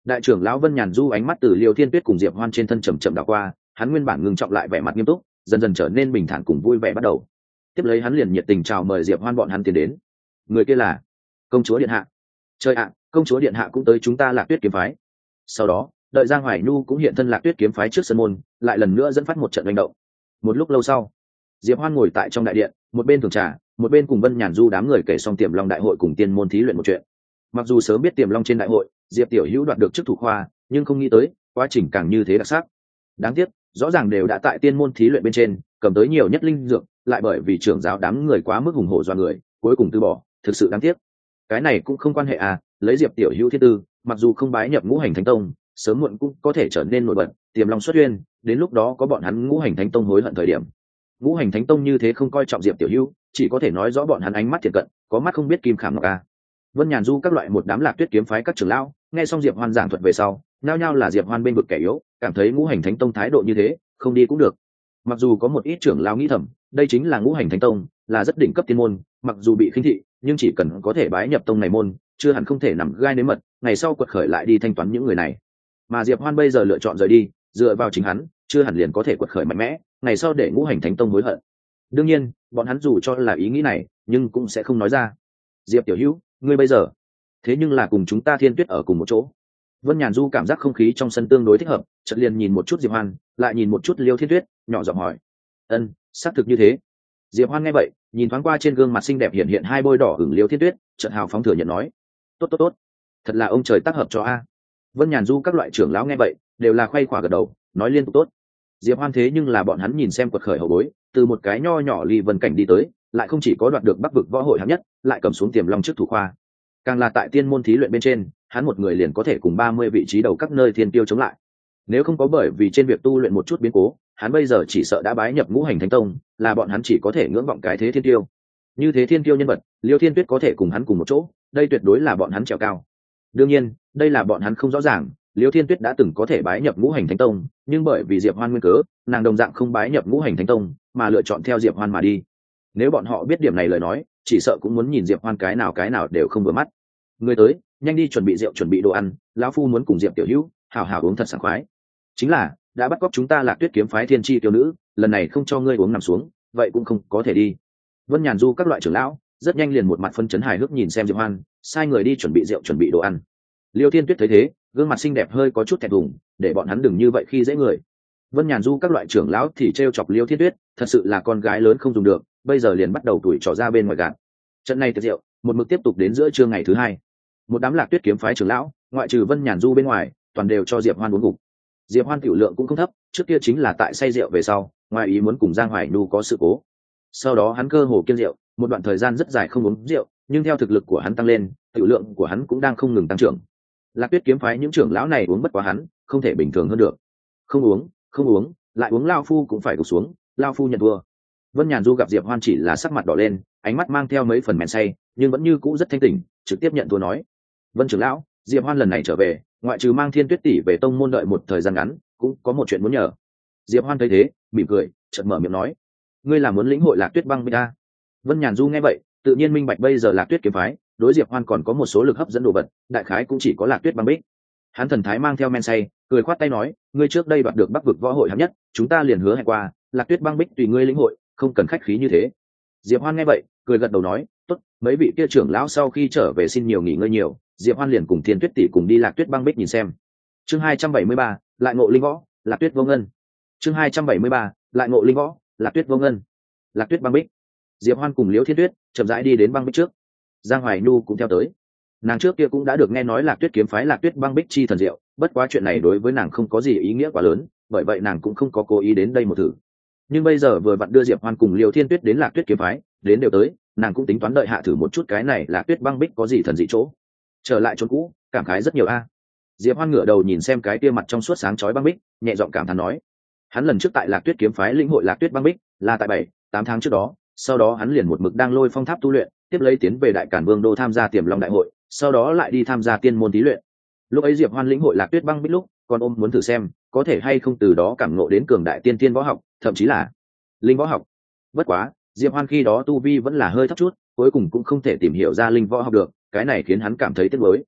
Đại trưởng lão Vân Nhàn Du ánh mắt từ Liêu Thiên Tuyết cùng Diệp Hoan trên thân chậm chậm đảo qua, hắn nguyên bản ngưng trọng lại vẻ mặt nghiêm túc, dần dần trở nên bình thản cùng vui vẻ bắt đầu. Tiếp lấy hắn liền nhiệt tình chào mời Diệp Hoan bọn hắn tiến đến. Người kia là công chúa điện hạ. Trời ạ, công chúa điện hạ cũng tới chúng ta Lạc Tuyết kiếm phái. Sau đó, đợi Giang Hoài Nhu cũng hiện thân Lạc Tuyết kiếm phái trước sân môn, lại lần nữa dẫn phát một trận hành động. Một lúc lâu sau, Diệp Hoan ngồi tại trong đại điện, một bên thưởng trà, một bên cùng Vân Nhàn Du đám người kể xong Tiềm Long đại hội cùng tiên môn thí luyện một chuyện. Mặc dù sớm biết Tiềm Long trên đại hội, Diệp Tiểu Hữu đoạt được chức thủ khoa, nhưng không nghĩ tới, quá trình càng như thế đặc sắc. Đáng tiếc, rõ ràng đều đã tại tiên môn thí luyện bên trên, cầm tới nhiều nhất linh dược, lại bởi vì trưởng giáo đám người quá mức hùng hổ doa người, cuối cùng từ bỏ, thực sự đáng tiếc. Cái này cũng không quan hệ à, lấy Diệp Tiểu Hữu thiên tư, mặc dù không bái nhập Ngũ Hành Thánh Tông, sớm muộn cũng có thể trở nên nổi bật, Tiềm Long xuất uyên, đến lúc đó có bọn hắn Ngũ Hành Thánh Tông hối hận thời điểm. Ngũ Hành Thánh Tông như thế không coi trọng Diệp Tiểu Hữu, chỉ có thể nói rõ bọn hắn ánh mắt thiệt cận, có mắt không biết kim khảm ngọc a. Vân Nhàn Du các loại một đám Lạc Tuyết kiếm phái các trưởng lão, nghe xong Diệp Hoan giảng thuật về sau, nao nhao là Diệp Hoan bên vực kẻ yếu, cảm thấy Ngũ Hành Thánh Tông thái độ như thế, không đi cũng được. Mặc dù có một ít trưởng lão nghĩ thầm, đây chính là Ngũ Hành Thánh Tông, là rất đỉnh cấp tiên môn, mặc dù bị khinh thị, nhưng chỉ cần có thể bái nhập tông này môn, chưa hẳn không thể nằm gai nếm mật, ngày sau quật khởi lại đi thanh toán những người này. Mà Diệp Hoan bây giờ lựa chọn rời đi, dựa vào chính hắn, chưa hẳn liền có thể quật khởi mạnh mẽ, ngày sau để Ngũ Hành Thánh Tông hối hận. Đương nhiên, bọn hắn dù cho là ý nghĩ này, nhưng cũng sẽ không nói ra. Diệp Tiểu Hữu, ngươi bây giờ, thế nhưng là cùng chúng ta Thiên Tuyết ở cùng một chỗ. Vân Nhàn Du cảm giác không khí trong sân tương đối thích hợp, chợt liền nhìn một chút Diệp Hoan, lại nhìn một chút Liêu Thiên Tuyết, nhỏ giọng hỏi: "Ân, xác thực như thế." Diệp Hoan nghe vậy, nhìn thoáng qua trên gương mặt xinh đẹp hiện hiện hai bôi đỏ ửng Liêu Thiên Tuyết, chợt hào phóng thừa nhận nói: "Tốt tốt tốt, thật là ông trời tác hợp cho a." Vân Nhàn Du các loại trưởng lão nghe vậy, đều là khoay khỏa gật đầu, nói liên tục tốt. Diệp Hoan thế nhưng là bọn hắn nhìn xem quật khởi hậu bối, từ một cái nho nhỏ ly vân cảnh đi tới, lại không chỉ có đoạt được Bắc vực võ hội hạng nhất, lại cầm xuống Tiềm Long trước thủ khoa. Càng là tại tiên môn thí luyện bên trên, hắn một người liền có thể cùng ba mươi vị trí đầu các nơi thiên tiêu chống lại. Nếu không có bởi vì trên việc tu luyện một chút biến cố, hắn bây giờ chỉ sợ đã bái nhập Ngũ Hành Thánh Tông, là bọn hắn chỉ có thể ngưỡng vọng cái thế thiên tiêu. Như thế thiên tiêu nhân vật, Liêu Thiên Tuyết có thể cùng hắn cùng một chỗ, đây tuyệt đối là bọn hắn trèo cao. Đương nhiên, đây là bọn hắn không rõ ràng, Liêu Thiên Tuyết đã từng có thể bái nhập Ngũ Hành Thánh Tông, nhưng bởi vì Diệp Hoan nguyên cớ, nàng đồng dạng không bái nhập Ngũ Hành Thánh Tông, mà lựa chọn theo Diệp Hoan mà đi. Nếu bọn họ biết điểm này lời nói, chỉ sợ cũng muốn nhìn Diệp Hoan cái nào cái nào đều không vừa mắt. Người tới, nhanh đi chuẩn bị rượu chuẩn bị đồ ăn, lão phu muốn cùng Diệp Tiểu Hữu hào hào uống thật sảng khoái. Chính là, đã bắt cóc chúng ta Lạc Tuyết kiếm phái thiên chi tiểu nữ, lần này không cho ngươi uống nằm xuống, vậy cũng không có thể đi. Vân Nhàn Du các loại trưởng lão, rất nhanh liền một mặt phân chấn hài hước nhìn xem Diệp Hoan, sai người đi chuẩn bị rượu chuẩn bị đồ ăn. Liêu Thiên Tuyết thấy thế, gương mặt xinh đẹp hơi có chút thẹn thùng, để bọn hắn đừng như vậy khi dễ người. Vân Nhàn Du các loại trưởng lão thì trêu chọc Liêu Thiên Tuyết, thật sự là con gái lớn không dùng được, bây giờ liền bắt đầu tuổi trò ra bên ngoài gạt. Trận này tiệc rượu, một mực tiếp tục đến giữa trưa ngày thứ hai. Một đám Lạc Tuyết kiếm phái trưởng lão, ngoại trừ Vân Nhàn Du bên ngoài, toàn đều cho Diệp Hoan uống gục. Diệp Hoan tiểu lượng cũng không thấp, trước kia chính là tại say rượu về sau, ngoài ý muốn cùng Giang Hoài Nhu có sự cố. Sau đó hắn cơ hồ kiêng rượu, một đoạn thời gian rất dài không uống rượu, nhưng theo thực lực của hắn tăng lên, tiểu lượng của hắn cũng đang không ngừng tăng trưởng. Lạc Tuyết kiếm phái những trưởng lão này uống bất quá hắn, không thể bình thường hơn được. Không uống, không uống, lại uống lao phu cũng phải gục xuống, lao phu nhận thua. Vân Nhàn Du gặp Diệp Hoan chỉ là sắc mặt đỏ lên, ánh mắt mang theo mấy phần men say, nhưng vẫn như cũ rất thanh tỉnh, trực tiếp nhận thua nói: "Vân trưởng lão, Diệp Hoan lần này trở về, ngoại trừ mang Thiên Tuyết tỷ về tông môn đợi một thời gian ngắn, cũng có một chuyện muốn nhờ." Diệp Hoan thấy thế, mỉm cười, chợt mở miệng nói: "Ngươi là muốn lĩnh hội Lạc Tuyết băng bích ta?" Vân Nhàn Du nghe vậy, tự nhiên minh bạch bây giờ Lạc Tuyết kiếm phái, đối Diệp Hoan còn có một số lực hấp dẫn đồ vật, đại khái cũng chỉ có Lạc Tuyết băng bích. Hắn thần thái mang theo men say, cười khoát tay nói: "Ngươi trước đây đoạt được Bắc vực võ hội hạng nhất, chúng ta liền hứa hẹn qua, Lạc Tuyết băng bích tùy ngươi lĩnh hội, không cần khách khí như thế." Diệp Hoan nghe vậy, cười gật đầu nói: "Tốt, mấy vị kia trưởng lão sau khi trở về xin nhiều nghỉ ngơi nhiều." Diệp Hoan liền cùng Thiên Tuyết tỷ cùng đi Lạc Tuyết băng bích nhìn xem. Chương hai trăm bảy mươi ba, lại ngộ linh võ, Lạc Tuyết vô ngân. Chương hai trăm bảy mươi ba, lại ngộ linh võ, Lạc Tuyết vô ngân. Lạc Tuyết băng bích. Diệp Hoan cùng Liễu Thiên Tuyết chậm rãi đi đến băng bích trước. Giang Hoài Nhu cũng theo tới. Nàng trước kia cũng đã được nghe nói Lạc Tuyết kiếm phái Lạc Tuyết băng bích chi thần diệu, bất quá chuyện này đối với nàng không có gì ý nghĩa quá lớn, bởi vậy nàng cũng không có cố ý đến đây một thử. Nhưng bây giờ vừa vặn đưa Diệp Hoan cùng Liễu Thiên Tuyết đến Lạc Tuyết kiếm phái, đến đều tới, nàng cũng tính toán đợi hạ thử một chút cái này Lạc Tuyết băng bích có gì thần dị chỗ. Trở lại chốn cũ, cảm khái rất nhiều a. Diệp Hoan ngửa đầu nhìn xem cái kia mặt trong suốt sáng chói băng bích, nhẹ giọng cảm thán nói: hắn lần trước tại Lạc Tuyết kiếm phái lĩnh hội Lạc Tuyết băng bích là tại bảy, tám tháng trước đó, sau đó hắn liền một mực đang Lôi Phong Tháp tu luyện, tiếp lấy tiến về Đại Càn Vương đô tham gia Tiềm Long đại hội, sau đó lại đi tham gia tiên môn thí luyện. Lúc ấy Diệp Hoan lĩnh hội Lạc Tuyết băng bích lúc, còn ôm muốn thử xem, có thể hay không từ đó cảm ngộ đến cường đại tiên tiên võ học, thậm chí là linh võ học. Bất quá, Diệp Hoan khi đó tu vi vẫn là hơi thấp chút, cuối cùng cũng không thể tìm hiểu ra linh võ học được, cái này khiến hắn cảm thấy tiếc nuối.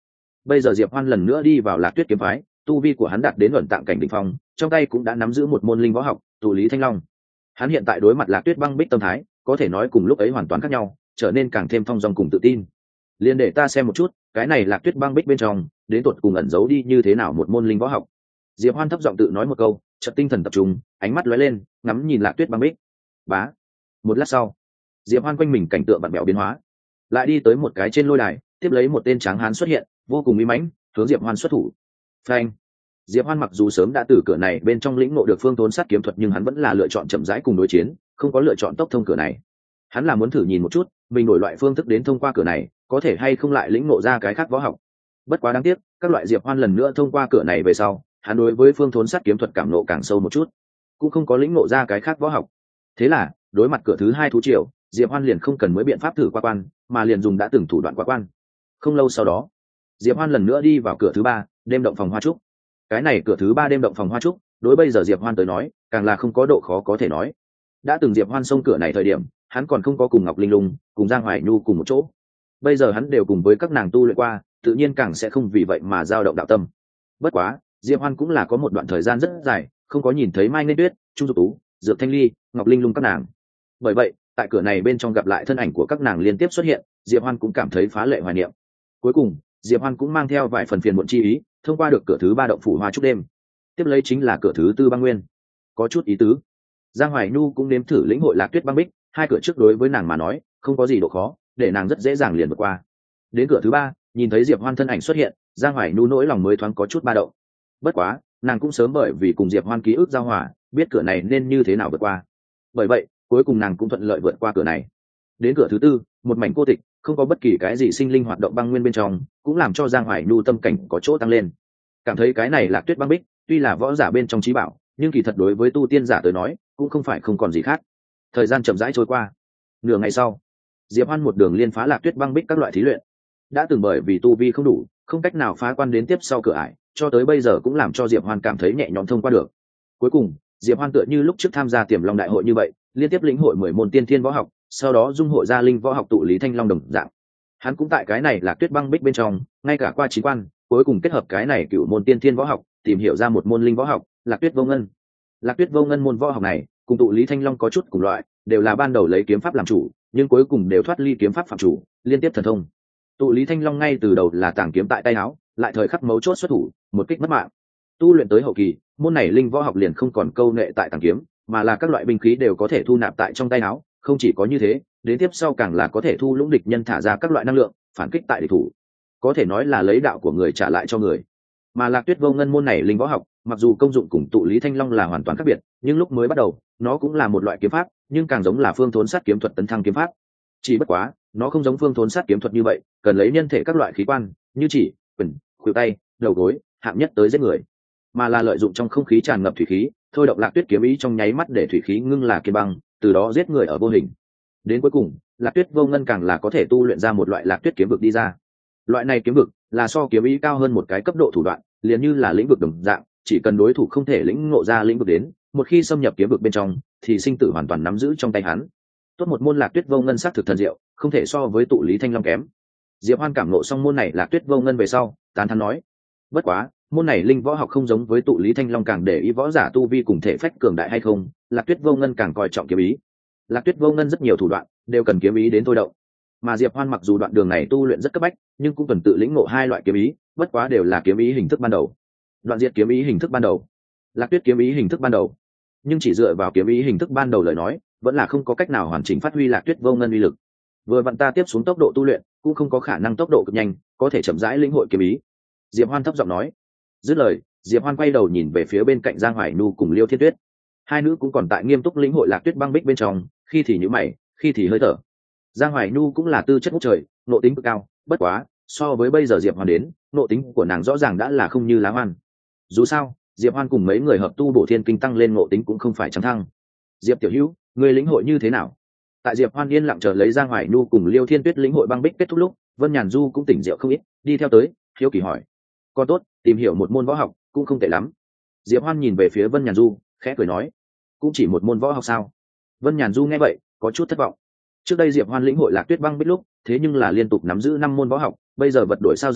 bây giờ Diệp Hoan lần nữa đi vào Lạc Tuyết kiếm phái, tu vi của hắn đạt đến ẩn tạng cảnh đỉnh phong, trong tay cũng đã nắm giữ một môn linh võ học, tụ lý thanh long. Hắn hiện tại đối mặt Lạc Tuyết băng bích tâm thái, có thể nói cùng lúc ấy hoàn toàn khác nhau, trở nên càng thêm thong dong cùng tự tin. Liên để ta xem một chút, cái này Lạc Tuyết băng bích bên trong, đến tột cùng ẩn giấu đi như thế nào một môn linh võ học. Diệp Hoan thấp giọng tự nói một câu, chợt tinh thần tập trung, ánh mắt lóe lên, ngắm nhìn Lạc Tuyết băng bích. Bá. Một lát sau, Diệp Hoan quanh mình cảnh tượng vặn vẹo biến hóa, lại đi tới một cái trên lôi đài, tiếp lấy một tên tráng hán xuất hiện, vô cùng uy mãnh, hướng Diệp Hoan xuất thủ. Phanh. Diệp Hoan mặc dù sớm đã từ cửa này bên trong lĩnh ngộ được phương thốn sát kiếm thuật, nhưng hắn vẫn là lựa chọn chậm rãi cùng đối chiến, không có lựa chọn tốc thông cửa này. Hắn là muốn thử nhìn một chút, mình đổi loại phương thức đến thông qua cửa này, có thể hay không lại lĩnh ngộ ra cái khác võ học. Bất quá đáng tiếc, các loại Diệp Hoan lần nữa thông qua cửa này về sau, hắn đối với phương thốn sát kiếm thuật cảm ngộ càng sâu một chút, cũng không có lĩnh ngộ ra cái khác võ học. Thế là, đối mặt cửa thứ hai thú triều, Diệp Hoan liền không cần mới biện pháp thử qua quan, mà liền dùng đã từng thủ đoạn qua quan. Không lâu sau đó, Diệp Hoan lần nữa đi vào cửa thứ ba, đêm động phòng hoa trúc. Cái này cửa thứ ba đêm động phòng hoa trúc, đối bây giờ Diệp Hoan tới nói, càng là không có độ khó có thể nói. Đã từng Diệp Hoan xông cửa này thời điểm, hắn còn không có cùng Ngọc Linh Lung, cùng Giang Hoài Nhu cùng một chỗ. Bây giờ hắn đều cùng với các nàng tu luyện qua, tự nhiên càng sẽ không vì vậy mà dao động đạo tâm. Bất quá, Diệp Hoan cũng là có một đoạn thời gian rất dài, không có nhìn thấy Mai Nên Tuyết, Trung Dục Tú, Dược Thanh Ly, Ngọc Linh Lung các nàng. Bởi vậy, tại cửa này bên trong gặp lại thân ảnh của các nàng liên tiếp xuất hiện, Diệp Hoan cũng cảm thấy phá lệ hoài niệm. Cuối cùng, Diệp Hoan cũng mang theo vài phần phiền muộn chi ý, thông qua được cửa thứ ba động phủ hoa trúc đêm. Tiếp lấy chính là cửa thứ tư băng nguyên. Có chút ý tứ. Giang Hoài Nhu cũng nếm thử lĩnh hội Lạc Tuyết băng bích, hai cửa trước đối với nàng mà nói, không có gì độ khó, để nàng rất dễ dàng liền vượt qua. Đến cửa thứ ba, nhìn thấy Diệp Hoan thân ảnh xuất hiện, Giang Hoài Nhu nỗi lòng mới thoáng có chút ba động. Bất quá, nàng cũng sớm bởi vì cùng Diệp Hoan ký ức giao hòa, biết cửa này nên như thế nào vượt qua. Bởi vậy, cuối cùng nàng cũng thuận lợi vượt qua cửa này. Đến cửa thứ tư, một mảnh cô tịch, không có bất kỳ cái gì sinh linh hoạt động băng nguyên bên trong, cũng làm cho Giang Hoài Nhu tâm cảnh có chỗ tăng lên. Cảm thấy cái này Lạc Tuyết băng bích, tuy là võ giả bên trong trí bảo, nhưng kỳ thật đối với tu tiên giả tới nói, cũng không phải không còn gì khác. Thời gian chậm rãi trôi qua. Nửa ngày sau, Diệp Hoan một đường liên phá Lạc Tuyết băng bích các loại thí luyện. Đã từng bởi vì tu vi không đủ, không cách nào phá quan đến tiếp sau cửa ải, cho tới bây giờ cũng làm cho Diệp Hoan cảm thấy nhẹ nhõm thông qua được. Cuối cùng, Diệp Hoan tựa như lúc trước tham gia Tiềm Long đại hội như vậy, liên tiếp lĩnh hội mười môn tiên thiên võ học, sau đó dung hội gia linh võ học tụ lý thanh long đồng dạng. Hắn cũng tại cái này Lạc Tuyết băng bích bên trong, ngay cả qua chín quan, cuối cùng kết hợp cái này cửu môn tiên thiên võ học, tìm hiểu ra một môn linh võ học, Lạc Tuyết vô ngân. Lạc Tuyết vô ngân môn võ học này, cùng tụ lý thanh long có chút cùng loại, đều là ban đầu lấy kiếm pháp làm chủ, nhưng cuối cùng đều thoát ly kiếm pháp phạm chủ, liên tiếp thần thông. Tụ lý thanh long ngay từ đầu là tàng kiếm tại tay áo, lại thời khắc mấu chốt xuất thủ, một kích mất mạng. Tu luyện tới hậu kỳ, môn này linh võ học liền không còn câu nệ tại tàng kiếm, mà là các loại binh khí đều có thể thu nạp tại trong tay áo. Không chỉ có như thế, đến tiếp sau càng là có thể thu lũng địch nhân thả ra các loại năng lượng, phản kích tại địch thủ. Có thể nói là lấy đạo của người trả lại cho người. Mà Lạc Tuyết vô ngân môn này linh võ học, mặc dù công dụng cùng tụ lý thanh long là hoàn toàn khác biệt, nhưng lúc mới bắt đầu, nó cũng là một loại kiếm pháp, nhưng càng giống là phương thốn sát kiếm thuật tấn thăng kiếm pháp. Chỉ bất quá, nó không giống phương thốn sát kiếm thuật như vậy, cần lấy nhân thể các loại khí quan, như chỉ, quyền, khuỷu tay, đầu gối, hạng nhất tới giết người, mà là lợi dụng trong không khí tràn ngập thủy khí, thôi động Lạc Tuyết kiếm ý trong nháy mắt để thủy khí ngưng là kiên băng, từ đó giết người ở vô hình. Đến cuối cùng, Lạc Tuyết vô ngân càng là có thể tu luyện ra một loại Lạc Tuyết kiếm vực đi ra. Loại này kiếm vực là so kiếm ý cao hơn một cái cấp độ thủ đoạn, liền như là lĩnh vực đồng dạng, chỉ cần đối thủ không thể lĩnh ngộ ra lĩnh vực đến, một khi xâm nhập kiếm vực bên trong, thì sinh tử hoàn toàn nắm giữ trong tay hắn. Tốt một môn Lạc Tuyết vô ngân sắc thực thần diệu, không thể so với tụ lý thanh long kém. Diệp Hoan cảm ngộ xong môn này Lạc Tuyết vô ngân về sau, tán thán nói: bất quá, môn này linh võ học không giống với tụ lý thanh long càng để ý võ giả tu vi cùng thể phách cường đại hay không, Lạc Tuyết vô ngân càng coi trọng kiếm ý. Lạc Tuyết vô ngân rất nhiều thủ đoạn đều cần kiếm ý đến thôi động, mà Diệp Hoan mặc dù đoạn đường này tu luyện rất cấp bách, nhưng cũng cần tự lĩnh ngộ hai loại kiếm ý, bất quá đều là kiếm ý hình thức ban đầu. Đoạn diệt kiếm ý hình thức ban đầu, Lạc Tuyết kiếm ý hình thức ban đầu. Nhưng chỉ dựa vào kiếm ý hình thức ban đầu lời nói, vẫn là không có cách nào hoàn chỉnh phát huy Lạc Tuyết vô ngân uy lực. Vừa vặn ta tiếp xuống tốc độ tu luyện, cũng không có khả năng tốc độ cực nhanh, có thể chậm rãi lĩnh hội kiếm ý. Diệp Hoan thấp giọng nói. Dứt lời, Diệp Hoan quay đầu nhìn về phía bên cạnh Giang Hoài Nhu cùng Liêu Thiên Tuyết. Hai nữ cũng còn tại nghiêm túc lĩnh hội Lạc Tuyết băng bích bên trong, khi thì nhíu mày, khi thì hơi thở. Giang Hoài Nhu cũng là tư chất ngút trời, nộ tính cực cao, bất quá, so với bây giờ Diệp Hoan đến, nộ tính của nàng rõ ràng đã là không như lá hoan. Dù sao, Diệp Hoan cùng mấy người hợp tu bổ thiên kinh tăng lên nộ tính cũng không phải trắng thăng. Diệp tiểu hữu, người lĩnh hội như thế nào? Tại Diệp Hoan yên lặng chờ lấy Giang Hoài Nhu cùng Liêu Thiên Tuyết lĩnh hội băng bích kết thúc lúc, Vân Nhàn Du cũng tỉnh rượu không ít, đi theo tới, hiếu kỳ hỏi: "Con tốt, tìm hiểu một môn võ học, cũng không tệ lắm." Diệp Hoan nhìn về phía Vân Nhàn Du, khẽ cười nói: "Cũng chỉ một môn võ học sao?" Vân Nhàn Du nghe vậy, có chút thất vọng. Trước đây Diệp Hoan lĩnh hội Lạc Tuyết băng bích lúc, thế nhưng là liên tục nắm giữ năm môn võ học, bây giờ vật đổi sao rời,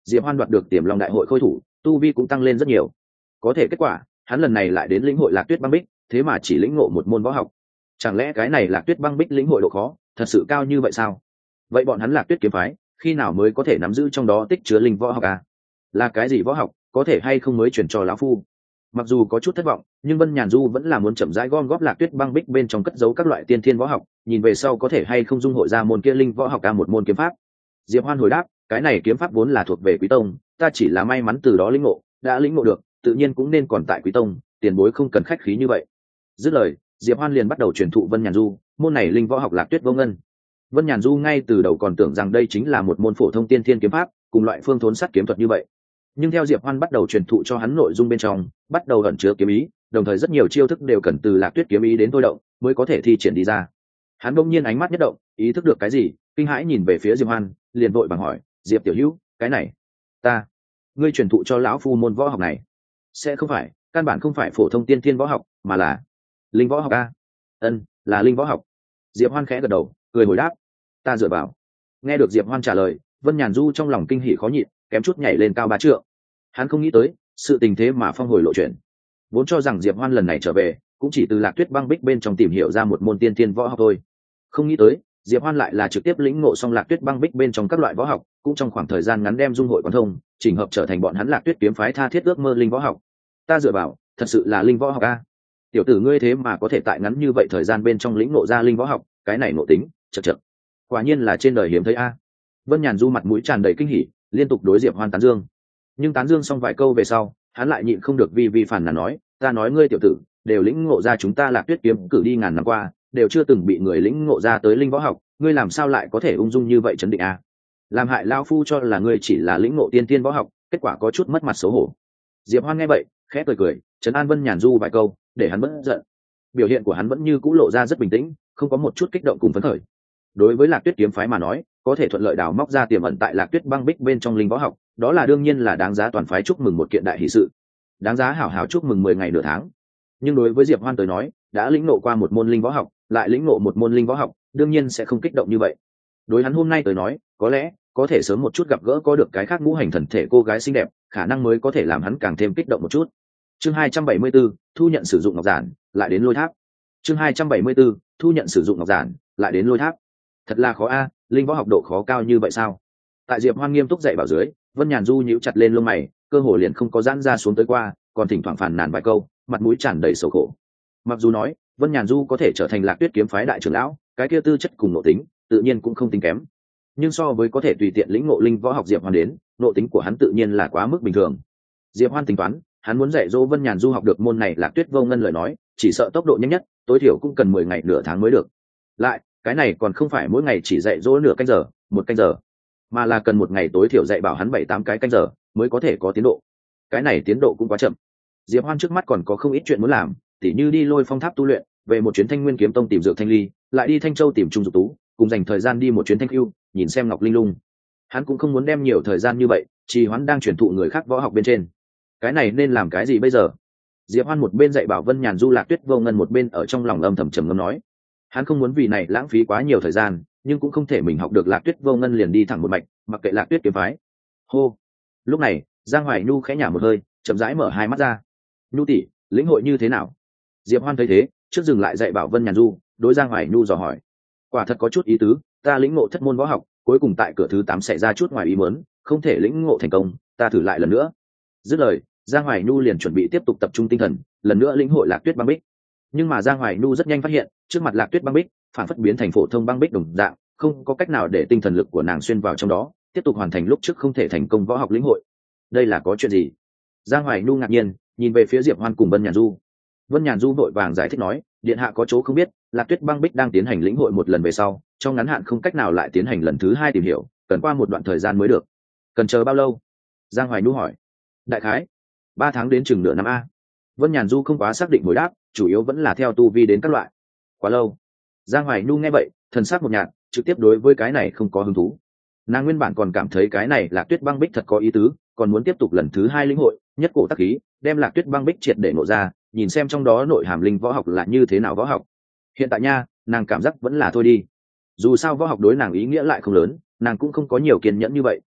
Diệp Hoan đoạt được Tiềm Long đại hội khôi thủ, tu vi cũng tăng lên rất nhiều. Có thể kết quả, hắn lần này lại đến lĩnh hội Lạc Tuyết Băng Bích, thế mà chỉ lĩnh ngộ một môn võ học. Chẳng lẽ cái này Lạc Tuyết Băng Bích lĩnh hội độ khó thật sự cao như vậy sao? Vậy bọn hắn Lạc Tuyết kiếm phái khi nào mới có thể nắm giữ trong đó tích chứa linh võ học à? Là cái gì võ học, có thể hay không mới chuyển cho lão phu? Mặc dù có chút thất vọng, nhưng Vân Nhàn Du vẫn là muốn chậm rãi gom góp Lạc Tuyết Băng Bích bên trong cất giấu các loại tiên thiên võ học, nhìn về sau có thể hay không dung hội ra môn kia linh võ học ca một môn kiếm pháp. Diệp Hoan hồi đáp, cái này kiếm pháp vốn là thuộc về Quý Tông, ta chỉ là may mắn từ đó lĩnh ngộ, đã lĩnh ngộ được, tự nhiên cũng nên còn tại Quý Tông, tiền bối không cần khách khí như vậy. Dứt lời, Diệp Hoan liền bắt đầu truyền thụ Vân Nhàn Du môn này linh võ học Lạc Tuyết Vô Ngân. Vân Nhàn Du ngay từ đầu còn tưởng rằng đây chính là một môn phổ thông tiên thiên kiếm pháp, cùng loại phương thốn sắt kiếm thuật như vậy. Nhưng theo Diệp Hoan bắt đầu truyền thụ cho hắn nội dung bên trong, bắt đầu ẩn chứa kiếm ý, đồng thời rất nhiều chiêu thức đều cần từ Lạc Tuyết kiếm ý đến thôi động, mới có thể thi triển đi ra. Hắn bỗng nhiên ánh mắt nhất động, ý thức được cái gì, kinh hãi nhìn về phía Diệp Hoan, liền vội vàng hỏi, "Diệp tiểu hữu, cái này, ta, ngươi truyền thụ cho lão phu môn võ học này, sẽ không phải, căn bản không phải phổ thông tiên thiên võ học, mà là linh võ học a?" "Ân, là linh võ học." Diệp Hoan khẽ gật đầu, cười hồi đáp, "Ta dựa vào." Nghe được Diệp Hoan trả lời, Vân Nhàn Du trong lòng kinh hỉ khó nhịn, kém chút nhảy lên cao ba trượng. Hắn không nghĩ tới, sự tình thế mà phong hồi lộ chuyển. Vốn cho rằng Diệp Hoan lần này trở về, cũng chỉ từ Lạc Tuyết Băng Bích bên trong tìm hiểu ra một môn tiên thiên võ học thôi. Không nghĩ tới, Diệp Hoan lại là trực tiếp lĩnh ngộ xong Lạc Tuyết Băng Bích bên trong các loại võ học, cũng trong khoảng thời gian ngắn đem dung hội quán thông, chỉnh hợp trở thành bọn hắn Lạc Tuyết kiếm phái tha thiết ước mơ linh võ học. Ta dựa vào, thật sự là linh võ học a. Tiểu tử ngươi thế mà có thể tại ngắn như vậy thời gian bên trong lĩnh ngộ ra linh võ học, cái này ngộ tính, chậc chậc. Quả nhiên là trên đời hiếm thấy a. Vân Nhàn Du mặt mũi tràn đầy kinh hỉ, liên tục đối Diệp Hoan tán dương. Nhưng tán dương xong vài câu về sau, hắn lại nhịn không được vi vi phản nàn nói, ta nói ngươi tiểu tử, đều lĩnh ngộ ra chúng ta Lạc Tuyết kiếm cử đi ngàn năm qua, đều chưa từng bị người lĩnh ngộ ra tới linh võ học, ngươi làm sao lại có thể ung dung như vậy chấn định a? Làm hại lão phu cho là ngươi chỉ là lĩnh ngộ tiên tiên võ học, kết quả có chút mất mặt xấu hổ. Diệp Hoan nghe vậy, khẽ cười cười, trấn an Vân Nhàn Du vài câu, để hắn bớt giận. Biểu hiện của hắn vẫn như cũ lộ ra rất bình tĩnh, không có một chút kích động cùng phấn khởi. Đối với Lạc Tuyết kiếm phái mà nói, có thể thuận lợi đào móc ra tiềm ẩn tại Lạc Tuyết Băng Bích bên trong linh võ học, đó là đương nhiên là đáng giá toàn phái chúc mừng một kiện đại hỷ sự, đáng giá hảo hảo chúc mừng mười ngày nửa tháng. Nhưng đối với Diệp Hoan tới nói, đã lĩnh ngộ qua một môn linh võ học, lại lĩnh ngộ một môn linh võ học, đương nhiên sẽ không kích động như vậy. Đối hắn hôm nay tới nói, có lẽ có thể sớm một chút gặp gỡ có được cái khác ngũ hành thần thể cô gái xinh đẹp, khả năng mới có thể làm hắn càng thêm kích động một chút. Chương hai trăm bảy mươi 4, thu nhận sử dụng ngọc giản, lại đến Lôi Tháp. Chương hai trăm bảy mươi 4, thu nhận sử dụng ngọc giản, lại đến Lôi Tháp. Thật là khó a, linh võ học độ khó cao như vậy sao? Tại Diệp Hoan nghiêm túc dạy bảo dưới, Vân Nhàn Du nhíu chặt lên lông mày, cơ hồ liền không có giãn ra xuống tới qua, còn thỉnh thoảng phàn nàn vài câu, mặt mũi tràn đầy sầu khổ. Mặc dù nói, Vân Nhàn Du có thể trở thành Lạc Tuyết kiếm phái đại trưởng lão, cái kia tư chất cùng nội tính, tự nhiên cũng không tính kém. Nhưng so với có thể tùy tiện lĩnh ngộ linh võ học Diệp Hoan đến, nội tính của hắn tự nhiên là quá mức bình thường. Diệp Hoan tính toán, hắn muốn dạy dỗ Vân Nhàn Du học được môn này Lạc Tuyết Vô Ngân lời nói, chỉ sợ tốc độ nhanh nhất, tối thiểu cũng cần mười ngày nửa tháng mới được. Lại, cái này còn không phải mỗi ngày chỉ dạy dỗ nửa canh giờ, một canh giờ, mà là cần một ngày tối thiểu dạy bảo hắn bảy tám cái canh giờ mới có thể có tiến độ. Cái này tiến độ cũng quá chậm. Diệp Hoan trước mắt còn có không ít chuyện muốn làm, tỉ như đi Lôi Phong Tháp tu luyện, về một chuyến Thanh Nguyên Kiếm Tông tìm dược Thanh Ly, lại đi Thanh Châu tìm Trung Dục Tú, cùng dành thời gian đi một chuyến Thanh Hưu, nhìn xem Ngọc Linh Lung. Hắn cũng không muốn đem nhiều thời gian như vậy, trì hoãn đang truyền thụ người khác võ học bên trên. Cái này nên làm cái gì bây giờ? Diệp Hoan một bên dạy bảo Vân Nhàn Du Lạc Tuyết Vô Ngân, một bên ở trong lòng âm thầm trầm ngâm nói. Hắn không muốn vì này lãng phí quá nhiều thời gian, nhưng cũng không thể mình học được Lạc Tuyết Vô Ngân liền đi thẳng một mạch, mặc kệ Lạc Tuyết kiếm phái. Hô. Lúc này, Giang Hoài Nhu khẽ nhả một hơi, chậm rãi mở hai mắt ra. Nhu tỷ, lĩnh hội như thế nào? Diệp Hoan thấy thế, trước dừng lại dạy bảo Vân Nhàn Du, đối Giang Hoài Nhu dò hỏi. Quả thật có chút ý tứ, ta lĩnh ngộ thất môn võ học, cuối cùng tại cửa thứ tám xảy ra chút ngoài ý muốn, không thể lĩnh ngộ thành công, ta thử lại lần nữa. Dứt lời, Giang Hoài Nhu liền chuẩn bị tiếp tục tập trung tinh thần, lần nữa lĩnh hội Lạc Tuyết Băng Bích. Nhưng mà Giang Hoài Nhu rất nhanh phát hiện, trước mặt Lạc Tuyết Băng Bích, phản phất biến thành phổ thông băng bích đồng dạng, không có cách nào để tinh thần lực của nàng xuyên vào trong đó, tiếp tục hoàn thành lúc trước không thể thành công võ học lĩnh hội. Đây là có chuyện gì? Giang Hoài Nhu ngạc nhiên nhìn về phía Diệp Hoan cùng Vân Nhàn Du. Vân Nhàn Du vội vàng giải thích nói, điện hạ có chỗ không biết, Lạc Tuyết Băng Bích đang tiến hành lĩnh hội một lần về sau, trong ngắn hạn không cách nào lại tiến hành lần thứ hai tìm hiểu, cần qua một đoạn thời gian mới được. Cần chờ bao lâu? Giang Hoài Nhu hỏi. Đại khái ba tháng đến chừng nửa năm a. Vân Nhàn Du không quá xác định hồi đáp, chủ yếu vẫn là theo tu vi đến các loại. Quá lâu. Giang Hoài Nhu nghe vậy, thần sắc một nhạt, trực tiếp đối với cái này không có hứng thú. Nàng nguyên bản còn cảm thấy cái này Lạc Tuyết Băng Bích thật có ý tứ, còn muốn tiếp tục lần thứ hai lĩnh hội, nhất cổ tác khí, đem Lạc Tuyết Băng Bích triệt để nộ ra, nhìn xem trong đó nội hàm linh võ học là như thế nào võ học. Hiện tại nha, nàng cảm giác vẫn là thôi đi. Dù sao võ học đối nàng ý nghĩa lại không lớn, nàng cũng không có nhiều kiên nhẫn như vậy,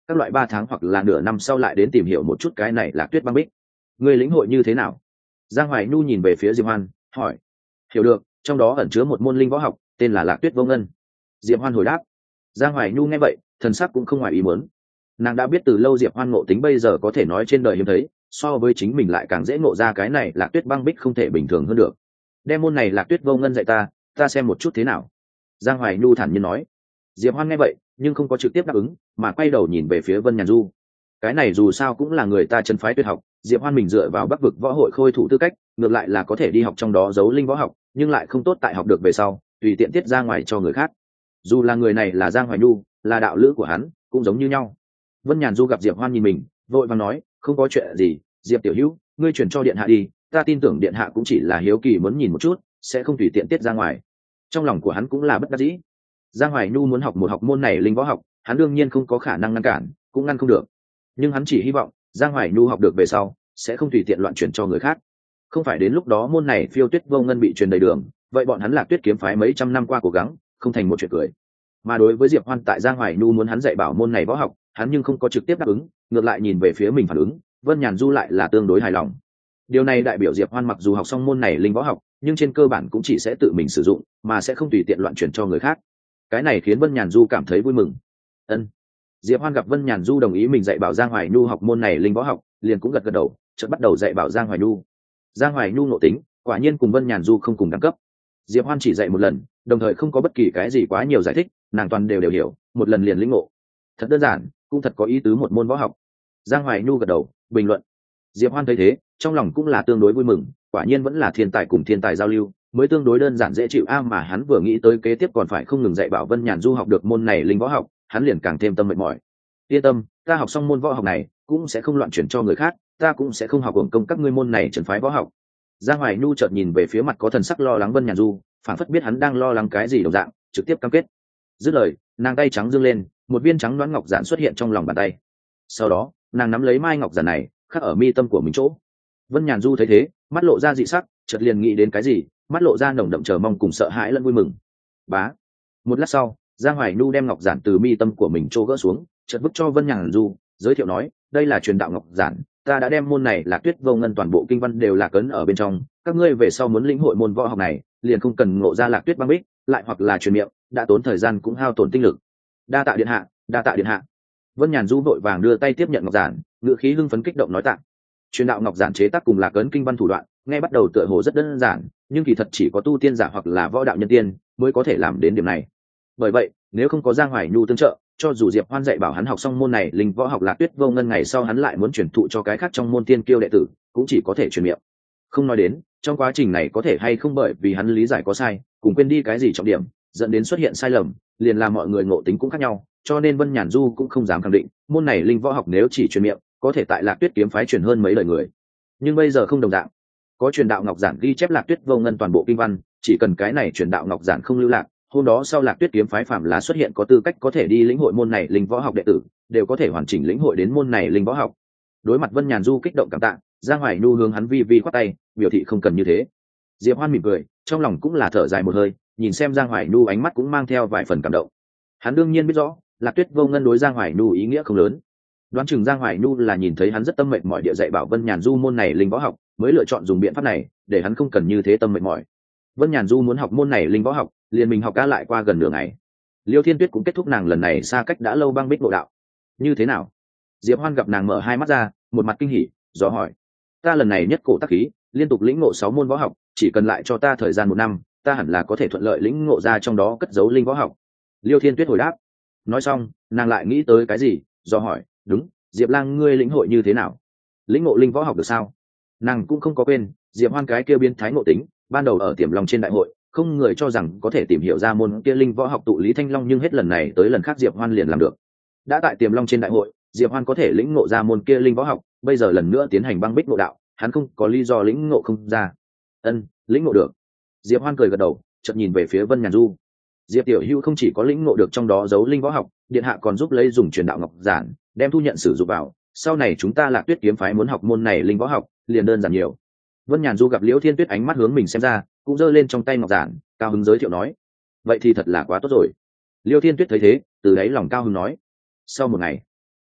các loại ba tháng hoặc là nửa năm sau lại đến tìm hiểu một chút cái này Lạc Tuyết băng bích. Người lĩnh hội như thế nào? Giang Hoài Nhu nhìn về phía Diệp Hoan hỏi. Hiểu được, trong đó ẩn chứa một môn linh võ học tên là Lạc Tuyết vô ngân. Diệp Hoan hồi đáp. Giang Hoài Nhu nghe vậy thần sắc cũng không ngoài ý muốn. Nàng đã biết từ lâu Diệp Hoan ngộ tính bây giờ có thể nói trên đời hiếm thấy, so với chính mình lại càng dễ ngộ ra cái này Lạc Tuyết băng bích không thể bình thường hơn được. Đem môn này Lạc Tuyết vô ngân dạy ta, ta xem một chút thế nào. Giang Hoài Nhu thản nhiên nói. Diệp Hoan nghe vậy nhưng không có trực tiếp đáp ứng, mà quay đầu nhìn về phía Vân Nhàn Du. Cái này dù sao cũng là người ta chân phái tuyệt học, Diệp Hoan mình dựa vào Bắc vực võ hội khôi thủ tư cách, ngược lại là có thể đi học trong đó giấu linh võ học, nhưng lại không tốt tại học được về sau tùy tiện tiết ra ngoài cho người khác. Dù là người này là Giang Hoài Nhu, là đạo lữ của hắn, cũng giống như nhau. Vân Nhàn Du gặp Diệp Hoan nhìn mình, vội vàng nói, không có chuyện gì, Diệp tiểu hữu, ngươi chuyển cho điện hạ đi, ta tin tưởng điện hạ cũng chỉ là hiếu kỳ muốn nhìn một chút, sẽ không tùy tiện tiết ra ngoài. Trong lòng của hắn cũng là bất đắc dĩ. Giang Hoài Nhu muốn học một học môn này linh võ học, hắn đương nhiên không có khả năng ngăn cản, cũng ngăn không được. Nhưng hắn chỉ hy vọng Giang Hoài Nhu học được về sau sẽ không tùy tiện loạn chuyển cho người khác. Không phải đến lúc đó môn này Phiêu Tuyết vô ngân bị truyền đầy đường, vậy bọn hắn Lạc Tuyết kiếm phái mấy trăm năm qua cố gắng không thành một chuyện cười. Mà đối với Diệp Hoan tại Giang Hoài Nhu muốn hắn dạy bảo môn này võ học, hắn nhưng không có trực tiếp đáp ứng, ngược lại nhìn về phía mình phản ứng, Vân Nhàn Du lại là tương đối hài lòng. Điều này đại biểu Diệp Hoan mặc dù học xong môn này linh võ học, nhưng trên cơ bản cũng chỉ sẽ tự mình sử dụng, mà sẽ không tùy tiện loạn chuyển cho người khác. Cái này khiến Vân Nhàn Du cảm thấy vui mừng. Ân. Diệp Hoan gặp Vân Nhàn Du đồng ý mình dạy bảo Giang Hoài Nhu học môn này linh võ học, liền cũng gật gật đầu, chợt bắt đầu dạy bảo Giang Hoài Nhu. Giang Hoài Nhu nội tính, quả nhiên cùng Vân Nhàn Du không cùng đẳng cấp. Diệp Hoan chỉ dạy một lần, đồng thời không có bất kỳ cái gì quá nhiều giải thích, nàng toàn đều đều hiểu, một lần liền lĩnh ngộ. Thật đơn giản, cũng thật có ý tứ một môn võ học. Giang Hoài Nhu gật đầu, bình luận. Diệp Hoan thấy thế, trong lòng cũng là tương đối vui mừng, quả nhiên vẫn là thiên tài cùng thiên tài giao lưu, mới tương đối đơn giản dễ chịu a mà hắn vừa nghĩ tới kế tiếp còn phải không ngừng dạy bảo Vân Nhàn Du học được môn này linh võ học, hắn liền càng thêm tâm mệt mỏi. Yên tâm, ta học xong môn võ học này, cũng sẽ không loạn chuyển cho người khác, ta cũng sẽ không học hưởng công các ngươi môn này trần phái võ học. Giang Hoài Nhu chợt nhìn về phía mặt có thần sắc lo lắng Vân Nhàn Du, phản phất biết hắn đang lo lắng cái gì đồng dạng, trực tiếp cam kết. Dứt lời, nàng tay trắng dương lên, một viên trắng đoán ngọc giản xuất hiện trong lòng bàn tay. Sau đó, nàng nắm lấy mai ngọc giản này, khắc ở mi tâm của mình chỗ. Vân Nhàn Du thấy thế, mắt lộ ra dị sắc, chợt liền nghĩ đến cái gì, mắt lộ ra nồng đậm chờ mong cùng sợ hãi lẫn vui mừng. Bá. Một lát sau, Giang Hoài Nhu đem ngọc giản từ mi tâm của mình trô gỡ xuống, chợt vứt cho Vân Nhàn Du, giới thiệu nói, đây là truyền đạo ngọc giản, ta đã đem môn này Lạc Tuyết vô ngân toàn bộ kinh văn đều là cấn ở bên trong, các ngươi về sau muốn lĩnh hội môn võ học này, liền không cần ngộ ra Lạc Tuyết băng bích, lại hoặc là truyền miệng, đã tốn thời gian cũng hao tổn tinh lực. Đa tạ điện hạ, đa tạ điện hạ. Vân Nhàn Du vội vàng đưa tay tiếp nhận ngọc giản, ngữ khí hưng phấn kích động nói tạ. Truyền đạo ngọc giản chế tác cùng Lạc ấn kinh văn thủ đoạn, nghe bắt đầu tựa hồ rất đơn giản, nhưng kỳ thật chỉ có tu tiên giả hoặc là võ đạo nhân tiên mới có thể làm đến điểm này. Bởi vậy, nếu không có Giang Hoài Nhu tương trợ, cho dù Diệp Hoan dạy bảo hắn học xong môn này linh võ học Lạc Tuyết vô ngân ngày sau hắn lại muốn truyền thụ cho cái khác trong môn tiên kiêu đệ tử, cũng chỉ có thể truyền miệng. Không nói đến, trong quá trình này có thể hay không bởi vì hắn lý giải có sai, cùng quên đi cái gì trọng điểm, dẫn đến xuất hiện sai lầm, liền làm mọi người ngộ tính cũng khác nhau, cho nên Vân Nhàn Du cũng không dám khẳng định, môn này linh võ học nếu chỉ truyền miệng, có thể tại Lạc Tuyết kiếm phái truyền hơn mấy đời người. Nhưng bây giờ không đồng dạng, có truyền đạo ngọc giản ghi chép Lạc Tuyết vô ngân toàn bộ kinh văn, chỉ cần cái này truyền đạo ngọc giản không lưu lạc, hôm đó sau Lạc Tuyết kiếm phái phạm là xuất hiện có tư cách có thể đi lĩnh hội môn này linh võ học đệ tử, đều có thể hoàn chỉnh lĩnh hội đến môn này linh võ học. Đối mặt Vân Nhàn Du kích động cảm tạ, Giang Hoài Nhu hướng hắn vi vi khoát tay, biểu thị không cần như thế. Diệp Hoan mỉm cười, trong lòng cũng là thở dài một hơi, nhìn xem Giang Hoài Nhu ánh mắt cũng mang theo vài phần cảm động. Hắn đương nhiên biết rõ, Lạc Tuyết vô ngân đối Giang Hoài Nhu ý nghĩa không lớn. Đoán chừng Giang Hoài Nhu là nhìn thấy hắn rất tâm mệt mỏi địa dạy bảo Vân Nhàn Du môn này linh võ học, mới lựa chọn dùng biện pháp này, để hắn không cần như thế tâm mệt mỏi. Vân Nhàn Du muốn học môn này linh võ học, liền mình học ca lại qua gần nửa ngày. Liêu Thiên Tuyết cũng kết thúc nàng lần này xa cách đã lâu băng bích ngộ đạo. Như thế nào? Diệp Hoan gặp nàng mở hai mắt ra, một mặt kinh hỉ, dò hỏi. Ta lần này nhất cổ tác khí, liên tục lĩnh ngộ sáu môn võ học, chỉ cần lại cho ta thời gian một năm, ta hẳn là có thể thuận lợi lĩnh ngộ ra trong đó cất giấu linh võ học. Liêu Thiên Tuyết hồi đáp. Nói xong, nàng lại nghĩ tới cái gì, dò hỏi, đúng, Diệp Lang ngươi lĩnh hội như thế nào? Lĩnh ngộ linh võ học được sao? Nàng cũng không có quên, Diệp Hoan cái kia biến thái ngộ tính, ban đầu ở Tiềm Long trên đại hội, không người cho rằng có thể tìm hiểu ra môn kia linh võ học tụ lý thanh long, nhưng hết lần này tới lần khác Diệp Hoan liền làm được. Đã tại Tiềm Long trên đại hội, Diệp Hoan có thể lĩnh ngộ ra môn kia linh võ học, bây giờ lần nữa tiến hành băng bích ngộ đạo, hắn không có lý do lĩnh ngộ không ra. Ân, lĩnh ngộ được. Diệp Hoan cười gật đầu, chợt nhìn về phía Vân Nhàn Du. Diệp tiểu hữu không chỉ có lĩnh ngộ được trong đó giấu linh võ học, điện hạ còn giúp lấy dùng truyền đạo ngọc giản, đem thu nhận sử dụng vào, sau này chúng ta Lạc Tuyết kiếm phái muốn học môn này linh võ học, liền đơn giản nhiều. Vân Nhàn Du gặp Liễu Thiên Tuyết ánh mắt hướng mình xem ra, cũng giơ lên trong tay ngọc giản, cao hứng giới thiệu nói, vậy thì thật là quá tốt rồi. Liễu Thiên Tuyết thấy thế, từ đấy lòng cao hứng nói. Sau một ngày,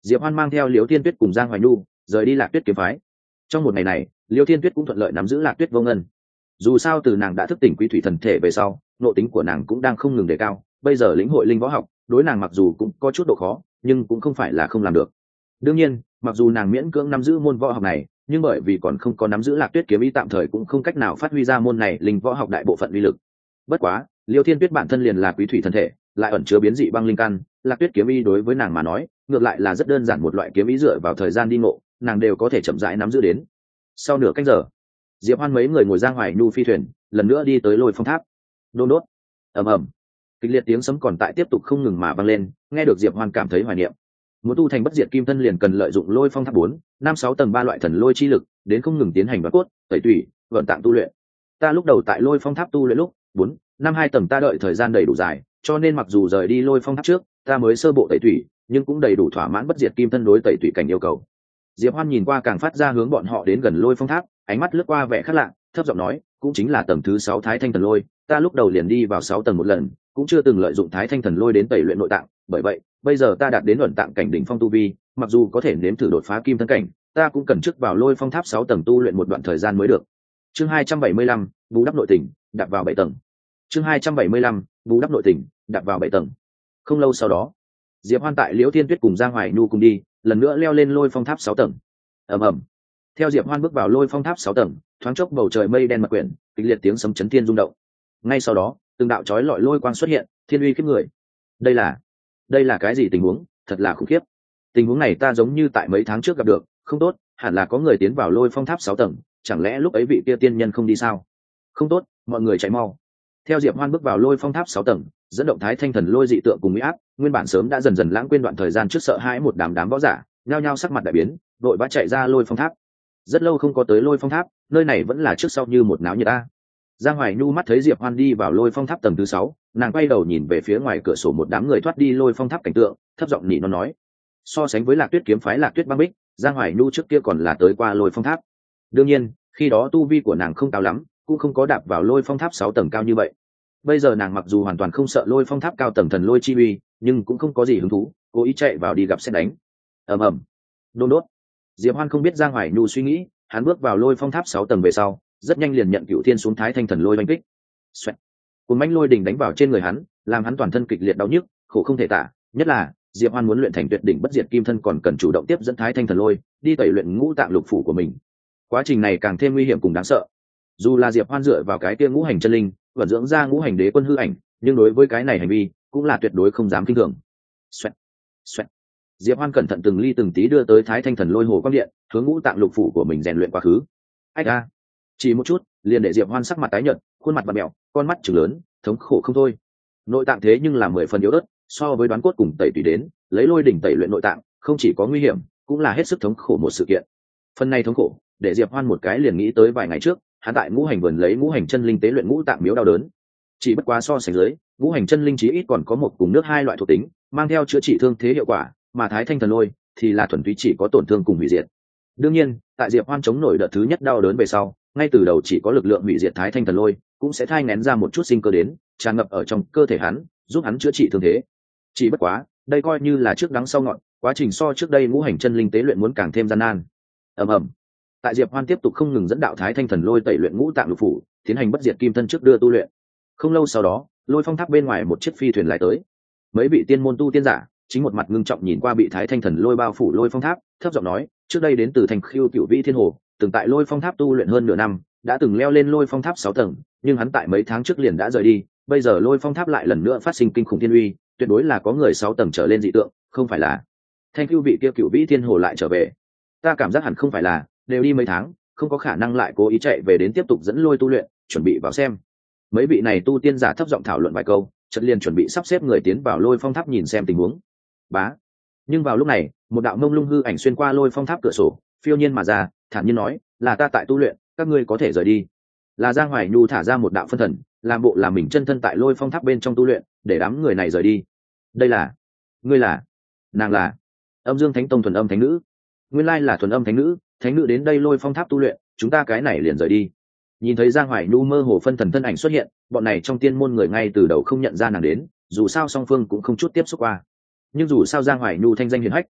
Diệp Hoan mang theo Liễu Thiên Tuyết cùng Giang Hoài Nhu rời đi Lạc Tuyết kiếm phái. Trong một ngày này, Liễu Thiên Tuyết cũng thuận lợi nắm giữ Lạc Tuyết vô ngân. Dù sao từ nàng đã thức tỉnh quý thủy thần thể về sau, nội tính của nàng cũng đang không ngừng đề cao, bây giờ lĩnh hội linh võ học, đối nàng mặc dù cũng có chút độ khó, nhưng cũng không phải là không làm được. Đương nhiên, mặc dù nàng miễn cưỡng nắm giữ môn võ học này, nhưng bởi vì còn không có nắm giữ Lạc Tuyết kiếm ý, tạm thời cũng không cách nào phát huy ra môn này linh võ học đại bộ phận uy lực. Bất quá, Liễu Thiên Tuyết bản thân liền là quý thủy thần thể, lại ẩn chứa biến dị băng linh căn, Lạc Tuyết kiếm ý đối với nàng mà nói, ngược lại là rất đơn giản, một loại kiếm ý dựa vào thời gian đi ngộ, nàng đều có thể chậm rãi nắm giữ đến. Sau nửa canh giờ, Diệp Hoan mấy người ngồi Giang Hoài Nhu phi thuyền, lần nữa đi tới Lôi Phong Tháp. Đôn đốt, ầm ầm, kịch liệt tiếng sấm còn tại tiếp tục không ngừng mà vang lên, nghe được Diệp Hoan cảm thấy hoài niệm. Muốn tu thành bất diệt kim thân liền cần lợi dụng Lôi Phong Tháp bốn, năm sáu tầng ba loại thần lôi chi lực, đến không ngừng tiến hành đoán cốt, tẩy tủy, vận tạng tu luyện. Ta lúc đầu tại Lôi Phong Tháp tu luyện lúc, bốn, năm hai tầng ta đợi thời gian đầy đủ dài, cho nên mặc dù rời đi Lôi Phong Tháp trước, ta mới sơ bộ tẩy tủy, nhưng cũng đầy đủ thỏa mãn bất diệt kim thân đối tẩy tủy cảnh yêu cầu. Diệp Hoan nhìn qua càng phát ra hướng bọn họ đến gần Lôi Phong Tháp, ánh mắt lướt qua vẻ khác lạ, thấp giọng nói, cũng chính là tầng thứ sáu Thái Thanh Thần Lôi, ta lúc đầu liền đi vào sáu tầng một lần, cũng chưa từng lợi dụng Thái Thanh Thần Lôi đến tẩy luyện nội tạng, bởi vậy, bây giờ ta đạt đến ẩn tạng cảnh đỉnh phong tu vi, mặc dù có thể nếm thử đột phá kim thân cảnh, ta cũng cần trước vào Lôi Phong Tháp sáu tầng tu luyện một đoạn thời gian mới được. Chương hai trăm bảy mươi lăm, bù đắp nội tình, đạp vào bảy tầng. Chương hai trăm bảy mươi lăm, bù đắp nội tình, đạp vào bảy tầng. Không lâu sau đó, Diệp Hoan tại Liễu Thiên Tuyết cùng Giang Hoài Nhu cùng đi, lần nữa leo lên Lôi Phong Tháp sáu tầng. Ầm ầm. Theo Diệp Hoan bước vào Lôi Phong Tháp sáu tầng, thoáng chốc bầu trời mây đen mật quyển, kịch liệt tiếng sấm chấn thiên rung động. Ngay sau đó, từng đạo chói lọi lôi quang xuất hiện, thiên uy khiếp người. Đây là, đây là cái gì tình huống? Thật là khủng khiếp. Tình huống này ta giống như tại mấy tháng trước gặp được, không tốt, hẳn là có người tiến vào Lôi Phong Tháp sáu tầng, chẳng lẽ lúc ấy vị kia tiên nhân không đi sao? Không tốt, mọi người chạy mau. Theo Diệp Hoan bước vào Lôi Phong Tháp sáu tầng, dẫn động Thái Thanh Thần Lôi dị tượng cùng uy áp, nguyên bản sớm đã dần dần lãng quên đoạn thời gian trước sợ hãi một đám đám võ giả, nhao nhao sắc mặt đại biến, vội vã chạy ra Lôi Phong Tháp. Rất lâu không có tới Lôi Phong Tháp, nơi này vẫn là trước sau như một náo nhiệt ta. Giang Hoài Nhu mắt thấy Diệp Hoan đi vào Lôi Phong Tháp tầng thứ sáu, nàng quay đầu nhìn về phía ngoài cửa sổ một đám người thoát đi Lôi Phong Tháp cảnh tượng, thấp giọng nỉ non nói: so sánh với Lạc Tuyết kiếm phái Lạc Tuyết băng bích, Giang Hoài Nhu trước kia còn là tới qua Lôi Phong Tháp. Đương nhiên, khi đó tu vi của nàng không cao lắm, cũng không có đạp vào Lôi Phong Tháp sáu tầng cao như vậy. Bây giờ nàng mặc dù hoàn toàn không sợ Lôi Phong Tháp cao tầng thần lôi chi uy, nhưng cũng không có gì hứng thú, cố ý chạy vào đi gặp xét đánh. Ầm ầm, đôn đốt. Diệp Hoan không biết Giang Hoài Nhu suy nghĩ, hắn bước vào Lôi Phong Tháp sáu tầng về sau, rất nhanh liền nhận Cửu Thiên xuống Thái Thanh Thần Lôi đánh kích. Xoẹt. Cuồng mãnh lôi đỉnh đánh vào trên người hắn, làm hắn toàn thân kịch liệt đau nhức, khổ không thể tả, nhất là Diệp Hoan muốn luyện thành tuyệt đỉnh bất diệt kim thân còn cần chủ động tiếp dẫn Thái Thanh Thần Lôi, đi tẩy luyện ngũ tạng lục phủ của mình. Quá trình này càng thêm nguy hiểm cùng đáng sợ. Dù là Diệp Hoan dựa vào cái kia ngũ hành chân linh, vận dưỡng ra ngũ hành đế quân hư ảnh, nhưng đối với cái này hành vi, cũng là tuyệt đối không dám kinh thường. Xoẹt. Xoẹt. Diệp Hoan cẩn thận từng ly từng tí đưa tới Thái Thanh Thần Lôi hồ quang điện, hướng ngũ tạng lục phủ của mình rèn luyện quá khứ. Ách a! Chỉ một chút, liền để Diệp Hoan sắc mặt tái nhợt, khuôn mặt bặm mèo, con mắt trừng lớn, thống khổ không thôi. Nội tạng thế nhưng là mười phần yếu ớt, so với đoán cốt cùng tẩy tùy đến, lấy lôi đỉnh tẩy luyện nội tạng, không chỉ có nguy hiểm, cũng là hết sức thống khổ một sự kiện. Phần này thống khổ, để Diệp Hoan một cái liền nghĩ tới vài ngày trước, hắn tại ngũ hành vườn lấy ngũ hành chân linh tế luyện ngũ tạng miếu đau đớn. Chỉ bất quá so sánh dưới, ngũ hành chân linh chí ít còn có một cùng nước hai loại thuộc tính, mang theo chữa trị thương thế hiệu quả, mà Thái Thanh Thần Lôi thì là thuần túy chỉ có tổn thương cùng hủy diệt. Đương nhiên, tại Diệp Hoan chống nổi đợt thứ nhất đau đớn về sau, ngay từ đầu chỉ có lực lượng hủy diệt Thái Thanh Thần Lôi, cũng sẽ thai nghén ra một chút sinh cơ đến, tràn ngập ở trong cơ thể hắn, giúp hắn chữa trị thương thế. Chỉ bất quá, đây coi như là trước đắng sau ngọt, quá trình so trước đây ngũ hành chân linh tế luyện muốn càng thêm gian nan. Ầm ầm. Tại Diệp Hoan tiếp tục không ngừng dẫn đạo Thái Thanh Thần Lôi tẩy luyện ngũ tạng lục phủ, tiến hành bất diệt kim thân trước đưa tu luyện. Không lâu sau đó, Lôi Phong Tháp bên ngoài một chiếc phi thuyền lại tới. Mấy vị tiên môn tu tiên giả, chính một mặt ngưng trọng nhìn qua bị Thái Thanh Thần Lôi bao phủ Lôi Phong Tháp, thấp giọng nói, trước đây đến từ thành Khiêu Cửu Vĩ Thiên Hồ, từng tại Lôi Phong Tháp tu luyện hơn nửa năm, đã từng leo lên Lôi Phong Tháp sáu tầng, nhưng hắn tại mấy tháng trước liền đã rời đi, bây giờ Lôi Phong Tháp lại lần nữa phát sinh kinh khủng thiên uy, tuyệt đối là có người sáu tầng trở lên dị tượng, không phải là Thanh Cửu vị kia Cửu Vĩ Thiên Hồ lại trở về. Ta cảm giác hẳn không phải là, đều đi mấy tháng, không có khả năng lại cố ý chạy về đến tiếp tục dẫn Lôi tu luyện, chuẩn bị vào xem. Mấy vị này tu tiên giả thấp giọng thảo luận vài câu, chợt liền chuẩn bị sắp xếp người tiến vào Lôi Phong Tháp nhìn xem tình huống. Bá. Nhưng vào lúc này, một đạo mông lung hư ảnh xuyên qua Lôi Phong Tháp cửa sổ, phiêu nhiên mà ra, thản nhiên nói, là ta tại tu luyện, các ngươi có thể rời đi. Là Giang Hoài Nhu thả ra một đạo phân thần, làm bộ làm mình chân thân tại Lôi Phong Tháp bên trong tu luyện, để đám người này rời đi. Đây là, ngươi là, nàng là Âm Dương Thánh Tông thuần âm thánh nữ. Nguyên lai là thuần âm thánh nữ, thánh nữ đến đây Lôi Phong Tháp tu luyện, chúng ta cái này liền rời đi. Nhìn thấy Giang Hoài Nhu mơ hồ phân thần thân ảnh xuất hiện, bọn này trong tiên môn người ngay từ đầu không nhận ra nàng đến, dù sao song phương cũng không chút tiếp xúc qua. Nhưng dù sao Giang Hoài Nhu thanh danh hiển hách,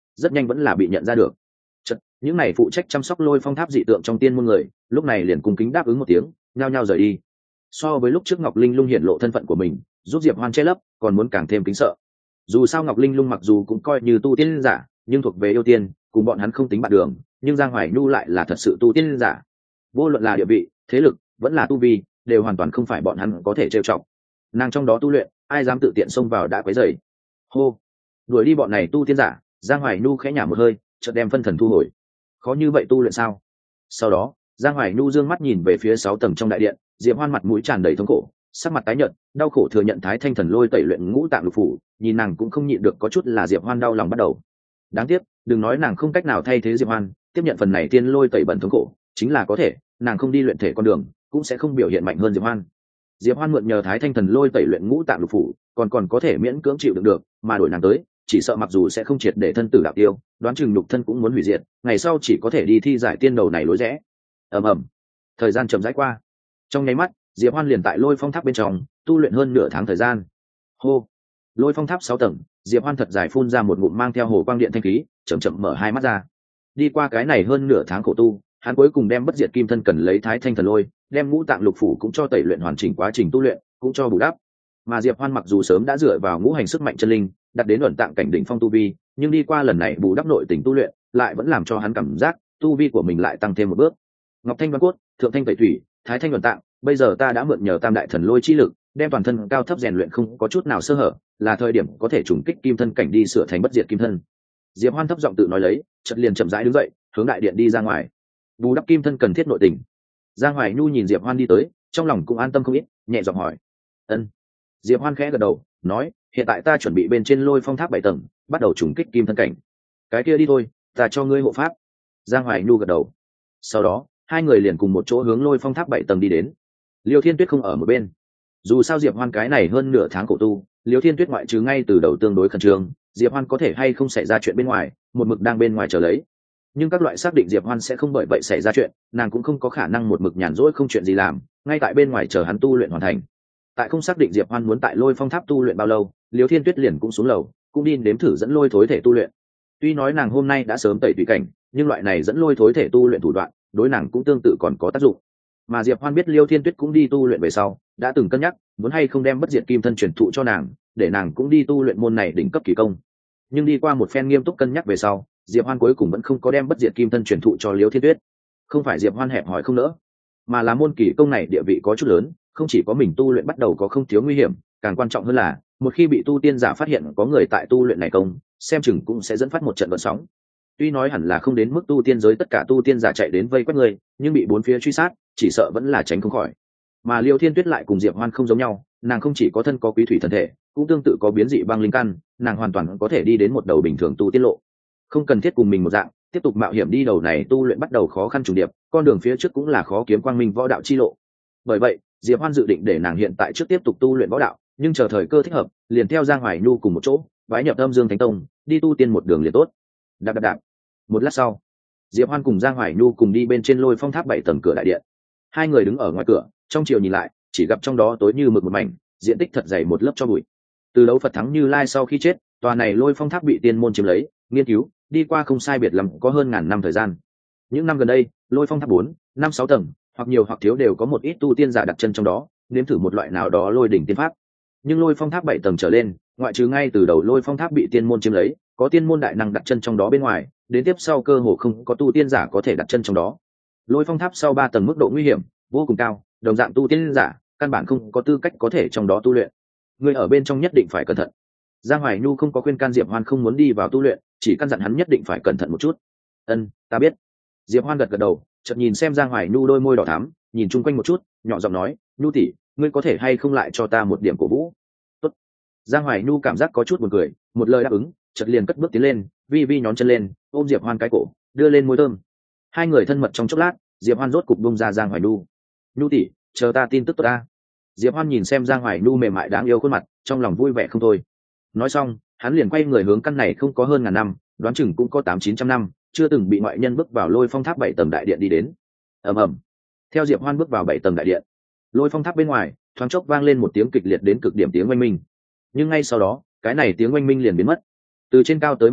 rất nhanh vẫn là bị nhận ra được. Chật, những này phụ trách chăm sóc lôi phong tháp dị tượng trong tiên môn người lúc này liền cung kính đáp ứng một tiếng, nhao nhao rời đi. So với lúc trước Ngọc Linh Lung hiển lộ thân phận của mình giúp Diệp Hoan che lấp, còn muốn càng thêm kính sợ. Dù sao Ngọc Linh Lung mặc dù cũng coi như tu tiên giả, nhưng thuộc về yêu tiên, cùng bọn hắn không tính bạn đường, nhưng Giang Hoài Nhu lại là thật sự tu tiên giả. Vô luận là địa vị, thế lực, vẫn là tu vi, đều hoàn toàn không phải bọn hắn có thể trêu chọc. Nàng trong đó tu luyện, ai dám tự tiện xông vào đã quấy rầy. Hô, đuổi đi bọn này tu tiên giả, Giang Hoài Nhu khẽ nhả một hơi, chợt đem phân thần thu hồi. Khó như vậy tu luyện sao? Sau đó, Giang Hoài Nhu dương mắt nhìn về phía sáu tầng trong đại điện, Diệp Hoan mặt mũi tràn đầy thống khổ, sắc mặt tái nhợt, đau khổ thừa nhận Thái Thanh Thần Lôi tẩy luyện ngũ tạng lục phủ, nhìn nàng cũng không nhịn được có chút là Diệp Hoan đau lòng bắt đầu. Đáng tiếc, đừng nói nàng không cách nào thay thế Diệp Hoan, tiếp nhận phần này tiên lôi tẩy bẩn thống khổ, chính là có thể, nàng không đi luyện thể con đường, cũng sẽ không biểu hiện mạnh hơn Diệp Hoan. Diệp Hoan mượn nhờ Thái Thanh Thần Lôi tẩy luyện ngũ tạng lục phủ, còn còn có thể miễn cưỡng chịu đựng được, mà đổi nàng tới, chỉ sợ mặc dù sẽ không triệt để thân tử đạo tiêu, đoán chừng nhục thân cũng muốn hủy diệt, ngày sau chỉ có thể đi thi giải tiên đầu này lối rẽ. Ầm ầm. Thời gian chậm rãi qua. Trong nháy mắt, Diệp Hoan liền tại Lôi Phong Tháp bên trong tu luyện hơn nửa tháng thời gian. Hô. Lôi Phong Tháp sáu tầng, Diệp Hoan thật dài phun ra một ngụm mang theo hồ quang điện thanh khí, chậm chậm mở hai mắt ra. Đi qua cái này hơn nửa tháng khổ tu, hắn cuối cùng đem bất diệt kim thân cần lấy Thái Thanh Thần Lôi, đem ngũ tạng lục phủ cũng cho tẩy luyện hoàn chỉnh quá trình tu luyện, cũng cho bù đắp. Mà Diệp Hoan mặc dù sớm đã dựa vào ngũ hành sức mạnh chân linh, đạt đến ẩn tạng cảnh đỉnh phong tu vi, nhưng đi qua lần này bù đắp nội tình tu luyện, lại vẫn làm cho hắn cảm giác tu vi của mình lại tăng thêm một bước. Ngọc Thanh Văn Cốt, Thượng Thanh Tẩy Thủy, Thái Thanh ẩn tạng, bây giờ ta đã mượn nhờ Tam Đại Thần Lôi chi lực, đem toàn thân cao thấp rèn luyện không có chút nào sơ hở, là thời điểm có thể trùng kích kim thân cảnh đi sửa thành bất diệt kim thân. Diệp Hoan thấp giọng tự nói lấy, chợt liền chậm rãi đứng dậy, hướng đại điện đi ra ngoài. Bù đắp kim thân cần thiết nội tình. Giang Hoài Nhu nhìn Diệp Hoan đi tới, trong lòng cũng an tâm không ít, nhẹ giọng hỏi: "Ân." Diệp Hoan khẽ gật đầu, nói: "Hiện tại ta chuẩn bị bên trên Lôi Phong Tháp bảy tầng, bắt đầu trùng kích kim thân cảnh." "Cái kia đi thôi, ta cho ngươi hộ pháp." Giang Hoài Nhu gật đầu. Sau đó, hai người liền cùng một chỗ hướng Lôi Phong Tháp bảy tầng đi đến. Liêu Thiên Tuyết không ở một bên. Dù sao Diệp Hoan cái này hơn nửa tháng khổ tu, Liêu Thiên Tuyết ngoại trừ ngay từ đầu tương đối khẩn trương, Diệp Hoan có thể hay không xảy ra chuyện bên ngoài, một mực đang bên ngoài chờ lấy. Nhưng các loại xác định Diệp Hoan sẽ không bởi vậy xảy ra chuyện, nàng cũng không có khả năng một mực nhàn rỗi không chuyện gì làm, ngay tại bên ngoài chờ hắn tu luyện hoàn thành. Tại không xác định Diệp Hoan muốn tại Lôi Phong Tháp tu luyện bao lâu, Liêu Thiên Tuyết liền cũng xuống lầu, cũng đi nếm thử dẫn lôi thối thể tu luyện. Tuy nói nàng hôm nay đã sớm tẩy tùy cảnh, nhưng loại này dẫn lôi thối thể tu luyện thủ đoạn, đối nàng cũng tương tự còn có tác dụng. Mà Diệp Hoan biết Liêu Thiên Tuyết cũng đi tu luyện về sau, đã từng cân nhắc muốn hay không đem bất diệt kim thân truyền thụ cho nàng, để nàng cũng đi tu luyện môn này đỉnh cấp kỳ công. Nhưng đi qua một phen nghiêm túc cân nhắc về sau, Diệp Hoan cuối cùng vẫn không có đem bất diệt kim thân truyền thụ cho Liêu Thiên Tuyết. Không phải Diệp Hoan hẹp hỏi không nỡ, mà là môn kỳ công này địa vị có chút lớn, không chỉ có mình tu luyện bắt đầu có không thiếu nguy hiểm, càng quan trọng hơn là một khi bị tu tiên giả phát hiện có người tại tu luyện này công, xem chừng cũng sẽ dẫn phát một trận vận sóng. Tuy nói hẳn là không đến mức tu tiên giới tất cả tu tiên giả chạy đến vây quét người, nhưng bị bốn phía truy sát, chỉ sợ vẫn là tránh không khỏi. Mà Liêu Thiên Tuyết lại cùng Diệp Hoan không giống nhau, nàng không chỉ có thân có quý thủy thân thể, cũng tương tự có biến dị băng linh căn, nàng hoàn toàn có thể đi đến một đầu bình thường tu tiên lộ, không cần thiết cùng mình một dạng tiếp tục mạo hiểm đi đầu này tu luyện bắt đầu khó khăn trùng điệp, con đường phía trước cũng là khó kiếm quang minh võ đạo chi lộ. Bởi vậy, Diệp Hoan dự định để nàng hiện tại trước tiếp tục tu luyện võ đạo, nhưng chờ thời cơ thích hợp, liền theo Giang Hoài Nhu cùng một chỗ, bái nhập Âm Dương Thánh Tông, đi tu tiên một đường liền tốt. Đạp đạp đạp. Một lát sau, Diệp Hoan cùng Giang Hoài Nhu cùng đi bên trên Lôi Phong Tháp bảy tầng cửa đại điện. Hai người đứng ở ngoài cửa, trong chiều nhìn lại, chỉ gặp trong đó tối như mực một mảnh, diện tích thật dày một lớp cho bụi. Từ đấu Phật thắng Như Lai sau khi chết, tòa này Lôi Phong Tháp bị tiên môn chiếm lấy, nghiên cứu, đi qua không sai biệt lắm có hơn ngàn năm thời gian. Những năm gần đây, Lôi Phong Tháp bốn, năm sáu tầng, hoặc nhiều hoặc thiếu đều có một ít tu tiên giả đặt chân trong đó, nếm thử một loại nào đó lôi đỉnh tiên pháp. Nhưng Lôi Phong Tháp bảy tầng trở lên, ngoại trừ ngay từ đầu Lôi Phong Tháp bị tiên môn chiếm lấy, có tiên môn đại năng đặt chân trong đó bên ngoài, đến tiếp sau cơ hồ không có tu tiên giả có thể đặt chân trong đó. Lôi Phong Tháp sau ba tầng mức độ nguy hiểm vô cùng cao, đồng dạng tu tiên giả căn bản không có tư cách có thể trong đó tu luyện. Người ở bên trong nhất định phải cẩn thận. Giang Hoài Nhu không có khuyên can Diệp Hoan không muốn đi vào tu luyện, chỉ căn dặn hắn nhất định phải cẩn thận một chút. Ân, ta biết. Diệp Hoan gật gật đầu, chợt nhìn xem Giang Hoài Nhu đôi môi đỏ thắm, nhìn chung quanh một chút, nhỏ giọng nói: "Nhu tỷ, ngươi có thể hay không lại cho ta một điểm cổ vũ?" Tốt. Giang Hoài Nhu cảm giác có chút buồn cười, một lời đáp ứng, chợt liền cất bước tiến lên, vi vi nhón chân lên, ôm Diệp Hoan cái cổ, đưa lên môi thơm. Hai người thân mật trong chốc lát, Diệp Hoan rốt cục buông ra Giang Hoài Nhu. "Nhu tỷ, chờ ta tin tức tốt ta." Diệp Hoan nhìn xem Giang Hoài Nhu mềm mại đáng yêu khuôn mặt, trong lòng vui vẻ không thôi. Nói xong, hắn liền quay người hướng căn này không có hơn ngàn năm, đoán chừng cũng có tám chín trăm năm, chưa từng bị ngoại nhân bước vào Lôi Phong Tháp bảy tầng đại điện đi đến. Ầm ầm. Theo Diệp Hoan bước vào bảy tầng đại điện, Lôi Phong Tháp bên ngoài thoáng chốc vang lên một tiếng kịch liệt đến cực điểm tiếng oanh minh. Nhưng ngay sau đó, cái này tiếng oanh minh liền biến mất. Từ trên cao tới mặt đất,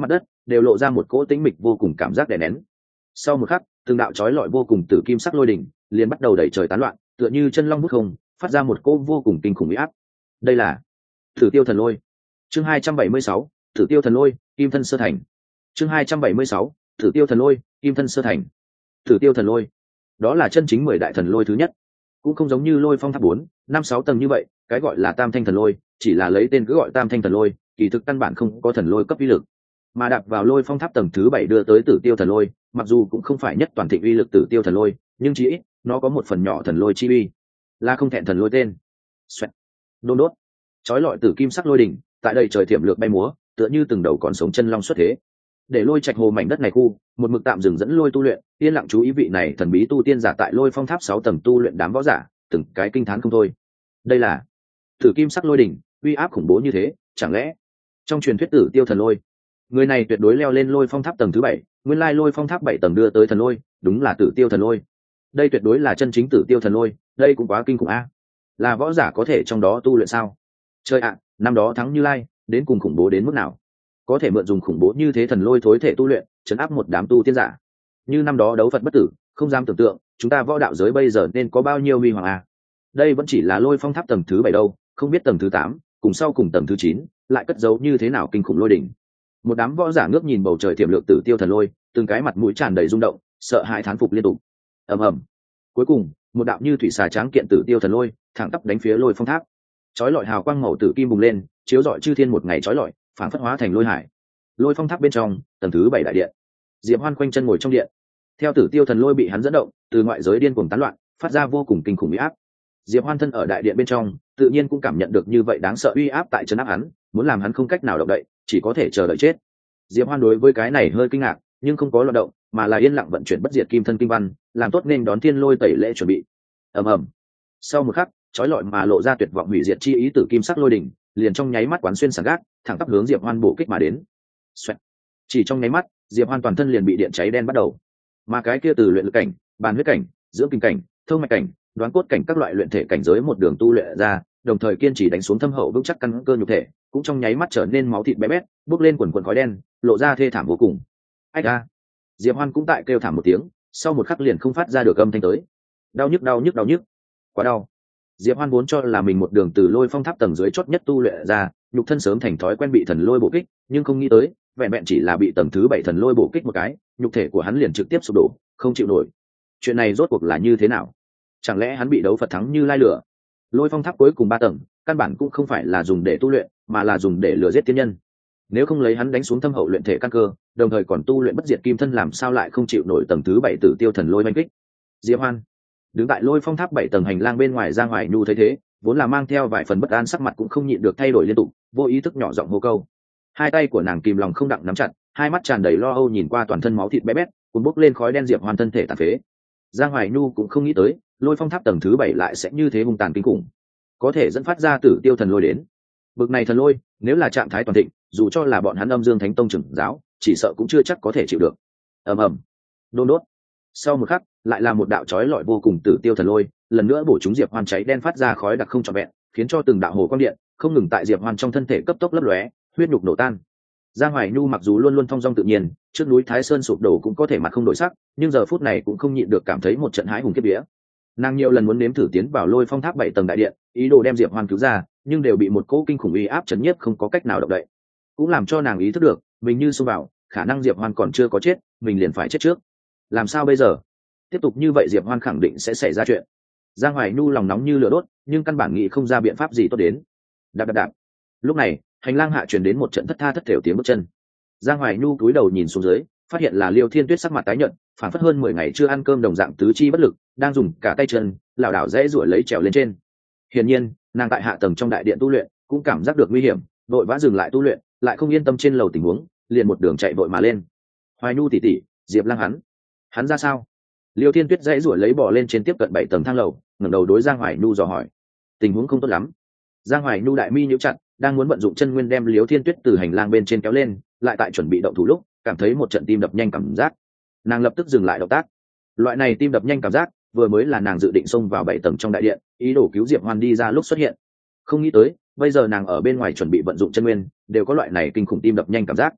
đều lộ ra một cỗ tĩnh mịch vô cùng cảm giác đè nén. Sau một khắc, từng đạo chói lọi vô cùng tử kim sắc lôi đỉnh liền bắt đầu đẩy trời tán loạn, tựa như chân long vút không, phát ra một cỗ vô cùng kinh khủng uy áp. Đây là Tử Tiêu Thần Lôi. Chương hai trăm bảy mươi sáu, Tử Tiêu Thần Lôi, Kim Thân Sơ Thành. Chương hai trăm bảy mươi sáu, Tử Tiêu Thần Lôi, Kim Thân Sơ Thành. Tử Tiêu Thần Lôi, đó là chân chính mười đại thần lôi thứ nhất, cũng không giống như Lôi Phong Tháp bốn, năm sáu tầng như vậy, cái gọi là Tam Thanh Thần Lôi, chỉ là lấy tên cứ gọi Tam Thanh Thần Lôi, kỳ thực căn bản không có thần lôi cấp uy lực. Mà đạp vào Lôi Phong Tháp tầng thứ bảy đưa tới Tử Tiêu Thần Lôi, mặc dù cũng không phải nhất toàn thịnh uy lực Tử Tiêu Thần Lôi, nhưng chỉ ít nó có một phần nhỏ thần lôi chi uy, là không thẹn thần lôi tên. Xoẹt. Đôn đốt. Chói lọi tử kim sắc lôi đỉnh, tại đây trời thiểm lược bay múa, tựa như từng đầu còn sống chân long xuất thế. Để Lôi Trạch Hồ mảnh đất này khu, một mực tạm dừng dẫn lôi tu luyện, yên lặng chú ý vị này thần bí tu tiên giả tại Lôi Phong Tháp sáu tầng tu luyện đám võ giả, từng cái kinh thán không thôi. Đây là Tử kim sắc lôi đỉnh, uy áp khủng bố như thế, chẳng lẽ trong truyền thuyết Tử Tiêu Thần Lôi, người này tuyệt đối leo lên Lôi Phong Tháp tầng thứ bảy, nguyên lai Lôi Phong Tháp bảy tầng đưa tới thần lôi, đúng là Tử Tiêu Thần Lôi. Đây tuyệt đối là chân chính Tử Tiêu Thần Lôi, đây cũng quá kinh khủng a. Là võ giả có thể trong đó tu luyện sao? Chơi ạ, năm đó thắng Như Lai, đến cùng khủng bố đến mức nào? Có thể mượn dùng khủng bố như thế thần lôi thối thể tu luyện, trấn áp một đám tu tiên giả. Như năm đó đấu Phật bất tử, không dám tưởng tượng, chúng ta võ đạo giới bây giờ nên có bao nhiêu huy hoàng a. Đây vẫn chỉ là Lôi Phong Tháp tầng thứ bảy đâu, không biết tầng thứ tám, cùng sau cùng tầng thứ chín, lại cất giấu như thế nào kinh khủng lôi đỉnh. Một đám võ giả ngước nhìn bầu trời tiềm lượng Tử Tiêu Thần Lôi, từng cái mặt mũi tràn đầy rung động, sợ hãi thán phục liên tục. Ầm ầm. Cuối cùng, một đạo như thủy xà tráng kiện Tử Tiêu Thần Lôi, thẳng tắp đánh phía Lôi Phong Tháp. Chói lọi hào quang màu tử kim bùng lên, chiếu rọi chư thiên một ngày chói lọi, phản phất hóa thành lôi hải. Lôi Phong Tháp bên trong, tầng thứ bảy đại điện. Diệp Hoan quanh chân ngồi trong điện. Theo Tử Tiêu Thần Lôi bị hắn dẫn động, từ ngoại giới điên cuồng tán loạn, phát ra vô cùng kinh khủng uy áp. Diệp Hoan thân ở đại điện bên trong, tự nhiên cũng cảm nhận được như vậy đáng sợ uy áp tại trấn áp hắn, muốn làm hắn không cách nào động đậy, chỉ có thể chờ đợi chết. Diệp Hoan đối với cái này hơi kinh ngạc, nhưng không có loạn động, mà là yên lặng vận chuyển bất diệt kim thân kinh văn, làm tốt nên đón thiên lôi tẩy lễ chuẩn bị. Ầm ầm. Sau một khắc, chói lọi mà lộ ra tuyệt vọng hủy diệt chi ý tử kim sắc lôi đỉnh, liền trong nháy mắt quán xuyên sàn gác, thẳng tắp hướng Diệp Hoan bổ kích mà đến. Xoẹt. Chỉ trong nháy mắt, Diệp Hoan toàn thân liền bị điện cháy đen bắt đầu. Mà cái kia từ luyện lực cảnh, bàn huyết cảnh, dưỡng kinh cảnh, thông mạch cảnh, đoán cốt cảnh các loại luyện thể cảnh giới một đường tu luyện ra, đồng thời kiên trì đánh xuống thâm hậu vững chắc căn cơ nhục thể, cũng trong nháy mắt trở nên máu thịt bé bét, bốc lên quần quần khói đen, lộ ra thê thảm vô cùng. Ách a! Diệp Hoan cũng tại kêu thảm một tiếng, sau một khắc liền không phát ra được âm thanh tới. Đau nhức đau nhức đau nhức, quá đau. Diệp Hoan vốn cho là mình một đường từ Lôi Phong Tháp tầng dưới chót nhất tu luyện ra, nhục thân sớm thành thói quen bị thần lôi bổ kích, nhưng không nghĩ tới, vẹn vẹn chỉ là bị tầng thứ bảy thần lôi bổ kích một cái, nhục thể của hắn liền trực tiếp sụp đổ, không chịu nổi. Chuyện này rốt cuộc là như thế nào? Chẳng lẽ hắn bị đấu Phật thắng Như Lai lửa? Lôi Phong Tháp cuối cùng ba tầng, căn bản cũng không phải là dùng để tu luyện, mà là dùng để lừa giết tiên nhân. Nếu không lấy hắn đánh xuống thâm hậu luyện thể căn cơ, đồng thời còn tu luyện bất diệt kim thân, làm sao lại không chịu nổi tầng thứ bảy Tử Tiêu Thần Lôi oanh kích? Diệp Hoan đứng tại Lôi Phong Tháp bảy tầng hành lang bên ngoài, Giang Hoài Nhu thấy thế, vốn là mang theo vài phần bất an, sắc mặt cũng không nhịn được thay đổi liên tục, vô ý thức nhỏ giọng hô câu. Hai tay của nàng kìm lòng không đặng nắm chặt, hai mắt tràn đầy lo âu nhìn qua toàn thân máu thịt bé bét, cuốn bốc lên khói đen Diệp Hoan thân thể tàn phế. Giang Hoài Nhu cũng không nghĩ tới, Lôi Phong Tháp tầng thứ bảy lại sẽ như thế hung tàn kinh khủng, có thể dẫn phát ra Tử Tiêu Thần Lôi đến. Bực này thần lôi, nếu là trạng thái toàn thịnh, dù cho là bọn hắn Âm Dương Thánh Tông trưởng giáo, chỉ sợ cũng chưa chắc có thể chịu được. Ầm ầm. Đôn đốt. Sau một khắc, lại là một đạo chói lọi vô cùng Tử Tiêu Thần Lôi, lần nữa bổ trúng Diệp Hoan cháy đen phát ra khói đặc không trọn vẹn, khiến cho từng đạo hồ quang điện không ngừng tại Diệp Hoan trong thân thể cấp tốc lấp lóe, huyết nhục nổ tan. Giang Hoài Nhu mặc dù luôn luôn thong dong tự nhiên, trước núi Thái Sơn sụp đổ cũng có thể mặt không đổi sắc, nhưng giờ phút này cũng không nhịn được cảm thấy một trận hãi hùng kiếp vía. Nàng nhiều lần muốn nếm thử tiến vào Lôi Phong Tháp bảy tầng đại điện, ý đồ đem Diệp Hoan cứu ra, nhưng đều bị một cỗ kinh khủng uy áp chấn nhiếp, không có cách nào động đậy. Cũng làm cho nàng ý thức được, mình như xông vào, khả năng Diệp Hoan còn chưa có chết, mình liền phải chết trước. Làm sao bây giờ? Tiếp tục như vậy Diệp Hoan khẳng định sẽ xảy ra chuyện. Giang Hoài Nhu lòng nóng như lửa đốt, nhưng căn bản nghĩ không ra biện pháp gì tốt đến. Đạp đạp đạp. Lúc này, hành lang hạ truyền đến một trận thất tha thất thểu tiếng bước chân. Giang Hoài Nhu cúi đầu nhìn xuống dưới, phát hiện là Liêu Thiên Tuyết sắc mặt tái nhợt, phản phất hơn mười ngày chưa ăn cơm đồng dạng, tứ chi bất lực, đang dùng cả tay chân lảo đảo dễ duỗi lấy trèo lên trên. Hiển nhiên, nàng tại hạ tầng trong đại điện tu luyện, cũng cảm giác được nguy hiểm, vội vã dừng lại tu luyện, lại không yên tâm trên lầu tình huống, liền một đường chạy vội mà lên. Hoài Nhu tỷ tỷ, Diệp Lăng hắn, hắn ra sao? Liêu Thiên Tuyết dễ duỗi lấy bò lên trên tiếp cận bảy tầng thang lầu, ngẩng đầu đối Giang Hoài Nhu dò hỏi. Tình huống không tốt lắm. Giang Hoài Nhu đại mi nhíu chặt, đang muốn vận dụng chân nguyên đem Liêu Thiên Tuyết từ hành lang bên trên kéo lên, lại tại chuẩn bị động thủ lúc, cảm thấy một trận tim đập nhanh cảm giác. Nàng lập tức dừng lại động tác. Loại này tim đập nhanh cảm giác, vừa mới là nàng dự định xông vào bảy tầng trong đại điện, ý đồ cứu Diệp Hoan đi ra lúc xuất hiện. Không nghĩ tới, bây giờ nàng ở bên ngoài chuẩn bị vận dụng chân nguyên, đều có loại này kinh khủng tim đập nhanh cảm giác.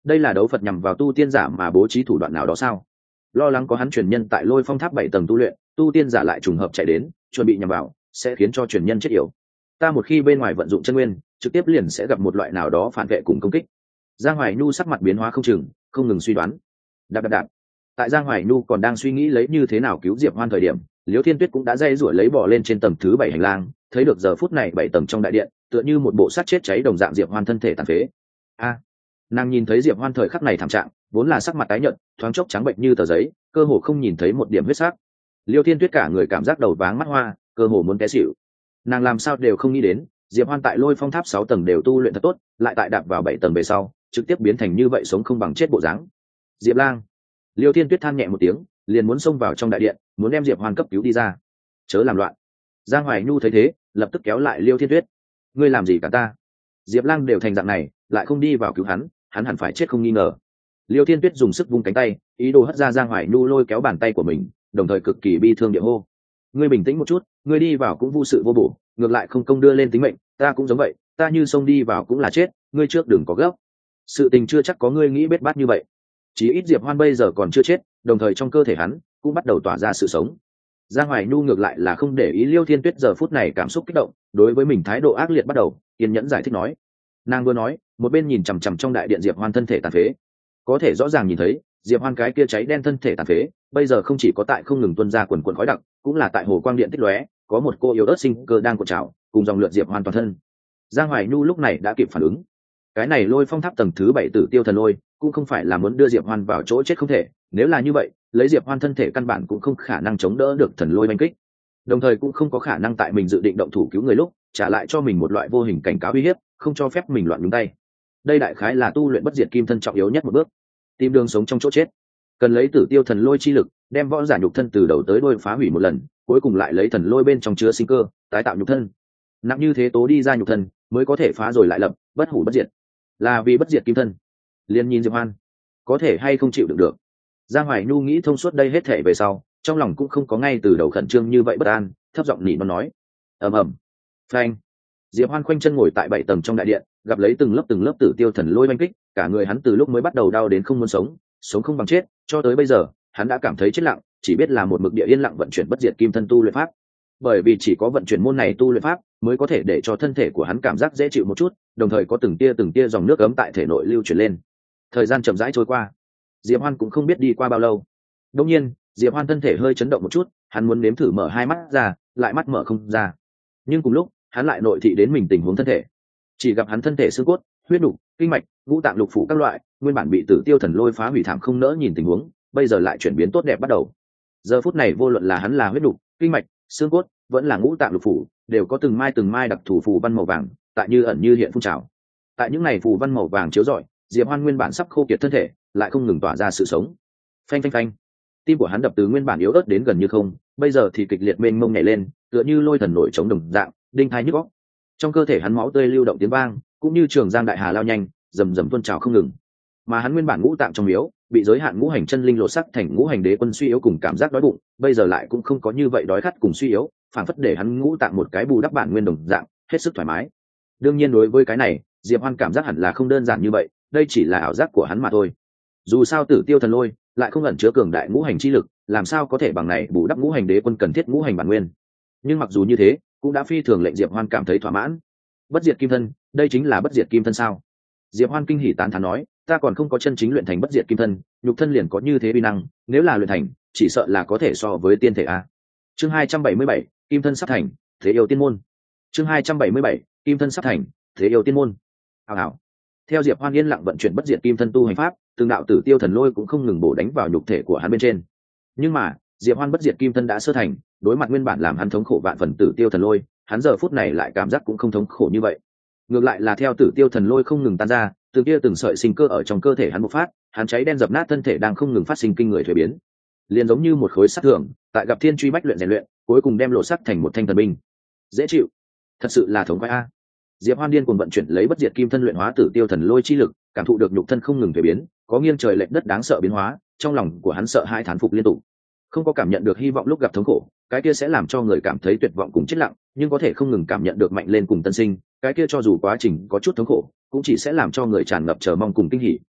đây là đấu Phật nhằm vào tu tiên giả mà bố trí thủ đoạn nào đó sao? Lo lắng có hắn truyền nhân tại Lôi Phong Tháp bảy tầng tu luyện, tu tiên giả lại trùng hợp chạy đến, chuẩn bị nhằm vào, sẽ khiến cho truyền nhân chết yểu. Ta một khi bên ngoài vận dụng chân nguyên, trực tiếp liền sẽ gặp một loại nào đó phản vệ cùng công kích. Giang Hoài Nhu sắc mặt biến hóa không chừng, không ngừng suy đoán. Đạp đạp đạp. Tại Giang Hoài Nhu còn đang suy nghĩ lấy như thế nào cứu Diệp Hoan thời điểm, Liễu Thiên Tuyết cũng đã dây rủi lấy bò lên trên tầng thứ bảy hành lang, thấy được giờ phút này bảy tầng trong đại điện, tựa như một bộ xác chết cháy đồng dạng Diệp Hoan thân thể tàn phế. A, nàng nhìn thấy Diệp Hoan thời khắc này thảm trạng, vốn là sắc mặt tái nhợt, thoáng chốc trắng bệnh như tờ giấy, cơ hồ không nhìn thấy một điểm huyết sắc. Liễu Thiên Tuyết cả người cảm giác đầu váng mắt hoa, cơ hồ muốn té xỉu. Nàng làm sao đều không nghĩ đến, Diệp Hoan tại Lôi Phong Tháp sáu tầng đều tu luyện thật tốt, lại tại đạp vào bảy tầng về sau, trực tiếp biến thành như vậy, sống không bằng chết bộ dáng. Diệp Lang. Liêu Thiên Tuyết than nhẹ một tiếng, liền muốn xông vào trong đại điện, muốn đem Diệp Hoan cấp cứu đi ra. Chớ làm loạn. Giang Hoài Nhu thấy thế, lập tức kéo lại Liêu Thiên Tuyết. Ngươi làm gì cả ta? Diệp Lang đều thành dạng này, lại không đi vào cứu hắn, hắn hẳn phải chết không nghi ngờ. Liêu Thiên Tuyết dùng sức vung cánh tay, ý đồ hất ra Giang Hoài Nhu lôi kéo bàn tay của mình, đồng thời cực kỳ bi thương địa hô: ngươi bình tĩnh một chút, ngươi đi vào cũng vô sự vô bổ, ngược lại không công đưa lên tính mệnh, ta cũng giống vậy, ta như xông đi vào cũng là chết, ngươi trước đừng có gấp. Sự tình chưa chắc có ngươi nghĩ bết bát như vậy. Chỉ ít Diệp Hoan bây giờ còn chưa chết, đồng thời trong cơ thể hắn cũng bắt đầu tỏa ra sự sống. Giang Hoài Nhu ngược lại là không để ý Liêu Thiên Tuyết giờ phút này cảm xúc kích động, đối với mình thái độ ác liệt bắt đầu kiên nhẫn giải thích nói. Nàng vừa nói, một bên nhìn chằm chằm trong đại điện Diệp Hoan thân thể tàn phế. Có thể rõ ràng nhìn thấy, Diệp Hoan cái kia cháy đen thân thể tàn phế, bây giờ không chỉ có tại không ngừng tuôn ra quần quần khói đặc, cũng là tại hồ quang điện tích lóe, có một cô yếu ớt sinh cơ đang cuộn trào, cùng dòng lượn Diệp Hoan toàn thân. Giang Hoài Nhu lúc này đã kịp phản ứng. Cái này Lôi Phong Tháp tầng thứ bảy Tử Tiêu Thần Lôi, cũng không phải là muốn đưa Diệp Hoan vào chỗ chết không thể, nếu là như vậy, lấy Diệp Hoan thân thể căn bản cũng không khả năng chống đỡ được thần lôi đánh kích, đồng thời cũng không có khả năng tại mình dự định động thủ cứu người lúc trả lại cho mình một loại vô hình cảnh cáo uy hiếp, không cho phép mình loạn nhúng tay. Đây đại khái là tu luyện bất diệt kim thân trọng yếu nhất một bước, tìm đường sống trong chỗ chết. Cần lấy Tử Tiêu Thần Lôi chi lực, đem võ giả nhục thân từ đầu tới đuôi phá hủy một lần, cuối cùng lại lấy thần lôi bên trong chứa sinh cơ, tái tạo nhục thân. Nặng như thế tố đi ra nhục thân, mới có thể phá rồi lại lập, bất hủ bất diệt. Là vì bất diệt kim thân. Liên nhìn Diệp Hoan, có thể hay không chịu đựng được. Giang Hoài Nhu nghĩ thông suốt đây hết thể về sau, trong lòng cũng không có ngay từ đầu khẩn trương như vậy bất an, thấp giọng nỉ nó nói. ầm ầm, phanh. Diệp Hoan khoanh chân ngồi tại bảy tầng trong đại điện, gặp lấy từng lớp từng lớp Tử Tiêu Thần Lôi oanh kích, cả người hắn từ lúc mới bắt đầu đau đến không muốn sống, sống không bằng chết, cho tới bây giờ, hắn đã cảm thấy chết lặng, chỉ biết là một mực địa yên lặng vận chuyển bất diệt kim thân tu luyện pháp. Bởi vì chỉ có vận chuyển môn này tu luyện pháp, mới có thể để cho thân thể của hắn cảm giác dễ chịu một chút, đồng thời có từng tia từng tia dòng nước ấm tại thể nội lưu chuyển lên. Thời gian chậm rãi trôi qua, Diệp Hoan cũng không biết đi qua bao lâu. Đột nhiên, Diệp Hoan thân thể hơi chấn động một chút, hắn muốn nếm thử mở hai mắt ra, lại mắt mở không ra. Nhưng cùng lúc, hắn lại nội thị đến mình tình huống thân thể. Chỉ gặp hắn thân thể xương cốt, huyết nục, kinh mạch, ngũ tạng lục phủ các loại, nguyên bản bị Tử Tiêu Thần Lôi phá hủy thảm không nỡ nhìn tình huống, bây giờ lại chuyển biến tốt đẹp bắt đầu. Giờ phút này vô luận là hắn là huyết nục, kinh mạch, xương cốt, vẫn là ngũ tạng lục phủ, đều có từng mai từng mai đặc thù phù văn màu vàng, tại như ẩn như hiện phun trào. Tại những này phù văn màu vàng chiếu rọi, Diệp Hoan nguyên bản sắp khô kiệt thân thể, lại không ngừng tỏa ra sự sống. Phanh phanh phanh. Tim của hắn đập từ nguyên bản yếu ớt đến gần như không, bây giờ thì kịch liệt mênh mông nhảy lên, tựa như lôi thần nổi trống đồng dạng, đinh tai nhức óc. Trong cơ thể hắn máu tươi lưu động tiếng vang, cũng như trường giang đại hà lao nhanh, rầm rầm tuôn trào không ngừng. Mà hắn nguyên bản ngũ tạng trong miếu, bị giới hạn ngũ hành chân linh lột sắc thành ngũ hành đế quân suy yếu cùng cảm giác đói bụng, bây giờ lại cũng không có như vậy đói khát cùng suy yếu, phản phất để hắn ngũ tạng một cái bù đắp bản nguyên đồng dạng, hết sức thoải mái. Đương nhiên đối với cái này, Diệp Hoan cảm giác hẳn là không đơn giản như vậy, đây chỉ là ảo giác của hắn mà thôi. Dù sao Tử Tiêu Thần Lôi lại không ẩn chứa cường đại ngũ hành chi lực, làm sao có thể bằng này bù đắp ngũ hành đế quân cần thiết ngũ hành bản nguyên. Nhưng mặc dù như thế, cũng đã phi thường lệnh Diệp Hoan cảm thấy thỏa mãn. Bất diệt kim thân, đây chính là bất diệt kim thân sao? Diệp Hoan kinh hỉ tán thán nói, ta còn không có chân chính luyện thành bất diệt kim thân, nhục thân liền có như thế uy năng, nếu là luyện thành, chỉ sợ là có thể so với tiên thể a. Chương hai trăm bảy mươi bảy, kim thân sắp thành, thế yêu tiên môn. Chương hai trăm bảy mươi bảy, kim thân sắp thành, thế yêu tiên môn. Hào hào. Theo Diệp Hoan yên lặng vận chuyển bất diệt kim thân tu hành pháp, từng đạo Tử Tiêu Thần Lôi cũng không ngừng bổ đánh vào nhục thể của hắn bên trên. Nhưng mà, Diệp Hoan bất diệt kim thân đã sơ thành, đối mặt nguyên bản làm hắn thống khổ vạn phần Tử Tiêu Thần Lôi, hắn giờ phút này lại cảm giác cũng không thống khổ như vậy. Ngược lại là theo Tử Tiêu Thần Lôi không ngừng tan ra, từng kia từng sợi sinh cơ ở trong cơ thể hắn bộc phát, hắn cháy đen dập nát thân thể đang không ngừng phát sinh kinh người thuế biến, liền giống như một khối sắt thường, tại gặp thiên truy bách luyện rèn luyện, cuối cùng đem lộ sắt thành một thanh thần binh. Dễ chịu, thật sự là thống khoái a. Diệp Hoan điên cuồng vận chuyển lấy bất diệt kim thân luyện hóa Tử Tiêu Thần Lôi chi lực, cảm thụ được nhục thân không ngừng thuế biến, có nghiêng trời lệch đất đáng sợ biến hóa, trong lòng của hắn sợ hai thán phục liên tục. Không có cảm nhận được hy vọng lúc gặp thống khổ, cái kia sẽ làm cho người cảm thấy tuyệt vọng cùng chết lặng, nhưng có thể không ngừng cảm nhận được mạnh lên cùng tân sinh, cái kia cho dù quá trình có chút thống khổ, cũng chỉ sẽ làm cho người tràn ngập chờ mong cùng kinh hỉ.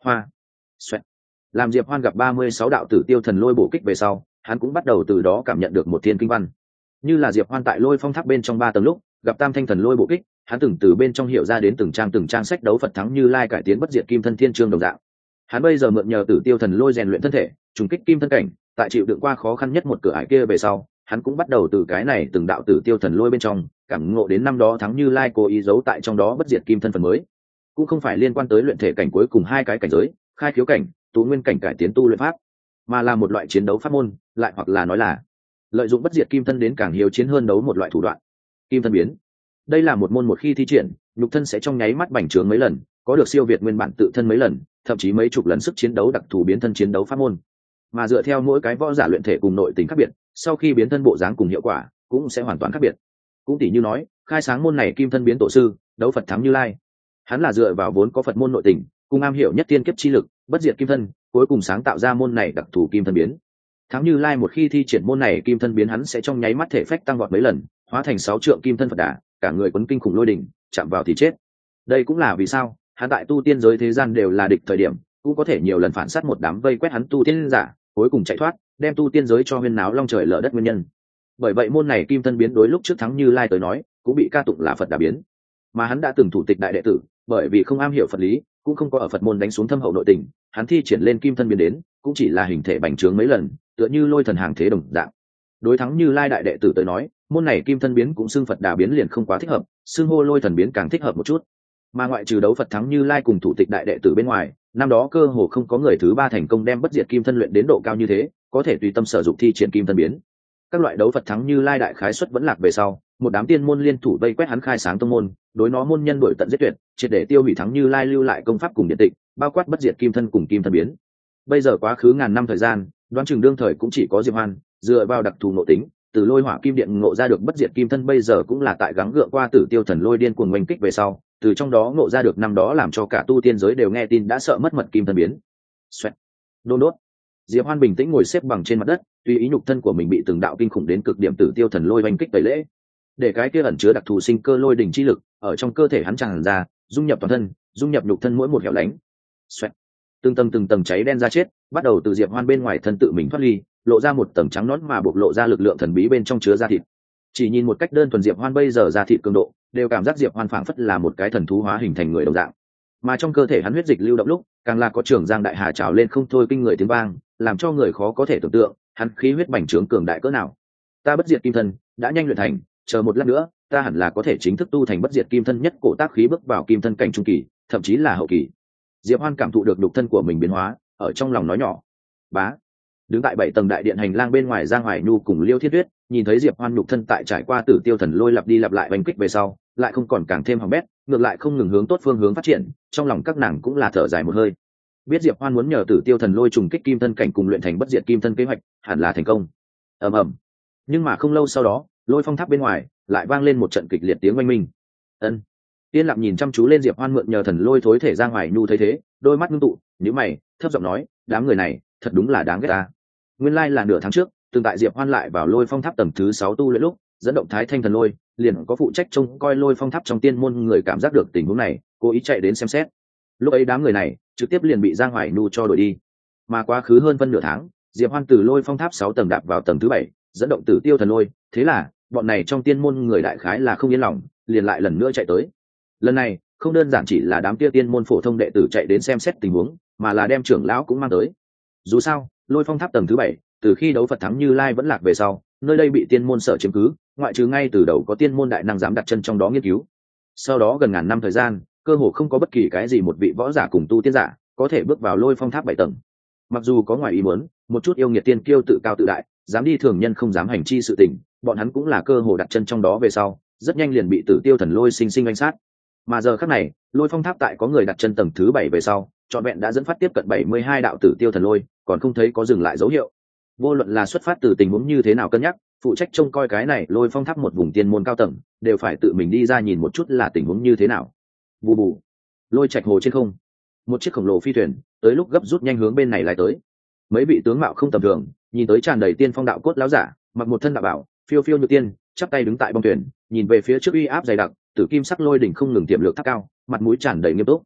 Hoa. Xoẹt. Làm Diệp Hoan gặp ba mươi sáu đạo tử tiêu thần lôi bổ kích về sau, hắn cũng bắt đầu từ đó cảm nhận được một thiên kinh văn. Như là Diệp Hoan tại lôi phong tháp bên trong ba tầng lúc gặp tam thanh thần lôi bổ kích, hắn từng từ bên trong hiểu ra đến từng trang từng trang sách đấu Phật thắng Như Lai cải tiến bất diệt kim thân thiên chương đồng dạng. Hắn bây giờ mượn nhờ tử tiêu thần lôi rèn luyện thân thể, trùng kích kim thân cảnh, tại chịu đựng qua khó khăn nhất một cửa ải kia về sau, hắn cũng bắt đầu từ cái này từng đạo tử tiêu thần lôi bên trong cảm ngộ đến năm đó thắng Như Lai cố ý giấu tại trong đó bất diệt kim thân phần mới, cũng không phải liên quan tới luyện thể cảnh cuối cùng hai cái cảnh giới, khai khiếu cảnh, tu nguyên cảnh cải tiến tu luyện pháp, mà là một loại chiến đấu pháp môn, lại hoặc là nói là lợi dụng bất diệt kim thân đến càng hiếu chiến hơn đấu một loại thủ đoạn. Kim thân biến, đây là một môn một khi thi triển, nhục thân sẽ trong nháy mắt bành trướng mấy lần, có được siêu việt nguyên bản tự thân mấy lần, thậm chí mấy chục lần sức chiến đấu đặc thù biến thân chiến đấu pháp môn. Mà dựa theo mỗi cái võ giả luyện thể cùng nội tình khác biệt, sau khi biến thân bộ dáng cùng hiệu quả cũng sẽ hoàn toàn khác biệt. Cũng tỷ như nói, khai sáng môn này kim thân biến tổ sư, đấu Phật thắng Như Lai, hắn là dựa vào vốn có Phật môn nội tình, cùng am hiểu nhất tiên kiếp chi lực, bất diệt kim thân, cuối cùng sáng tạo ra môn này đặc thù kim thân biến. Thắng Như Lai một khi thi triển môn này kim thân biến, hắn sẽ trong nháy mắt thể phách tăng vọt mấy lần, hóa thành sáu trượng kim thân Phật đà, cả người quấn kinh khủng lôi đỉnh, chạm vào thì chết. Đây cũng là vì sao hắn tại tu tiên giới thế gian đều là địch thời điểm, cũng có thể nhiều lần phản sát một đám vây quét hắn tu tiên giả, cuối cùng chạy thoát, đem tu tiên giới cho huyên náo long trời lở đất nguyên nhân. Bởi vậy môn này kim thân biến đối lúc trước Thắng Như Lai tới nói, cũng bị ca tụng là Phật đà biến. Mà hắn đã từng thủ tịch đại đệ tử, bởi vì không am hiểu Phật lý, cũng không có ở Phật môn đánh xuống thâm hậu nội tình, hắn thi triển lên kim thân biến đến, cũng chỉ là hình thể bành trướng mấy lần, tựa như lôi thần hàng thế đồng dạng. Đối Thắng Như Lai đại đệ tử tới nói, môn này kim thân biến cũng xưng Phật đà biến liền không quá thích hợp, xưng hô lôi thần biến càng thích hợp một chút. Mà ngoại trừ đấu Phật thắng Như Lai cùng thủ tịch đại đệ tử bên ngoài, năm đó cơ hồ không có người thứ ba thành công đem bất diệt kim thân luyện đến độ cao như thế, có thể tùy tâm sử dụng thi triển kim thân biến. Các loại đấu Phật thắng Như Lai đại khái xuất vẫn lạc về sau, một đám tiên môn liên thủ vây quét hắn khai sáng tông môn, đối nó môn nhân đuổi tận giết tuyệt, triệt để tiêu hủy thắng Như Lai lưu lại công pháp cùng điện tịch, bao quát bất diệt kim thân cùng kim thân biến. Bây giờ quá khứ ngàn năm thời gian, đoán chừng đương thời cũng chỉ có Diệp Hoan dựa vào đặc thù nội tính, từ lôi hỏa kim điện ngộ ra được bất diệt kim thân, bây giờ cũng là tại gắng gượng qua tử tiêu thần lôi điên cuồng oanh kích về sau, từ trong đó ngộ ra được năm đó làm cho cả tu tiên giới đều nghe tin đã sợ mất mật kim thân biến. Xoẹt. Đôn đốt. Diệp Hoan bình tĩnh ngồi xếp bằng trên mặt đất, tùy ý nhục thân của mình bị từng đạo kinh khủng đến cực điểm tử tiêu thần lôi oanh kích tẩy lễ, để cái kia ẩn chứa đặc thù sinh cơ lôi đỉnh chi lực ở trong cơ thể hắn tràn ra, dung nhập toàn thân, dung nhập nhục thân mỗi một hẻo lánh. Xoẹt. Từng tầng từng tầng cháy đen ra chết, bắt đầu từ Diệp Hoan bên ngoài thân tự mình thoát ly, lộ ra một tầng trắng nõn mà bộc lộ ra lực lượng thần bí bên trong chứa da thịt. Chỉ nhìn một cách đơn thuần, Diệp Hoan bây giờ da thịt cường độ, đều cảm giác Diệp Hoan phảng phất là một cái thần thú hóa hình thành người đồng dạng. Mà trong cơ thể hắn huyết dịch lưu động lúc, càng là có trường giang đại hà trào lên không thôi kinh người tiếng vang, làm cho người khó có thể tưởng tượng, hắn khí huyết bành trướng cường đại cỡ nào. Ta bất diệt kim thân đã nhanh luyện thành, chờ một lát nữa, ta hẳn là có thể chính thức tu thành bất diệt kim thân nhất cổ tác khí bước vào kim thân cảnh trung kỳ, thậm chí là hậu kỳ. Diệp Hoan cảm thụ được nhục thân của mình biến hóa, ở trong lòng nói nhỏ. Bá. Đứng tại bảy tầng đại điện hành lang bên ngoài, Giang Hoài Nhu cùng Liêu Thiết Tuyết nhìn thấy Diệp Hoan nhục thân tại trải qua tử tiêu thần lôi lặp đi lặp lại đánh kích về sau, lại không còn càng thêm hỏng bét, ngược lại không ngừng hướng tốt phương hướng phát triển, trong lòng các nàng cũng là thở dài một hơi. Biết Diệp Hoan muốn nhờ tử tiêu thần lôi trùng kích kim thân cảnh cùng luyện thành bất diệt kim thân kế hoạch, hẳn là thành công. Ầm ầm. Nhưng mà không lâu sau đó, lôi phong tháp bên ngoài lại vang lên một trận kịch liệt tiếng oanh minh. Ân. Tiên Lặng nhìn chăm chú lên Diệp Hoan mượn nhờ thần lôi thối thể. Giang Hoài Nhu thấy thế, đôi mắt ngưng tụ, nhíu mày, thấp giọng nói, đám người này thật đúng là đáng ghét ta. Nguyên lai là nửa tháng trước, từng tại Diệp Hoan lại vào lôi phong tháp tầng thứ sáu tu luyện lúc, dẫn động thái thanh thần lôi, liền có phụ trách trông coi lôi phong tháp trong tiên môn người cảm giác được tình huống này, cố ý chạy đến xem xét. Lúc ấy đám người này trực tiếp liền bị Giang Hoài Nhu cho đuổi đi. Mà quá khứ hơn phân nửa tháng, Diệp Hoan từ lôi phong tháp sáu tầng đạp vào tầng thứ bảy, dẫn động tử tiêu thần lôi, thế là bọn này trong tiên môn người đại khái là không yên lòng, liền lại lần nữa chạy tới. Lần này không đơn giản chỉ là đám kia tiên môn phổ thông đệ tử chạy đến xem xét tình huống, mà là đem trưởng lão cũng mang tới. Dù sao, lôi phong tháp tầng thứ bảy, từ khi đấu Phật thắng Như Lai vẫn lạc về sau, nơi đây bị tiên môn sở chiếm cứ, ngoại trừ ngay từ đầu có tiên môn đại năng dám đặt chân trong đó nghiên cứu. Sau đó gần ngàn năm thời gian, cơ hồ không có bất kỳ cái gì một vị võ giả cùng tu tiên giả có thể bước vào lôi phong tháp bảy tầng. Mặc dù có ngoài ý muốn, một chút yêu nghiệt tiên kiêu tự cao tự đại, dám đi thường nhân không dám hành chi sự tình, bọn hắn cũng là cơ hồ đặt chân trong đó về sau, rất nhanh liền bị tử tiêu thần lôi sinh sinh oanh sát. Mà giờ khắc này, lôi phong tháp tại có người đặt chân tầng thứ bảy về sau, trọn vẹn đã dẫn phát tiếp cận bảy mươi hai đạo tử tiêu thần lôi, còn không thấy có dừng lại dấu hiệu. Vô luận là xuất phát từ tình huống như thế nào cân nhắc, phụ trách trông coi cái này lôi phong tháp một vùng tiên môn cao tầng, đều phải tự mình đi ra nhìn một chút là tình huống như thế nào. Bù bù. Lôi trạch hồ trên không, một chiếc khổng lồ phi thuyền tới lúc gấp rút nhanh hướng bên này lại tới. Mấy vị tướng mạo không tầm thường, nhìn tới tràn đầy tiên phong đạo cốt láo giả, mặc một thân đạo bảo, phiêu phiêu như tiên, chắp tay đứng tại bong thuyền, nhìn về phía trước uy áp dày đặc, tử kim sắc lôi đỉnh không ngừng tiềm lược tháp cao, mặt mũi tràn đầy nghiêm túc.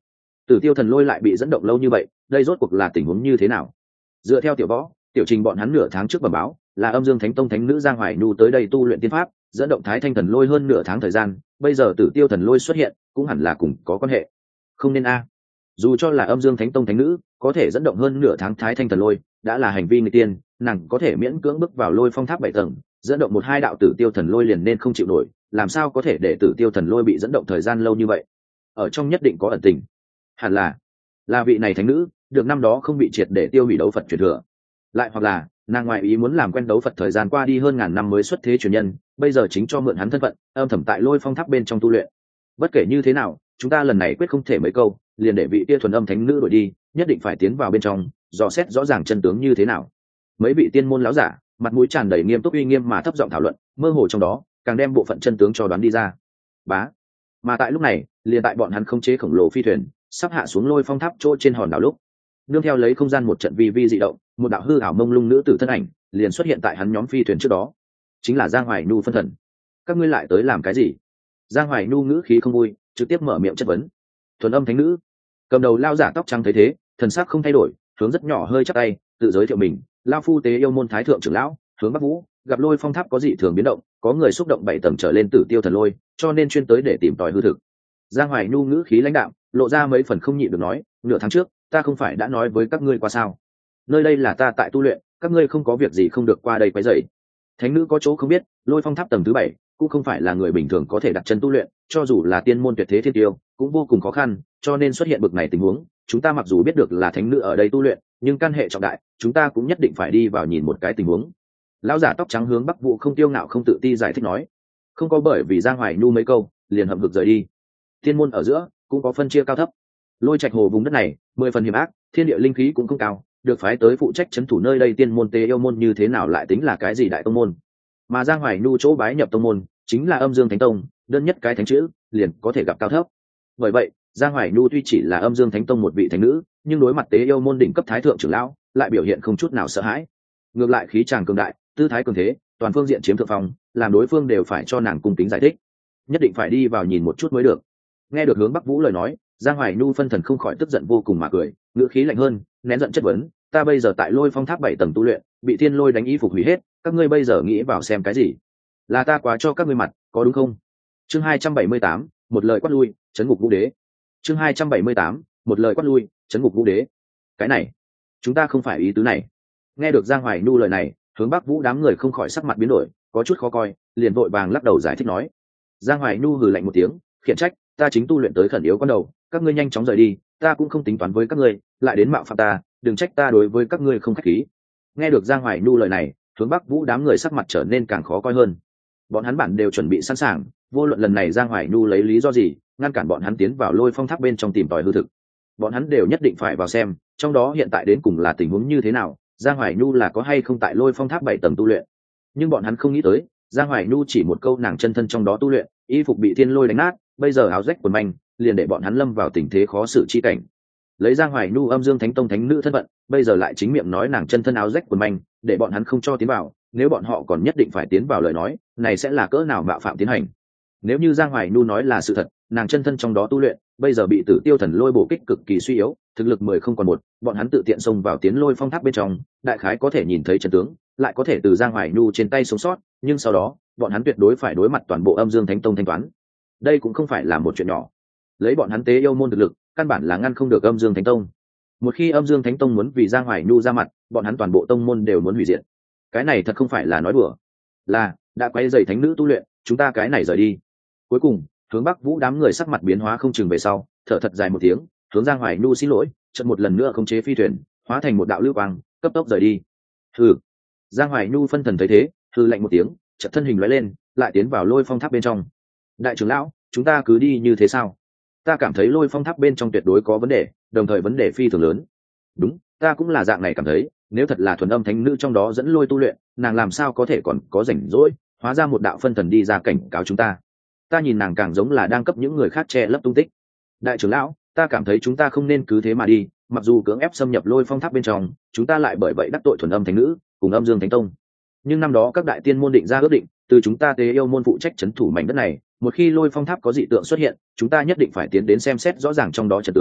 Tử Tiêu Thần Lôi lại bị dẫn động lâu như vậy, đây rốt cuộc là tình huống như thế nào? Dựa theo tiểu võ, tiểu trình bọn hắn nửa tháng trước bẩm báo, là Âm Dương Thánh Tông thánh nữ Giang Hoài Nhu tới đây tu luyện tiên pháp, dẫn động Thái Thanh Thần Lôi hơn nửa tháng thời gian, bây giờ Tử Tiêu Thần Lôi xuất hiện, cũng hẳn là cùng có quan hệ. Không nên a. Dù cho là Âm Dương Thánh Tông thánh nữ, có thể dẫn động hơn nửa tháng Thái Thanh Thần Lôi, đã là hành vi nghịch tiên, nàng có thể miễn cưỡng bước vào Lôi Phong Tháp bảy tầng, dẫn động một hai đạo Tử Tiêu Thần Lôi liền nên không chịu nổi, làm sao có thể để Tử Tiêu Thần Lôi bị dẫn động thời gian lâu như vậy? Ở trong nhất định có ẩn tình. Hẳn là là vị này thánh nữ, được năm đó không bị triệt để tiêu hủy đấu Phật truyền thừa. Lại hoặc là nàng ngoại ý muốn làm quen đấu Phật thời gian qua đi hơn ngàn năm mới xuất thế truyền nhân, bây giờ chính cho mượn hắn thân phận, âm thầm tại Lôi Phong Tháp bên trong tu luyện. Bất kể như thế nào, chúng ta lần này quyết không thể mấy câu, liền để vị kia thuần âm thánh nữ đuổi đi, nhất định phải tiến vào bên trong, dò xét rõ ràng chân tướng như thế nào. Mấy vị tiên môn lão giả, mặt mũi tràn đầy nghiêm túc uy nghiêm mà thấp giọng thảo luận, mơ hồ trong đó, càng đem bộ phận chân tướng cho đoán đi ra. Bá. Mà tại lúc này, liền tại bọn hắn không chế khổng lồ phi thuyền, sắp hạ xuống Lôi Phong Tháp chỗ trên hòn đảo lúc, nương theo lấy không gian một trận vi vi dị động, một đạo hư ảo mông lung nữ tử thân ảnh liền xuất hiện tại hắn nhóm phi thuyền trước đó, chính là Giang Hoài Nhu phân thần. Các ngươi lại tới làm cái gì? Giang Hoài Nhu ngữ khí không vui, trực tiếp mở miệng chất vấn. Thuần âm thánh nữ, cầm đầu lao giả tóc trắng thấy thế, thần sắc không thay đổi, hướng rất nhỏ hơi chắp tay, tự giới thiệu mình, lao phu tế yêu môn thái thượng trưởng lão, hướng Bắc Vũ, gặp Lôi Phong Tháp có dị thường biến động, có người xúc động bảy tầng trở lên Tử Tiêu Thần Lôi, cho nên chuyên tới để tìm tòi hư thực. Giang Hoài Nhu ngữ khí lãnh đạm, lộ ra mấy phần không nhịn được nói, nửa tháng trước, ta không phải đã nói với các ngươi qua sao? Nơi đây là ta tại tu luyện, các ngươi không có việc gì không được qua đây quấy rầy. Thánh nữ có chỗ không biết, Lôi Phong Tháp tầng thứ bảy cũng không phải là người bình thường có thể đặt chân tu luyện, cho dù là tiên môn tuyệt thế thiên tiêu, cũng vô cùng khó khăn, cho nên xuất hiện bực này tình huống, chúng ta mặc dù biết được là thánh nữ ở đây tu luyện, nhưng căn hệ trọng đại, chúng ta cũng nhất định phải đi vào nhìn một cái tình huống. Lão giả tóc trắng hướng Bắc Vũ không tiêu ngạo không tự ti giải thích nói, không có bởi vì Giang Hoài Nhu mấy câu, liền hậm hực rời đi. Tiên môn ở giữa cũng có phân chia cao thấp. Lôi Trạch Hồ vùng đất này, mười phần hiểm ác, thiên địa linh khí cũng không cao, được phái tới phụ trách trấn thủ nơi đây tiên môn tế yêu môn như thế nào lại tính là cái gì đại tông môn. Mà Giang Hoài Nhu chỗ bái nhập tông môn chính là Âm Dương Thánh Tông, đơn nhất cái thánh chữ liền có thể gặp cao thấp. Bởi vậy, Giang Hoài Nhu tuy chỉ là Âm Dương Thánh Tông một vị thánh nữ, nhưng đối mặt tế yêu môn đỉnh cấp thái thượng trưởng lão, lại biểu hiện không chút nào sợ hãi. Ngược lại khí tràng cường đại, tư thái cường thế, toàn phương diện chiếm thượng phong, làm đối phương đều phải cho nàng cung kính giải thích. Nhất định phải đi vào nhìn một chút mới được. Nghe được Hướng Bắc Vũ lời nói, Giang Hoài Nhu phân thần không khỏi tức giận vô cùng mà cười, ngữ khí lạnh hơn, nén giận chất vấn, ta bây giờ tại Lôi Phong Tháp bảy tầng tu luyện, bị thiên lôi đánh y phục hủy hết, các ngươi bây giờ nghĩ vào xem cái gì? Là ta quá cho các ngươi mặt, có đúng không? Chương hai trăm bảy mươi tám, một lời quát lui, trấn ngục Vũ Đế. Chương hai trăm bảy mươi tám, một lời quát lui, trấn ngục Vũ Đế. Cái này, chúng ta không phải ý tứ này. Nghe được Giang Hoài Nhu lời này, Hướng Bắc Vũ đám người không khỏi sắc mặt biến đổi, có chút khó coi, liền vội vàng lắc đầu giải thích nói. Giang Hoài Nhu hừ lạnh một tiếng, khiển trách, ta chính tu luyện tới khẩn yếu con đầu, các ngươi nhanh chóng rời đi, ta cũng không tính toán với các ngươi, lại đến mạo phạm ta, đừng trách ta đối với các ngươi không khách khí. Nghe được Giang Hoài Nhu lời này, Hướng Bắc Vũ đám người sắc mặt trở nên càng khó coi hơn. Bọn hắn bản đều chuẩn bị sẵn sàng, vô luận lần này Giang Hoài Nhu lấy lý do gì ngăn cản bọn hắn tiến vào Lôi Phong Tháp bên trong tìm tòi hư thực, bọn hắn đều nhất định phải vào xem, trong đó hiện tại đến cùng là tình huống như thế nào, Giang Hoài Nhu là có hay không tại Lôi Phong Tháp bảy tầng tu luyện. Nhưng bọn hắn không nghĩ tới, Giang Hoài Nhu chỉ một câu nàng chân thân trong đó tu luyện, y phục bị thiên lôi đánh nát, bây giờ áo rách quần manh, liền để bọn hắn lâm vào tình thế khó xử chi cảnh. Lấy Giang Hoài Nhu Âm Dương Thánh Tông thánh nữ thân phận, bây giờ lại chính miệng nói nàng chân thân áo rách quần manh, để bọn hắn không cho tiến vào, nếu bọn họ còn nhất định phải tiến vào lời nói, này sẽ là cỡ nào mạo phạm tiến hành. Nếu như Giang Hoài Nhu nói là sự thật, nàng chân thân trong đó tu luyện, bây giờ bị Tử Tiêu Thần Lôi bổ kích cực kỳ suy yếu, thực lực mười không còn một, bọn hắn tự tiện xông vào tiến Lôi Phong Tháp bên trong, đại khái có thể nhìn thấy chân tướng, lại có thể từ Giang Hoài Nhu trên tay sống sót, nhưng sau đó, bọn hắn tuyệt đối phải đối mặt toàn bộ Âm Dương Thánh Tông thanh toán. Đây cũng không phải là một chuyện nhỏ. Lấy bọn hắn tế yêu môn thực lực, căn bản là ngăn không được Âm Dương Thánh Tông. Một khi Âm Dương Thánh Tông muốn vì Giang Hoài Nhu ra mặt, bọn hắn toàn bộ tông môn đều muốn hủy diệt. Cái này thật không phải là nói đùa, là đã quấy rầy thánh nữ tu luyện, chúng ta cái này rời đi. Cuối cùng, Hướng Bắc Vũ đám người sắc mặt biến hóa không chừng về sau, thở thật dài một tiếng, hướng Giang Hoài Nhu xin lỗi, chợt một lần nữa khống chế phi thuyền, hóa thành một đạo lưu quang, cấp tốc rời đi. Hừ. Giang Hoài Nhu phân thần thấy thế, hừ lạnh một tiếng, chợt thân hình lóe lên, lại tiến vào Lôi Phong Tháp bên trong. Đại trưởng lão, chúng ta cứ đi như thế sao? Ta cảm thấy Lôi Phong Tháp bên trong tuyệt đối có vấn đề, đồng thời vấn đề phi thường lớn. Đúng, ta cũng là dạng này cảm thấy, nếu thật là thuần âm thánh nữ trong đó dẫn Lôi tu luyện, nàng làm sao có thể còn có rảnh rỗi, hóa ra một đạo phân thần đi ra cảnh cáo chúng ta. Ta nhìn nàng càng giống là đang cấp những người khác che lấp tung tích. Đại trưởng lão, ta cảm thấy chúng ta không nên cứ thế mà đi, mặc dù cưỡng ép xâm nhập Lôi Phong Tháp bên trong, chúng ta lại bởi vậy đắc tội thuần âm thánh nữ cùng Âm Dương Thánh Tông. Nhưng năm đó các đại tiên môn định ra ước định, từ chúng ta tế yêu môn phụ trách trấn thủ mảnh đất này, một khi Lôi Phong Tháp có dị tượng xuất hiện, chúng ta nhất định phải tiến đến xem xét rõ ràng trong đó trận tướng,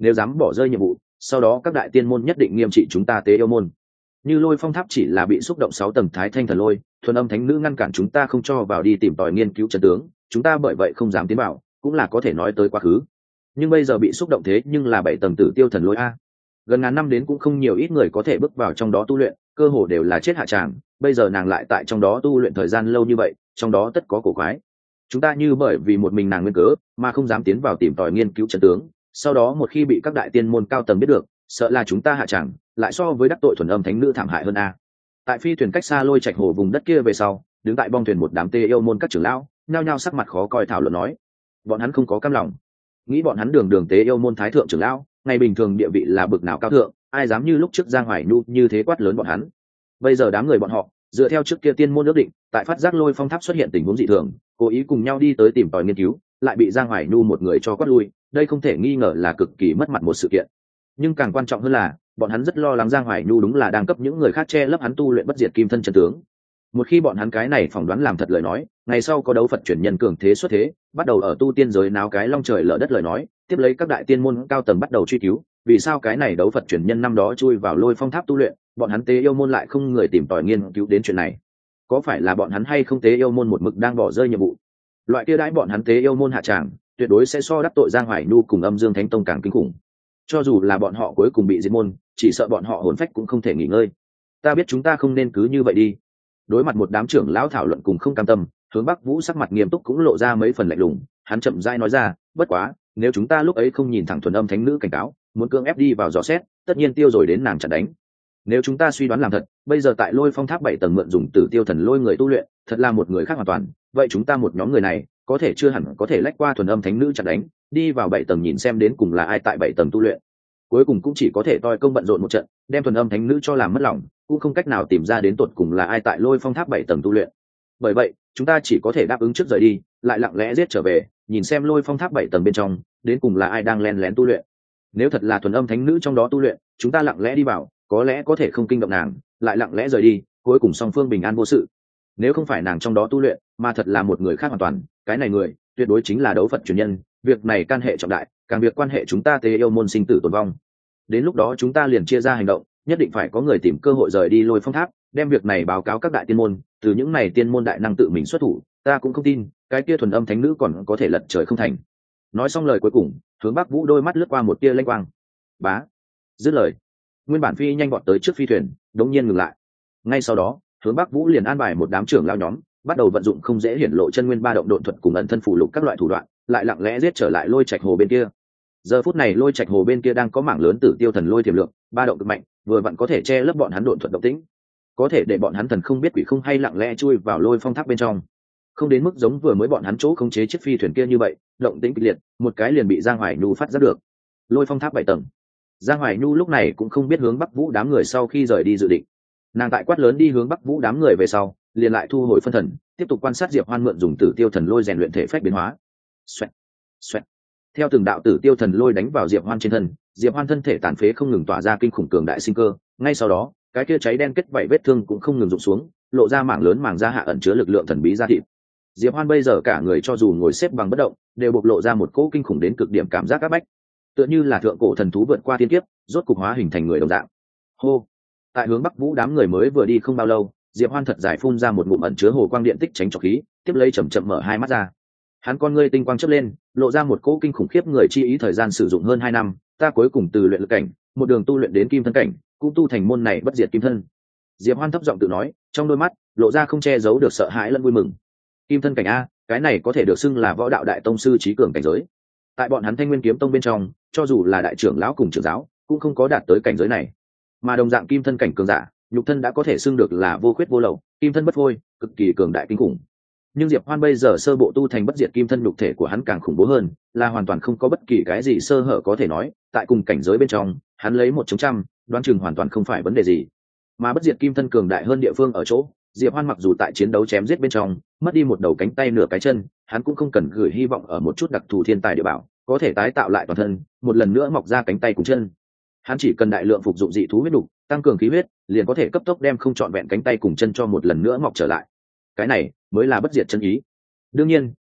nếu dám bỏ rơi nhiệm vụ, sau đó các đại tiên môn nhất định nghiêm trị chúng ta tế yêu môn. Như Lôi Phong Tháp chỉ là bị xúc động sáu tầng thái thanh thần lôi, thuần âm thánh nữ ngăn cản chúng ta không cho vào đi tìm tòi nghiên cứu trận tướng, chúng ta bởi vậy không dám tiến vào, cũng là có thể nói tới quá khứ. Nhưng bây giờ bị xúc động thế nhưng là bảy tầng tử tiêu thần lôi a, gần ngàn năm đến cũng không nhiều ít người có thể bước vào trong đó tu luyện, cơ hồ đều là chết hạ tràng. Bây giờ nàng lại tại trong đó tu luyện thời gian lâu như vậy, trong đó tất có cổ quái. Chúng ta như bởi vì một mình nàng nguyên cớ mà không dám tiến vào tìm tòi nghiên cứu trận tướng, sau đó một khi bị các đại tiên môn cao tầng biết được, sợ là chúng ta hạ tràng lại so với đắc tội thuần âm thánh nữ thảm hại hơn a. Tại phi thuyền cách xa Lôi Trạch Hồ vùng đất kia về sau, đứng tại bong thuyền một đám tê yêu môn các trưởng lão nhao nhao sắc mặt khó coi thảo luận nói, bọn hắn không có cam lòng, nghĩ bọn hắn đường đường tế yêu môn thái thượng trưởng lão, ngày bình thường địa vị là bực nào cao thượng, ai dám như lúc trước Giang Hoài Nhu như thế quát lớn bọn hắn. Bây giờ đám người bọn họ dựa theo trước kia tiên môn ước định, tại phát giác Lôi Phong Tháp xuất hiện tình huống dị thường, cố ý cùng nhau đi tới tìm tòi nghiên cứu, lại bị Giang Hoài Nhu một người cho quát lui, đây không thể nghi ngờ là cực kỳ mất mặt một sự kiện. Nhưng càng quan trọng hơn là bọn hắn rất lo lắng Giang Hoài Nhu đúng là đang cấp những người khác che lấp hắn tu luyện bất diệt kim thân chân tướng. Một khi bọn hắn cái này phỏng đoán làm thật lời nói, ngày sau có đấu Phật chuyển nhân cường thế xuất thế, bắt đầu ở tu tiên giới náo cái long trời lở đất lời nói, tiếp lấy các đại tiên môn cao tầng bắt đầu truy cứu, vì sao cái này đấu Phật chuyển nhân năm đó chui vào Lôi Phong Tháp tu luyện, bọn hắn tế yêu môn lại không người tìm tòi nghiên cứu đến chuyện này. Có phải là bọn hắn hay không tế yêu môn một mực đang bỏ rơi nhiệm vụ? Loại kia đãi bọn hắn tế yêu môn hạ tràng, tuyệt đối sẽ so đắc tội Giang Hoài Nhu cùng Âm Dương Thánh Tông càng kinh khủng. Cho dù là bọn họ cuối cùng bị diệt môn, chỉ sợ bọn họ hồn phách cũng không thể nghỉ ngơi. Ta biết chúng ta không nên cứ như vậy đi. Đối mặt một đám trưởng lão thảo luận cùng không cam tâm, Hướng Bắc Vũ sắc mặt nghiêm túc cũng lộ ra mấy phần lạnh lùng, hắn chậm rãi nói ra, bất quá, nếu chúng ta lúc ấy không nhìn thẳng thuần âm thánh nữ cảnh cáo, muốn cưỡng ép đi vào dò xét, tất nhiên tiêu rồi đến nàng chặn đánh. Nếu chúng ta suy đoán làm thật, bây giờ tại Lôi Phong Tháp bảy tầng mượn dùng Tử Tiêu thần lôi người tu luyện, thật là một người khác hoàn toàn, vậy chúng ta một nhóm người này, có thể chưa hẳn có thể lách qua thuần âm thánh nữ chặn đánh, đi vào bảy tầng nhìn xem đến cùng là ai tại bảy tầng tu luyện. Cuối cùng cũng chỉ có thể toi công bận rộn một trận, đem thuần âm thánh nữ cho làm mất lòng, cũng không cách nào tìm ra đến tột cùng là ai tại Lôi Phong Tháp bảy tầng tu luyện. Bởi vậy, chúng ta chỉ có thể đáp ứng trước rời đi, lại lặng lẽ giết trở về, nhìn xem Lôi Phong Tháp bảy tầng bên trong, đến cùng là ai đang len lén tu luyện. Nếu thật là thuần âm thánh nữ trong đó tu luyện, chúng ta lặng lẽ đi vào, có lẽ có thể không kinh động nàng, lại lặng lẽ rời đi, cuối cùng song phương bình an vô sự. Nếu không phải nàng trong đó tu luyện, mà thật là một người khác hoàn toàn, cái này người tuyệt đối chính là đấu Phật truyền nhân, việc này can hệ trọng đại, càng việc quan hệ chúng ta tế yêu môn sinh tử tồn vong. Đến lúc đó chúng ta liền chia ra hành động, nhất định phải có người tìm cơ hội rời đi Lôi Phong Tháp, đem việc này báo cáo các đại tiên môn, từ những này tiên môn đại năng tự mình xuất thủ, ta cũng không tin cái kia thuần âm thánh nữ còn có thể lật trời không thành. Nói xong lời cuối cùng, Hướng Bắc Vũ đôi mắt lướt qua một tia lanh quang. Bá, dứt lời, nguyên bản phi nhanh vọt tới trước phi thuyền, đống nhiên ngừng lại. Ngay sau đó, Hướng Bắc Vũ liền an bài một đám trưởng lao nhóm, bắt đầu vận dụng không dễ hiển lộ chân nguyên ba động độn thuật cùng ẩn thân phù lục các loại thủ đoạn, lại lặng lẽ giết trở lại Lôi Trạch Hồ bên kia. Giờ phút này Lôi Trạch Hồ bên kia đang có mảng lớn Tử Tiêu thần lôi tiềm lượng, ba động cực mạnh, vừa vặn có thể che lấp bọn hắn độn thuật động tĩnh, có thể để bọn hắn thần không biết quỷ không hay lặng lẽ chui vào Lôi Phong Tháp bên trong. Không đến mức giống vừa mới bọn hắn chỗ khống chế chiếc phi thuyền kia như vậy, động tĩnh kịch liệt, một cái liền bị Giang Hoài Nhu phát giác được. Lôi Phong Tháp bảy tầng. Giang Hoài Nhu lúc này cũng không biết Hướng Bắc Vũ đám người sau khi rời đi dự định. Nàng tại quát lớn đi Hướng Bắc Vũ đám người về sau, liền lại thu hồi phân thần, tiếp tục quan sát Diệp Hoan mượn dùng Tử Tiêu thần lôi rèn luyện thể phách biến hóa. Xoẹt, xoẹt. Theo từng đạo Tử Tiêu thần lôi đánh vào Diệp Hoan trên thân, Diệp Hoan thân thể tàn phế không ngừng tỏa ra kinh khủng cường đại sinh cơ, ngay sau đó, cái kia cháy đen kết vảy vết thương cũng không ngừng rụng xuống, lộ ra mảng lớn màng da hạ ẩn chứa lực lượng thần bí da thịt. Diệp Hoan bây giờ cả người cho dù ngồi xếp bằng bất động, đều bộc lộ ra một cỗ kinh khủng đến cực điểm cảm giác áp bách, tựa như là thượng cổ thần thú vượt qua thiên kiếp, rốt cục hóa hình thành người đồng dạng. Hô! Tại Hướng Bắc Vũ đám người mới vừa đi không bao lâu, Diệp Hoan thật dài phun ra một ngụm ẩn chứa hồ quang điện tích tránh trọc khí, tiếp lấy chậm chậm mở hai mắt ra. Hắn con ngươi tinh quang chớp lên, lộ ra một cỗ kinh khủng khiếp người chi ý. Thời gian sử dụng hơn hai năm, ta cuối cùng từ luyện lực cảnh, một đường tu luyện đến kim thân cảnh, cũng tu thành môn này bất diệt kim thân. Diệp Hoan thấp giọng tự nói, trong đôi mắt lộ ra không che giấu được sợ hãi lẫn vui mừng. Kim thân cảnh a, cái này có thể được xưng là võ đạo đại tông sư trí cường cảnh giới. Tại bọn hắn Thanh Nguyên Kiếm Tông bên trong, cho dù là đại trưởng lão cùng trưởng giáo, cũng không có đạt tới cảnh giới này. Mà đồng dạng kim thân cảnh cường giả, nhục thân đã có thể xưng được là vô khuyết vô lậu, kim thân bất phôi, cực kỳ cường đại kinh khủng. Nhưng Diệp Hoan bây giờ sơ bộ tu thành bất diệt kim thân, nhục thể của hắn càng khủng bố hơn, là hoàn toàn không có bất kỳ cái gì sơ hở có thể nói, tại cùng cảnh giới bên trong, hắn lấy một chống trăm, đoán chừng hoàn toàn không phải vấn đề gì. Mà bất diệt kim thân cường đại hơn địa phương ở chỗ, Diệp Hoan mặc dù tại chiến đấu chém giết bên trong, mất đi một đầu cánh tay nửa cái chân, hắn cũng không cần gửi hy vọng ở một chút đặc thù thiên tài địa bảo, có thể tái tạo lại toàn thân, một lần nữa mọc ra cánh tay cùng chân. Hắn chỉ cần đại lượng phục dụng dị thú huyết đục, tăng cường khí huyết, liền có thể cấp tốc đem không trọn vẹn cánh tay cùng chân cho một lần nữa mọc trở lại. Cái này mới là bất diệt chân ý. Đương nhiên,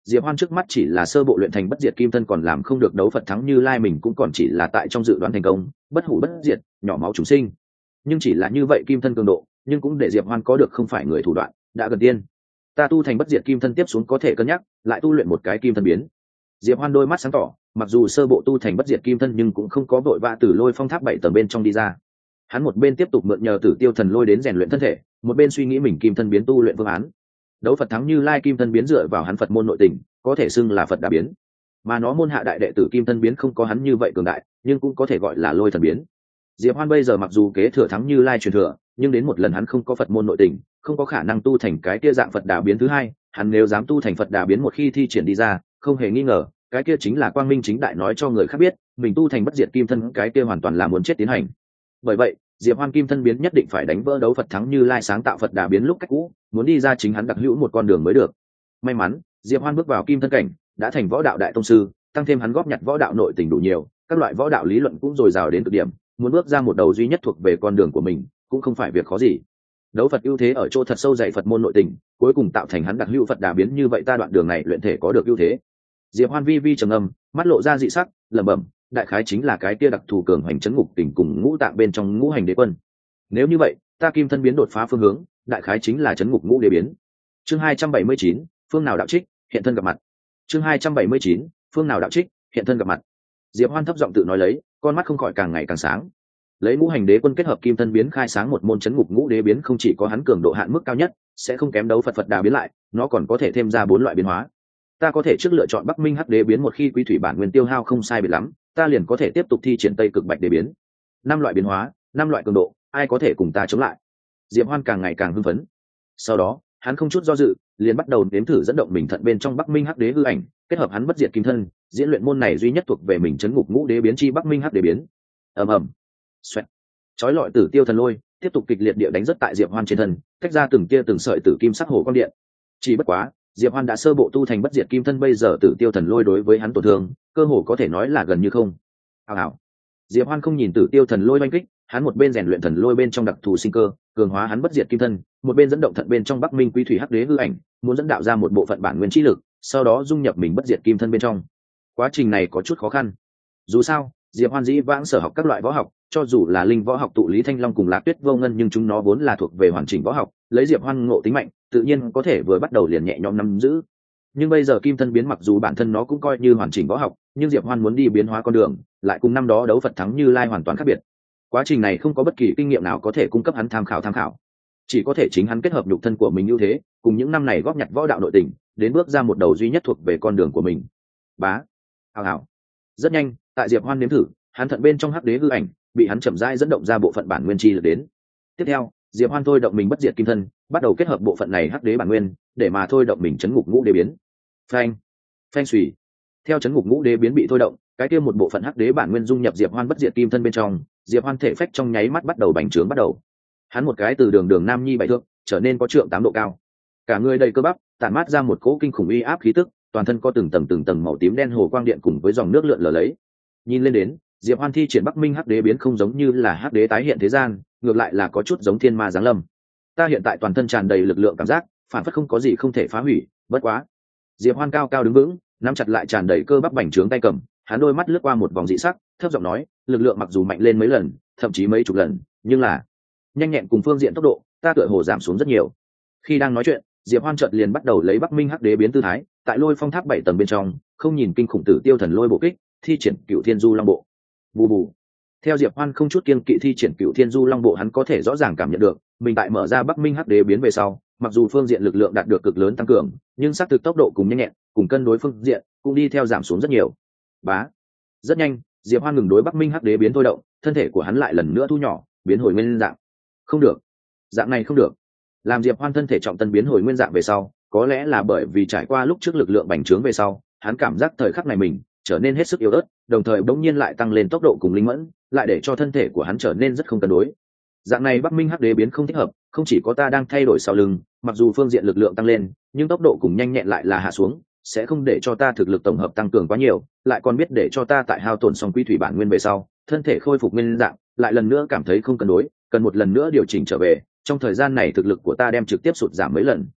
Diệp Hoan trước mắt chỉ là sơ bộ luyện thành bất diệt kim thân, còn làm không được đấu Phật thắng Như Lai, mình cũng còn chỉ là tại trong dự đoán thành công, bất hủ bất diệt, nhỏ máu chúng sinh. Nhưng chỉ là như vậy kim thân cường độ, nhưng cũng để Diệp Hoan có được không phải người thủ đoạn, đã gần tiên. Ta tu thành bất diệt kim thân tiếp xuống có thể cân nhắc lại tu luyện một cái kim thân biến. Diệp Hoan đôi mắt sáng tỏ, mặc dù sơ bộ tu thành bất diệt kim thân nhưng cũng không có vội vã từ lôi phong tháp bảy tầng bên trong đi ra. Hắn một bên tiếp tục mượn nhờ Tử Tiêu thần lôi đến rèn luyện thân thể, một bên suy nghĩ mình kim thân biến tu luyện phương án. Đấu Phật thắng Như Lai kim thân biến dựa vào hắn Phật môn nội tình, có thể xưng là Phật đã biến, mà nó môn hạ đại đệ tử kim thân biến không có hắn như vậy cường đại, nhưng cũng có thể gọi là lôi thần biến. Diệp Hoan bây giờ mặc dù kế thừa thắng Như Lai truyền thừa, nhưng đến một lần hắn không có Phật môn nội tình, không có khả năng tu thành cái kia dạng Phật đà biến thứ hai. Hắn nếu dám tu thành Phật đà biến một khi thi triển đi ra, không hề nghi ngờ, cái kia chính là quang minh chính đại nói cho người khác biết, mình tu thành bất diệt kim thân, cái kia hoàn toàn là muốn chết tiến hành. Bởi vậy, Diệp Hoan kim thân biến nhất định phải đánh vỡ đấu Phật thắng Như Lai sáng tạo Phật đà biến lúc cách cũ, muốn đi ra chính hắn đặc hữu một con đường mới được. May mắn, Diệp Hoan bước vào kim thân cảnh, đã thành võ đạo đại tông sư, tăng thêm hắn góp nhặt võ đạo nội tình đủ nhiều, các loại võ đạo lý luận cũng dồi dào đến cực điểm, muốn bước ra một đầu duy nhất thuộc về con đường của mình, cũng không phải việc khó gì. Đấu Phật ưu thế ở chỗ thật sâu dày Phật môn nội tình, cuối cùng tạo thành hắn đặc hữu Phật đà biến, như vậy ta đoạn đường này luyện thể có được ưu thế. Diệp Hoan vi vi trầm ngâm, mắt lộ ra dị sắc, lẩm bẩm, đại khái chính là cái kia đặc thù cường hành chấn ngục tình cùng ngũ tạng bên trong ngũ hành đế quân. Nếu như vậy, ta kim thân biến đột phá phương hướng, đại khái chính là chấn ngục ngũ đế biến. Chương hai trăm bảy mươi chín, phương nào đạo trích, hiện thân gặp mặt. Chương hai trăm bảy mươi chín, phương nào đạo trích, hiện thân gặp mặt. Diệp Hoan thấp giọng tự nói lấy, con mắt không khỏi càng ngày càng sáng. Lấy ngũ hành đế quân kết hợp kim thân biến khai sáng một môn chấn ngục ngũ đế biến, không chỉ có hắn cường độ hạn mức cao nhất, sẽ không kém đấu Phật Phật đà biến lại, nó còn có thể thêm ra bốn loại biến hóa. Ta có thể trước lựa chọn Bắc Minh Hắc đế biến, một khi quý thủy bản nguyên tiêu hao không sai biệt lắm, ta liền có thể tiếp tục thi triển Tây Cực Bạch đế biến. Năm loại biến hóa, năm loại cường độ, ai có thể cùng ta chống lại? Diệp Hoan càng ngày càng hưng phấn. Sau đó, hắn không chút do dự, liền bắt đầu nếm thử dẫn động mình thận bên trong Bắc Minh Hắc đế hư ảnh, kết hợp hắn bất diệt kim thân, diễn luyện môn này duy nhất thuộc về mình chấn ngục ngũ đế biến chi Bắc Minh Hắc đế biến. Ầm ầm. Xoẹt. Chói lọi Tử Tiêu thần lôi tiếp tục kịch liệt địa đánh rất tại Diệp Hoan trên thân, tách ra từng tia từng sợi tử kim sắc hồ quang điện. Chỉ bất quá, Diệp Hoan đã sơ bộ tu thành bất diệt kim thân, bây giờ Tử Tiêu thần lôi đối với hắn tổn thương, cơ hồ có thể nói là gần như không. Hào hào. Diệp Hoan không nhìn Tử Tiêu thần lôi oanh kích, hắn một bên rèn luyện thần lôi bên trong đặc thù sinh cơ, cường hóa hắn bất diệt kim thân, một bên dẫn động thận bên trong Bắc Minh Quý Thủy Hắc đế hư ảnh, muốn dẫn đạo ra một bộ phận bản nguyên chi lực, sau đó dung nhập mình bất diệt kim thân bên trong. Quá trình này có chút khó khăn. Dù sao, Diệp Hoan dĩ vãng sở học các loại võ học, cho dù là linh võ học tụ Lý Thanh Long cùng Lạc Tuyết Vô Ngân, nhưng chúng nó vốn là thuộc về hoàn chỉnh võ học, lấy Diệp Hoan ngộ tính mạnh, tự nhiên có thể vừa bắt đầu liền nhẹ nhõm nắm giữ. Nhưng bây giờ kim thân biến mặc dù bản thân nó cũng coi như hoàn chỉnh võ học, nhưng Diệp Hoan muốn đi biến hóa con đường, lại cùng năm đó đấu Phật thắng Như Lai hoàn toàn khác biệt. Quá trình này không có bất kỳ kinh nghiệm nào có thể cung cấp hắn tham khảo tham khảo, chỉ có thể chính hắn kết hợp nhục thân của mình ưu thế, cùng những năm này góp nhặt võ đạo nội tình, đến bước ra một đầu duy nhất thuộc về con đường của mình. Bá, hào hào. Rất nhanh, tại Diệp Hoan nếm thử, hắn thận bên trong Hắc đế hư ảnh bị hắn chậm rãi dẫn động ra bộ phận bản nguyên chi lực đến. Tiếp theo, Diệp Hoan thôi động mình bất diệt kim thân, bắt đầu kết hợp bộ phận này Hắc đế bản nguyên, để mà thôi động mình chấn ngục ngũ đế biến. Phanh, phanh xùy. Theo chấn ngục ngũ đế biến bị thôi động, cái kia một bộ phận Hắc đế bản nguyên dung nhập Diệp Hoan bất diệt kim thân bên trong, Diệp Hoan thể phách trong nháy mắt bắt đầu bành trướng bắt đầu. Hắn một cái từ đường đường nam nhi bảy thước, trở nên có trượng tám độ cao. Cả người đầy cơ bắp, tản mát ra một cỗ kinh khủng uy áp khí tức, toàn thân có từng tầng từng tầng màu tím đen hồ quang điện cùng với dòng nước lượn lờ lấy. Nhìn lên đến, Diệp Hoan thi triển Bắc Minh Hắc đế biến không giống như là Hắc đế tái hiện thế gian, ngược lại là có chút giống thiên ma giáng lâm. Ta hiện tại toàn thân tràn đầy lực lượng cảm giác, phản phất không có gì không thể phá hủy, bất quá. Diệp Hoan cao cao đứng vững, nắm chặt lại tràn đầy cơ bắp bành trướng tay cầm, hắn đôi mắt lướt qua một vòng dị sắc, thấp giọng nói, lực lượng mặc dù mạnh lên mấy lần, thậm chí mấy chục lần, nhưng là nhanh nhẹn cùng phương diện tốc độ, ta tựa hồ giảm xuống rất nhiều. Khi đang nói chuyện, Diệp Hoan chợt liền bắt đầu lấy Bắc Minh Hắc đế biến tư thái, tại Lôi Phong Tháp bảy tầng bên trong, không nhìn kinh khủng Tử Tiêu thần lôi bộ kích, thi triển Cửu Thiên Du Long bộ. Bù bù. Theo Diệp Hoan không chút kiêng kỵ thi triển Cửu Thiên Du Long bộ, hắn có thể rõ ràng cảm nhận được, mình tại mở ra Bắc Minh Hắc đế biến về sau, mặc dù phương diện lực lượng đạt được cực lớn tăng cường, nhưng xác thực tốc độ cùng nhanh nhẹn, cùng cân đối phương diện cũng đi theo giảm xuống rất nhiều. Bá. Rất nhanh, Diệp Hoan ngừng đối Bắc Minh Hắc đế biến thôi động, thân thể của hắn lại lần nữa thu nhỏ, biến hồi nguyên dạng. Không được, dạng này không được. Làm Diệp Hoan thân thể trọng tân biến hồi nguyên dạng về sau, có lẽ là bởi vì trải qua lúc trước lực lượng bành trướng về sau, hắn cảm giác thời khắc này mình trở nên hết sức yếu ớt, đồng thời bỗng nhiên lại tăng lên tốc độ cùng linh mẫn, lại để cho thân thể của hắn trở nên rất không cân đối. Dạng này Bắc Minh Hắc đế biến không thích hợp, không chỉ có ta đang thay đổi sau lưng, mặc dù phương diện lực lượng tăng lên, nhưng tốc độ cùng nhanh nhẹn lại là hạ xuống, sẽ không để cho ta thực lực tổng hợp tăng cường quá nhiều, lại còn biết để cho ta tại hao tổn xong quy thủy bản nguyên về sau, thân thể khôi phục nguyên dạng, lại lần nữa cảm thấy không cân đối, cần một lần nữa điều chỉnh trở về, trong thời gian này thực lực của ta đem trực tiếp sụt giảm mấy lần.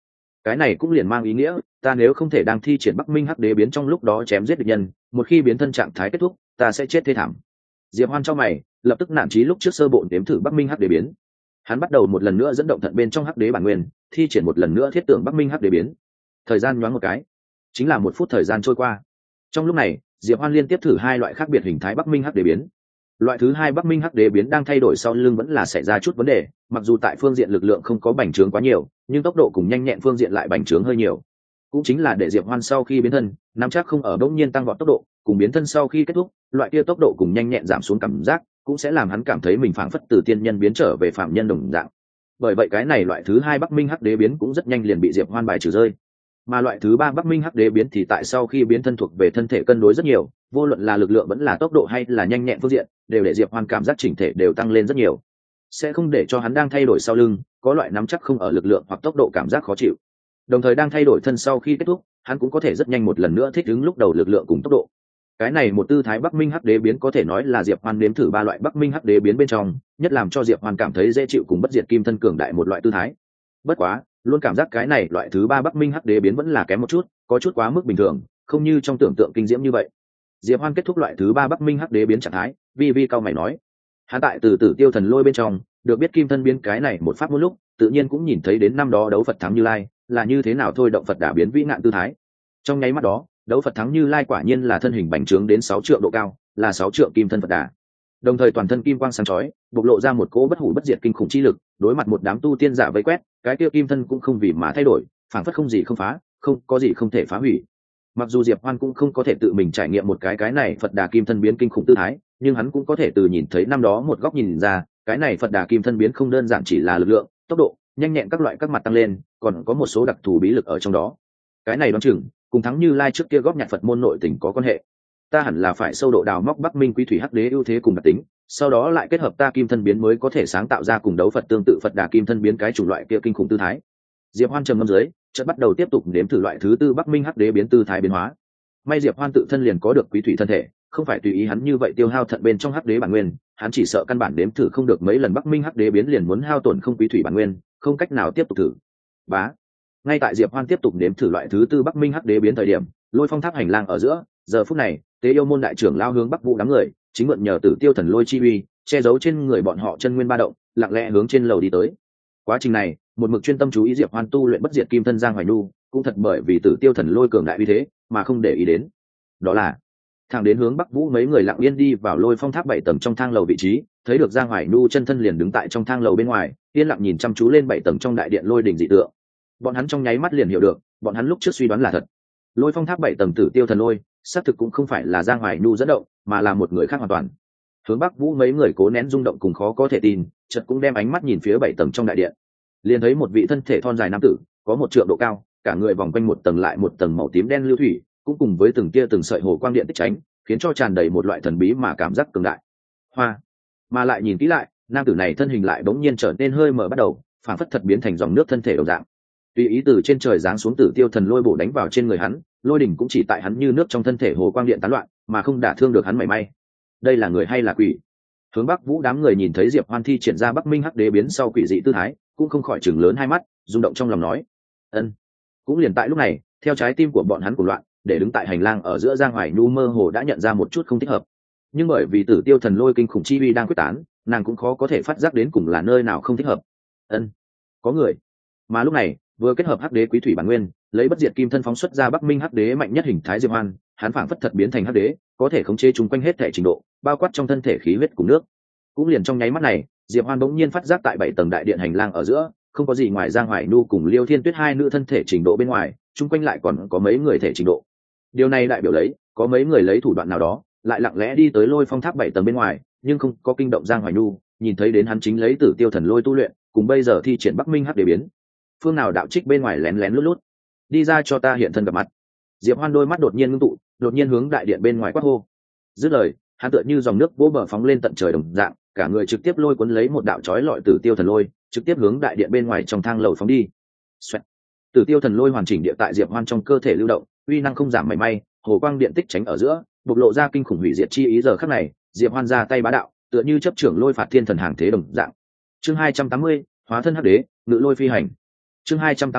cái này cũng liền mang ý nghĩa ta nếu không thể đang thi triển Bắc Minh Hắc Đế biến trong lúc đó chém giết địch nhân, một khi biến thân trạng thái kết thúc ta sẽ chết thê thảm. Diệp Hoan cho mày, lập tức nản chí lúc trước sơ bộ đếm thử Bắc Minh Hắc Đế biến. Hắn bắt đầu một lần nữa dẫn động thận bên trong Hắc Đế bản nguyên, thi triển một lần nữa thiết tưởng Bắc Minh Hắc Đế biến. Thời gian nhoáng một cái, chính là một phút thời gian trôi qua. Trong lúc này, Diệp Hoan liên tiếp thử hai loại khác biệt hình thái Bắc Minh Hắc Đế biến. Loại thứ hai Bắc Minh Hắc Đế biến đang thay đổi sau lưng vẫn là xảy ra chút vấn đề, mặc dù tại phương diện lực lượng không có bành trướng quá nhiều, nhưng tốc độ cùng nhanh nhẹn phương diện lại bành trướng hơi nhiều. Cũng chính là để Diệp Hoan sau khi biến thân, nắm chắc không ở bỗng nhiên tăng vọt tốc độ, cùng biến thân sau khi kết thúc, loại kia tốc độ cùng nhanh nhẹn giảm xuống cảm giác, cũng sẽ làm hắn cảm thấy mình phảng phất từ tiên nhân biến trở về phạm nhân đồng dạng. Bởi vậy cái này loại thứ hai Bắc Minh Hắc Đế biến cũng rất nhanh liền bị Diệp Hoan bài trừ rơi. Mà loại thứ ba Bắc Minh Hắc Đế biến thì tại sau khi biến thân thuộc về thân thể cân đối rất nhiều, vô luận là lực lượng vẫn là tốc độ hay là nhanh nhẹn phương diện, đều để Diệp Hoan cảm giác chỉnh thể đều tăng lên rất nhiều, sẽ không để cho hắn đang thay đổi sau lưng có loại nắm chắc không ở lực lượng hoặc tốc độ cảm giác khó chịu. Đồng thời đang thay đổi thân sau khi kết thúc, hắn cũng có thể rất nhanh một lần nữa thích ứng lúc đầu lực lượng cùng tốc độ. Cái này một tư thái Bắc Minh Hắc Đế biến có thể nói là Diệp Hoan nếm thử ba loại Bắc Minh Hắc Đế biến bên trong, nhất làm cho Diệp Hoan cảm thấy dễ chịu cùng bất diệt kim thân cường đại một loại tư thái. Bất quá, luôn cảm giác cái này loại thứ ba Bắc Minh Hắc Đế biến vẫn là kém một chút, có chút quá mức bình thường, không như trong tưởng tượng kinh diễm như vậy. Diệp Hoan kết thúc loại thứ ba Bắc Minh Hắc Đế biến trạng thái, vi vi cao mày nói: hắn tại từ Tử Tiêu Thần Lôi bên trong được biết kim thân biến cái này một pháp một lúc, tự nhiên cũng nhìn thấy đến năm đó đấu Phật thắng Như Lai là như thế nào thôi động Phật đả biến vĩ ngạn tư thái. Trong nháy mắt đó, đấu Phật thắng Như Lai quả nhiên là thân hình bành trướng đến sáu trượng độ cao, là sáu trượng kim thân Phật đà. Đồng thời toàn thân kim quang sáng chói, bộc lộ ra một cỗ bất hủ bất diệt kinh khủng chi lực, đối mặt một đám tu tiên giả vây quét, cái kia kim thân cũng không vì mà thay đổi, phảng phất không gì không phá, không có gì không thể phá hủy. Mặc dù Diệp Hoan cũng không có thể tự mình trải nghiệm một cái cái này Phật đà kim thân biến kinh khủng tư thái, nhưng hắn cũng có thể từ nhìn thấy năm đó một góc nhìn ra, cái này Phật đà kim thân biến không đơn giản chỉ là lực lượng, tốc độ, nhanh nhẹn các loại các mặt tăng lên, còn có một số đặc thù bí lực ở trong đó. Cái này đoán chừng cùng thắng Như Lai trước kia góp nhặt Phật môn nội tình có quan hệ. Ta hẳn là phải sâu độ đào móc Bắc Minh Quý Thủy Hắc Đế ưu thế cùng đặc tính, sau đó lại kết hợp ta kim thân biến mới có thể sáng tạo ra cùng đấu Phật tương tự Phật đà kim thân biến cái chủng loại kia kinh khủng tư thái. Diệp Hoan trầm ngâm dưới, chợt bắt đầu tiếp tục nếm thử loại thứ tư Bắc Minh Hắc Đế biến tư thái biến hóa. May Diệp Hoan tự thân liền có được quý thủy thân thể, không phải tùy ý hắn như vậy tiêu hao thận bên trong Hắc Đế bản nguyên, hắn chỉ sợ căn bản đếm thử không được mấy lần Bắc Minh Hắc Đế biến liền muốn hao tổn không quý thủy bản nguyên, không cách nào tiếp tục thử. Bá. Ngay tại Diệp Hoan tiếp tục nếm thử loại thứ tư Bắc Minh Hắc Đế biến thời điểm, Lôi Phong Tháp hành lang ở giữa, giờ phút này, Tế Yêu môn đại trưởng lao hướng Bắc Vũ đám người, chính mượn nhờ Tử Tiêu Thần Lôi chi uy, che giấu trên người bọn họ chân nguyên ba động, lặng lẽ hướng trên lầu đi tới. Quá trình này, một mực chuyên tâm chú ý Diệp Hoan tu luyện bất diệt kim thân Giang Hoài Nhu, cũng thật bởi vì Tử Tiêu Thần Lôi cường đại uy thế, mà không để ý đến. Đó là thẳng đến hướng Bắc Vũ mấy người lặng yên đi vào Lôi Phong Tháp bảy tầng trong thang lầu vị trí, thấy được Giang Hoài Nhu chân thân liền đứng tại trong thang lầu bên ngoài, yên lặng nhìn chăm chú lên bảy tầng trong đại điện lôi đỉnh dị tượng. Bọn hắn trong nháy mắt liền hiểu được, bọn hắn lúc trước suy đoán là thật. Lôi Phong Tháp bảy tầng Tử Tiêu Thần Lôi, xác thực cũng không phải là Giang Hoài Nhu dẫn động, mà là một người khác hoàn toàn. Hướng Bắc Vũ mấy người cố nén rung động cùng khó có thể tin, chợt cũng đem ánh mắt nhìn phía bảy tầng trong đại điện. Liền thấy một vị thân thể thon dài nam tử, có một trượng độ cao, cả người vòng quanh một tầng lại một tầng màu tím đen lưu thủy, cũng cùng với từng tia từng sợi hồ quang điện tích tránh, khiến cho tràn đầy một loại thần bí mà cảm giác cường đại. Hoa, mà lại nhìn kỹ lại, nam tử này thân hình lại bỗng nhiên trở nên hơi mở bắt đầu, phản phất thật biến thành dòng nước thân thể đồng dạng. Tùy ý từ trên trời giáng xuống Tử Tiêu Thần Lôi bổ đánh vào trên người hắn, lôi đỉnh cũng chỉ tại hắn như nước trong thân thể hồ quang điện tán loạn, mà không đả thương được hắn mảy may. Đây là người hay là quỷ? Hướng Bắc Vũ đám người nhìn thấy Diệp Hoan thi triển ra Bắc Minh Hắc Đế biến sau quỷ dị tư thái, cũng không khỏi chừng lớn hai mắt, rung động trong lòng nói: "Ân." Cũng liền tại lúc này, theo trái tim của bọn hắn cuồng loạn, để đứng tại hành lang ở giữa Giang Hoài Nhu mơ hồ đã nhận ra một chút không thích hợp. Nhưng bởi vì Tử Tiêu Thần Lôi kinh khủng chi uy đang quyết tán, nàng cũng khó có thể phát giác đến cùng là nơi nào không thích hợp. Ân, có người. Mà lúc này, vừa kết hợp Hắc Đế Quý Thủy bản nguyên, lấy bất diệt kim thân phóng xuất ra Bắc Minh Hắc Đế mạnh nhất hình thái Diệp Hoan, hắn phảng phất thật biến thành Hắc Đế, có thể khống chế chúng quanh hết thể trình độ, bao quát trong thân thể khí huyết cùng nước. Cũng liền trong nháy mắt này, Diệp Hoan bỗng nhiên phát giác tại bảy tầng đại điện hành lang ở giữa, không có gì ngoài Giang Hoài Nhu cùng Liêu Thiên Tuyết hai nữ thân thể trình độ bên ngoài, chung quanh lại còn có mấy người thể trình độ. Điều này đại biểu lấy, có mấy người lấy thủ đoạn nào đó, lại lặng lẽ đi tới Lôi Phong Tháp bảy tầng bên ngoài, nhưng không có kinh động Giang Hoài Nhu, nhìn thấy đến hắn chính lấy Tử Tiêu Thần Lôi tu luyện, cùng bây giờ thi triển Bắc Minh Hắc Đế biến. Phương nào đạo trích bên ngoài lén lén lút lút, đi ra cho ta hiện thân gặp mặt. Diệp Hoan đôi mắt đột nhiên ngưng tụ, đột nhiên hướng đại điện bên ngoài quát hô. Dứt lời, hắn tựa như dòng nước vỗ bờ phóng lên tận trời đồng dạng, cả người trực tiếp lôi cuốn lấy một đạo chói lọi Tử Tiêu Thần Lôi, trực tiếp hướng đại điện bên ngoài trong thang lầu phóng đi. Xoẹt. Tử Tiêu Thần Lôi hoàn chỉnh địa tại Diệp Hoan trong cơ thể lưu động, uy năng không giảm mảy may, hồ quang điện tích tránh ở giữa, bộc lộ ra kinh khủng hủy diệt chi ý. Giờ khắc này, Diệp Hoan ra tay bá đạo, tựa như chấp trưởng lôi phạt thiên thần hàng thế đồng dạng. Chương hai trăm tám mươi, hóa thân Hắc Đế, ngự lôi phi hành. Chương hai trăm tám mươi,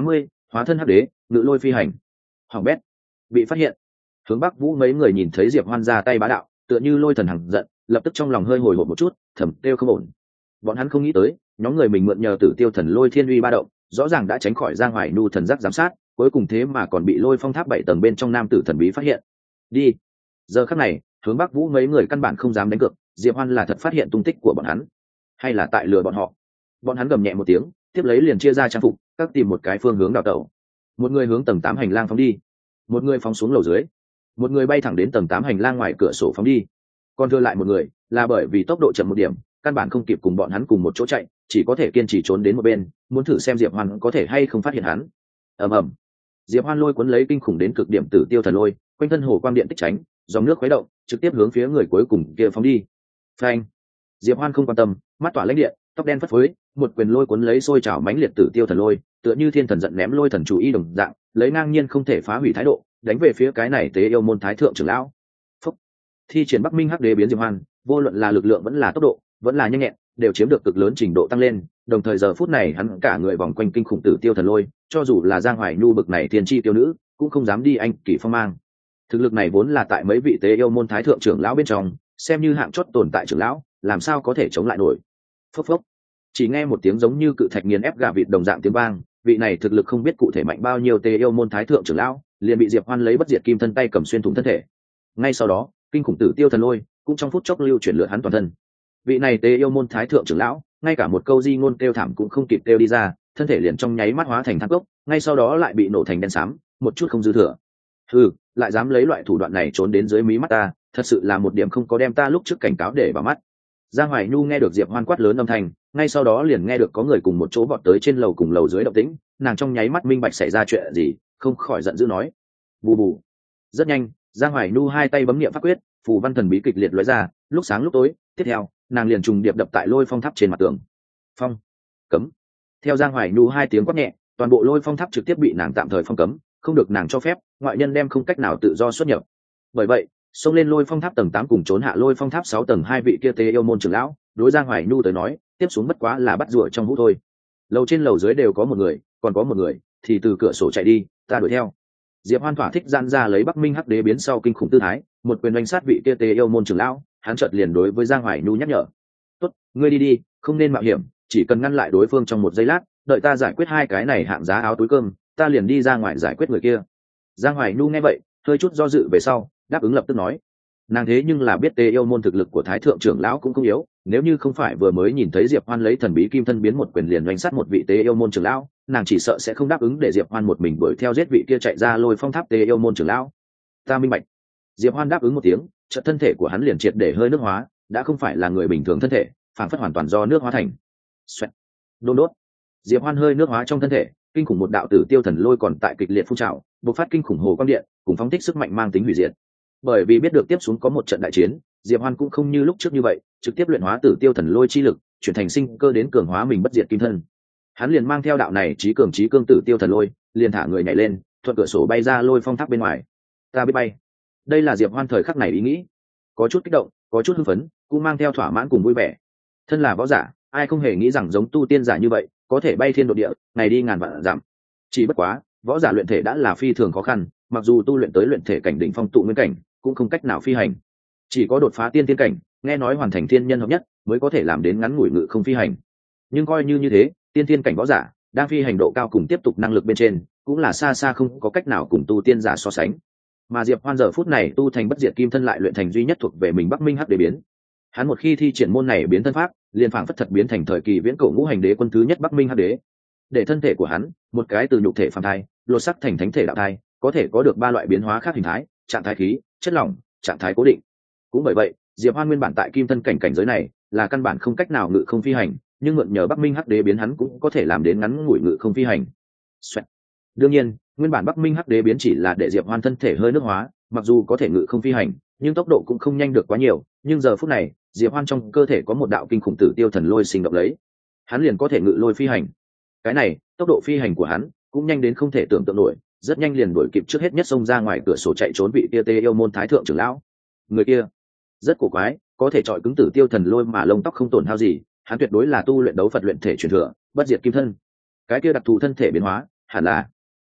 hóa thân hắc đế ngự lôi phi hành. Hoàng bét, bị phát hiện. Hướng Bắc Vũ mấy người nhìn thấy Diệp Hoan ra tay bá đạo, tựa như lôi thần hằng giận, lập tức trong lòng hơi hồi hộp một chút, thầm kêu không ổn. Bọn hắn không nghĩ tới, nhóm người mình mượn nhờ Tử Tiêu Thần Lôi Thiên Uy ba động, rõ ràng đã tránh khỏi Giang Hoài Nhu thần giác giám sát, cuối cùng thế mà còn bị Lôi Phong Tháp bảy tầng bên trong nam tử thần bí phát hiện. Đi. Giờ khắc này, Hướng Bắc Vũ mấy người căn bản không dám đánh cược, Diệp Hoan là thật phát hiện tung tích của bọn hắn, hay là tại lừa bọn họ. Bọn hắn gầm nhẹ một tiếng, tiếp lấy liền chia ra trang phục, các tìm một cái phương hướng đào tẩu. Một người hướng tầng tám hành lang phóng đi, một người phóng xuống lầu dưới, một người bay thẳng đến tầng tám hành lang ngoài cửa sổ phóng đi, còn thừa lại một người là bởi vì tốc độ chậm một điểm, căn bản không kịp cùng bọn hắn cùng một chỗ chạy, chỉ có thể kiên trì trốn đến một bên, muốn thử xem Diệp Hoan có thể hay không phát hiện hắn. Ầm ầm, Diệp Hoan lôi cuốn lấy kinh khủng đến cực điểm Tử Tiêu Thần Lôi, quanh thân hồ quang điện tích tránh, dòng nước khuấy động, trực tiếp hướng phía người cuối cùng kia phóng đi. Phanh! Diệp Hoan không quan tâm, mắt tỏa lãnh điện, tóc đen phất phới, một quyền lôi cuốn lấy sôi trào mãnh liệt Tử Tiêu Thần Lôi, tựa như thiên thần giận ném lôi thần chủ y đồng dạng, lấy ngang nhiên không thể phá hủy thái độ, đánh về phía cái này Tế Yêu môn thái thượng trưởng lão. Phúc! Thi triển Bắc Minh Hắc Đế biến Diệp Hoan, vô luận là lực lượng vẫn là tốc độ, vẫn là nhanh nhẹn, đều chiếm được cực lớn trình độ tăng lên, đồng thời giờ phút này hắn cả người vòng quanh kinh khủng Tử Tiêu Thần Lôi, cho dù là Giang Hoài Nhu bực này thiên chi tiêu nữ, cũng không dám đi anh kỳ phong mang. Thực lực này vốn là tại mấy vị Tế Yêu môn thái thượng trưởng lão bên trong, xem như hạng chót tồn tại trưởng lão, làm sao có thể chống lại nổi. Phốc phốc. Chỉ nghe một tiếng giống như cự thạch nghiền ép gà vịt đồng dạng tiếng vang, vị này thực lực không biết cụ thể mạnh bao nhiêu Tế Yêu môn thái thượng trưởng lão, liền bị Diệp Hoan lấy bất diệt kim thân tay cầm xuyên thủng thân thể. Ngay sau đó, kinh khủng Tử Tiêu Thần Lôi cũng trong phút chốc lưu chuyển lượt hắn toàn thân. Vị này Tế Yêu môn thái thượng trưởng lão, ngay cả một câu di ngôn kêu thảm cũng không kịp kêu đi ra, thân thể liền trong nháy mắt hóa thành than cốc, ngay sau đó lại bị nổ thành đen xám, một chút không dư thừa. Hừ, lại dám lấy loại thủ đoạn này trốn đến dưới mí mắt ta, thật sự là một điểm không có đem ta lúc trước cảnh cáo để vào mắt. Giang Hoài Nhu nghe được Diệp Hoan quát lớn âm thanh, ngay sau đó liền nghe được có người cùng một chỗ vọt tới trên lầu cùng lầu dưới động tĩnh, nàng trong nháy mắt minh bạch xảy ra chuyện gì, không khỏi giận dữ nói: "Bù bù." Rất nhanh, Giang Hoài Nhu hai tay bấm niệm pháp quyết, phù văn thần bí kịch liệt lóe ra, lúc sáng lúc tối, tiếp theo, nàng liền trùng điệp đập tại Lôi Phong Tháp trên mặt tường. Phong, cấm. Theo Giang Hoài Nhu hai tiếng quát nhẹ, toàn bộ Lôi Phong Tháp trực tiếp bị nàng tạm thời phong cấm, không được nàng cho phép, ngoại nhân đem không cách nào tự do xuất nhập. Bởi vậy, xông lên Lôi Phong Tháp tầng tám cùng trốn hạ Lôi Phong Tháp sáu tầng hai vị kia Tế Yêu môn trưởng lão, đối Giang Hoài Nhu tới nói, tiếp xuống bất quá là bắt rùa trong hũ thôi. Lầu trên lầu dưới đều có một người, còn có một người thì từ cửa sổ chạy đi, ta đuổi theo. Diệp Hoan thỏa thích gian ra lấy Bắc Minh Hắc Đế biến sau kinh khủng tư thái, một quyền đánh sát vị kia Tế Yêu môn trưởng lão, hắn chợt liền đối với Giang Hoài Nhu nhắc nhở: "Tốt, ngươi đi đi, không nên mạo hiểm, chỉ cần ngăn lại đối phương trong một giây lát, đợi ta giải quyết hai cái này hạng giá áo túi cơm, ta liền đi ra ngoài giải quyết người kia." Giang Hoài Nhu nghe vậy, hơi chút do dự về sau, đáp ứng lập tức nói. Nàng thế nhưng là biết Tế Yêu môn thực lực của thái thượng trưởng lão cũng không yếu, nếu như không phải vừa mới nhìn thấy Diệp Hoan lấy thần bí kim thân biến một quyền liền đánh sát một vị Tế Yêu môn trưởng lão, nàng chỉ sợ sẽ không đáp ứng để Diệp Hoan một mình đuổi theo giết vị kia chạy ra Lôi Phong Tháp Tế Yêu môn trưởng lão. Ta minh bạch. Diệp Hoan đáp ứng một tiếng, chợt thân thể của hắn liền triệt để hơi nước hóa, đã không phải là người bình thường thân thể, phản phất hoàn toàn do nước hóa thành. Xoẹt. Đôn đốt. Diệp Hoan hơi nước hóa trong thân thể, kinh khủng một đạo Tử Tiêu Thần Lôi còn tại kịch liệt phun trào, bộc phát kinh khủng hồ quang điện, cùng phóng thích sức mạnh mang tính hủy diệt. Bởi vì biết được tiếp xuống có một trận đại chiến, Diệp Hoan cũng không như lúc trước như vậy, trực tiếp luyện hóa Tử Tiêu Thần Lôi chi lực, chuyển thành sinh cơ đến cường hóa mình bất diệt kim thân. Hắn liền mang theo đạo này trí cường trí cương Tử Tiêu Thần Lôi, liền thả người nhảy lên, thuận cửa sổ bay ra Lôi Phong Tháp bên ngoài. Ta biết bay. Đây là Diệp Hoan thời khắc này ý nghĩ, có chút kích động, có chút hưng phấn, cũng mang theo thỏa mãn cùng vui vẻ. Thân là võ giả, ai không hề nghĩ rằng giống tu tiên giả như vậy, có thể bay thiên độ địa, ngày đi ngàn vạn dặm. Chỉ bất quá, võ giả luyện thể đã là phi thường khó khăn, mặc dù tu luyện tới luyện thể cảnh đỉnh phong tụ nguyên cảnh, cũng không cách nào phi hành. Chỉ có đột phá tiên tiên cảnh, nghe nói hoàn thành thiên nhân hợp nhất, mới có thể làm đến ngắn ngủi ngự không phi hành. Nhưng coi như như thế, tiên tiên cảnh võ giả, đang phi hành độ cao cùng tiếp tục năng lực bên trên, cũng là xa xa không có cách nào cùng tu tiên giả so sánh. Mà Diệp Hoan giờ phút này tu thành bất diệt kim thân lại luyện thành duy nhất thuộc về mình Bắc Minh Hắc Đế biến. Hắn một khi thi triển môn này biến thân pháp, liền phảng phất thật biến thành thời kỳ viễn cổ ngũ hành đế quân thứ nhất Bắc Minh Hắc Đế. Để thân thể của hắn, một cái từ nhục thể phàm thai, lột sắc thành thánh thể đạo thai, có thể có được ba loại biến hóa khác hình thái, trạng thái khí, chất lỏng, trạng thái cố định. Cũng bởi vậy, Diệp Hoan nguyên bản tại kim thân cảnh cảnh giới này, là căn bản không cách nào ngự không phi hành, nhưng mượn nhờ Bắc Minh Hắc Đế biến hắn cũng có thể làm đến ngắn ngủi ngự không phi hành. Xoẹt. Đương nhiên, nguyên bản Bắc Minh Hắc Đế biến chỉ là để Diệp Hoan thân thể hơi nước hóa, mặc dù có thể ngự không phi hành, nhưng tốc độ cũng không nhanh được quá nhiều, nhưng giờ phút này, Diệp Hoan trong cơ thể có một đạo kinh khủng Tử Tiêu Thần Lôi sinh động lấy, hắn liền có thể ngự lôi phi hành. Cái này, tốc độ phi hành của hắn cũng nhanh đến không thể tưởng tượng nổi, rất nhanh liền đuổi kịp trước hết nhất xông ra ngoài cửa sổ chạy trốn vị kia Tế Yêu môn thái thượng trưởng lão. Người kia rất cổ quái, có thể chọi cứng Tử Tiêu Thần Lôi mà lông tóc không tổn hao gì, hắn tuyệt đối là tu luyện đấu Phật luyện thể truyền thừa, bất diệt kim thân. Cái kia đặc thù thân thể biến hóa, hẳn là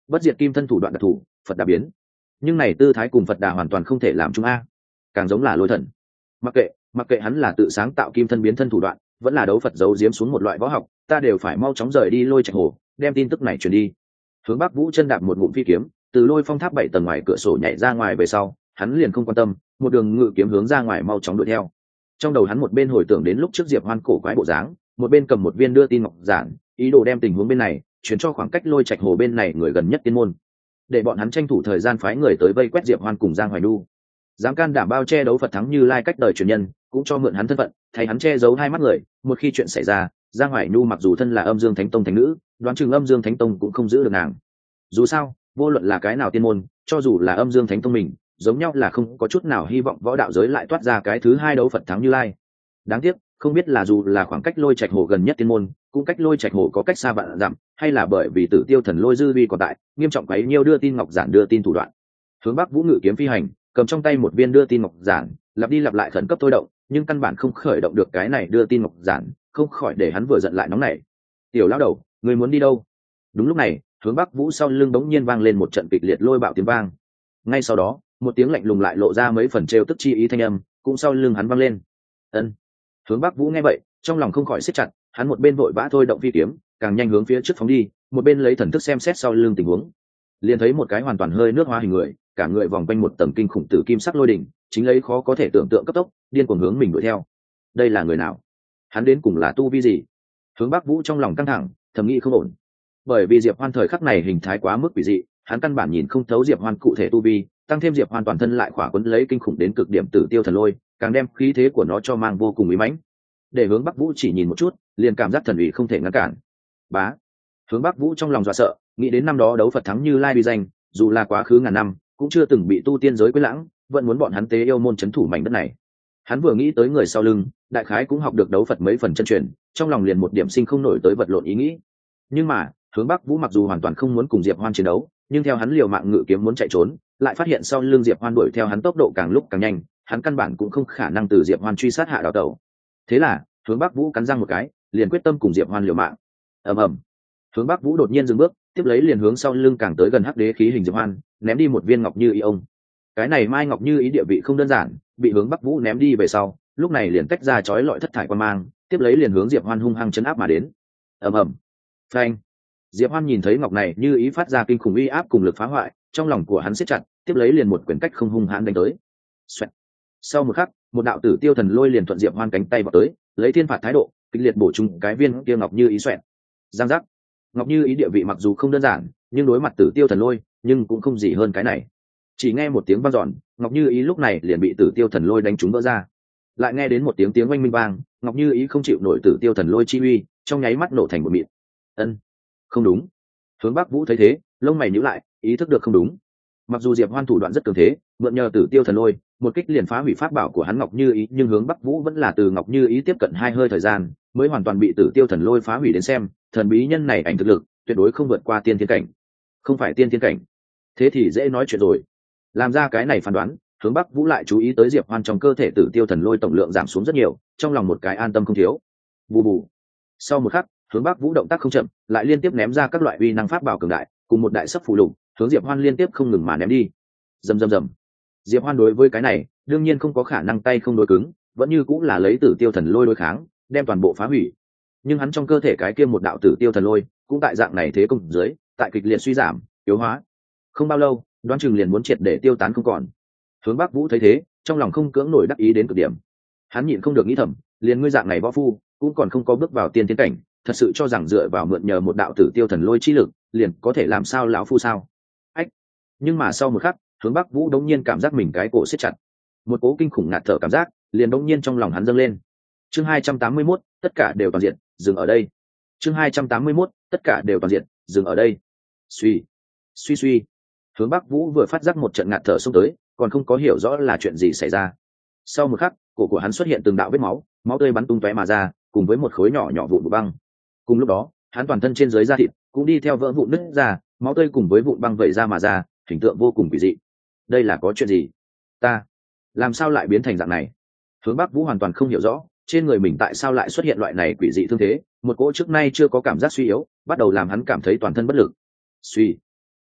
bất diệt kim thân thủ đoạn đặc thù, Phật Đà biến. Nhưng này tư thái cùng Phật Đà hoàn toàn không thể làm chung a, càng giống là lôi thần. Mặc kệ, mặc kệ hắn là tự sáng tạo kim thân biến thân thủ đoạn, vẫn là đấu Phật giấu giếm xuống một loại võ học, ta đều phải mau chóng rời đi Lôi Trạch Hồ, đem tin tức này truyền đi. Hướng Bắc Vũ chân đạp một ngụm phi kiếm, từ Lôi Phong tháp bảy tầng ngoài cửa sổ nhảy ra ngoài về sau, hắn liền không quan tâm, một đường ngự kiếm hướng ra ngoài mau chóng đuổi theo. Trong đầu hắn một bên hồi tưởng đến lúc trước Diệp Hoan cổ quái bộ dáng, một bên cầm một viên đưa tin ngọc giản, ý đồ đem tình huống bên này chuyển cho khoảng cách Lôi Trạch Hồ bên này người gần nhất tiên môn, để bọn hắn tranh thủ thời gian phái người tới vây quét Diệp Hoan cùng Giang Hoài Nhu. Dám can đảm bao che đấu Phật thắng Như Lai cách đời truyền nhân, cũng cho mượn hắn thân phận, thay hắn che giấu hai mắt người, một khi chuyện xảy ra, Giang Hoài Nhu mặc dù thân là Âm Dương Thánh Tông thánh nữ, đoán chừng Âm Dương Thánh Tông cũng không giữ được nàng. Dù sao, vô luận là cái nào tiên môn, cho dù là Âm Dương Thánh Tông mình, giống nhau là không có chút nào hy vọng võ đạo giới lại toát ra cái thứ hai đấu Phật thắng Như Lai. Đáng tiếc, không biết là dù là khoảng cách Lôi Trạch Hồ gần nhất tiên môn, cũng cách Lôi Trạch Hồ có cách xa vạn dặm, hay là bởi vì Tử Tiêu Thần Lôi dư vi còn tại, nghiêm trọng quấy nhiêu đưa tin ngọc giản đưa tin thủ đoạn. Hướng Bắc Vũ ngự kiếm phi hành, cầm trong tay một viên đưa tin ngọc giản, lặp đi lặp lại khẩn cấp thôi động, nhưng căn bản không khởi động được cái này đưa tin ngọc giản, không khỏi để hắn vừa giận lại nóng nảy. Tiểu lão đầu, người muốn đi đâu? Đúng lúc này, Hướng Bắc Vũ sau lưng bỗng nhiên vang lên một trận kịch liệt lôi bạo tiếng vang. Ngay sau đó, một tiếng lạnh lùng lại lộ ra mấy phần trêu tức chi ý thanh âm, cũng sau lưng hắn vang lên. Ân. Hướng Bắc Vũ nghe vậy, trong lòng không khỏi siết chặt, hắn một bên vội vã thôi động phi kiếm, càng nhanh hướng phía trước phóng đi, một bên lấy thần thức xem xét sau lưng tình huống. Liền thấy một cái hoàn toàn hơi nước hóa hình người, cả người vòng quanh một tầng kinh khủng tử kim sắc lôi đỉnh, chính lấy khó có thể tưởng tượng cấp tốc, điên cuồng hướng mình đuổi theo. Đây là người nào? Hắn đến cùng là tu vi gì? Hướng Bắc Vũ trong lòng căng thẳng, thầm nghĩ không ổn. Bởi vì Diệp Hoan thời khắc này hình thái quá mức quỷ dị, hắn căn bản nhìn không thấu Diệp Hoan cụ thể tu vi, tăng thêm Diệp Hoan toàn thân lại khỏa quấn lấy kinh khủng đến cực điểm Tử Tiêu Thần Lôi, càng đem khí thế của nó cho mang vô cùng uy mãnh. Để Hướng Bắc Vũ chỉ nhìn một chút, liền cảm giác thần uy không thể ngăn cản. Bá. Hướng Bắc Vũ trong lòng dọa sợ, nghĩ đến năm đó đấu Phật thắng Như Lai uy danh, dù là quá khứ ngàn năm, cũng chưa từng bị tu tiên giới quên lãng, vẫn muốn bọn hắn tế yêu môn chấn thủ mảnh đất này. Hắn vừa nghĩ tới người sau lưng, đại khái cũng học được đấu Phật mấy phần chân truyền, trong lòng liền một điểm sinh không nổi tới vật lộn ý nghĩ. Nhưng mà, Hướng Bắc Vũ mặc dù hoàn toàn không muốn cùng Diệp Hoan chiến đấu, nhưng theo hắn liều mạng ngự kiếm muốn chạy trốn, lại phát hiện sau lưng Diệp Hoan đuổi theo hắn tốc độ càng lúc càng nhanh, hắn căn bản cũng không khả năng từ Diệp Hoan truy sát hạ đào tẩu. Thế là, Hướng Bắc Vũ cắn răng một cái, liền quyết tâm cùng Diệp Hoan liều mạng. Ầm ầm. Hướng Bắc Vũ đột nhiên dừng bước, tiếp lấy liền hướng sau lưng càng tới gần hắc đế khí hình Diệp Hoan, ném đi một viên ngọc như ý ông. Cái này mai ngọc như ý địa vị không đơn giản, bị Hướng Bắc Vũ ném đi về sau, lúc này liền tách ra chói lọi thất thải quan mang, tiếp lấy liền hướng Diệp Hoan hung hăng chấn áp mà đến. Ầm ầm. Phanh. Diệp Hoan nhìn thấy ngọc này như ý phát ra kinh khủng uy áp cùng lực phá hoại, trong lòng của hắn siết chặt, tiếp lấy liền một quyền cách không hung hãn đánh tới. Xoẹt. Sau một khắc, một đạo Tử Tiêu Thần Lôi liền thuận Diệp Hoan cánh tay vào tới, lấy thiên phạt thái độ, kịch liệt bổ trúng cái viên kia ngọc như ý xoẹt. Giang giác. Ngọc như ý địa vị mặc dù không đơn giản, nhưng đối mặt Tử Tiêu Thần Lôi, nhưng cũng không gì hơn cái này. Chỉ nghe một tiếng vang dọn, Ngọc như ý lúc này liền bị Tử Tiêu Thần Lôi đánh trúng vỡ ra. Lại nghe đến một tiếng tiếng oanh minh vang, Ngọc như ý không chịu nổi Tử Tiêu Thần Lôi chi uy, trong nháy mắt nổ thành một mịn. Ân, không đúng. Hướng Bắc Vũ thấy thế, lông mày nhíu lại, ý thức được không đúng. Mặc dù Diệp Hoan thủ đoạn rất cường thế, mượn nhờ Tử Tiêu Thần Lôi, một kích liền phá hủy pháp bảo của hắn Ngọc như ý, nhưng Hướng Bắc Vũ vẫn là từ Ngọc như ý tiếp cận hai hơi thời gian, mới hoàn toàn bị Tử Tiêu Thần Lôi phá hủy đến xem, thần bí nhân này ảnh thực lực tuyệt đối không vượt qua tiên thiên cảnh. Không phải tiên thiên cảnh, thế thì dễ nói chuyện rồi. Làm ra cái này phán đoán, Hướng Bắc Vũ lại chú ý tới Diệp Hoan trong cơ thể Tử Tiêu Thần Lôi tổng lượng giảm xuống rất nhiều, trong lòng một cái an tâm không thiếu. Bù bù. Sau một khắc, Hướng Bắc Vũ động tác không chậm, lại liên tiếp ném ra các loại uy năng pháp bảo cường đại, cùng một đại sấp phù lục, hướng Diệp Hoan liên tiếp không ngừng mà ném đi. Rầm rầm rầm. Diệp Hoan đối với cái này, đương nhiên không có khả năng tay không đối cứng, vẫn như cũng là lấy Tử Tiêu Thần Lôi đối kháng, đem toàn bộ phá hủy. Nhưng hắn trong cơ thể cái kia một đạo Tử Tiêu Thần Lôi, cũng tại dạng này thế công dưới, tại kịch liệt suy giảm, yếu hóa. Không bao lâu, đoán chừng liền muốn triệt để tiêu tán không còn. Hướng Bắc Vũ thấy thế, trong lòng không cưỡng nổi đắc ý đến cực điểm. Hắn nhịn không được nghĩ thầm, liền ngươi dạng này võ phu, cũng còn không có bước vào tiên tiến cảnh, thật sự cho rằng dựa vào mượn nhờ một đạo Tử Tiêu Thần Lôi chi lực, liền có thể làm sao lão phu sao? Ách. Nhưng mà sau một khắc, Hướng Bắc Vũ đống nhiên cảm giác mình cái cổ siết chặt. Một cỗ kinh khủng ngạt thở cảm giác, liền đống nhiên trong lòng hắn dâng lên. Chương hai trăm tám mươi mốt, tất cả đều toàn diện, dừng ở đây. Chương hai trăm tám mươi mốt, tất cả đều toàn diện, dừng ở đây. Suy, suy suy. Hướng Bắc Vũ vừa phát giác một trận ngạt thở xông tới, còn không có hiểu rõ là chuyện gì xảy ra. Sau một khắc, cổ của hắn xuất hiện từng đạo vết máu, máu tươi bắn tung tóe mà ra, cùng với một khối nhỏ nhỏ vụn băng. Cùng lúc đó, hắn toàn thân trên dưới da thịt cũng đi theo vỡ vụn nứt ra, máu tươi cùng với vụn băng vẩy ra mà ra, hình tượng vô cùng kỳ dị. Đây là có chuyện gì? Ta làm sao lại biến thành dạng này? Hướng Bắc Vũ hoàn toàn không hiểu rõ, trên người mình tại sao lại xuất hiện loại này quỷ dị thương thế, một cỗ trước nay chưa có cảm giác suy yếu, bắt đầu làm hắn cảm thấy toàn thân bất lực. Suy,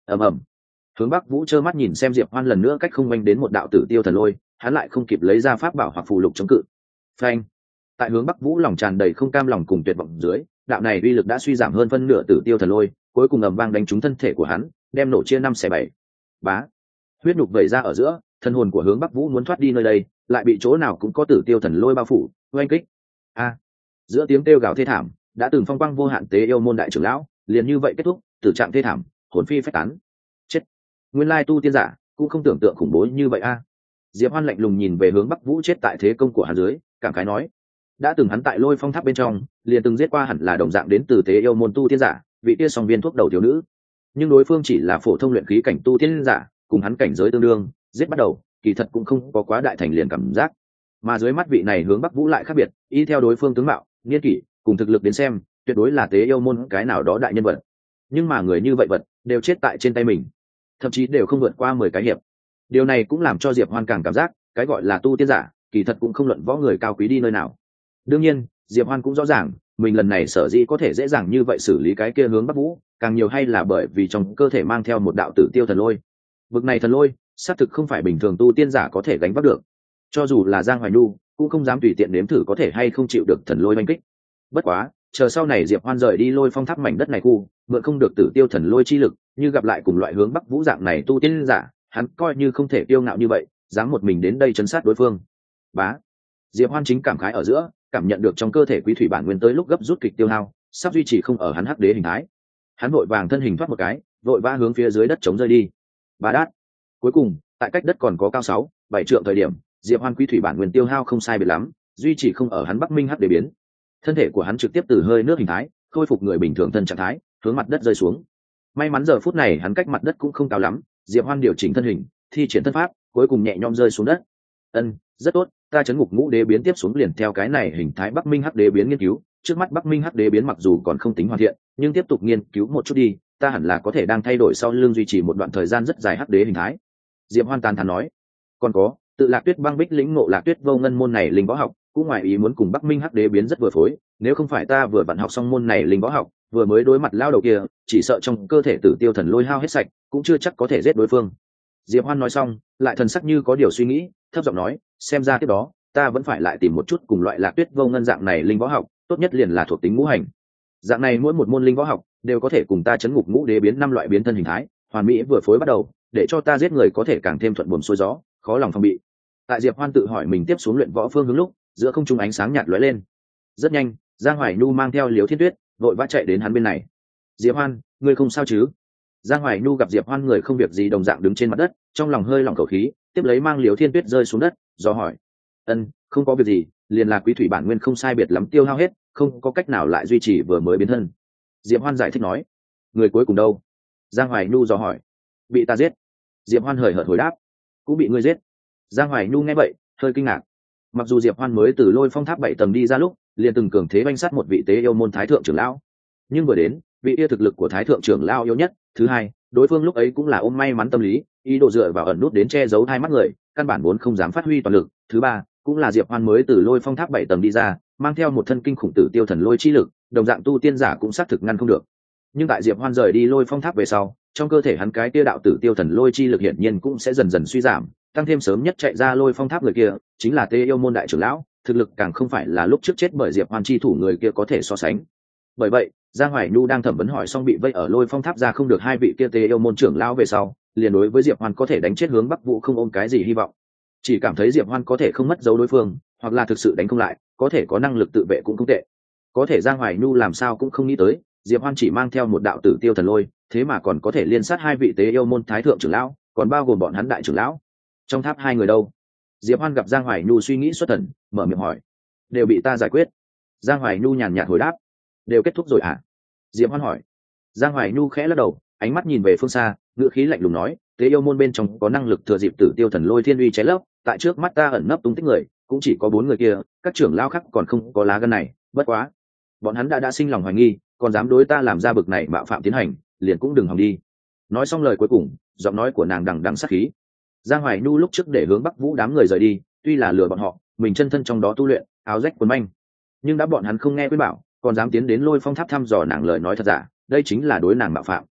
ầm ầm. Hướng Bắc Vũ trơ mắt nhìn xem Diệp Hoan lần nữa cách không oanh đến một đạo tử tiêu thần lôi, hắn lại không kịp lấy ra pháp bảo hoặc phù lục chống cự. Phanh! Tại Hướng Bắc Vũ lòng tràn đầy không cam lòng cùng tuyệt vọng dưới, đạo này uy lực đã suy giảm hơn phân nửa tử tiêu thần lôi, cuối cùng ầm vang đánh trúng thân thể của hắn, đem nổ chia năm xẻ bảy. Bá! Huyết nhục vẩy ra ở giữa, thân hồn của Hướng Bắc Vũ muốn thoát đi nơi đây, lại bị chỗ nào cũng có tử tiêu thần lôi bao phủ, oanh kích. A! Giữa tiếng kêu gào thê thảm, đã từng phong quang vô hạn tế yêu môn đại trưởng lão, liền như vậy kết thúc, tử trạng thê thảm, hồn phi phách tán. Chết! Nguyên lai tu tiên giả cũng không tưởng tượng khủng bố như vậy a. Diệp Hoan lạnh lùng nhìn về Hướng Bắc Vũ chết tại thế công của hắn dưới, cảm khái nói: đã từng hắn tại Lôi Phong Tháp bên trong, liền từng giết qua hẳn là đồng dạng đến từ tế yêu môn tu tiên giả, vị kia song viên thuốc đầu thiếu nữ. Nhưng đối phương chỉ là phổ thông luyện khí cảnh tu tiên giả, cùng hắn cảnh giới tương đương, giết bắt đầu, kỳ thật cũng không có quá đại thành liền cảm giác. Mà dưới mắt vị này Hướng Bắc Vũ lại khác biệt, y theo đối phương tướng mạo, niên kỷ, cùng thực lực đến xem, tuyệt đối là tế yêu môn cái nào đó đại nhân vật. Nhưng mà người như vậy vật, đều chết tại trên tay mình, thậm chí đều không vượt qua mười cái hiệp. Điều này cũng làm cho Diệp Hoan càng cảm giác, cái gọi là tu tiên giả, kỳ thật cũng không luận võ người cao quý đi nơi nào. Đương nhiên, Diệp Hoan cũng rõ ràng, mình lần này sở dĩ có thể dễ dàng như vậy xử lý cái kia Hướng Bắc Vũ, càng nhiều hay là bởi vì trong cơ thể mang theo một đạo tử tiêu thần lôi. Vực này thần lôi, xác thực không phải bình thường tu tiên giả có thể gánh vác được. Cho dù là Giang Hoài Nhu, cũng không dám tùy tiện nếm thử có thể hay không chịu được thần lôi đánh kích. Bất quá, chờ sau này Diệp Hoan rời đi Lôi Phong Tháp mảnh đất này khu, mượn không được tử tiêu thần lôi chi lực, như gặp lại cùng loại Hướng Bắc Vũ dạng này tu tiên giả, hắn coi như không thể kiêu ngạo như vậy, dám một mình đến đây trấn sát đối phương. Bá. Diệp Hoan chính cảm khái ở giữa, cảm nhận được trong cơ thể quý thủy bản nguyên tới lúc gấp rút kịch tiêu hao, sắp duy trì không ở hắn hắc đế hình thái. Hắn vội vàng thân hình thoát một cái, vội vã hướng phía dưới đất chống rơi đi. Bá đát. Cuối cùng, tại cách đất còn có cao sáu, bảy trượng thời điểm, Diệp Hoan quý thủy bản nguyên tiêu hao không sai biệt lắm, duy trì không ở hắn Bắc Minh hắc đế biến. Thân thể của hắn trực tiếp từ hơi nước hình thái, khôi phục người bình thường thân trạng thái, hướng mặt đất rơi xuống. May mắn giờ phút này hắn cách mặt đất cũng không cao lắm, Diệp Hoan điều chỉnh thân hình, thi triển thân pháp, cuối cùng nhẹ nhõm rơi xuống đất. Ân, rất tốt, ta chấn ngục ngũ đế biến tiếp xuống liền theo cái này hình thái Bắc Minh hắc đế biến nghiên cứu, trước mắt Bắc Minh hắc đế biến mặc dù còn không tính hoàn thiện, nhưng tiếp tục nghiên cứu một chút đi, ta hẳn là có thể đang thay đổi sau lưng duy trì một đoạn thời gian rất dài hắc đế hình thái. Diệp Hoan tán thán nói. Còn có, tự Lạc Tuyết băng bích lĩnh ngộ Lạc Tuyết vô ngân môn này linh võ học, cũng ngoài ý muốn cùng Bắc Minh hắc đế biến rất vừa phối, nếu không phải ta vừa vận học xong môn này linh võ học, vừa mới đối mặt lao đầu kia, chỉ sợ trong cơ thể tử tiêu thần lôi hao hết sạch, cũng chưa chắc có thể giết đối phương. Diệp Hoan nói xong, lại thần sắc như có điều suy nghĩ, thấp giọng nói, xem ra tiếp đó, ta vẫn phải lại tìm một chút cùng loại Lạc Tuyết vô ngân dạng này linh võ học, tốt nhất liền là thuộc tính ngũ hành. Dạng này mỗi một môn linh võ học đều có thể cùng ta chấn ngục ngũ đế biến năm loại biến thân hình thái, hoàn mỹ vừa phối bắt đầu, để cho ta giết người có thể càng thêm thuận buồm xuôi gió, khó lòng phòng bị. Tại Diệp Hoan tự hỏi mình tiếp xuống luyện võ phương hướng lúc, giữa không trung ánh sáng nhạt lóe lên. Rất nhanh, Giang Hoài Nhu mang theo Liễu Thiên Tuyết, vội vã chạy đến hắn bên này. Diệp Hoan, ngươi không sao chứ? Giang Hoài Nhu gặp Diệp Hoan người không việc gì đồng dạng đứng trên mặt đất, trong lòng hơi lỏng khẩu khí, tiếp lấy mang Liễu Thiên Tuyết rơi xuống đất, dò hỏi. Ân, không có việc gì, liền là quý thủy bản nguyên không sai biệt lắm tiêu hao hết, không có cách nào lại duy trì vừa mới biến thân. Diệp Hoan giải thích nói. Người cuối cùng đâu? Giang Hoài Nhu dò hỏi. Bị ta giết. Diệp Hoan hời hợt hồi đáp. Cũng bị ngươi giết. Giang Hoài Nhu nghe vậy, hơi kinh ngạc. Mặc dù Diệp Hoan mới từ Lôi Phong Tháp bảy tầng đi ra lúc, liền từng cường thế banh sát một vị tế yêu môn thái thượng trưởng lão, nhưng vừa đến, vị yêu thực lực của thái thượng trưởng lão yếu nhất. Thứ hai, đối phương lúc ấy cũng là ôm may mắn tâm lý, ý đồ dựa vào ẩn nút đến che giấu hai mắt người, căn bản vốn không dám phát huy toàn lực. Thứ ba, cũng là Diệp Hoan mới từ Lôi Phong Tháp bảy tầng đi ra, mang theo một thân kinh khủng tử tiêu thần lôi chi lực, đồng dạng tu tiên giả cũng xác thực ngăn không được. Nhưng tại Diệp Hoan rời đi Lôi Phong Tháp về sau, trong cơ thể hắn cái kia đạo tử tiêu thần lôi chi lực hiển nhiên cũng sẽ dần dần suy giảm, tăng thêm sớm nhất chạy ra Lôi Phong Tháp người kia, chính là Tế Yêu môn đại trưởng lão, thực lực càng không phải là lúc trước chết bởi Diệp Hoan chi thủ người kia có thể so sánh. Bởi vậy, Giang Hoài Nhu đang thẩm vấn hỏi xong bị vây ở Lôi Phong Tháp ra không được hai vị kia Tế Yêu môn trưởng lão về sau, liền đối với Diệp Hoan có thể đánh chết hướng Bắc Vũ không ôm cái gì hy vọng. Chỉ cảm thấy Diệp Hoan có thể không mất dấu đối phương, hoặc là thực sự đánh không lại, có thể có năng lực tự vệ cũng không tệ. Có thể Giang Hoài Nhu làm sao cũng không nghĩ tới, Diệp Hoan chỉ mang theo một đạo tử tiêu thần lôi, thế mà còn có thể liên sát hai vị Tế Yêu môn thái thượng trưởng lão, còn bao gồm bọn hắn đại trưởng lão. Trong tháp hai người đâu? Diệp Hoan gặp Giang Hoài Nhu suy nghĩ xuất thần, mở miệng hỏi. Đều bị ta giải quyết. Giang Hoài Nhu nhàn nhạt hồi đáp. Đều kết thúc rồi à? Diệp Hoan hỏi. Giang Hoài Nhu khẽ lắc đầu, ánh mắt nhìn về phương xa, ngữ khí lạnh lùng nói, Tế Yêu môn bên trong có năng lực thừa dịp tử tiêu thần lôi thiên uy cháy lấp, tại trước mắt ta ẩn nấp tung tích người, cũng chỉ có bốn người kia, các trưởng lão khác còn không có lá gan này, bất quá, bọn hắn đã đã sinh lòng hoài nghi, còn dám đối ta làm ra bực này mạo phạm tiến hành, liền cũng đừng hòng đi. Nói xong lời cuối cùng, giọng nói của nàng đằng đằng sát khí. Giang Hoài Nhu lúc trước để hướng Bắc Vũ đám người rời đi, tuy là lừa bọn họ, mình chân thân trong đó tu luyện, áo rách quần manh, nhưng đã bọn hắn không nghe khuyên bảo, còn dám tiến đến Lôi Phong Tháp thăm dò nàng lời nói thật giả, đây chính là đối nàng mạo phạm.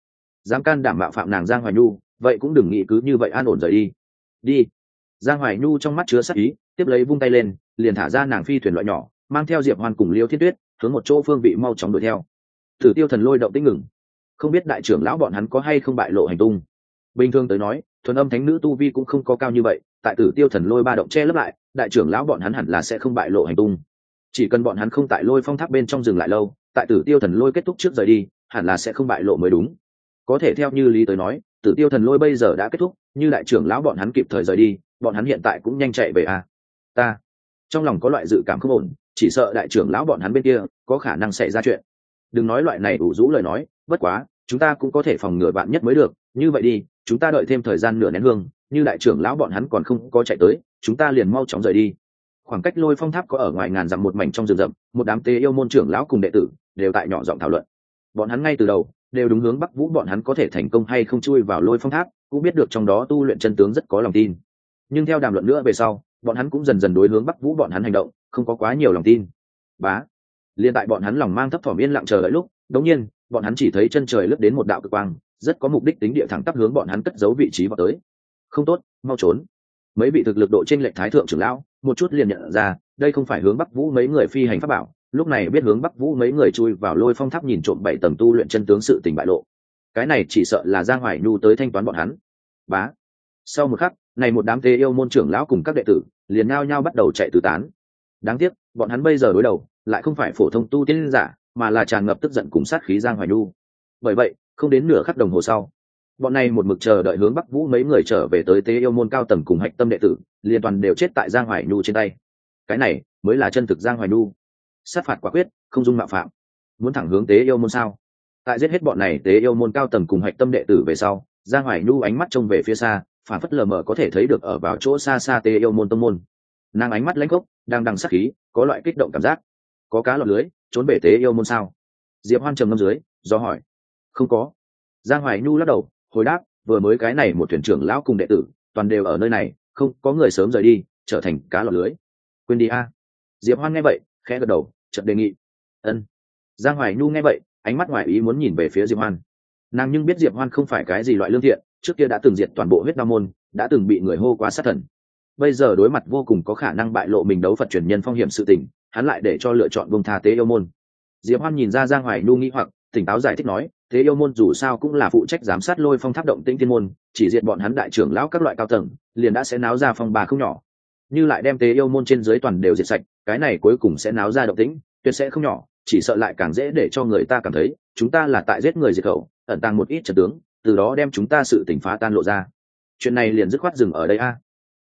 dám can đảm mạo phạm nàng Giang Hoài Nhu, vậy cũng đừng nghĩ cứ như vậy an ổn rời đi. Đi. Giang Hoài Nhu trong mắt chứa sắc ý, tiếp lấy vung tay lên, liền thả ra nàng phi thuyền loại nhỏ, mang theo Diệp Hoan cùng Liêu Thiên Tuyết hướng một chỗ phương vị mau chóng đuổi theo. Tử Tiêu Thần Lôi động tĩnh ngừng, không biết đại trưởng lão bọn hắn có hay không bại lộ hành tung. Bình thường tới nói, thuần âm thánh nữ tu vi cũng không có cao như vậy, tại Tử Tiêu Thần Lôi ba động che lấp lại, đại trưởng lão bọn hắn hẳn là sẽ không bại lộ hành tung. Chỉ cần bọn hắn không tại Lôi Phong Tháp bên trong dừng lại lâu, tại Tử Tiêu Thần Lôi kết thúc trước rời đi, hẳn là sẽ không bại lộ mới đúng. Có thể theo như lý tới nói, Tử Tiêu Thần Lôi bây giờ đã kết thúc, như đại trưởng lão bọn hắn kịp thời rời đi, bọn hắn hiện tại cũng nhanh chạy về à. Ta trong lòng có loại dự cảm không ổn, chỉ sợ đại trưởng lão bọn hắn bên kia có khả năng xảy ra chuyện. Đừng nói loại này ủ rũ lời nói, bất quá chúng ta cũng có thể phòng ngừa bạn nhất mới được. Như vậy đi, chúng ta đợi thêm thời gian nửa nén hương, như đại trưởng lão bọn hắn còn không có chạy tới, chúng ta liền mau chóng rời đi. Khoảng cách Lôi Phong Tháp có ở ngoài ngàn dặm một mảnh trong rừng rậm, một đám tế yêu môn trưởng lão cùng đệ tử đều tại nhỏ giọng thảo luận. Bọn hắn ngay từ đầu đều đúng hướng Bắc Vũ bọn hắn có thể thành công hay không chui vào Lôi Phong Tháp, cũng biết được trong đó tu luyện chân tướng rất có lòng tin. Nhưng theo đàm luận nữa về sau, bọn hắn cũng dần dần đối hướng Bắc Vũ bọn hắn hành động không có quá nhiều lòng tin. Bá, liên tại bọn hắn lòng mang thấp thỏm yên lặng chờ đợi lúc, đống nhiên bọn hắn chỉ thấy chân trời lướt đến một đạo cực quang, rất có mục đích tính địa thẳng tắp hướng bọn hắn cất giấu vị trí vào tới. Không tốt, mau trốn. Mấy vị thực lực độ trên lệch thái thượng trưởng lão một chút liền nhận ra đây không phải hướng Bắc Vũ mấy người phi hành pháp bảo, lúc này biết hướng Bắc Vũ mấy người chui vào Lôi Phong Tháp nhìn trộm bảy tầng tu luyện chân tướng sự tình bại lộ. Cái này chỉ sợ là Giang Hoài Nhu tới thanh toán bọn hắn. Bá. Sau một khắc, này một đám tế yêu môn trưởng lão cùng các đệ tử liền nhao nhao bắt đầu chạy tứ tán. Đáng tiếc, bọn hắn bây giờ đối đầu lại không phải phổ thông tu tiên giả, mà là tràn ngập tức giận cùng sát khí Giang Hoài Nhu. Bởi vậy, không đến nửa khắc đồng hồ sau, bọn này một mực chờ đợi hướng Bắc Vũ mấy người trở về tới tế yêu môn cao tầng cùng hạch tâm đệ tử, liên toàn đều chết tại Giang Hoài Nhu trên tay. Cái này mới là chân thực Giang Hoài Nhu. Sát phạt quả quyết, không dung mạo phạm. Muốn thẳng hướng tế yêu môn sao? Tại giết hết bọn này tế yêu môn cao tầng cùng hạch tâm đệ tử về sau, Giang Hoài Nhu ánh mắt trông về phía xa, phản phất lờ mờ có thể thấy được ở vào chỗ xa xa tế yêu môn tông môn. Nàng ánh mắt lãnh khốc, đang đằng sát khí, có loại kích động cảm giác. Có cá lọt lưới, trốn bể tế yêu môn sao? Diệp Hoan trầm ngâm dưới, do hỏi. Không có. Giang Hoài Nhu lắc đầu, hồi đáp, vừa mới cái này một thuyền trưởng lão cùng đệ tử toàn đều ở nơi này, không có người sớm rời đi, trở thành cá lọt lưới. Quên đi a. Diệp Hoan nghe vậy, khẽ gật đầu, chợt đề nghị. Ân. Giang Hoài Nhu nghe vậy, ánh mắt ngoài ý muốn nhìn về phía Diệp Hoan. Nàng nhưng biết Diệp Hoan không phải cái gì loại lương thiện, trước kia đã từng diệt toàn bộ huyết đao môn, đã từng bị người hô qua sát thần. Bây giờ đối mặt vô cùng có khả năng bại lộ mình đấu Phật truyền nhân phong hiểm sự tình, hắn lại để cho lựa chọn buông tha tế yêu môn. Diệp Hoan nhìn ra Giang Hoài Nhu nghi hoặc, tỉnh táo giải thích nói, tế yêu môn dù sao cũng là phụ trách giám sát Lôi Phong Tháp động tĩnh tiên môn, chỉ diệt bọn hắn đại trưởng lão các loại cao tầng, liền đã sẽ náo ra phong ba không nhỏ. Như lại đem tế yêu môn trên dưới toàn đều diệt sạch, cái này cuối cùng sẽ náo ra động tĩnh, tuyệt sẽ không nhỏ, chỉ sợ lại càng dễ để cho người ta cảm thấy chúng ta là tại giết người diệt khẩu, ẩn tàng một ít trận tướng, từ đó đem chúng ta sự tình phá tan lộ ra. Chuyện này liền dứt khoát dừng ở đây a.